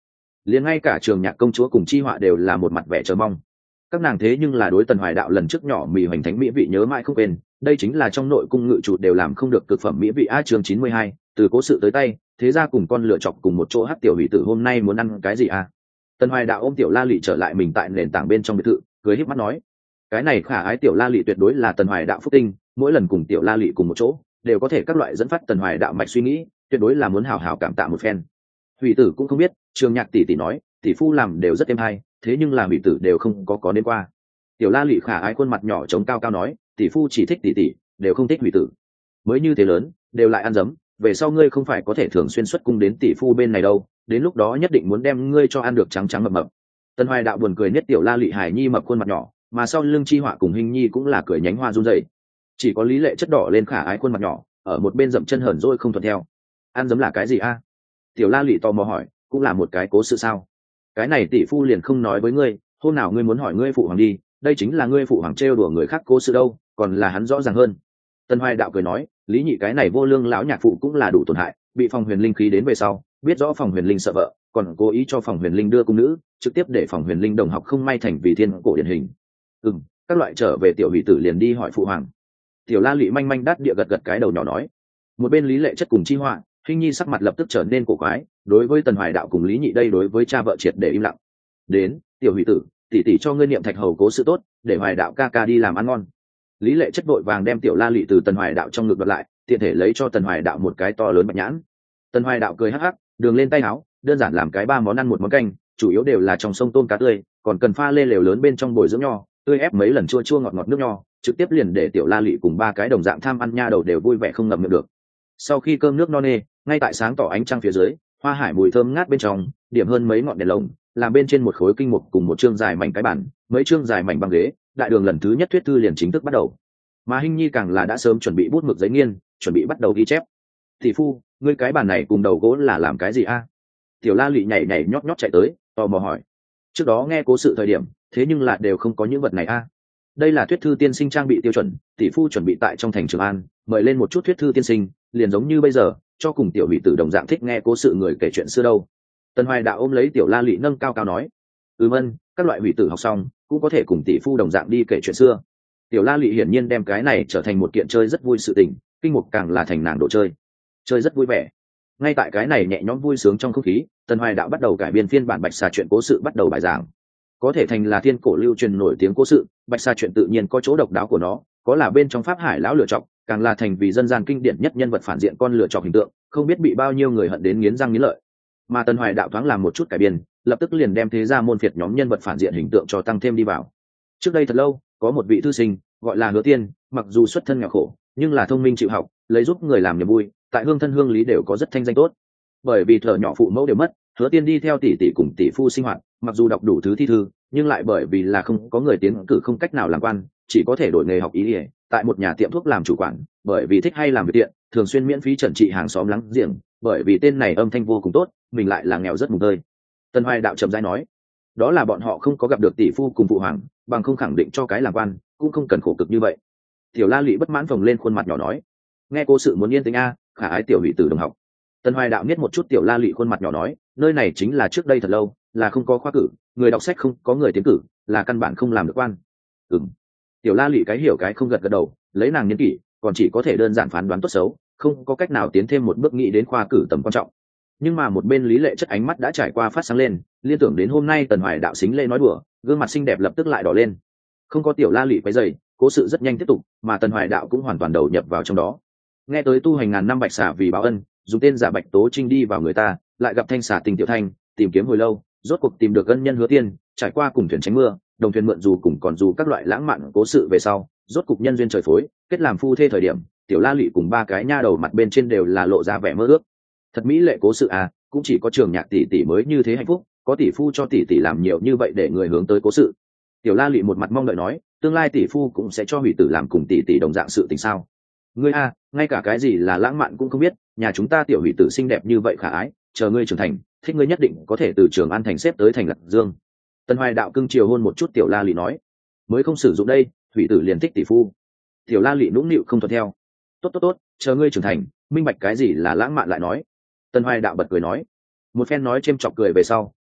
liền ngay cả Trường Nhạc công chúa cùng Chi Họa đều là một mặt vẻ chờ mong. Các nàng thế nhưng là đối Tần Hoài đạo lần trước nhỏ mì hoành thánh mỹ vị nhớ mãi không quên, đây chính là trong nội cung ngự chủ đều làm không được cực phẩm mỹ vị. A chương chín mươi hai, từ cố sự tới tay, thế ra cùng con lựa chọc cùng một chỗ. Hát tiểu hủy tử hôm nay muốn ăn cái gì à? Tần Hoài đạo ôm tiểu La Lị trở lại mình tại nền tảng bên trong biệt thự, cười híp mắt nói, cái này khả ái tiểu La Lị tuyệt đối là Tần Hoài đạo phúc tinh, mỗi lần cùng tiểu La Lị cùng một chỗ đều có thể các loại dẫn phát Tần Hoài đạo mạch suy nghĩ, tuyệt đối là muốn hào hào cảm tạ một phen. Hủy tử cũng không biết, Trường Nhạc tỷ tỷ nói tỷ phu làm đều rất êm hay, thế nhưng là hủy tử đều không có có đến qua. Tiểu La Lị khả ái khuôn mặt nhỏ trống cao cao nói, tỷ phu chỉ thích tỷ tỷ, đều không thích hủy tử. Mới như thế lớn đều lại ăn dấm, về sau ngươi không phải có thể thường xuyên xuất cung đến tỷ phu bên này đâu, đến lúc đó nhất định muốn đem ngươi cho ăn được trắng trắng mập mập. Tần Hoài đạo buồn cười nhất tiểu La Lị hài nhi mập khuôn mặt nhỏ, mà sau lưng Chi Họa cùng Hình Nhi cũng là cười nhánh hoa run rẩy. Chỉ có Lý Lệ chất đỏ lên khả ái khuôn mặt nhỏ ở một bên dậm chân hởn dỗi không thuận theo. Ăn dấm là cái gì a? Tiểu La Lị tò mò hỏi, cũng là một cái cố sự sao? Cái này tỷ phu liền không nói với ngươi, hôm nào ngươi muốn hỏi ngươi phụ hoàng đi, đây chính là ngươi phụ hoàng trêu đùa người khác cố sự đâu, còn là hắn rõ ràng hơn. Tần Hoài đạo cười nói, Lý Nhị cái này vô lương lão nhạc phụ cũng là đủ tổn hại, bị Phòng Huyền Linh khí đến về sau, biết rõ Phòng Huyền Linh sợ vợ, còn cố ý cho Phòng Huyền Linh đưa cung nữ, trực tiếp để Phòng Huyền Linh đồng học không may thành vì thiên cổ điển hình. Ừm, các loại trở về tiểu hỷ tử liền đi hỏi phụ hoàng. Tiểu La Lị manh manh đát địa gật gật cái đầu nhỏ nói. Một bên Lý Lệ chất cùng Chi Họa, Hình Nhi sắc mặt lập tức trở nên cổ quái, đối với Tần Hoài đạo cùng Lý Nhị đây đối với cha vợ triệt để im lặng. Đến, tiểu hỷ tử, tỷ tỷ cho ngươi niệm thạch hầu cố sự tốt, để Hoài đạo ca ca đi làm ăn ngon. Lý Lệ chất vội vàng đem tiểu La Lị từ Tần Hoài đạo trong ngực đoạt lại, tiện thể lấy cho Tần Hoài đạo một cái to lớn bạch nhãn. Tần Hoài đạo cười hắc hắc, đường lên tay áo, đơn giản làm cái ba món ăn một món canh, chủ yếu đều là trong sông tôm cá tươi, còn cần pha lê lều lớn bên trong bồi dưỡng nho, tươi ép mấy lần chua chua ngọt ngọt nước nho, trực tiếp liền để tiểu La Lị cùng ba cái đồng dạng tham ăn nha đầu đều vui vẻ không ngậm miệng được. Sau khi cơm nước no nê, ngay tại sáng tỏ ánh trăng phía dưới, hoa hải mùi thơm ngát bên trong, điểm hơn mấy ngọn đèn lồng, làm bên trên một khối kinh mục cùng một chương dài mảnh cái bản, mấy chương dài mảnh băng ghế, đại đường lần thứ nhất thuyết thư liền chính thức bắt đầu. Mà Hình Nhi càng là đã sớm chuẩn bị bút mực giấy nghiên, chuẩn bị bắt đầu ghi chép. Tỷ phu, ngươi cái bàn này cùng đầu gỗ là làm cái gì a? Tiểu La Lị nhảy nhảy nhót nhót chạy tới, tò mò hỏi. Trước đó nghe cố sự thời điểm, thế nhưng là đều không có những vật này a. Đây là thuyết thư tiên sinh trang bị tiêu chuẩn, tỷ phu chuẩn bị tại trong thành Trường An, mời lên một chút thuyết thư tiên sinh, liền giống như bây giờ, cho cùng tiểu hỷ tử đồng dạng thích nghe cố sự người kể chuyện xưa đâu. Tần Hoài đạo ôm lấy tiểu La Lị nâng cao cao nói, ừm ân, các loại hỷ tử học xong cũng có thể cùng tỷ phu đồng dạng đi kể chuyện xưa. Tiểu La Lị hiển nhiên đem cái này trở thành một kiện chơi rất vui sự tình, kinh mục càng là thành nàng đồ chơi, chơi rất vui vẻ. Ngay tại cái này nhẹ nhõm vui sướng trong không khí, Tần Hoài đạo bắt đầu cải biên phiên bản Bạch Xà chuyện cố sự bắt đầu bài giảng. Có thể thành là thiên cổ lưu truyền nổi tiếng cố sự, Bạch Xà chuyện tự nhiên có chỗ độc đáo của nó, có là bên trong pháp hải lão lựa chọc, càng là thành vì dân gian kinh điển nhất nhân vật phản diện con lựa chọc hình tượng, không biết bị bao nhiêu người hận đến nghiến răng nghiến lợi. Mà Tần Hoài đạo thoáng làm một chút cải biên, lập tức liền đem thế gia môn phiệt nhóm nhân vật phản diện hình tượng cho tăng thêm đi vào. Trước đây thật lâu, có một vị thư sinh gọi là Hứa Tiên, mặc dù xuất thân nghèo khổ, nhưng là thông minh chịu học, lấy giúp người làm niềm vui, tại hương thân hương lý đều có rất thanh danh tốt. Bởi vì thợ nhỏ phụ mẫu đều mất, Hứa Tiên đi theo tỷ tỷ cùng tỷ phu sinh hoạt, mặc dù đọc đủ thứ thi thư, nhưng lại bởi vì là không có người tiến cử không cách nào làm quan, chỉ có thể đổi nghề học y, tại một nhà tiệm thuốc làm chủ quản, bởi vì thích hay làm việc tiện, thường xuyên miễn phí trần trị hàng xóm láng giềng, bởi vì tên này âm thanh vô cùng tốt, mình lại là nghèo rất mùng tơi. Tần Hoài đạo trầm rãi nói, đó là bọn họ không có gặp được tỷ phu cùng phụ hoàng, bằng không khẳng định cho cái làm quan cũng không cần khổ cực như vậy. Tiểu La Lị bất mãn phồng lên khuôn mặt nhỏ nói, nghe cố sự muốn yên tĩnh a, khả ái tiểu hỷ tử đồng học. Tần Hoài đạo niết một chút Tiểu La Lị khuôn mặt nhỏ nói, nơi này chính là trước đây thật lâu là không có khoa cử, người đọc sách không có người tiến cử, là căn bản không làm được quan. Ừm. Tiểu La Lị cái hiểu cái không gật gật đầu, lấy nàng niên kỷ, còn chỉ có thể đơn giản phán đoán tốt xấu, không có cách nào tiến thêm một bước nghĩ đến khoa cử tầm quan trọng. Nhưng mà một bên Lý Lệ chất ánh mắt đã trải qua phát sáng lên, liên tưởng đến hôm nay Tần Hoài đạo xính lê nói đùa, gương mặt xinh đẹp lập tức lại đỏ lên. Không có Tiểu La Lị quấy rầy, cố sự rất nhanh tiếp tục, mà Tần Hoài đạo cũng hoàn toàn đầu nhập vào trong đó. Nghe tới tu hành ngàn năm Bạch Xà vì báo ân, dùng tên giả Bạch Tố Trinh đi vào người ta, lại gặp thanh xà Tình Tiểu Thanh, tìm kiếm hồi lâu, rốt cuộc tìm được ân nhân Hứa Tiên, trải qua cùng thuyền tránh mưa, đồng thuyền mượn dù cùng còn dù các loại lãng mạn cố sự về sau, rốt cục nhân duyên trời phối, kết làm phu thê thời điểm, Tiểu La Lị cùng ba cái nha đầu mặt bên trên đều là lộ ra vẻ mơ ước. Thật mỹ lệ cố sự à, cũng chỉ có Trường Nhạc tỷ tỷ mới như thế hạnh phúc, có tỷ phu cho tỷ tỷ làm nhiều như vậy để người hướng tới cố sự. Tiểu La Lị một mặt mong đợi nói, tương lai tỷ phu cũng sẽ cho hủy tử làm cùng tỷ tỷ đồng dạng sự tình sao? Ngươi a, ngay cả cái gì là lãng mạn cũng không biết, nhà chúng ta tiểu hủy tử xinh đẹp như vậy khả ái, chờ ngươi trưởng thành, thích ngươi nhất định có thể từ Trường An thành xếp tới thành Lạc Dương. Tần Hoài đạo cưng chiều hôn một chút Tiểu La Lị nói, mới không sử dụng đây, hủy tử liền thích tỷ phu. Tiểu La Lị nũng nịu không thuận theo. Tốt tốt tốt, chờ ngươi trưởng thành, minh bạch cái gì là lãng mạn lại nói. Tần Hoài đạo bật cười nói, một phen nói chêm chọc cười về sau,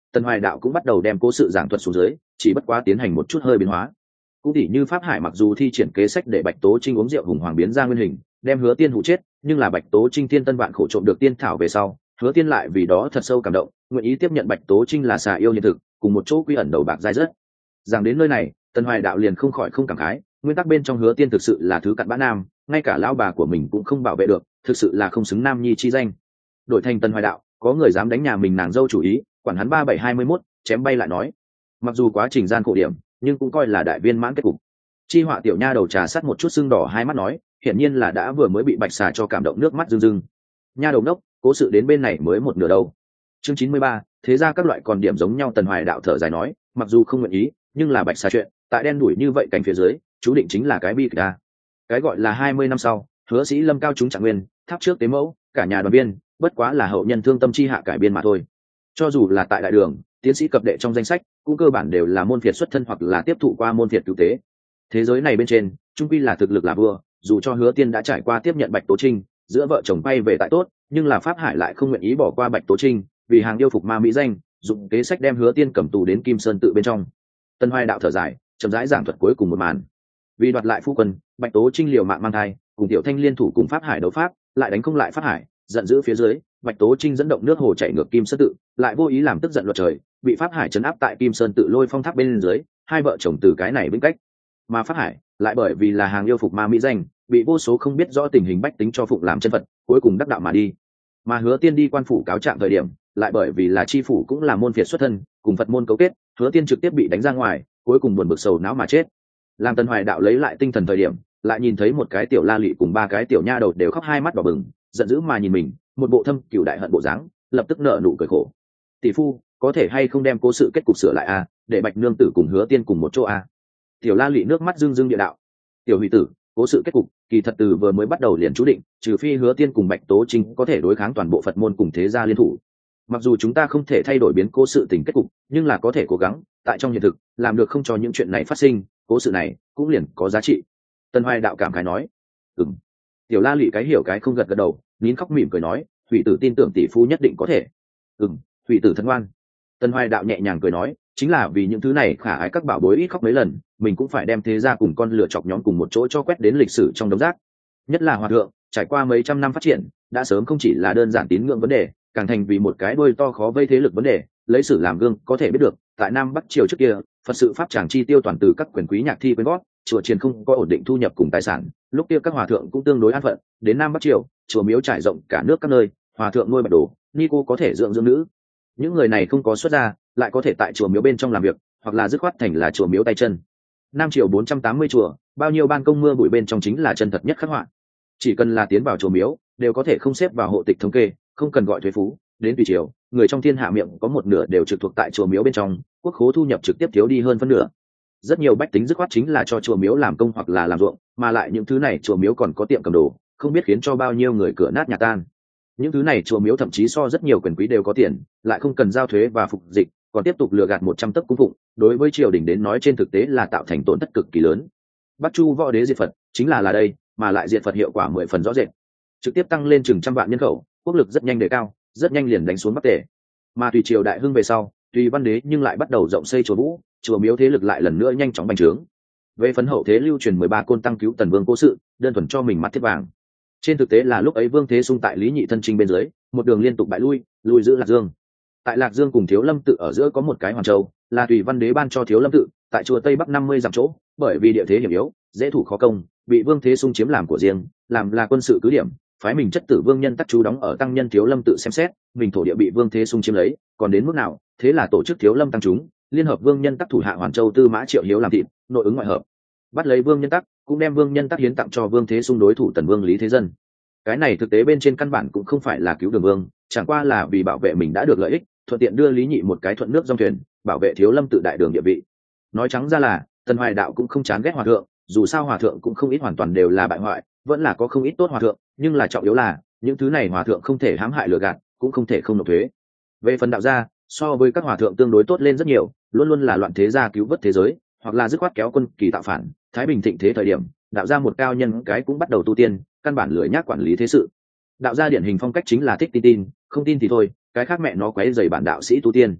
Tần Hoài Đạo cũng bắt đầu đem cố sự giảng thuật xuống dưới, chỉ bất quá tiến hành một chút hơi biến hóa. Cũng tỉ như Pháp Hải mặc dù thi triển kế sách để Bạch Tố Trinh uống rượu hùng hoàng biến ra nguyên hình, đem Hứa Tiên hụ chết, nhưng là Bạch Tố Trinh thiên tân vạn khổ trộm được tiên thảo về sau, Hứa Tiên lại vì đó thật sâu cảm động, nguyện ý tiếp nhận Bạch Tố Trinh là xà yêu hiện thực, cùng một chỗ quy ẩn đầu bạc dai dứt. Rằng đến nơi này, Tần Hoài Đạo liền không khỏi không cảm khái, nguyên tắc bên trong Hứa Tiên thực sự là thứ cặn bã nam, ngay cả lão bà của mình cũng không bảo vệ được, thực sự là không xứng nam nhi chi danh. Đổi thành Tần Hoài Đạo, có người dám đánh nhà mình nàng dâu chủ ý, quản hắn ba bảy hai mươi mốt, chém bay lại nói. Mặc dù quá trình gian khổ điểm, nhưng cũng coi là đại viên mãn kết cục. Chi Họa tiểu nha đầu trà sát một chút sưng đỏ hai mắt nói, hiển nhiên là đã vừa mới bị bạch xà cho cảm động nước mắt rưng rưng. Nha đầu đốc, cố sự đến bên này mới một nửa đâu. Chương chín mươi ba, thế ra các loại còn điểm giống nhau. Tần Hoài Đạo thở dài nói, mặc dù không nguyện ý, nhưng là bạch xà chuyện, tại đen đuổi như vậy cảnh phía dưới, chú định chính là cái bi kịch a. Cái gọi là hai mươi năm sau, Hứa Sĩ Lâm cao chúng trạng nguyên, tháp trước tế mẫu, cả nhà đoàn viên, bất quá là hậu nhân thương tâm chi hạ cải biên mà thôi. Cho dù là tại đại đường, tiến sĩ cập đệ trong danh sách, cũng cơ bản đều là môn phiệt xuất thân hoặc là tiếp thụ qua môn phiệt cứu tế. Thế giới này bên trên, trung quy là thực lực là vua, dù cho Hứa Tiên đã trải qua tiếp nhận Bạch Tố Trinh, giữa vợ chồng bay về tại tốt, nhưng là Pháp Hải lại không nguyện ý bỏ qua Bạch Tố Trinh, vì hàng yêu phục ma mỹ danh, dụng kế sách đem Hứa Tiên cầm tù đến Kim Sơn tự bên trong. Tân Hoài Đạo thở dài, chậm rãi giảng thuật cuối cùng một màn. Vì đoạt lại phu quân, Bạch Tố Trinh liều mạng mang thai, cùng Tiểu Thanh liên thủ cùng Pháp Hải đấu pháp, lại đánh không lại Pháp Hải, giận dữ phía dưới, Bạch Tố Trinh dẫn động nước hồ chảy ngược Kim Sơn tự, lại vô ý làm tức giận luật trời, bị Pháp Hải trấn áp tại Kim Sơn tự lôi phong tháp bên dưới, hai vợ chồng từ cái này vĩnh cách. Mà Pháp Hải lại bởi vì là hàng yêu phục ma mỹ danh, bị vô số không biết rõ tình hình bách tính cho phụng làm chân phật, cuối cùng đắc đạo mà đi. Mà Hứa Tiên đi quan phủ cáo trạng thời điểm, lại bởi vì là chi phủ cũng là môn phiệt xuất thân, cùng Phật môn cấu kết, Hứa Tiên trực tiếp bị đánh ra ngoài, cuối cùng buồn bực sầu não mà chết. Làm Tần Hoài Đạo lấy lại tinh thần thời điểm, lại nhìn thấy một cái tiểu la lị cùng ba cái tiểu nha đầu đều khóc hai mắt đỏ bừng, giận dữ mà nhìn mình, một bộ thâm cửu đại hận bộ dáng, lập tức nở nụ cười khổ. Tỷ phu, có thể hay không đem cố sự kết cục sửa lại a, để Bạch nương tử cùng Hứa Tiên cùng một chỗ a. Tiểu la lị nước mắt rưng rưng địa đạo. Tiểu Hủy tử, cố sự kết cục kỳ thật từ vừa mới bắt đầu liền chú định, trừ phi Hứa Tiên cùng Bạch Tố Trinh có thể đối kháng toàn bộ Phật môn cùng thế gia liên thủ. Mặc dù chúng ta không thể thay đổi biến cố sự tình kết cục, nhưng là có thể cố gắng tại trong hiện thực làm được không cho những chuyện này phát sinh, cố sự này cũng liền có giá trị. Tần Hoài Đạo cảm khái nói. Ừm. Tiểu la lị cái hiểu cái không gật gật đầu, nín khóc mỉm cười nói, Hủy tử tin tưởng tỷ phu nhất định có thể. Ừm, Hủy tử thân ngoan. Tần Hoài Đạo nhẹ nhàng cười nói, chính là vì những thứ này khả ái các bảo bối ít khóc mấy lần, mình cũng phải đem thế gia cùng con lửa chọc nhóm cùng một chỗ cho quét đến lịch sử trong đống rác. Nhất là hòa thượng, trải qua mấy trăm năm phát triển, đã sớm không chỉ là đơn giản tín ngưỡng vấn đề, càng thành vì một cái đuôi to khó vây thế lực vấn đề. Lấy sử làm gương có thể biết được, tại Nam Bắc triều trước kia, Phật sự pháp tràng chi tiêu toàn từ các quyền quý nhạc thi quyên góp, chùa chiền không có ổn định thu nhập cùng tài sản, lúc kia các hòa thượng cũng tương đối an phận. Đến Nam Bắc triều, chùa miếu trải rộng cả nước các nơi, hòa thượng nuôi bạch đồ, ni cô có thể dưỡng dưỡng nữ. Những người này không có xuất gia, lại có thể tại chùa miếu bên trong làm việc, hoặc là dứt khoát thành là chùa miếu tay chân. Nam triều bốn trăm tám mươi chùa, bao nhiêu ban công mưa bụi bên trong chính là chân thật nhất khắc họa. Chỉ cần là tiến vào chùa miếu, đều có thể không xếp vào hộ tịch thống kê, không cần gọi thuế phú. Đến tùy triều, người trong thiên hạ miệng có một nửa đều trực thuộc tại chùa miếu bên trong, quốc khố thu nhập trực tiếp thiếu đi hơn phân nửa. Rất nhiều bách tính dứt khoát chính là cho chùa miếu làm công hoặc là làm ruộng, mà lại những thứ này chùa miếu còn có tiệm cầm đồ, không biết khiến cho bao nhiêu người cửa nát nhà tan. Những thứ này chùa miếu thậm chí so rất nhiều quyền quý đều có tiền, lại không cần giao thuế và phục dịch, còn tiếp tục lừa gạt một trăm tấc cung phụng, đối với triều đình đến nói trên thực tế là tạo thành tổn thất cực kỳ lớn. Bắc Chu võ đế diệt Phật chính là là đây, mà lại diệt Phật hiệu quả mười phần rõ rệt, trực tiếp tăng lên chừng trăm vạn nhân khẩu, quốc lực rất nhanh đề cao, rất nhanh liền đánh xuống Bắc Tề. Mà tùy triều đại hưng về sau, tùy văn đế nhưng lại bắt đầu rộng xây chùa vũ, chùa miếu thế lực lại lần nữa nhanh chóng bành trướng. Về phấn hậu thế lưu truyền mười ba côn tăng cứu Tần Vương cố sự, đơn thuần cho mình mặt thiết vàng. Trên thực tế là lúc ấy Vương Thế Sung tại Lý Nhị thân trinh bên dưới, một đường liên tục bại lui, lui giữ Lạc Dương. Tại Lạc Dương cùng Thiếu Lâm tự ở giữa có một cái Hoàn Châu, là tùy văn đế ban cho Thiếu Lâm tự, tại chùa Tây Bắc năm mươi dặm chỗ, bởi vì địa thế hiểm yếu, dễ thủ khó công, bị Vương Thế Sung chiếm làm của riêng, làm là quân sự cứ điểm, phái mình chất tử Vương Nhân Tắc chú đóng ở tăng nhân Thiếu Lâm tự xem xét, mình thổ địa bị Vương Thế Sung chiếm lấy, còn đến mức nào, thế là tổ chức Thiếu Lâm tăng chúng, liên hợp Vương Nhân Tắc thủ hạ Hoàn Châu Tư Mã Triệu Hiếu làm thịt, nội ứng ngoại hợp, bắt lấy Vương Nhân Tắc, cũng đem Vương Nhân Tắc hiến tặng cho Vương Thế Sung đối thủ Tần Vương Lý Thế Dân. Cái này thực tế bên trên căn bản cũng không phải là cứu Đường Vương, chẳng qua là vì bảo vệ mình đã được lợi ích, thuận tiện đưa Lý Nhị một cái thuận nước dòng thuyền, bảo vệ Thiếu Lâm tự đại đường địa vị. Nói trắng ra là, Tần Hoài Đạo cũng không chán ghét hòa thượng, dù sao hòa thượng cũng không ít hoàn toàn đều là bại hoại, vẫn là có không ít tốt hòa thượng, nhưng là trọng yếu là những thứ này hòa thượng không thể hãm hại lừa gạt, cũng không thể không nộp thuế. Về phần đạo gia, so với các hòa thượng tương đối tốt lên rất nhiều, luôn luôn là loạn thế gia cứu vớt thế giới, hoặc là dứt khoát kéo quân kỳ tạo phản. Thái Bình thịnh thế thời điểm, đạo gia một cao nhân cái cũng bắt đầu tu tiên, căn bản lười nhác quản lý thế sự. Đạo gia điển hình phong cách chính là thích tin tin, không tin thì thôi, cái khác mẹ nó quấy rầy bản đạo sĩ tu tiên.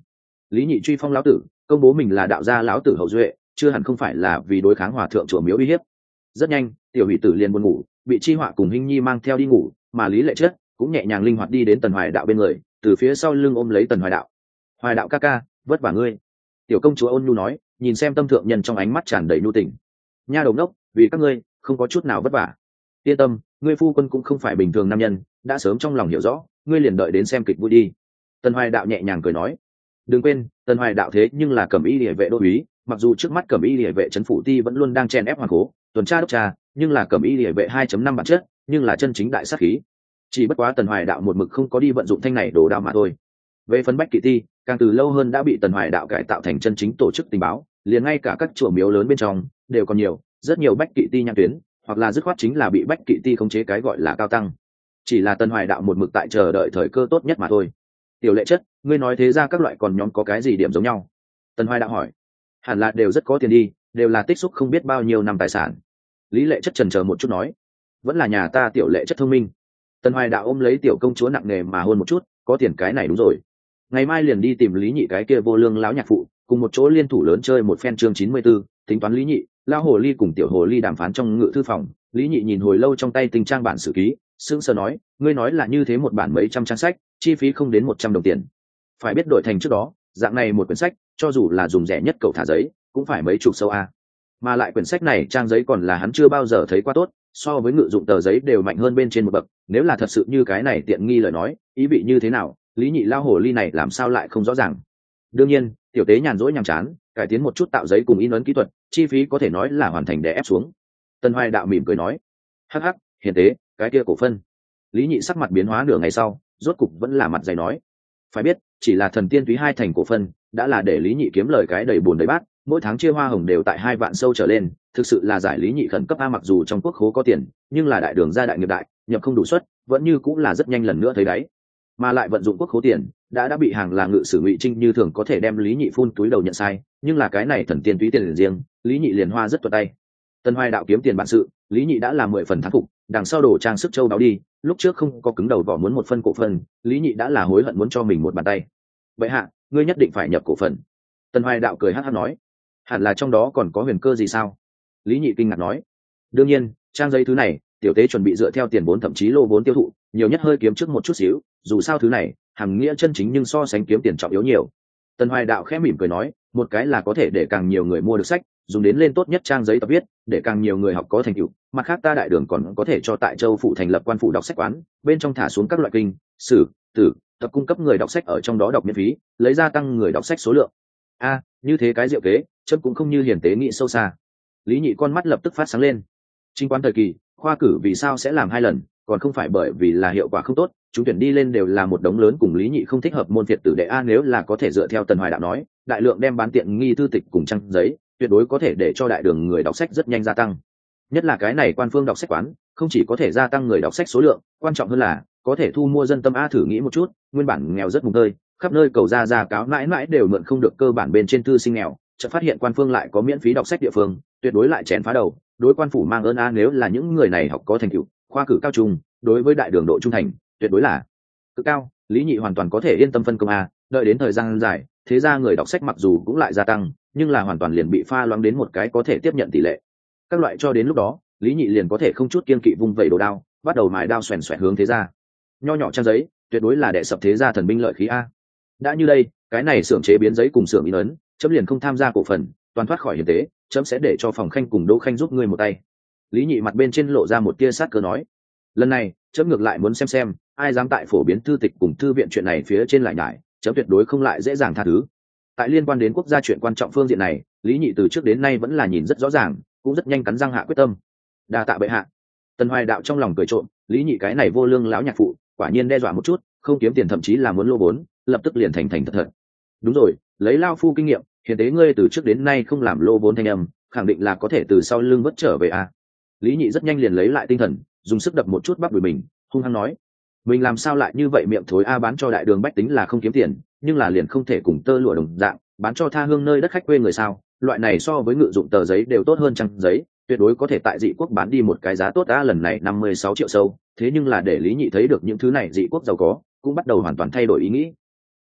Lý Nhị truy phong lão tử, công bố mình là đạo gia lão tử hậu duệ, chưa hẳn không phải là vì đối kháng hòa thượng chùa miếu uy hiếp. Rất nhanh, tiểu hỷ tử liền buồn ngủ, bị Chi Họa cùng Hinh Nhi mang theo đi ngủ, mà Lý Lệ Chất cũng nhẹ nhàng linh hoạt đi đến Tần Hoài Đạo bên người, từ phía sau lưng ôm lấy Tần Hoài Đạo. Hoài Đạo ca ca, vất vả ngươi. Tiểu công chúa ôn nhu nói, nhìn xem tâm thượng nhân trong ánh mắt tràn đầy nhu tình. Nha đầu ngốc, vì các ngươi không có chút nào vất vả. Yên tâm, ngươi phu quân cũng không phải bình thường nam nhân, đã sớm trong lòng hiểu rõ, ngươi liền đợi đến xem kịch vui đi. Tần Hoài Đạo nhẹ nhàng cười nói, đừng quên, Tần Hoài Đạo thế nhưng là Cẩm Y Liễu vệ đô úy, mặc dù trước mắt Cẩm Y Liễu vệ trấn phủ ti vẫn luôn đang chen ép hoàng cố, tuần tra đốc tra, nhưng là Cẩm Y Liễu vệ hai chấm năm bản chất, nhưng là chân chính đại sát khí. Chỉ bất quá Tần Hoài Đạo một mực không có đi vận dụng thanh này đồ đao mà thôi. Về phần Bách Kỵ Ti, càng từ lâu hơn đã bị Tần Hoài Đạo cải tạo thành chân chính tổ chức tình báo, liền ngay cả các chùa miếu lớn bên trong đều còn nhiều, rất nhiều Bách Kỵ Ti nhãn tuyến, hoặc là dứt khoát chính là bị Bách Kỵ Ti khống chế cái gọi là cao tăng. Chỉ là Tần Hoài Đạo một mực tại chờ đợi thời cơ tốt nhất mà thôi. Tiểu Lệ Chất, ngươi nói thế ra các loại còn nhóm có cái gì điểm giống nhau? Tần Hoài Đạo hỏi. Hẳn là đều rất có tiền đi, đều là tích xúc không biết bao nhiêu năm tài sản. Lý Lệ Chất chần chờ một chút nói, vẫn là nhà ta Tiểu Lệ Chất thông minh. Tần Hoài Đạo ôm lấy tiểu công chúa nặng nề mà hôn một chút, có tiền cái này đúng rồi. Ngày mai liền đi tìm Lý Nhị cái kia vô lương lão nhạc phụ, cùng một chỗ liên thủ lớn chơi một phen chương chín mươi tư, tính toán Lý Nhị, lão hồ ly cùng tiểu hồ ly đàm phán trong ngự thư phòng. Lý Nhị nhìn hồi lâu trong tay tình trang bản sử ký, sững sờ nói, ngươi nói là như thế một bản mấy trăm trang sách, chi phí không đến một trăm đồng tiền. Phải biết đổi thành trước đó, dạng này một quyển sách, cho dù là dùng rẻ nhất cậu thả giấy, cũng phải mấy chục sâu a. Mà lại quyển sách này trang giấy còn là hắn chưa bao giờ thấy qua tốt, so với ngự dụng tờ giấy đều mạnh hơn bên trên một bậc. Nếu là thật sự như cái này tiện nghi lời nói, ý vị như thế nào, Lý Nhị lao hồ ly này làm sao lại không rõ ràng. Đương nhiên, tiểu tế nhàn rỗi nhàm chán, cải tiến một chút tạo giấy cùng in ấn kỹ thuật, chi phí có thể nói là hoàn thành để ép xuống. Tần Hoài Đạo mỉm cười nói, hắc hắc, hiền tế, cái kia cổ phân. Lý Nhị sắc mặt biến hóa nửa ngày sau, rốt cục vẫn là mặt dày nói, phải biết, chỉ là thần tiên túy hai thành cổ phân, đã là để Lý Nhị kiếm lời cái đầy buồn đầy bát, mỗi tháng chia hoa hồng đều tại hai vạn sâu trở lên, thực sự là giải Lý Nhị khẩn cấp a. Mặc dù trong quốc khố có tiền, nhưng là đại đường gia đại nghiệp đại, nhập không đủ suất, vẫn như cũng là rất nhanh lần nữa thấy đáy. Mà lại vận dụng quốc khố tiền, đã đã bị hàng là ngự sử Ngụy Trinh như thường có thể đem Lý Nhị phun túi đầu nhận sai, nhưng là cái này thần tiên túy tiền riêng, Lý Nhị liền hoa rất tuột tay. Tần Hoài Đạo kiếm tiền bản sự, Lý Nhị đã là mười phần thắng phục, đằng sau đồ trang sức châu đáo đi, lúc trước không có cứng đầu vỏ muốn một phân cổ phần, Lý Nhị đã là hối hận muốn cho mình một bàn tay. Vậy hạ, ngươi nhất định phải nhập cổ phần. Tần Hoài Đạo cười hắc hắc nói, hẳn là trong đó còn có huyền cơ gì sao? Lý Nhị kinh ngạc nói, đương nhiên, trang giấy thứ này, tiểu tế chuẩn bị dựa theo tiền vốn thậm chí lô vốn tiêu thụ, nhiều nhất hơi kiếm trước một chút xíu, dù sao thứ này, hàm nghĩa chân chính nhưng so sánh kiếm tiền trọng yếu nhiều. Tần Hoài Đạo khẽ mỉm cười nói, một cái là có thể để càng nhiều người mua được sách, dùng đến lên tốt nhất trang giấy tập viết, để càng nhiều người học có thành tựu. Mặt khác ta đại đường còn có thể cho tại châu phủ thành lập quan phủ đọc sách quán, bên trong thả xuống các loại kinh, sử, tử, tập cung cấp người đọc sách ở trong đó đọc miễn phí, lấy ra tăng người đọc sách số lượng. A, như thế cái diệu kế, chấm cũng không như hiền tế nghĩ sâu xa. Lý Nhị con mắt lập tức phát sáng lên. Trinh quán thời kỳ, khoa cử vì sao sẽ làm hai lần, còn không phải bởi vì là hiệu quả không tốt, chúng tuyển đi lên đều là một đống lớn cùng Lý Nhị không thích hợp môn việt tử đệ a. Nếu là có thể dựa theo Tần Hoài Đạo nói, đại lượng đem bán tiện nghi thư tịch cùng trang giấy, tuyệt đối có thể để cho đại đường người đọc sách rất nhanh gia tăng. Nhất là cái này quan phương đọc sách quán, không chỉ có thể gia tăng người đọc sách số lượng, quan trọng hơn là có thể thu mua dân tâm a. Thử nghĩ một chút, nguyên bản nghèo rất mùng tơi, khắp nơi cầu ra ra cáo mãi mãi đều mượn không được cơ bản bên trên thư sinh nghèo, chợt phát hiện quan phương lại có miễn phí đọc sách địa phương, tuyệt đối lại chén phá đầu, đối quan phủ mang ơn a. Nếu là những người này học có thành tựu, khoa cử cao trung, đối với đại đường độ trung thành tuyệt đối là cực cao. Lý Nhị hoàn toàn có thể yên tâm phân công a. Đợi đến thời gian dài, thế ra người đọc sách mặc dù cũng lại gia tăng, nhưng là hoàn toàn liền bị pha loãng đến một cái có thể tiếp nhận tỷ lệ. Các loại cho đến lúc đó, Lý Nhị liền có thể không chút kiên kỵ vung vẩy đồ đao, bắt đầu mài đao xoèn xoẹt hướng thế ra. Nho nhỏ trang giấy, tuyệt đối là đệ sập thế gia thần binh lợi khí a. Đã như đây, cái này xưởng chế biến giấy cùng xưởng in ấn, chấm liền không tham gia cổ phần, toàn thoát khỏi hiền tế, chấm sẽ để cho Phòng Khanh cùng Đỗ Khanh giúp ngươi một tay. Lý Nhị mặt bên trên lộ ra một tia sát cơ nói, lần này chấm ngược lại muốn xem xem ai dám tại phổ biến thư tịch cùng thư viện chuyện này phía trên lại nhải, chấm tuyệt đối không lại dễ dàng tha thứ. Tại liên quan đến quốc gia chuyện quan trọng phương diện này, Lý Nhị từ trước đến nay vẫn là nhìn rất rõ ràng, cũng rất nhanh cắn răng hạ quyết tâm. Đa tạ bệ hạ. Tần Hoài Đạo trong lòng cười trộm, Lý Nhị cái này vô lương lão nhạc phụ, quả nhiên đe dọa một chút, không kiếm tiền thậm chí là muốn lô vốn, lập tức liền thành thành thật thật. Đúng rồi, lấy lao phu kinh nghiệm, hiền tế ngươi từ trước đến nay không làm lô vốn thanh âm, khẳng định là có thể từ sau lưng vất trở về à. Lý Nhị rất nhanh liền lấy lại tinh thần, dùng sức đập một chút bắp đùi mình, hung hăng nói, mình làm sao lại như vậy miệng thối a. Bán cho đại đường bách tính là không kiếm tiền, nhưng là liền không thể cùng tơ lụa đồng dạng bán cho tha hương nơi đất khách quê người sao? Loại này so với ngự dụng tờ giấy đều tốt hơn trang giấy, tuyệt đối có thể tại dị quốc bán đi một cái giá tốt. Đã lần này năm mươi sáu triệu sâu, thế nhưng là để Lý Nhị thấy được những thứ này dị quốc giàu có, cũng bắt đầu hoàn toàn thay đổi ý nghĩ.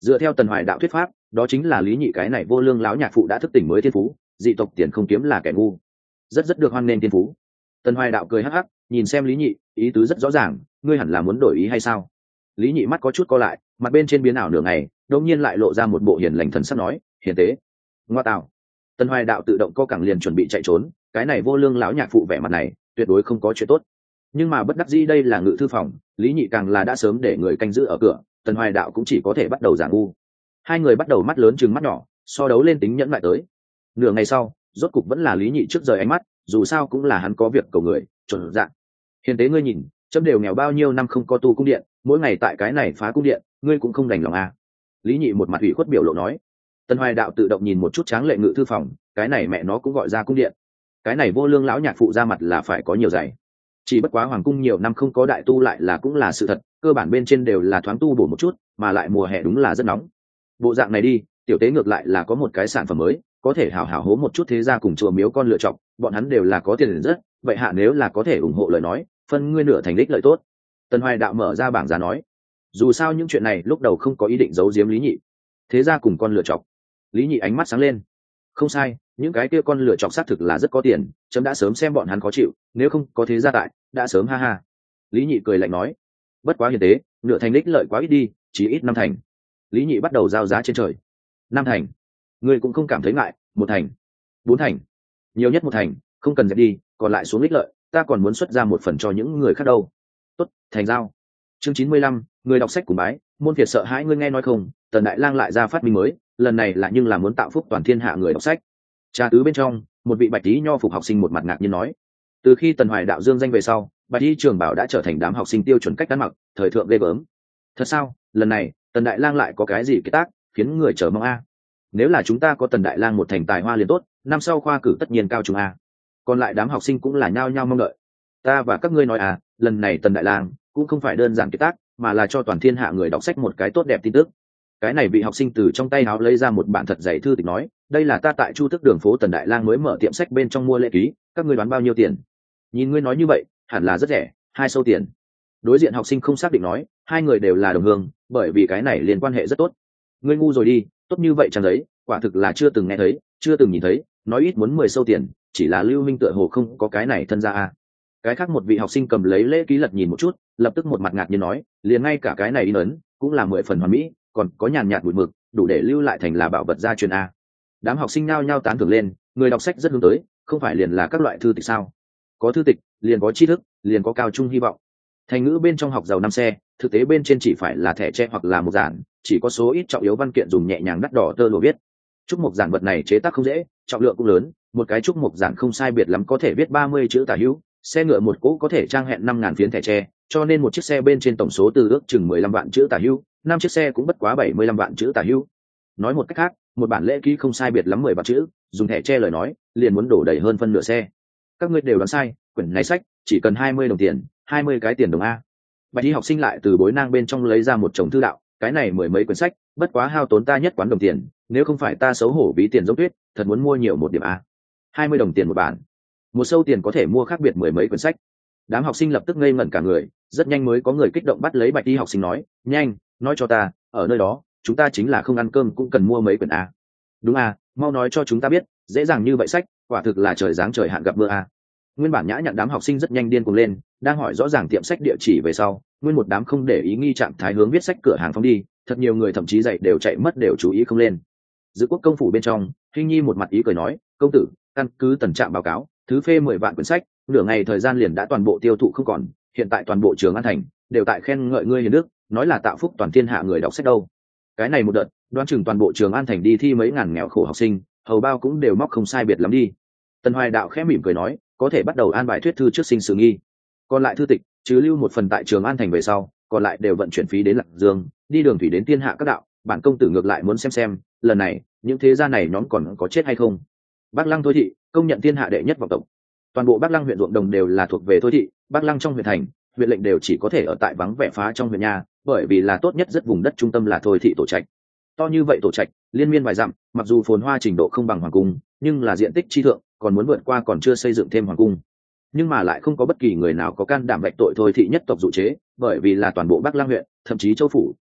Dựa theo Tần Hoài đạo thuyết pháp, đó chính là Lý Nhị cái này vô lương lão nhạc phụ đã thức tỉnh mới thiên phú, dị tộc tiền không kiếm là kẻ ngu. Rất rất được hoan nghênh thiên phú. Tần Hoài đạo cười hắc hắc, nhìn xem Lý Nhị, ý tứ rất rõ ràng, ngươi hẳn là muốn đổi ý hay sao? Lý Nhị mắt có chút co lại, mặt bên trên biến ảo nửa ngày, đột nhiên lại lộ ra một bộ hiền lành thần sắc nói, hiền tế. Ngoa tạo. Tần Hoài đạo tự động co cẳng liền chuẩn bị chạy trốn, cái này vô lương lão nhạc phụ vẻ mặt này, tuyệt đối không có chuyện tốt. Nhưng mà bất đắc dĩ đây là ngự thư phòng, Lý Nhị càng là đã sớm để người canh giữ ở cửa, Tần Hoài đạo cũng chỉ có thể bắt đầu giả ngu. Hai người bắt đầu mắt lớn chừng mắt nhỏ, so đấu lên tính nhẫn lại tới. Nửa ngày sau, rốt cục vẫn là Lý Nhị trước rời ánh mắt, dù sao cũng là hắn có việc cầu người, chuẩn dạng. Hiền tế ngươi nhìn, chấm đều nghèo bao nhiêu năm không có tu cung điện, mỗi ngày tại cái này phá cung điện, ngươi cũng không đành lòng à? Lý Nhị một mặt ủy khuất biểu lộ nói. Tần Hoài đạo tự động nhìn một chút tráng lệ ngự thư phòng, cái này mẹ nó cũng gọi ra cung điện. Cái này vô lương lão nhạc phụ ra mặt là phải có nhiều dày. Chỉ bất quá hoàng cung nhiều năm không có đại tu lại là cũng là sự thật, cơ bản bên trên đều là thoáng tu bổ một chút, mà lại mùa hè đúng là rất nóng. Bộ dạng này đi, tiểu tế ngược lại là có một cái sản phẩm mới, có thể hảo hảo hố một chút thế gia cùng chùa miếu con lựa chọn, bọn hắn đều là có tiền rất, vậy hạ nếu là có thể ủng hộ lời nói, phân ngươi nửa thành đích lợi tốt. Tần Hoài đạo mở ra bảng giá nói, dù sao những chuyện này lúc đầu không có ý định giấu giếm Lý Nhị, thế gia cùng con lựa chọn. Lý Nhị ánh mắt sáng lên, không sai, những cái kia con lựa chọn xác thực là rất có tiền, chấm đã sớm xem bọn hắn khó chịu, nếu không có thế gia tại, đã sớm ha ha. Lý Nhị cười lạnh nói, bất quá hiền tế, nửa thành đích lợi quá ít đi, chỉ ít năm thành. Lý Nhị bắt đầu giao giá trên trời. Năm thành, ngươi cũng không cảm thấy ngại, một thành, bốn thành, nhiều nhất một thành, không cần dẹp đi, còn lại xuống ích lợi, ta còn muốn xuất ra một phần cho những người khác đâu. Tốt, thành giao. Chương chín mươi lăm, người đọc sách cùng bái, môn phiệt sợ hãi ngươi nghe nói không, Tần Đại Lang lại ra phát minh mới, lần này là nhưng là muốn tạo phúc toàn thiên hạ người đọc sách. Trà tứ bên trong, một vị bạch tí nho phục học sinh một mặt ngạc nhiên nói, từ khi Tần Hoài đạo dương danh về sau, bạch y trường bảo đã trở thành đám học sinh tiêu chuẩn cách ăn mặc, thời thượng ghê gớm. Thật sao? Lần này, Tần Đại Lang lại có cái gì kết tác, khiến người chờ mong a? Nếu là chúng ta có Tần Đại Lang một thành tài hoa liền tốt, năm sau khoa cử tất nhiên cao trung a. Còn lại đám học sinh cũng là nhao nhao mong đợi. Ta và các ngươi nói à, lần này Tần Đại Lang cũng không phải đơn giản kết tác, mà là cho toàn thiên hạ người đọc sách một cái tốt đẹp tin tức. Cái này vị học sinh từ trong tay áo lấy ra một bản thật dày thư tịch nói, đây là ta tại Chu Thức đường phố Tần Đại Lang mới mở tiệm sách bên trong mua lễ ký, các ngươi đoán bao nhiêu tiền? Nhìn ngươi nói như vậy, hẳn là rất rẻ, hai xu tiền. Đối diện học sinh không xác định nói, hai người đều là đồng hương, bởi vì cái này liên quan hệ rất tốt. Ngươi ngu rồi đi, tốt như vậy chẳng đấy, quả thực là chưa từng nghe thấy, chưa từng nhìn thấy, nói ít muốn mười xu tiền, chỉ là Lưu Minh tựa hồ không có cái này thân ra a. Cái khác một vị học sinh cầm lấy lễ ký lật nhìn một chút, lập tức một mặt ngạc nhiên nói, liền ngay cả cái này in ấn cũng là mười phần hoàn mỹ, còn có nhàn nhạt bụi mực, đủ để lưu lại thành là bảo vật gia truyền a. Đám học sinh nhao nhao tán thưởng lên, người đọc sách rất hướng tới, không phải liền là các loại thư tịch sao? Có thư tịch, liền có tri thức, liền có cao trung hy vọng. Thành ngữ bên trong học giàu năm xe, thực tế bên trên chỉ phải là thẻ tre hoặc là một giản, chỉ có số ít trọng yếu văn kiện dùng nhẹ nhàng đắt đỏ tơ lụa viết. Trúc mộc giản vật này chế tác không dễ, trọng lượng cũng lớn, một cái trúc mộc giản không sai biệt lắm có thể viết ba mươi chữ tả hữu, xe ngựa một cỗ có thể trang hẹn năm ngàn phiến thẻ tre, cho nên một chiếc xe bên trên tổng số từ ước chừng mười lăm vạn chữ tả hữu, năm chiếc xe cũng bất quá bảy mươi lăm vạn chữ tả hữu. Nói một cách khác, một bản lễ ký không sai biệt lắm mười vạn chữ, dùng thẻ tre lời nói, liền muốn đổ đầy hơn phân nửa xe. Các ngươi đều đoán sai, quyển này sách chỉ cần hai mươi đồng tiền, hai mươi cái tiền đồng a. Bạch y học sinh lại từ bối nang bên trong lấy ra một chồng thư đạo, cái này mười mấy quyển sách, bất quá hao tốn ta nhất quán đồng tiền, nếu không phải ta xấu hổ ví tiền giống tuyết, thật muốn mua nhiều một điểm a. hai mươi đồng tiền một bản. Một xu tiền có thể mua khác biệt mười mấy quyển sách. Đám học sinh lập tức ngây ngẩn cả người, rất nhanh mới có người kích động bắt lấy Bạch y học sinh nói, nhanh, nói cho ta, ở nơi đó, chúng ta chính là không ăn cơm cũng cần mua mấy quyển a. Đúng a, mau nói cho chúng ta biết, dễ dàng như vậy sách, quả thực là trời giáng trời hạn gặp mưa a. Nguyên bản nhã nhặn đám học sinh rất nhanh điên cuồng lên, đang hỏi rõ ràng tiệm sách địa chỉ về sau, nguyên một đám không để ý nghi trạng thái hướng viết sách cửa hàng phóng đi, thật nhiều người thậm chí dậy đều chạy mất đều chú ý không lên. Dự quốc công phủ bên trong, Hinh Nhi một mặt ý cười nói, công tử, căn cứ tần trạm báo cáo, thứ phê mười vạn quyển sách, nửa ngày thời gian liền đã toàn bộ tiêu thụ không còn, hiện tại toàn bộ Trường An thành đều tại khen ngợi ngươi hiền đức, nói là tạo phúc toàn thiên hạ người đọc sách đâu. Cái này một đợt, đoán chừng toàn bộ Trường An thành đi thi mấy ngàn nghèo khổ học sinh, hầu bao cũng đều móc không sai biệt lắm đi. Tần Hoài đạo khẽ mỉm cười nói, có thể bắt đầu an bài thuyết thư trước sinh sự nghi. Còn lại thư tịch, chứ lưu một phần tại Trường An thành về sau, còn lại đều vận chuyển phí đến Lạc Dương, đi đường thủy đến thiên hạ các đạo, bản công tử ngược lại muốn xem xem, lần này, những thế gia này nhóm còn có chết hay không. Bắc Lăng Thôi thị, công nhận thiên hạ đệ nhất vọng tộc. Toàn bộ Bắc Lăng huyện ruộng đồng đều là thuộc về Thôi thị, Bắc Lăng trong huyện thành, huyện lệnh đều chỉ có thể ở tại vắng vẻ phá trong huyện nhà, bởi vì là tốt nhất rất vùng đất trung tâm là Thôi thị tổ trạch. To như vậy tổ trạch, liên miên vài dặm, mặc dù phồn hoa trình độ không bằng hoàng cung, nhưng là diện tích chi thượng, còn muốn vượt qua còn chưa xây dựng thêm hoàng cung. Nhưng mà lại không có bất kỳ người nào có can đảm vạch tội Thôi thị nhất tộc dụ chế, bởi vì là toàn bộ Bắc Lăng huyện, thậm chí châu phủ,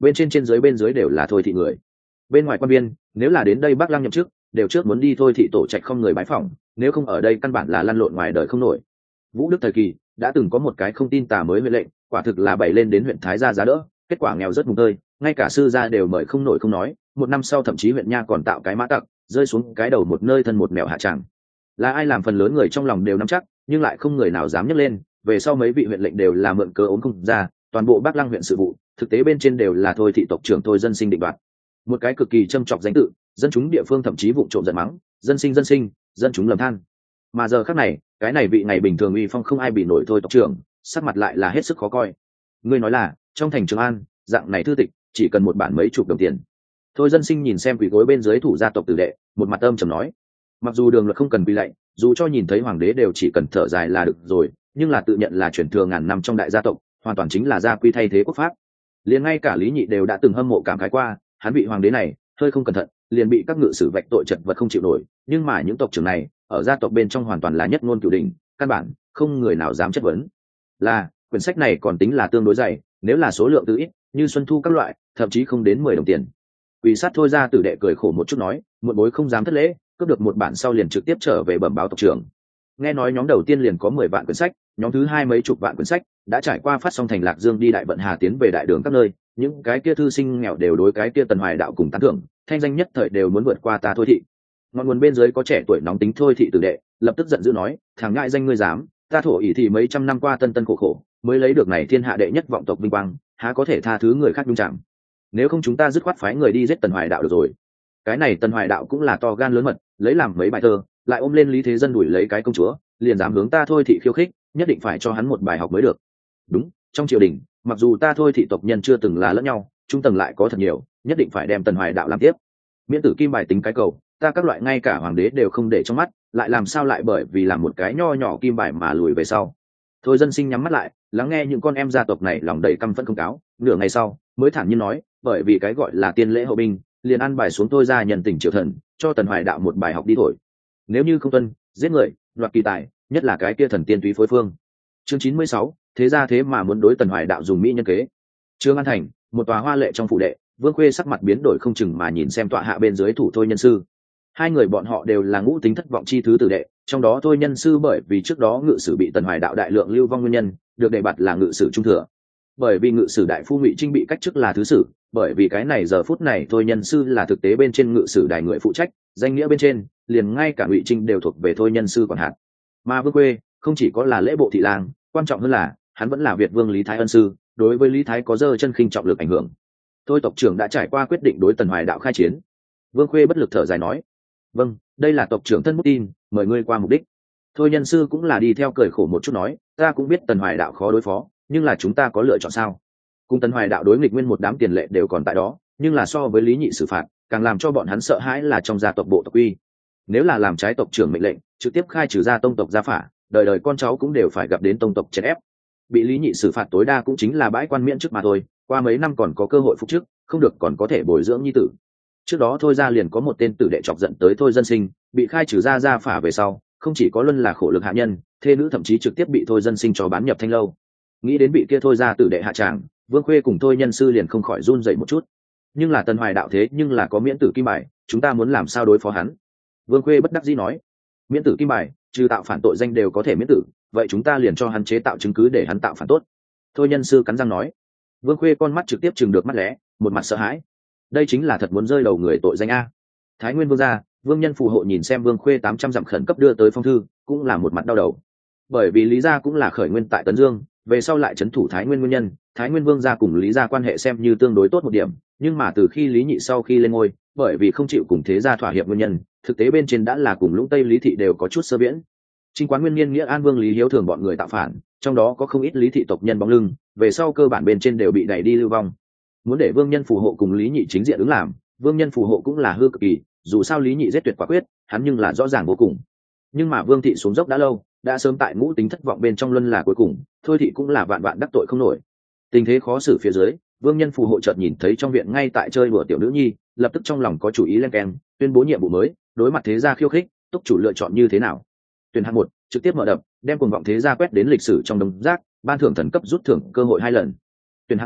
bên trên trên dưới bên dưới đều là thôi thị người. Bên ngoài quan viên nếu là đến đây Bắc Lăng nhậm chức đều trước muốn đi thôi thị tổ trạch không người bái phỏng, nếu không ở đây căn bản là lăn lộn ngoài đời không nổi. Vũ Đức thời kỳ đã từng có một cái không tin tà mới huyện lệnh, quả thực là bày lên đến huyện Thái gia giá đỡ, kết quả nghèo rất mùng tơi, ngay cả sư gia đều mời không nổi không nói, một năm sau thậm chí huyện nha còn tạo cái mã tặc, rơi xuống cái đầu một nơi thân một mèo hạ tràng. Là ai làm phần lớn người trong lòng đều nắm chắc, nhưng lại không người nào dám nhấc lên. Về sau mấy vị huyện lệnh đều là mượn cớ ốm không ra, toàn bộ Bắc Lăng huyện sự vụ thực tế bên trên đều là thôi thị tộc trưởng thôi dân sinh định đoạt. Một cái cực kỳ châm chọc danh tự, dân chúng địa phương thậm chí vụng trộm giận mắng, dân sinh dân sinh, dân chúng lầm than. Mà giờ khắc này, cái này vị ngày bình thường uy phong không ai bị nổi thôi tộc trưởng, sắc mặt lại là hết sức khó coi. Ngươi nói là trong thành Trường An, dạng này thư tịch chỉ cần một bản mấy chục đồng tiền. Thôi dân sinh nhìn xem quỷ gối bên dưới thủ gia tộc tử đệ, một mặt âm trầm nói: mặc dù đường luật không cần quỳ lạy, dù cho nhìn thấy hoàng đế đều chỉ cần thở dài là được rồi, nhưng là tự nhận là truyền thừa ngàn năm trong đại gia tộc, hoàn toàn chính là gia quy thay thế quốc pháp. Liền ngay cả Lý Nhị đều đã từng hâm mộ cảm khái qua, hắn vị hoàng đế này hơi không cẩn thận liền bị các ngự sử vạch tội chật vật không chịu nổi, nhưng mà những tộc trưởng này ở gia tộc bên trong hoàn toàn là nhất ngôn cửu đỉnh, căn bản không người nào dám chất vấn. Là quyển sách này còn tính là tương đối dày, nếu là số lượng tự ít như xuân thu các loại thậm chí không đến mười đồng tiền. Quỷ sát thôi ra tử đệ cười khổ một chút nói, một bối không dám thất lễ, cướp được một bản sau liền trực tiếp trở về bẩm báo tộc trưởng. Nghe nói nhóm đầu tiên liền có mười vạn quyển sách, nhóm thứ hai mấy chục vạn quyển sách, đã trải qua phát xong thành Lạc Dương đi đại vận hà tiến về đại đường các nơi, những cái kia thư sinh nghèo đều đối cái kia Tần Hoài đạo cùng tán thưởng, thanh danh nhất thời đều muốn vượt qua ta thôi thị. Ngọn nguồn bên dưới có trẻ tuổi nóng tính thôi thị tử đệ, lập tức giận dữ nói, thằng ngại danh ngươi dám, ta thổ ỷ thì mấy trăm năm qua tân tân khổ khổ, mới lấy được này thiên hạ đệ nhất vọng tộc vinh quang, há có thể tha thứ người khác nhung chạm. Nếu không chúng ta dứt khoát phái người đi giết Tần Hoài đạo được rồi. Cái này Tần Hoài đạo cũng là to gan lớn mật, lấy làm mấy bài thơ, lại ôm lên Lý Thế Dân đuổi lấy cái công chúa, liền dám hướng ta thôi thị khiêu khích, nhất định phải cho hắn một bài học mới được. Đúng, trong triều đình, mặc dù ta thôi thị tộc nhân chưa từng là lẫn nhau, trung tầng lại có thật nhiều, nhất định phải đem Tần Hoài đạo làm tiếp. Miễn tử kim bài tính cái cầu, ta các loại ngay cả hoàng đế đều không để trong mắt, lại làm sao lại bởi vì làm một cái nho nhỏ kim bài mà lùi về sau. Thôi dân sinh nhắm mắt lại, lắng nghe những con em gia tộc này lòng đầy căm phẫn không cáo, nửa ngày sau mới thản nhiên nói, bởi vì cái gọi là tiên lễ hậu binh, liền ăn bài xuống tôi ra nhân tình triều thần, cho Tần Hoài đạo một bài học đi thổi. Nếu như không tuân, giết người, đoạt kỳ tài, nhất là cái kia thần tiên túy phối phương. Chương chín mươi sáu, thế ra thế mà muốn đối Tần Hoài đạo dùng mỹ nhân kế. Trương An Thành, một tòa hoa lệ trong phủ đệ, Vương Khuê sắc mặt biến đổi không chừng mà nhìn xem tọa hạ bên dưới thủ thôi nhân sư. Hai người bọn họ đều là ngũ tính thất vọng chi thứ tử đệ, trong đó thôi nhân sư bởi vì trước đó ngự sử bị Tần Hoài đạo đại lượng lưu vong nguyên nhân, được đề bạt là ngự sử trung thừa. Bởi vì ngự sử đại phu Ngụy Trinh bị cách chức là thứ sử, bởi vì cái này giờ phút này thôi nhân sư là thực tế bên trên ngự sử đài người phụ trách, danh nghĩa bên trên liền ngay cả Ngụy Trinh đều thuộc về thôi nhân sư quản hạt. Mà Vương Khuê không chỉ có là lễ bộ thị lang, quan trọng hơn là hắn vẫn là Việt Vương Lý Thái ân sư, đối với Lý Thái có dơ chân khinh trọng lực ảnh hưởng. Thôi tộc trưởng đã trải qua quyết định đối Tần Hoài đạo khai chiến. Vương Khuê bất lực thở dài nói, vâng, đây là tộc trưởng thân bút tin, mời ngươi qua mục đích. Thôi nhân sư cũng là đi theo cười khổ một chút nói, ta cũng biết Tần Hoài đạo khó đối phó, nhưng là chúng ta có lựa chọn sao? Cùng Tần Hoài đạo đối nghịch nguyên một đám tiền lệ đều còn tại đó, nhưng là so với Lý Nhị xử phạt, càng làm cho bọn hắn sợ hãi là trong gia tộc bộ tộc uy. Nếu là làm trái tộc trưởng mệnh lệnh, trực tiếp khai trừ ra tông tộc gia phả, đời đời con cháu cũng đều phải gặp đến tông tộc chèn ép. Bị Lý Nhị xử phạt tối đa cũng chính là bãi quan miễn chức mà thôi, qua mấy năm còn có cơ hội phục chức, không được còn có thể bồi dưỡng nhi tử. Trước đó thôi ra liền có một tên tử đệ chọc giận tới thôi dân sinh, bị khai trừ ra gia phả về sau, không chỉ có luân là khổ lực hạ nhân, thê nữ thậm chí trực tiếp bị thôi dân sinh cho bán nhập thanh lâu. Nghĩ đến bị kia thôi ra tử đệ hạ tràng, Vương Khuê cùng thôi nhân sư liền không khỏi run dậy một chút. Nhưng là Tần Hoài đạo thế nhưng là có miễn tử kim bài, chúng ta muốn làm sao đối phó hắn? Vương Khuê bất đắc dĩ nói, miễn tử kim bài, trừ tạo phản tội danh đều có thể miễn tử, vậy chúng ta liền cho hắn chế tạo chứng cứ để hắn tạo phản tốt. Thôi nhân sư cắn răng nói. Vương Khuê con mắt trực tiếp chừng được mắt lẽ, một mặt sợ hãi. Đây chính là thật muốn rơi đầu người tội danh a. Thái Nguyên Vương gia, Vương Nhân phù hộ nhìn xem Vương Khuê tám trăm dặm khẩn cấp đưa tới phong thư, cũng là một mặt đau đầu. Bởi vì Lý gia cũng là khởi nguyên tại Tấn Dương, về sau lại trấn thủ Thái Nguyên nguyên nhân, Thái Nguyên Vương gia cùng Lý gia quan hệ xem như tương đối tốt một điểm, nhưng mà từ khi Lý Nhị sau khi lên ngôi, bởi vì không chịu cùng thế gia thỏa hiệp nguyên nhân, thực tế bên trên đã là cùng Lũng Tây Lý thị đều có chút sơ viễn. Chính quán nguyên niên nghĩa An Vương Lý Hiếu thường bọn người tạo phản, trong đó có không ít Lý thị tộc nhân bóng lưng, về sau cơ bản bên trên đều bị đẩy đi lưu vong. Muốn để Vương Nhân phù hộ cùng Lý Nhị chính diện ứng làm, Vương Nhân phù hộ cũng là hư cực kỳ, dù sao Lý Nhị giết tuyệt quả quyết, hắn nhưng là rõ ràng vô cùng. Nhưng mà Vương thị xuống dốc đã lâu, đã sớm tại ngũ tính thất vọng bên trong luân là cuối cùng, thôi thị cũng là vạn vạn đắc tội không nổi. Tình thế khó xử phía dưới, Vương Nhân phù hộ chợt nhìn thấy trong viện ngay tại chơi đùa tiểu nữ nhi, lập tức trong lòng có chủ ý lên keng, tuyên bố nhiệm vụ mới, đối mặt thế gia khiêu khích, túc chủ lựa chọn như thế nào? Tuyển hạng một, trực tiếp mở đập, đem cuồng vọng thế gia quét đến lịch sử trong đống rác, ban thưởng thần cấp rút thưởng cơ hội hai lần. Tuyển hạng hai,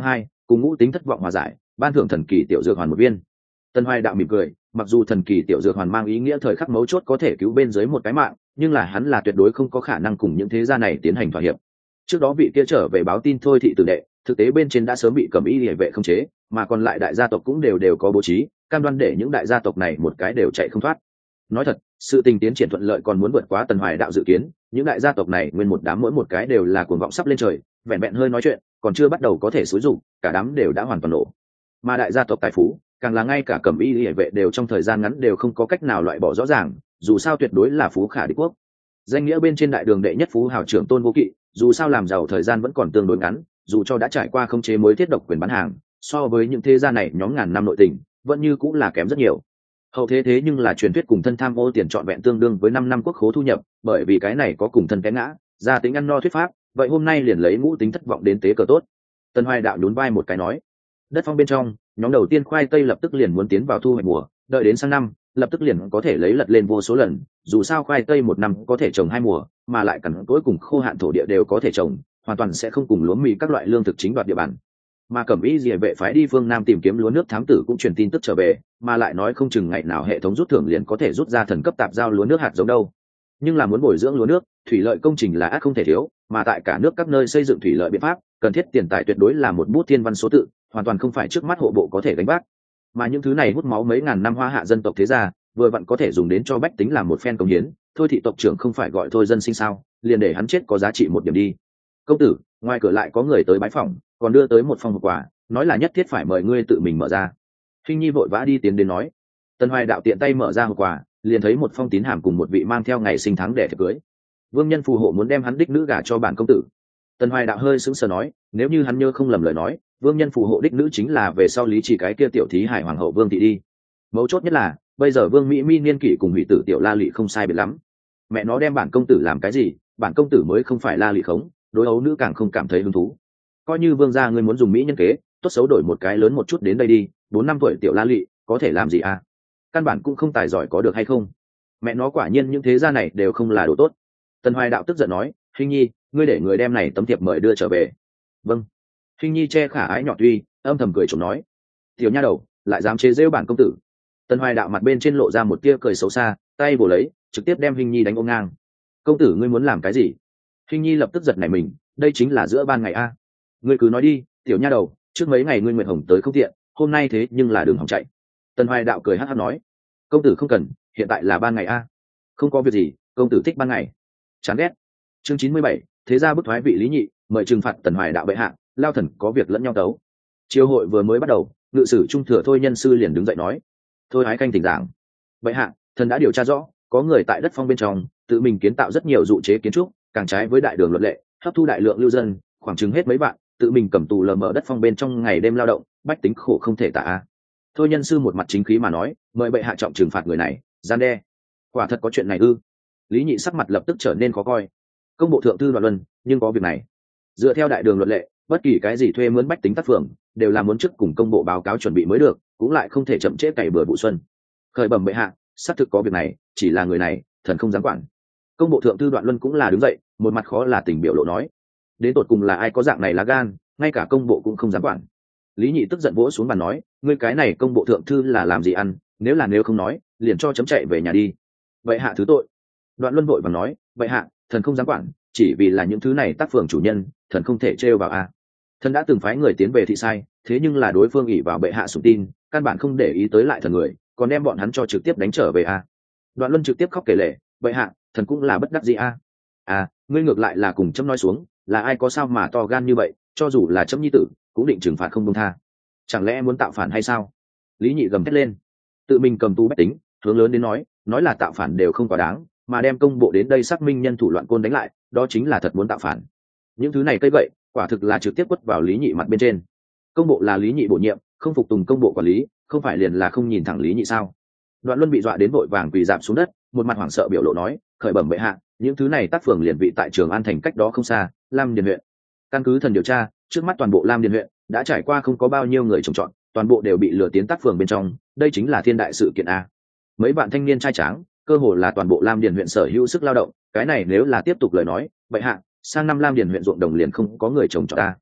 cùng ngũ tính thất vọng hòa giải, ban thưởng thần kỳ tiểu dược hoàn một viên. Tần Hoài Đạo mỉm cười, mặc dù thần kỳ tiểu dược hoàn mang ý nghĩa thời khắc mấu chốt có thể cứu bên dưới một cái mạng, nhưng là hắn là tuyệt đối không có khả năng cùng những thế gia này tiến hành thỏa hiệp. Trước đó vị kia trở về báo tin thôi thị tử đệ, thực tế bên trên đã sớm bị Cẩm Y Liễu vệ không chế, mà còn lại đại gia tộc cũng đều đều có bố trí, cam đoan để những đại gia tộc này một cái đều chạy không thoát. Nói thật, sự tình tiến triển thuận lợi còn muốn vượt quá Tần Hoài Đạo dự kiến, những đại gia tộc này nguyên một đám mỗi một cái đều là cuồng vọng sắp lên trời, vẹn vẹn hơi nói chuyện, còn chưa bắt đầu có thể xúi rụng, cả đám đều đã hoàn toàn nổ. Mà đại gia tộc tài phú, càng là ngay cả Cẩm Y Liễu vệ đều trong thời gian ngắn đều không có cách nào loại bỏ rõ ràng, dù sao tuyệt đối là phú khả địch quốc. Danh nghĩa bên trên đại đường đệ nhất phú hào trưởng Tôn Vô Kỵ, dù sao làm giàu thời gian vẫn còn tương đối ngắn, dù cho đã trải qua khống chế mới thiết độc quyền bán hàng, so với những thế gia này nhóm ngàn năm nội tình, vẫn như cũng là kém rất nhiều. Hậu thế thế nhưng là truyền thuyết cùng thân tham ô tiền trọn vẹn tương đương với năm năm quốc khố thu nhập, bởi vì cái này có cùng thân té ngã, gia tính ăn no thuyết pháp, vậy hôm nay liền lấy ngũ tính thất vọng đến tế cờ tốt. Tần Hoài Đạo nhún vai một cái nói, đất phong bên trong, nhóm đầu tiên khoai tây lập tức liền muốn tiến vào thu hoạch mùa, đợi đến sang năm, lập tức liền có thể lấy lật lên vô số lần, dù sao khoai tây một năm có thể trồng hai mùa, mà lại cằn cỗi cùng khô hạn thổ địa đều có thể trồng, hoàn toàn sẽ không cùng lúa mì các loại lương thực chính đoạt địa bàn. Mà Cẩm Y Liễu vệ phái đi phương Nam tìm kiếm lúa nước thám tử cũng truyền tin tức trở về, mà lại nói không chừng ngày nào hệ thống rút thưởng liền có thể rút ra thần cấp tạp giao lúa nước hạt giống đâu. Nhưng là muốn bồi dưỡng lúa nước, thủy lợi công trình là ắt không thể thiếu, mà tại cả nước các nơi xây dựng thủy lợi biện pháp, cần thiết tiền tài tuyệt đối là một bút thiên văn số tự, hoàn toàn không phải trước mắt hộ bộ có thể gánh vác. Mà những thứ này hút máu mấy ngàn năm hoa hạ dân tộc thế gia, vừa vặn có thể dùng đến cho bách tính làm một phen công hiến, thôi thị tộc trưởng không phải gọi thôi dân sinh sao, liền để hắn chết có giá trị một điểm đi. Công tử, ngoài cửa lại có người tới bái phỏng, còn đưa tới một phong hộp quà, nói là nhất thiết phải mời ngươi tự mình mở ra. Hình Nhi vội vã đi tiến đến nói. Tần Hoài Đạo tiện tay mở ra hộp quà, liền thấy một phong tín hàm cùng một vị mang theo ngày sinh tháng đẻ thiệp cưới. Vương nhân phù hộ muốn đem hắn đích nữ gả cho bản công tử. Tần Hoài Đạo hơi sững sờ nói, nếu như hắn nhớ không lầm lời nói, vương nhân phù hộ đích nữ chính là về sau lý chỉ cái kia tiểu thí hải hoàng hậu Vương thị đi. Mấu chốt nhất là, bây giờ Vương Mỹ Mi niên kỷ cùng hủy tử tiểu La Lị không sai biệt lắm. Mẹ nó đem bản công tử làm cái gì, bản công tử mới không phải La Lị khống, đối ấu nữ càng không cảm thấy hứng thú. Coi như vương gia ngươi muốn dùng mỹ nhân kế, tốt xấu đổi một cái lớn một chút đến đây đi, bốn năm tuổi tiểu La Lị có thể làm gì à? Căn bản cũng không tài giỏi có được hay không? Mẹ nó quả nhiên những thế gia này đều không là đồ tốt. Tần Hoài Đạo tức giận nói, Hình Nhi, ngươi để người đem này tấm thiệp mời đưa trở về. Vâng. Hình Nhi che khả ái nhỏ tuy, âm thầm cười chồng nói, tiểu nha đầu lại dám chế giễu bản công tử. Tần Hoài Đạo mặt bên trên lộ ra một tia cười xấu xa, tay bổ lấy, trực tiếp đem Hình Nhi đánh ôm ngang. Công tử ngươi muốn làm cái gì? Hình Nhi lập tức giật nảy mình, đây chính là giữa ban ngày a. Ngươi cứ nói đi, tiểu nha đầu, trước mấy ngày ngươi Nguyệt Hồng tới không tiện, hôm nay thế nhưng là đường hỏng chạy. Tần Hoài Đạo cười hắc hắc nói, công tử không cần, hiện tại là ban ngày a. Không có việc gì, công tử thích ban ngày. Chán ghét. Chương chín mươi bảy, thế gia bức thoái vị Lý Nhị, mời trừng phạt Tần Hoài Đạo bệ hạ, lao thần có việc lẫn nhau tấu. Chiêu hội vừa mới bắt đầu, ngự sử trung thừa thôi nhân sư liền đứng dậy nói, thôi hái canh tỉnh giảng. Bệ hạ, thần đã điều tra rõ, có người tại đất phong bên trong tự mình kiến tạo rất nhiều dụ chế kiến trúc, càng trái với đại đường luật lệ, hấp thu đại lượng lưu dân, khoảng chừng hết mấy vạn, tự mình cầm tù lờ mờ đất phong bên trong ngày đêm lao động, bách tính khổ không thể tả. Thôi nhân sư một mặt chính khí mà nói, mời bệ hạ trọng trừng phạt người này, gian đe. Quả thật có chuyện này ư? Lý Nhị sắc mặt lập tức trở nên khó coi. Công bộ thượng thư Đoạn Luân, nhưng có việc này. Dựa theo đại đường luật lệ, bất kỳ cái gì thuê mướn bách tính tác phường, đều là muốn trước cùng công bộ báo cáo chuẩn bị mới được, cũng lại không thể chậm trễ cày bừa vụ xuân. Khởi bẩm bệ hạ, xác thực có việc này, chỉ là người này, thần không dám quản. Công bộ thượng thư Đoạn Luân cũng là đứng dậy, một mặt khó là tình biểu lộ nói, đến tột cùng là ai có dạng này lá gan, ngay cả công bộ cũng không dám quản. Lý Nhị tức giận vỗ xuống bàn nói, ngươi cái này công bộ thượng thư là làm gì ăn, nếu là nếu không nói, liền cho chấm chạy về nhà đi. Vậy hạ thứ tội. Đoạn Luân vội vàng nói, vậy hạ, thần không dám quản, chỉ vì là những thứ này tác phường chủ nhân, thần không thể trêu vào a. Thần đã từng phái người tiến về thị sai, thế nhưng là đối phương ỷ vào bệ hạ sủng tin, căn bản không để ý tới lại thần người, còn đem bọn hắn cho trực tiếp đánh trở về a. Đoạn Luân trực tiếp khóc kể lể, bệ hạ, thần cũng là bất đắc dĩ a. À, ngươi ngược lại là cùng chấm nói xuống, là ai có sao mà to gan như vậy, cho dù là chấm nhi tử cũng định trừng phạt không công tha. Chẳng lẽ muốn tạo phản hay sao? Lý Nhị gầm thét lên, tự mình cầm tù bách tính, hướng lớn đến nói, nói là tạo phản đều không quá đáng, mà đem công bộ đến đây xác minh nhân thủ loạn côn đánh lại, đó chính là thật muốn tạo phản. Những thứ này cây vậy, quả thực là trực tiếp quất vào Lý Nhị mặt bên trên. Công bộ là Lý Nhị bổ nhiệm, không phục tùng công bộ quản lý, không phải liền là không nhìn thẳng Lý Nhị sao? Đoạn Luân bị dọa đến vội vàng quỳ rạp xuống đất, một mặt hoảng sợ biểu lộ nói, khởi bẩm bệ hạ, những thứ này tác phường liền vị tại Trường An thành cách đó không xa, Lam Điền huyện. Căn cứ thần điều tra, trước mắt toàn bộ Lam Điền huyện đã trải qua không có bao nhiêu người trồng trọt, toàn bộ đều bị lừa tiến tác phường bên trong, đây chính là thiên đại sự kiện a. Mấy bạn thanh niên trai tráng, cơ hồ là toàn bộ Lam Điền huyện sở hữu sức lao động, cái này nếu là tiếp tục lời nói, bệ hạ, sang năm Lam Điền huyện ruộng đồng liền không có người trồng trọt a.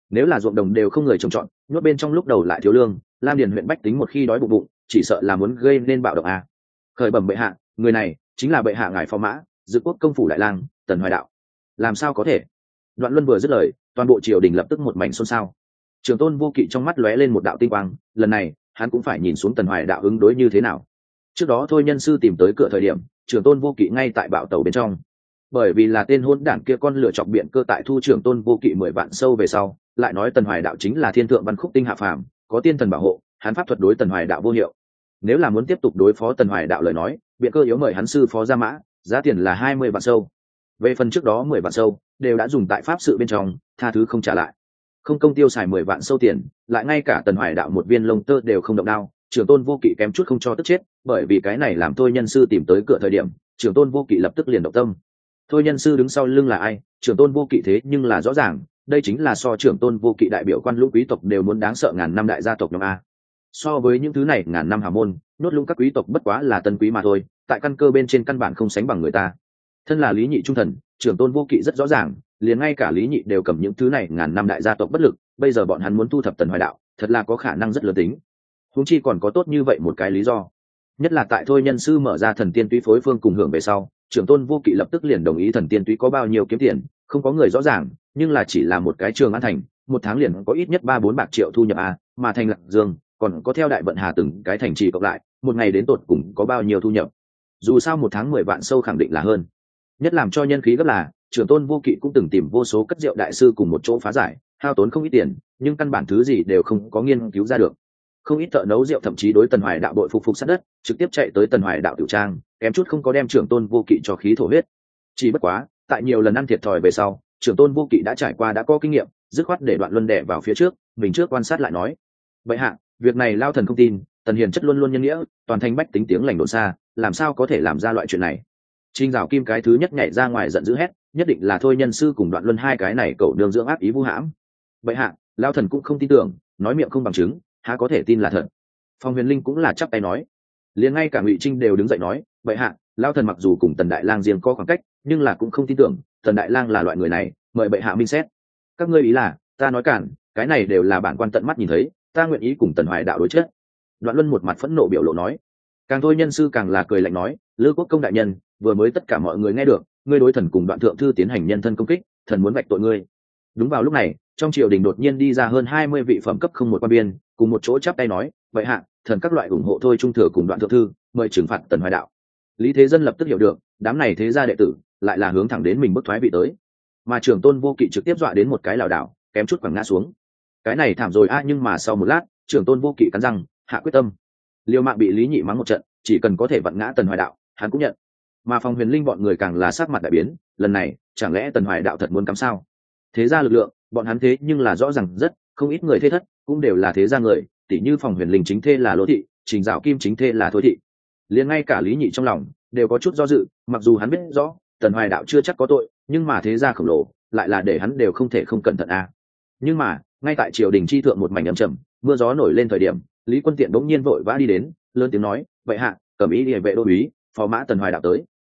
nếu là ruộng đồng đều không người trồng trọt, nhốt bên trong lúc đầu lại thiếu lương, lam điền huyện bách tính một khi đói bụng bụng chỉ sợ là muốn gây nên bạo động à. Khởi bẩm bệ hạ, người này chính là bệ hạ ngài phò mã dự quốc công phủ đại lang Tần Hoài Đạo. Làm sao có thể? Đoạn Luân vừa dứt lời, toàn bộ triều đình lập tức một mảnh xôn xao. Trường Tôn Vô Kỵ trong mắt lóe lên một đạo tinh quang, lần này hắn cũng phải nhìn xuống Tần Hoài Đạo ứng đối như thế nào. Trước đó thôi nhân sư tìm tới cửa thời điểm, Trường Tôn Vô Kỵ ngay tại bạo tàu bên trong, bởi vì là tên hôn đảng kia con lựa chọc biện cơ tại thu Trường Tôn Vô Kỵ mười vạn sâu về sau, lại nói Tần Hoài Đạo chính là thiên thượng văn khúc tinh hạ phàm, có tiên thần bảo hộ, hắn pháp thuật đối Tần Hoài Đạo vô hiệu. Nếu là muốn tiếp tục đối phó Tần Hoài Đạo lời nói, biện cơ yếu mời hắn sư phó ra mã, giá tiền là hai mươi vạn sâu. Về phần trước đó mười vạn sâu đều đã dùng tại pháp sự bên trong, tha thứ không trả lại. Không công tiêu xài mười vạn sâu tiền, lại ngay cả Tần Hoài Đạo một viên lông tơ đều không động đao, Trường Tôn Vô Kỵ kém chút không cho tức chết, bởi vì cái này làm thôi nhân sư tìm tới cửa thời điểm, Trường Tôn Vô Kỵ lập tức liền động tâm. Thôi nhân sư đứng sau lưng là ai, Trường Tôn Vô Kỵ thế nhưng là rõ ràng, đây chính là so Trường Tôn Vô Kỵ đại biểu quan lũ quý tộc đều muốn đáng sợ ngàn năm đại gia tộc nhóm a. So với những thứ này ngàn năm hào môn, nốt lũng các quý tộc bất quá là tân quý mà thôi, tại căn cơ bên trên căn bản không sánh bằng người ta. Thân là Lý Nhị trung thần, Trường Tôn Vô Kỵ rất rõ ràng, liền ngay cả Lý Nhị đều cầm những thứ này ngàn năm đại gia tộc bất lực, bây giờ bọn hắn muốn thu thập Tần Hoài Đạo, thật là có khả năng rất lớn tính. Huống chi còn có tốt như vậy một cái lý do, nhất là tại thôi nhân sư mở ra thần tiên túy phối phương cùng hưởng về sau, Trường Tôn Vô Kỵ lập tức liền đồng ý thần tiên túy có bao nhiêu kiếm tiền, không có người rõ ràng, nhưng là chỉ là một cái Trường An thành, một tháng liền có ít nhất ba bốn bạc triệu thu nhập a, mà thành Lạc Dương còn có theo đại vận hà từng cái thành trì cộng lại, một ngày đến tột cùng có bao nhiêu thu nhập. Dù sao một tháng mười vạn sâu khẳng định là hơn. Nhất làm cho nhân khí gấp là, Trường Tôn Vô Kỵ cũng từng tìm vô số cất rượu đại sư cùng một chỗ phá giải, hao tốn không ít tiền, nhưng căn bản thứ gì đều không có nghiên cứu ra được. Không ít thợ nấu rượu thậm chí đối Tần Hoài Đạo đội phục phục sát đất, trực tiếp chạy tới Tần Hoài Đạo tiểu trang, kém chút không có đem Trường Tôn Vô Kỵ cho khí thổ huyết. Chỉ bất quá, tại nhiều lần ăn thiệt thòi về sau, Trường Tôn Vô Kỵ đã trải qua đã có kinh nghiệm, dứt khoát để Đoạn Luân đè vào phía trước, mình trước quan sát lại nói: "Vậy hạ, việc này lao thần không tin, Tần Hiền chất luôn luôn nhân nghĩa, toàn thành bách tính tiếng lành đồn xa, làm sao có thể làm ra loại chuyện này?" Trình Dạo Kim cái thứ nhất nhảy ra ngoài giận dữ hét, nhất định là thôi nhân sư cùng Đoạn Luân hai cái này cậu đường dưỡng ác ý vu hãm. Vậy hạ, lao thần cũng không tin tưởng, nói miệng không bằng chứng, há có thể tin là thật. Phong Huyền Linh cũng là chắp tay nói, liền ngay cả Ngụy Trinh đều đứng dậy nói, vậy hạ, lao thần mặc dù cùng Tần Đại Lang riêng có khoảng cách, nhưng là cũng không tin tưởng Tần Đại Lang là loại người này, mời bệ hạ minh xét. Các ngươi ý là, ta nói cản, cái này đều là bản quan tận mắt nhìn thấy, ta nguyện ý cùng Tần Hoài Đạo đối chất. Đoạn Luân một mặt phẫn nộ biểu lộ nói, càng thôi nhân sư càng là cười lạnh nói, Lư Quốc công đại nhân, vừa mới tất cả mọi người nghe được, ngươi đối thần cùng Đoạn thượng thư tiến hành nhân thân công kích, thần muốn vạch tội ngươi. Đúng vào lúc này, trong triều đình đột nhiên đi ra hơn hai mươi vị phẩm cấp không một quan biên, cùng một chỗ chắp tay nói, vậy hạ, thần các loại ủng hộ thôi trung thừa cùng Đoạn thượng thư, mời trừng phạt Tần Hoài Đạo. Lý Thế Dân lập tức hiểu được, đám này thế gia đệ tử lại là hướng thẳng đến mình bức thoái vị tới, mà Trường Tôn Vô Kỵ trực tiếp dọa đến một cái lảo đảo, kém chút quẳng ngã xuống. Cái này thảm rồi a, nhưng mà sau một lát, Trường Tôn Vô Kỵ cắn răng, hạ quyết tâm. Liêu mạng bị Lý Nhị mắng một trận, chỉ cần có thể vặn ngã Tần Hoài Đạo, hắn cũng nhận. Mà Phong Huyền Linh bọn người càng là sắc mặt đại biến, lần này, chẳng lẽ Tần Hoài Đạo thật muốn cắm sao? Thế gia lực lượng, bọn hắn thế nhưng là rõ ràng rất, không ít người thế thất, cũng đều là thế gia người, tỷ như Phong Huyền Linh chính thê là Lỗ thị, Trình Dạo Kim chính thê là Thôi thị. Liền ngay cả Lý Nhị trong lòng đều có chút do dự, mặc dù hắn biết rõ Tần Hoài Đạo chưa chắc có tội, nhưng mà thế gia khổng lồ lại là để hắn đều không thể không cẩn thận a. À. Nhưng mà, ngay tại triều đình chi thượng một mảnh âm trầm, mưa gió nổi lên thời điểm, Lý Quân Tiện bỗng nhiên vội vã đi đến, lớn tiếng nói, vậy hạ, Cẩm Ý Liề vệ đô úy, phó mã Tần Hoài Đạo tới.